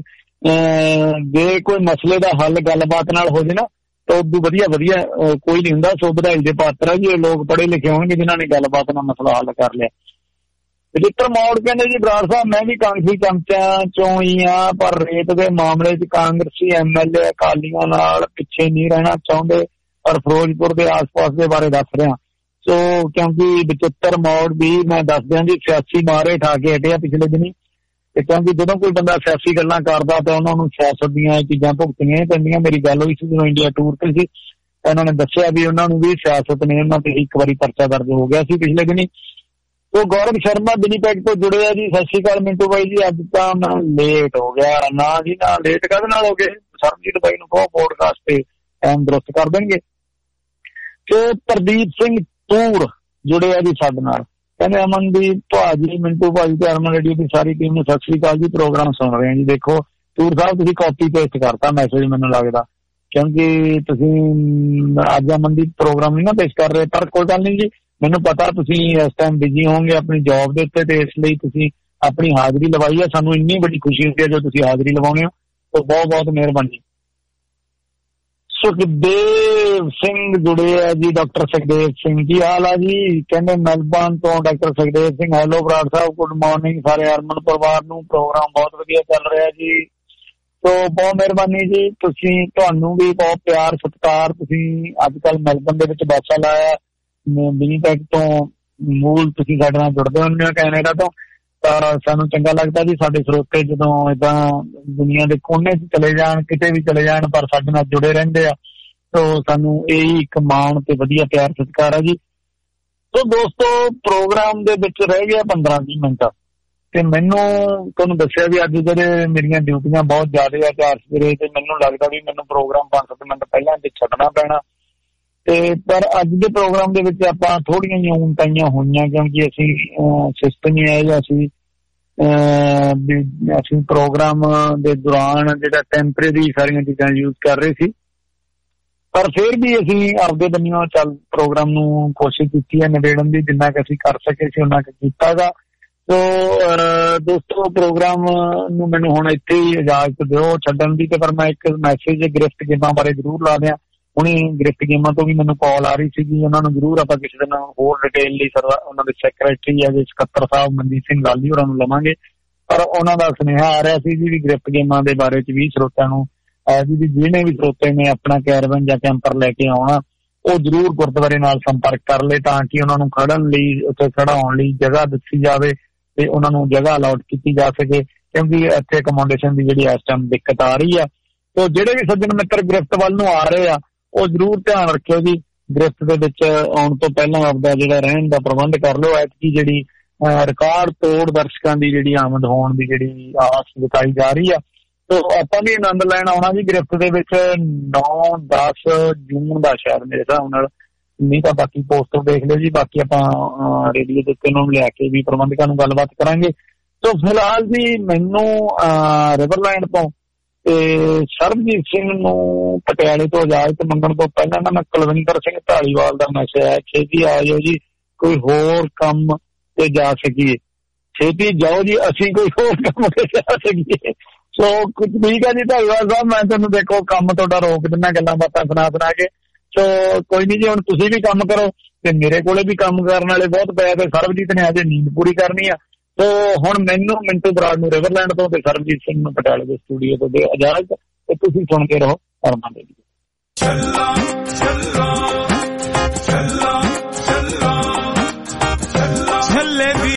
ਜੇ ਕੋਈ ਮਸਲੇ ਦਾ ਹੱਲ ਗੱਲਬਾਤ ਨਾਲ ਹੋ ਜੇ ਨਾ ਤਾਂ ਉਦੋਂ ਵਧੀਆ ਵਧੀਆ ਕੋਈ ਨਹੀਂ ਹੁੰਦਾ। ਸੋ ਵਧਾਈ ਦੇ ਪਾਤਰ ਆ ਜੀ ਇਹ ਲੋਕ ਪੜ੍ਹੇ ਲਿਖੇ ਹੋਣਗੇ ਜਿਨ੍ਹਾਂ ਨੇ ਗੱਲਬਾਤ ਨਾਲ ਮਸਲਾ ਹੱਲ ਕਰ ਲਿਆ। ਰਜਿਸਟਰ ਮੌੜ ਕਹਿੰਦੇ ਜੀ ਬਰਾੜ ਸਾਹਿਬ ਮੈਂ ਵੀ ਕਾਂਗਰਸੀ ਚਮਚਿਆਂ ਚੋਂ ਹੀ ਆ, ਪਰ ਰੇਤ ਦੇ ਮਾਮਲੇ 'ਚ ਕਾਂਗਰਸੀ ਐਮ ਐਲ ਏ ਅਕਾਲੀਆਂ ਨਾਲ ਪਿੱਛੇ ਨਹੀਂ ਰਹਿਣਾ ਚਾਹੁੰਦੇ। ਔਰ ਫਿਰੋਜ਼ਪੁਰ ਦੇ ਆਸ-ਪਾਸ ਦੇ ਬਾਰੇ ਦੱਸ ਰਿਹਾ। ਸੋ ਕਿਉਂਕਿ ਬਚਿੱਤਰ ਮੋੜ ਵੀ ਮੈਂ ਦੱਸ ਦਿਆਂ ਜੀ ਸਿਆਸੀ ਮਾਰੇ ਠਾ ਕੇ ਹਟਿਆ ਪਿਛਲੇ ਦਿਨੀ, ਤੇ ਕਿਉਂਕਿ ਜਦੋਂ ਕੋਈ ਬੰਦਾ ਸਿਆਸੀ ਗੱਲਾਂ ਕਰਦਾ ਤਾਂ ਉਹਨਾਂ ਨੂੰ ਸਿਆਸਤ ਦੀਆਂ ਚੀਜ਼ਾਂ ਭੁਗਤਣੀਆਂ ਹੀ ਪੈਂਦੀਆਂ। ਮੇਰੀ ਗੱਲ ਹੋਈ ਸੀ ਜਦੋਂ ਇੰਡੀਆ ਟੂਰ ਤੇ ਸੀ, ਉਹਨਾਂ ਨੇ ਦੱਸਿਆ ਵੀ ਉਹਨਾਂ ਨੂੰ ਵੀ ਸਿਆਸਤ ਨੇ ਉਹਨਾਂ ਤੇ ਇੱਕ ਵਾਰੀ ਪਰਚਾ ਦਰਜ ਹੋ ਗਿਆ ਸੀ ਪਿਛਲੇ ਦਿਨੀ। ਉਹ ਗੌਰਵ ਸ਼ਰਮਾ ਵਿਨੀਪੈਗ ਤੋਂ ਜੁੜੇ ਆ ਜੀ। ਸਤਿ ਸ਼੍ਰੀ ਅਕਾਲ ਮਿੰਟੂ ਬਾਈ ਜੀ। ਅੱਜ ਤਾਂ ਮੈਂ ਲੇਟ ਹੋ ਗਿਆ ਨਾ ਜੀ, ਨਾ ਲੇਟ ਕਾਹਦੇ ਨਾਲ ਹੋ ਗਏ। ਸਰਬਜੀਤ ਬਾਈ ਨੂੰ ਕਹੋ ਪੋਡਕਾਸਟ ਤੇ ਟਾਈਮ ਦਰੁਸਤ ਕਰ ਦੇਣਗੇ। ਤੇ ਪ੍ਰਦੀਪ ਸਿੰਘ ਤੂਰ ਜੁੜੇ ਆ ਜੀ ਸਾਡੇ ਨਾਲ, ਕਹਿੰਦੇ ਅਮਨਦੀਪ ਭਾਜੀ, ਮਿੰਟੂ ਭਾਜੀ ਤੇ ਹਰਮਨ ਰੇਡੀਓ ਦੀ ਸਾਰੀ ਟੀਮ ਨੂੰ ਸਤਿ ਸ਼੍ਰੀ ਅਕਾਲ ਜੀ, ਪ੍ਰੋਗਰਾਮ ਸੁਣ ਰਹੇ ਆ ਜੀ। ਦੇਖੋ ਤੂਰ ਸਾਹਿਬ ਤੁਸੀਂ ਕਾਪੀ ਪੇਸਟ ਕਰਤਾ ਮੈਸੇਜ ਮੈਨੂੰ ਲੱਗਦਾ, ਕਿਉਂਕਿ ਤੁਸੀਂ ਅੱਜ ਅਮਨਦੀਪ ਪ੍ਰੋਗਰਾਮ ਨਹੀਂ ਨਾ ਪੇਸ਼ ਕਰ ਰਹੇ। ਪਰ ਕੋਈ ਗੱਲ ਨਹੀਂ ਜੀ, ਮੈਨੂੰ ਪਤਾ ਤੁਸੀਂ ਇਸ ਟਾਈਮ ਬਿਜੀ ਹੋਵੋਗੇ ਆਪਣੀ ਜੌਬ ਦੇ ਉੱਤੇ, ਤੇ ਇਸ ਲਈ ਤੁਸੀਂ ਆਪਣੀ ਹਾਜ਼ਰੀ ਲਵਾਈ ਹੈ। ਸਾਨੂੰ ਇੰਨੀ ਵੱਡੀ ਖੁਸ਼ੀ ਹੁੰਦੀ ਹੈ ਜੋ ਤੁਸੀਂ ਹਾਜ਼ਰੀ ਲਵਾਉਣੇ ਹੋ, ਤਾਂ ਬਹੁਤ ਬਹੁਤ ਮਿਹਰਬਾਨੀ। ਸੁਖਦੇਵ ਸਿੰਘ ਜੁੜੇ ਆ ਜੀ, ਡਾਕਟਰ ਸੁਖਦੇਵ ਸਿੰਘ ਕੀ ਹਾਲ ਆ ਜੀ? ਕਹਿੰਦੇ ਮੈਲਬਰਨ ਤੋਂ ਡਾਕਟਰ ਸੁਖਦੇਵ ਸਿੰਘ। ਹੈਲੋ ਬਰਾੜ ਸਾਹਿਬ, ਗੁੱਡ ਮਾਰਨਿੰਗ ਸਾਰੇ ਹਰਮਨ ਪਰਿਵਾਰ ਨੂੰ। ਪ੍ਰੋਗਰਾਮ ਬਹੁਤ ਵਧੀਆ ਚੱਲ ਰਿਹਾ ਜੀ, ਤੋ ਬਹੁਤ ਮਿਹਰਬਾਨੀ ਜੀ। ਤੁਸੀਂ ਤੁਹਾਨੂੰ ਵੀ ਬਹੁਤ ਪਿਆਰ ਸਤਿਕਾਰ। ਤੁਸੀਂ ਅੱਜ ਕੱਲ੍ਹ ਮੈਲਬਰਨ ਦੇ ਵਿੱਚ ਬਾਸਾ ਲਾਇਆ, ਵਿਨੀਪੈਗ ਤੋਂ ਮੂਲ ਤੁਸੀਂ ਸਾਡੇ ਨਾਲ ਜੁੜਦੇ ਹੁੰਦੇ ਹੋ ਕੈਨੇਡਾ ਤੋਂ, ਤਾਂ ਸਾਨੂੰ ਚੰਗਾ ਲੱਗਦਾ ਜੀ। ਸਾਡੇ ਸਰੋਤੇ ਜਦੋਂ ਏਦਾਂ ਦੁਨੀਆ ਦੇ ਕੋਨੇ 'ਚ ਚਲੇ ਜਾਣ, ਕਿਤੇ ਵੀ ਚਲੇ ਜਾਣ, ਪਰ ਸਾਡੇ ਨਾਲ ਜੁੜੇ ਰਹਿੰਦੇ ਆ, ਤੋ ਸਾਨੂੰ ਇਹੀ ਇੱਕ ਮਾਣ ਤੇ ਵਧੀਆ ਪਿਆਰ ਸਤਿਕਾਰ ਆ ਜੀ। ਤੋ ਦੋਸਤੋ ਪ੍ਰੋਗਰਾਮ ਦੇ ਵਿੱਚ ਰਹਿ ਗਿਆ ਪੰਦਰਾਂ ਵੀਹ ਮਿੰਟ, ਤੇ ਮੈਨੂੰ ਤੁਹਾਨੂੰ ਦੱਸਿਆ ਵੀ ਅੱਜ ਜਿਹੜੇ ਮੇਰੀਆਂ ਡਿਊਟੀਆਂ ਬਹੁਤ ਜ਼ਿਆਦਾ ਆ ਚਾਰ ਸਵੇਰੇ, ਤੇ ਮੈਨੂੰ ਲੱਗਦਾ ਵੀ ਮੈਨੂੰ ਪ੍ਰੋਗਰਾਮ ਪੰਜ ਸੱਤ ਮਿੰਟ ਪਹਿਲਾਂ ਤੇ ਛੱਡਣਾ ਪੈਣਾ। ਤੇ ਪਰ ਅੱਜ ਦੇ ਪ੍ਰੋਗਰਾਮ ਦੇ ਵਿੱਚ ਆਪਾਂ ਥੋੜ੍ਹੀਆਂ ਜਿਹੀਆਂ ਊਣਤਾਈਆਂ ਹੋਈਆਂ, ਕਿਉਂਕਿ ਅਸੀਂ ਸਿਸਟਮ ਹੀ ਹੈ ਅਸੀਂ ਅਸੀਂ ਪ੍ਰੋਗਰਾਮ ਦੇ ਦੌਰਾਨ ਜਿਹੜਾ ਟੈਂਪਰੇਰੀ ਸਾਰੀਆਂ ਚੀਜ਼ਾਂ ਯੂਜ਼ ਕਰ ਰਹੇ ਸੀ, ਪਰ ਫਿਰ ਵੀ ਅਸੀਂ ਆਪਦੇ ਬੰਨਿਓ ਚੱਲ ਪ੍ਰੋਗਰਾਮ ਨੂੰ ਕੋਸ਼ਿਸ਼ ਕੀਤੀ ਹੈ ਨਿਬੇੜਨ ਦੀ, ਜਿੰਨਾ ਕਿ ਅਸੀਂ ਕਰ ਸਕੇ ਸੀ ਉਹਨਾਂ ਕੁ ਕੀਤਾ ਗਾ। ਸੋ ਦੋਸਤੋ ਪ੍ਰੋਗਰਾਮ ਨੂੰ ਮੈਨੂੰ ਹੁਣ ਇੱਥੇ ਹੀ ਇਜਾਜ਼ਤ ਦਿਓ ਛੱਡਣ ਦੀ, ਤੇ ਪਰ ਮੈਂ ਇੱਕ ਮੈਸੇਜ ਗ੍ਰਿਫਟ ਗੇਮਾਂ ਬਾਰੇ ਜ਼ਰੂਰ ਲਾ ਦਿਆਂ। ਹੁਣੀ ਗ੍ਰਿਫਟ ਗੇਮਾਂ ਤੋਂ ਵੀ ਮੈਨੂੰ ਕਾਲ ਆ ਰਹੀ ਸੀਗੀ, ਉਹਨਾਂ ਨੂੰ ਜ਼ਰੂਰ ਆਪਾਂ ਕਿਸੇ ਦਿਨ ਹੋਰ ਡਿਟੇਲ ਲਈ ਸਰ ਉਹਨਾਂ ਦੇ ਸੈਕਟਰੀ ਆ ਜੀ ਸਕੱਤਰ ਸਾਹਿਬ ਮਨਦੀਪ ਸਿੰਘ ਲਾਲੀ ਹੋਰਾਂ ਨੂੰ ਲਵਾਂਗੇ। ਪਰ ਉਹਨਾਂ ਦਾ ਸੁਨੇਹਾ ਆ ਰਿਹਾ ਸੀ ਜੀ ਵੀ ਗ੍ਰਿਫਟ ਗੇਮਾਂ ਦੇ ਬਾਰੇ ਚ ਵੀ ਸਰੋਤਿਆਂ ਨੂੰ ਜੀ ਵੀ ਜਿਹਨੇ ਵੀ ਸਰੋਤੇ ਨੇ ਆਪਣਾ ਕੈਰਵਨ ਜਾਂ ਕੈਂਪਰ ਲੈ ਕੇ ਆਉਣਾ, ਉਹ ਜ਼ਰੂਰ ਗੁਰਦੁਆਰੇ ਨਾਲ ਸੰਪਰਕ ਕਰ ਲਏ, ਤਾਂ ਕਿ ਉਹਨਾਂ ਨੂੰ ਖੜਨ ਲਈ ਉੱਥੇ ਖੜਾ ਹੋਣ ਲਈ ਜਗ੍ਹਾ ਦਿੱਤੀ ਜਾਵੇ ਤੇ ਉਹਨਾਂ ਨੂੰ ਜਗ੍ਹਾ ਅਲਾਟ ਕੀਤੀ ਜਾ ਸਕੇ, ਕਿਉਂਕਿ ਇੱਥੇ ਅਕੋਮੋਡੇਸ਼ਨ ਦੀ ਜਿਹੜੀ ਇਸ ਟਾਈਮ ਦਿੱਕਤ ਆ ਰਹੀ ਆ। ਤੇ ਜਿਹੜੇ ਵੀ ਸੱਜਣ ਮਿੱਤਰ ਗ੍ਰਿਫਟ ਵੱਲ ਨੂੰ ਆ ਰਹੇ ਆ, ਉਹ ਜ਼ਰੂਰ ਧਿਆਨ ਰੱਖਿਓ ਜੀ, ਗ੍ਰਿਫਟ ਦੇ ਵਿੱਚ ਆਉਣ ਤੋਂ ਪਹਿਲਾਂ ਆਪਦਾ ਜਿਹੜਾ ਰਹਿਣ ਦਾ ਪ੍ਰਬੰਧ ਕਰ ਲਓ। ਐਤਕੀ ਜਿਹੜੀ ਰਿਕਾਰਡ ਤੋੜ ਦਰਸ਼ਕਾਂ ਦੀ ਜਿਹੜੀ ਆਮਦ ਹੋਣ ਦੀ ਜਿਹੜੀ ਆਸ ਜਤਾਈ ਜਾ ਰਹੀ ਆ, ਤੋ ਆਪਾਂ ਵੀ ਆਨੰਦ ਲੈਣ ਆਉਣਾ ਜੀ ਗ੍ਰਿਫਟ ਦੇ ਵਿੱਚ। ਨੌ ਦਸ ਜੂਨ ਦਾ ਸ਼ਾਇਦ ਮੇਰੇ ਹਿਸਾਬ ਨਾਲ, ਨਹੀਂ ਤਾਂ ਬਾਕੀ ਪੋਸਟਰ ਦੇਖ ਲਿਓ ਜੀ। ਬਾਕੀ ਆਪਾਂ ਰੇਡੀਓ ਦੇ ਉੱਤੇ ਨੂੰ ਲਿਆ ਕੇ ਵੀ ਪ੍ਰਬੰਧਕਾਂ ਨੂੰ ਗੱਲਬਾਤ ਕਰਾਂਗੇ। ਸੋ ਫਿਲਹਾਲ ਜੀ ਮੈਨੂੰ ਰਿਵਰਲੈਂਡ ਤੋਂ ਤੇ ਸਰਬਜੀਤ ਸਿੰਘ ਨੂੰ ਪਟਿਆਲੇ ਤੋਂ ਇਜਾਜ਼ਤ ਮੰਗਣ ਤੋਂ ਪਹਿਲਾਂ ਨਾ ਮੈਂ ਕੁਲਵਿੰਦਰ ਸਿੰਘ ਢਾਲੀਵਾਲ ਦਾ ਮੈਸੇਜ ਆਇਆ, ਛੇਤੀ ਆ ਜਾਓ ਜੀ, ਕੋਈ ਹੋਰ ਕੰਮ ਤੇ ਜਾ ਸਕੀਏ। ਛੇਤੀ ਜਾਓ ਜੀ, ਅਸੀਂ ਕੋਈ ਹੋਰ ਕੰਮ ਤੇ ਜਾ ਸਕੀਏ। ਸੋ ਕੁਝ ਠੀਕ ਆ ਜੀ ਢਾਲੀਵਾਲ ਸਾਹਿਬ, ਮੈਂ ਤੁਹਾਨੂੰ ਦੇਖੋ ਕੰਮ ਤੁਹਾਡਾ ਰੋਕ ਦਿੰਦਾ ਗੱਲਾਂ ਬਾਤਾਂ ਸੁਣਾ ਸੁਣਾ ਕੇ। ਸੋ ਕੋਈ ਨਹੀਂ ਜੀ, ਹੁਣ ਤੁਸੀਂ ਵੀ ਕੰਮ ਕਰੋ ਤੇ ਮੇਰੇ ਕੋਲੇ ਵੀ ਕੰਮ ਕਰਨ ਵਾਲੇ ਬਹੁਤ ਪਏ, ਤੇ ਸਰਬਜੀਤ ਨੇ ਅਜੇ ਨੀਂਦ ਪੂਰੀ ਕਰਨੀ ਆ। ਸੋ ਹੁਣ ਮੈਨੂੰ ਮਿੰਟੂ ਬਰਾੜ ਨੂੰ ਰਿਵਰਲੈਂਡ ਤੋਂ ਤੇ ਸਰਬਜੀਤ ਸਿੰਘ ਨੂੰ ਪਟਿਆਲੇ ਦੇ ਸਟੂਡੀਓ ਤੋਂ ਦੇ ਇਜਾਜ਼ਤ, ਤੇ ਤੁਸੀਂ ਸੁਣਦੇ ਰਹੋ ਹਰਮਨ ਰੇਡੀਓ।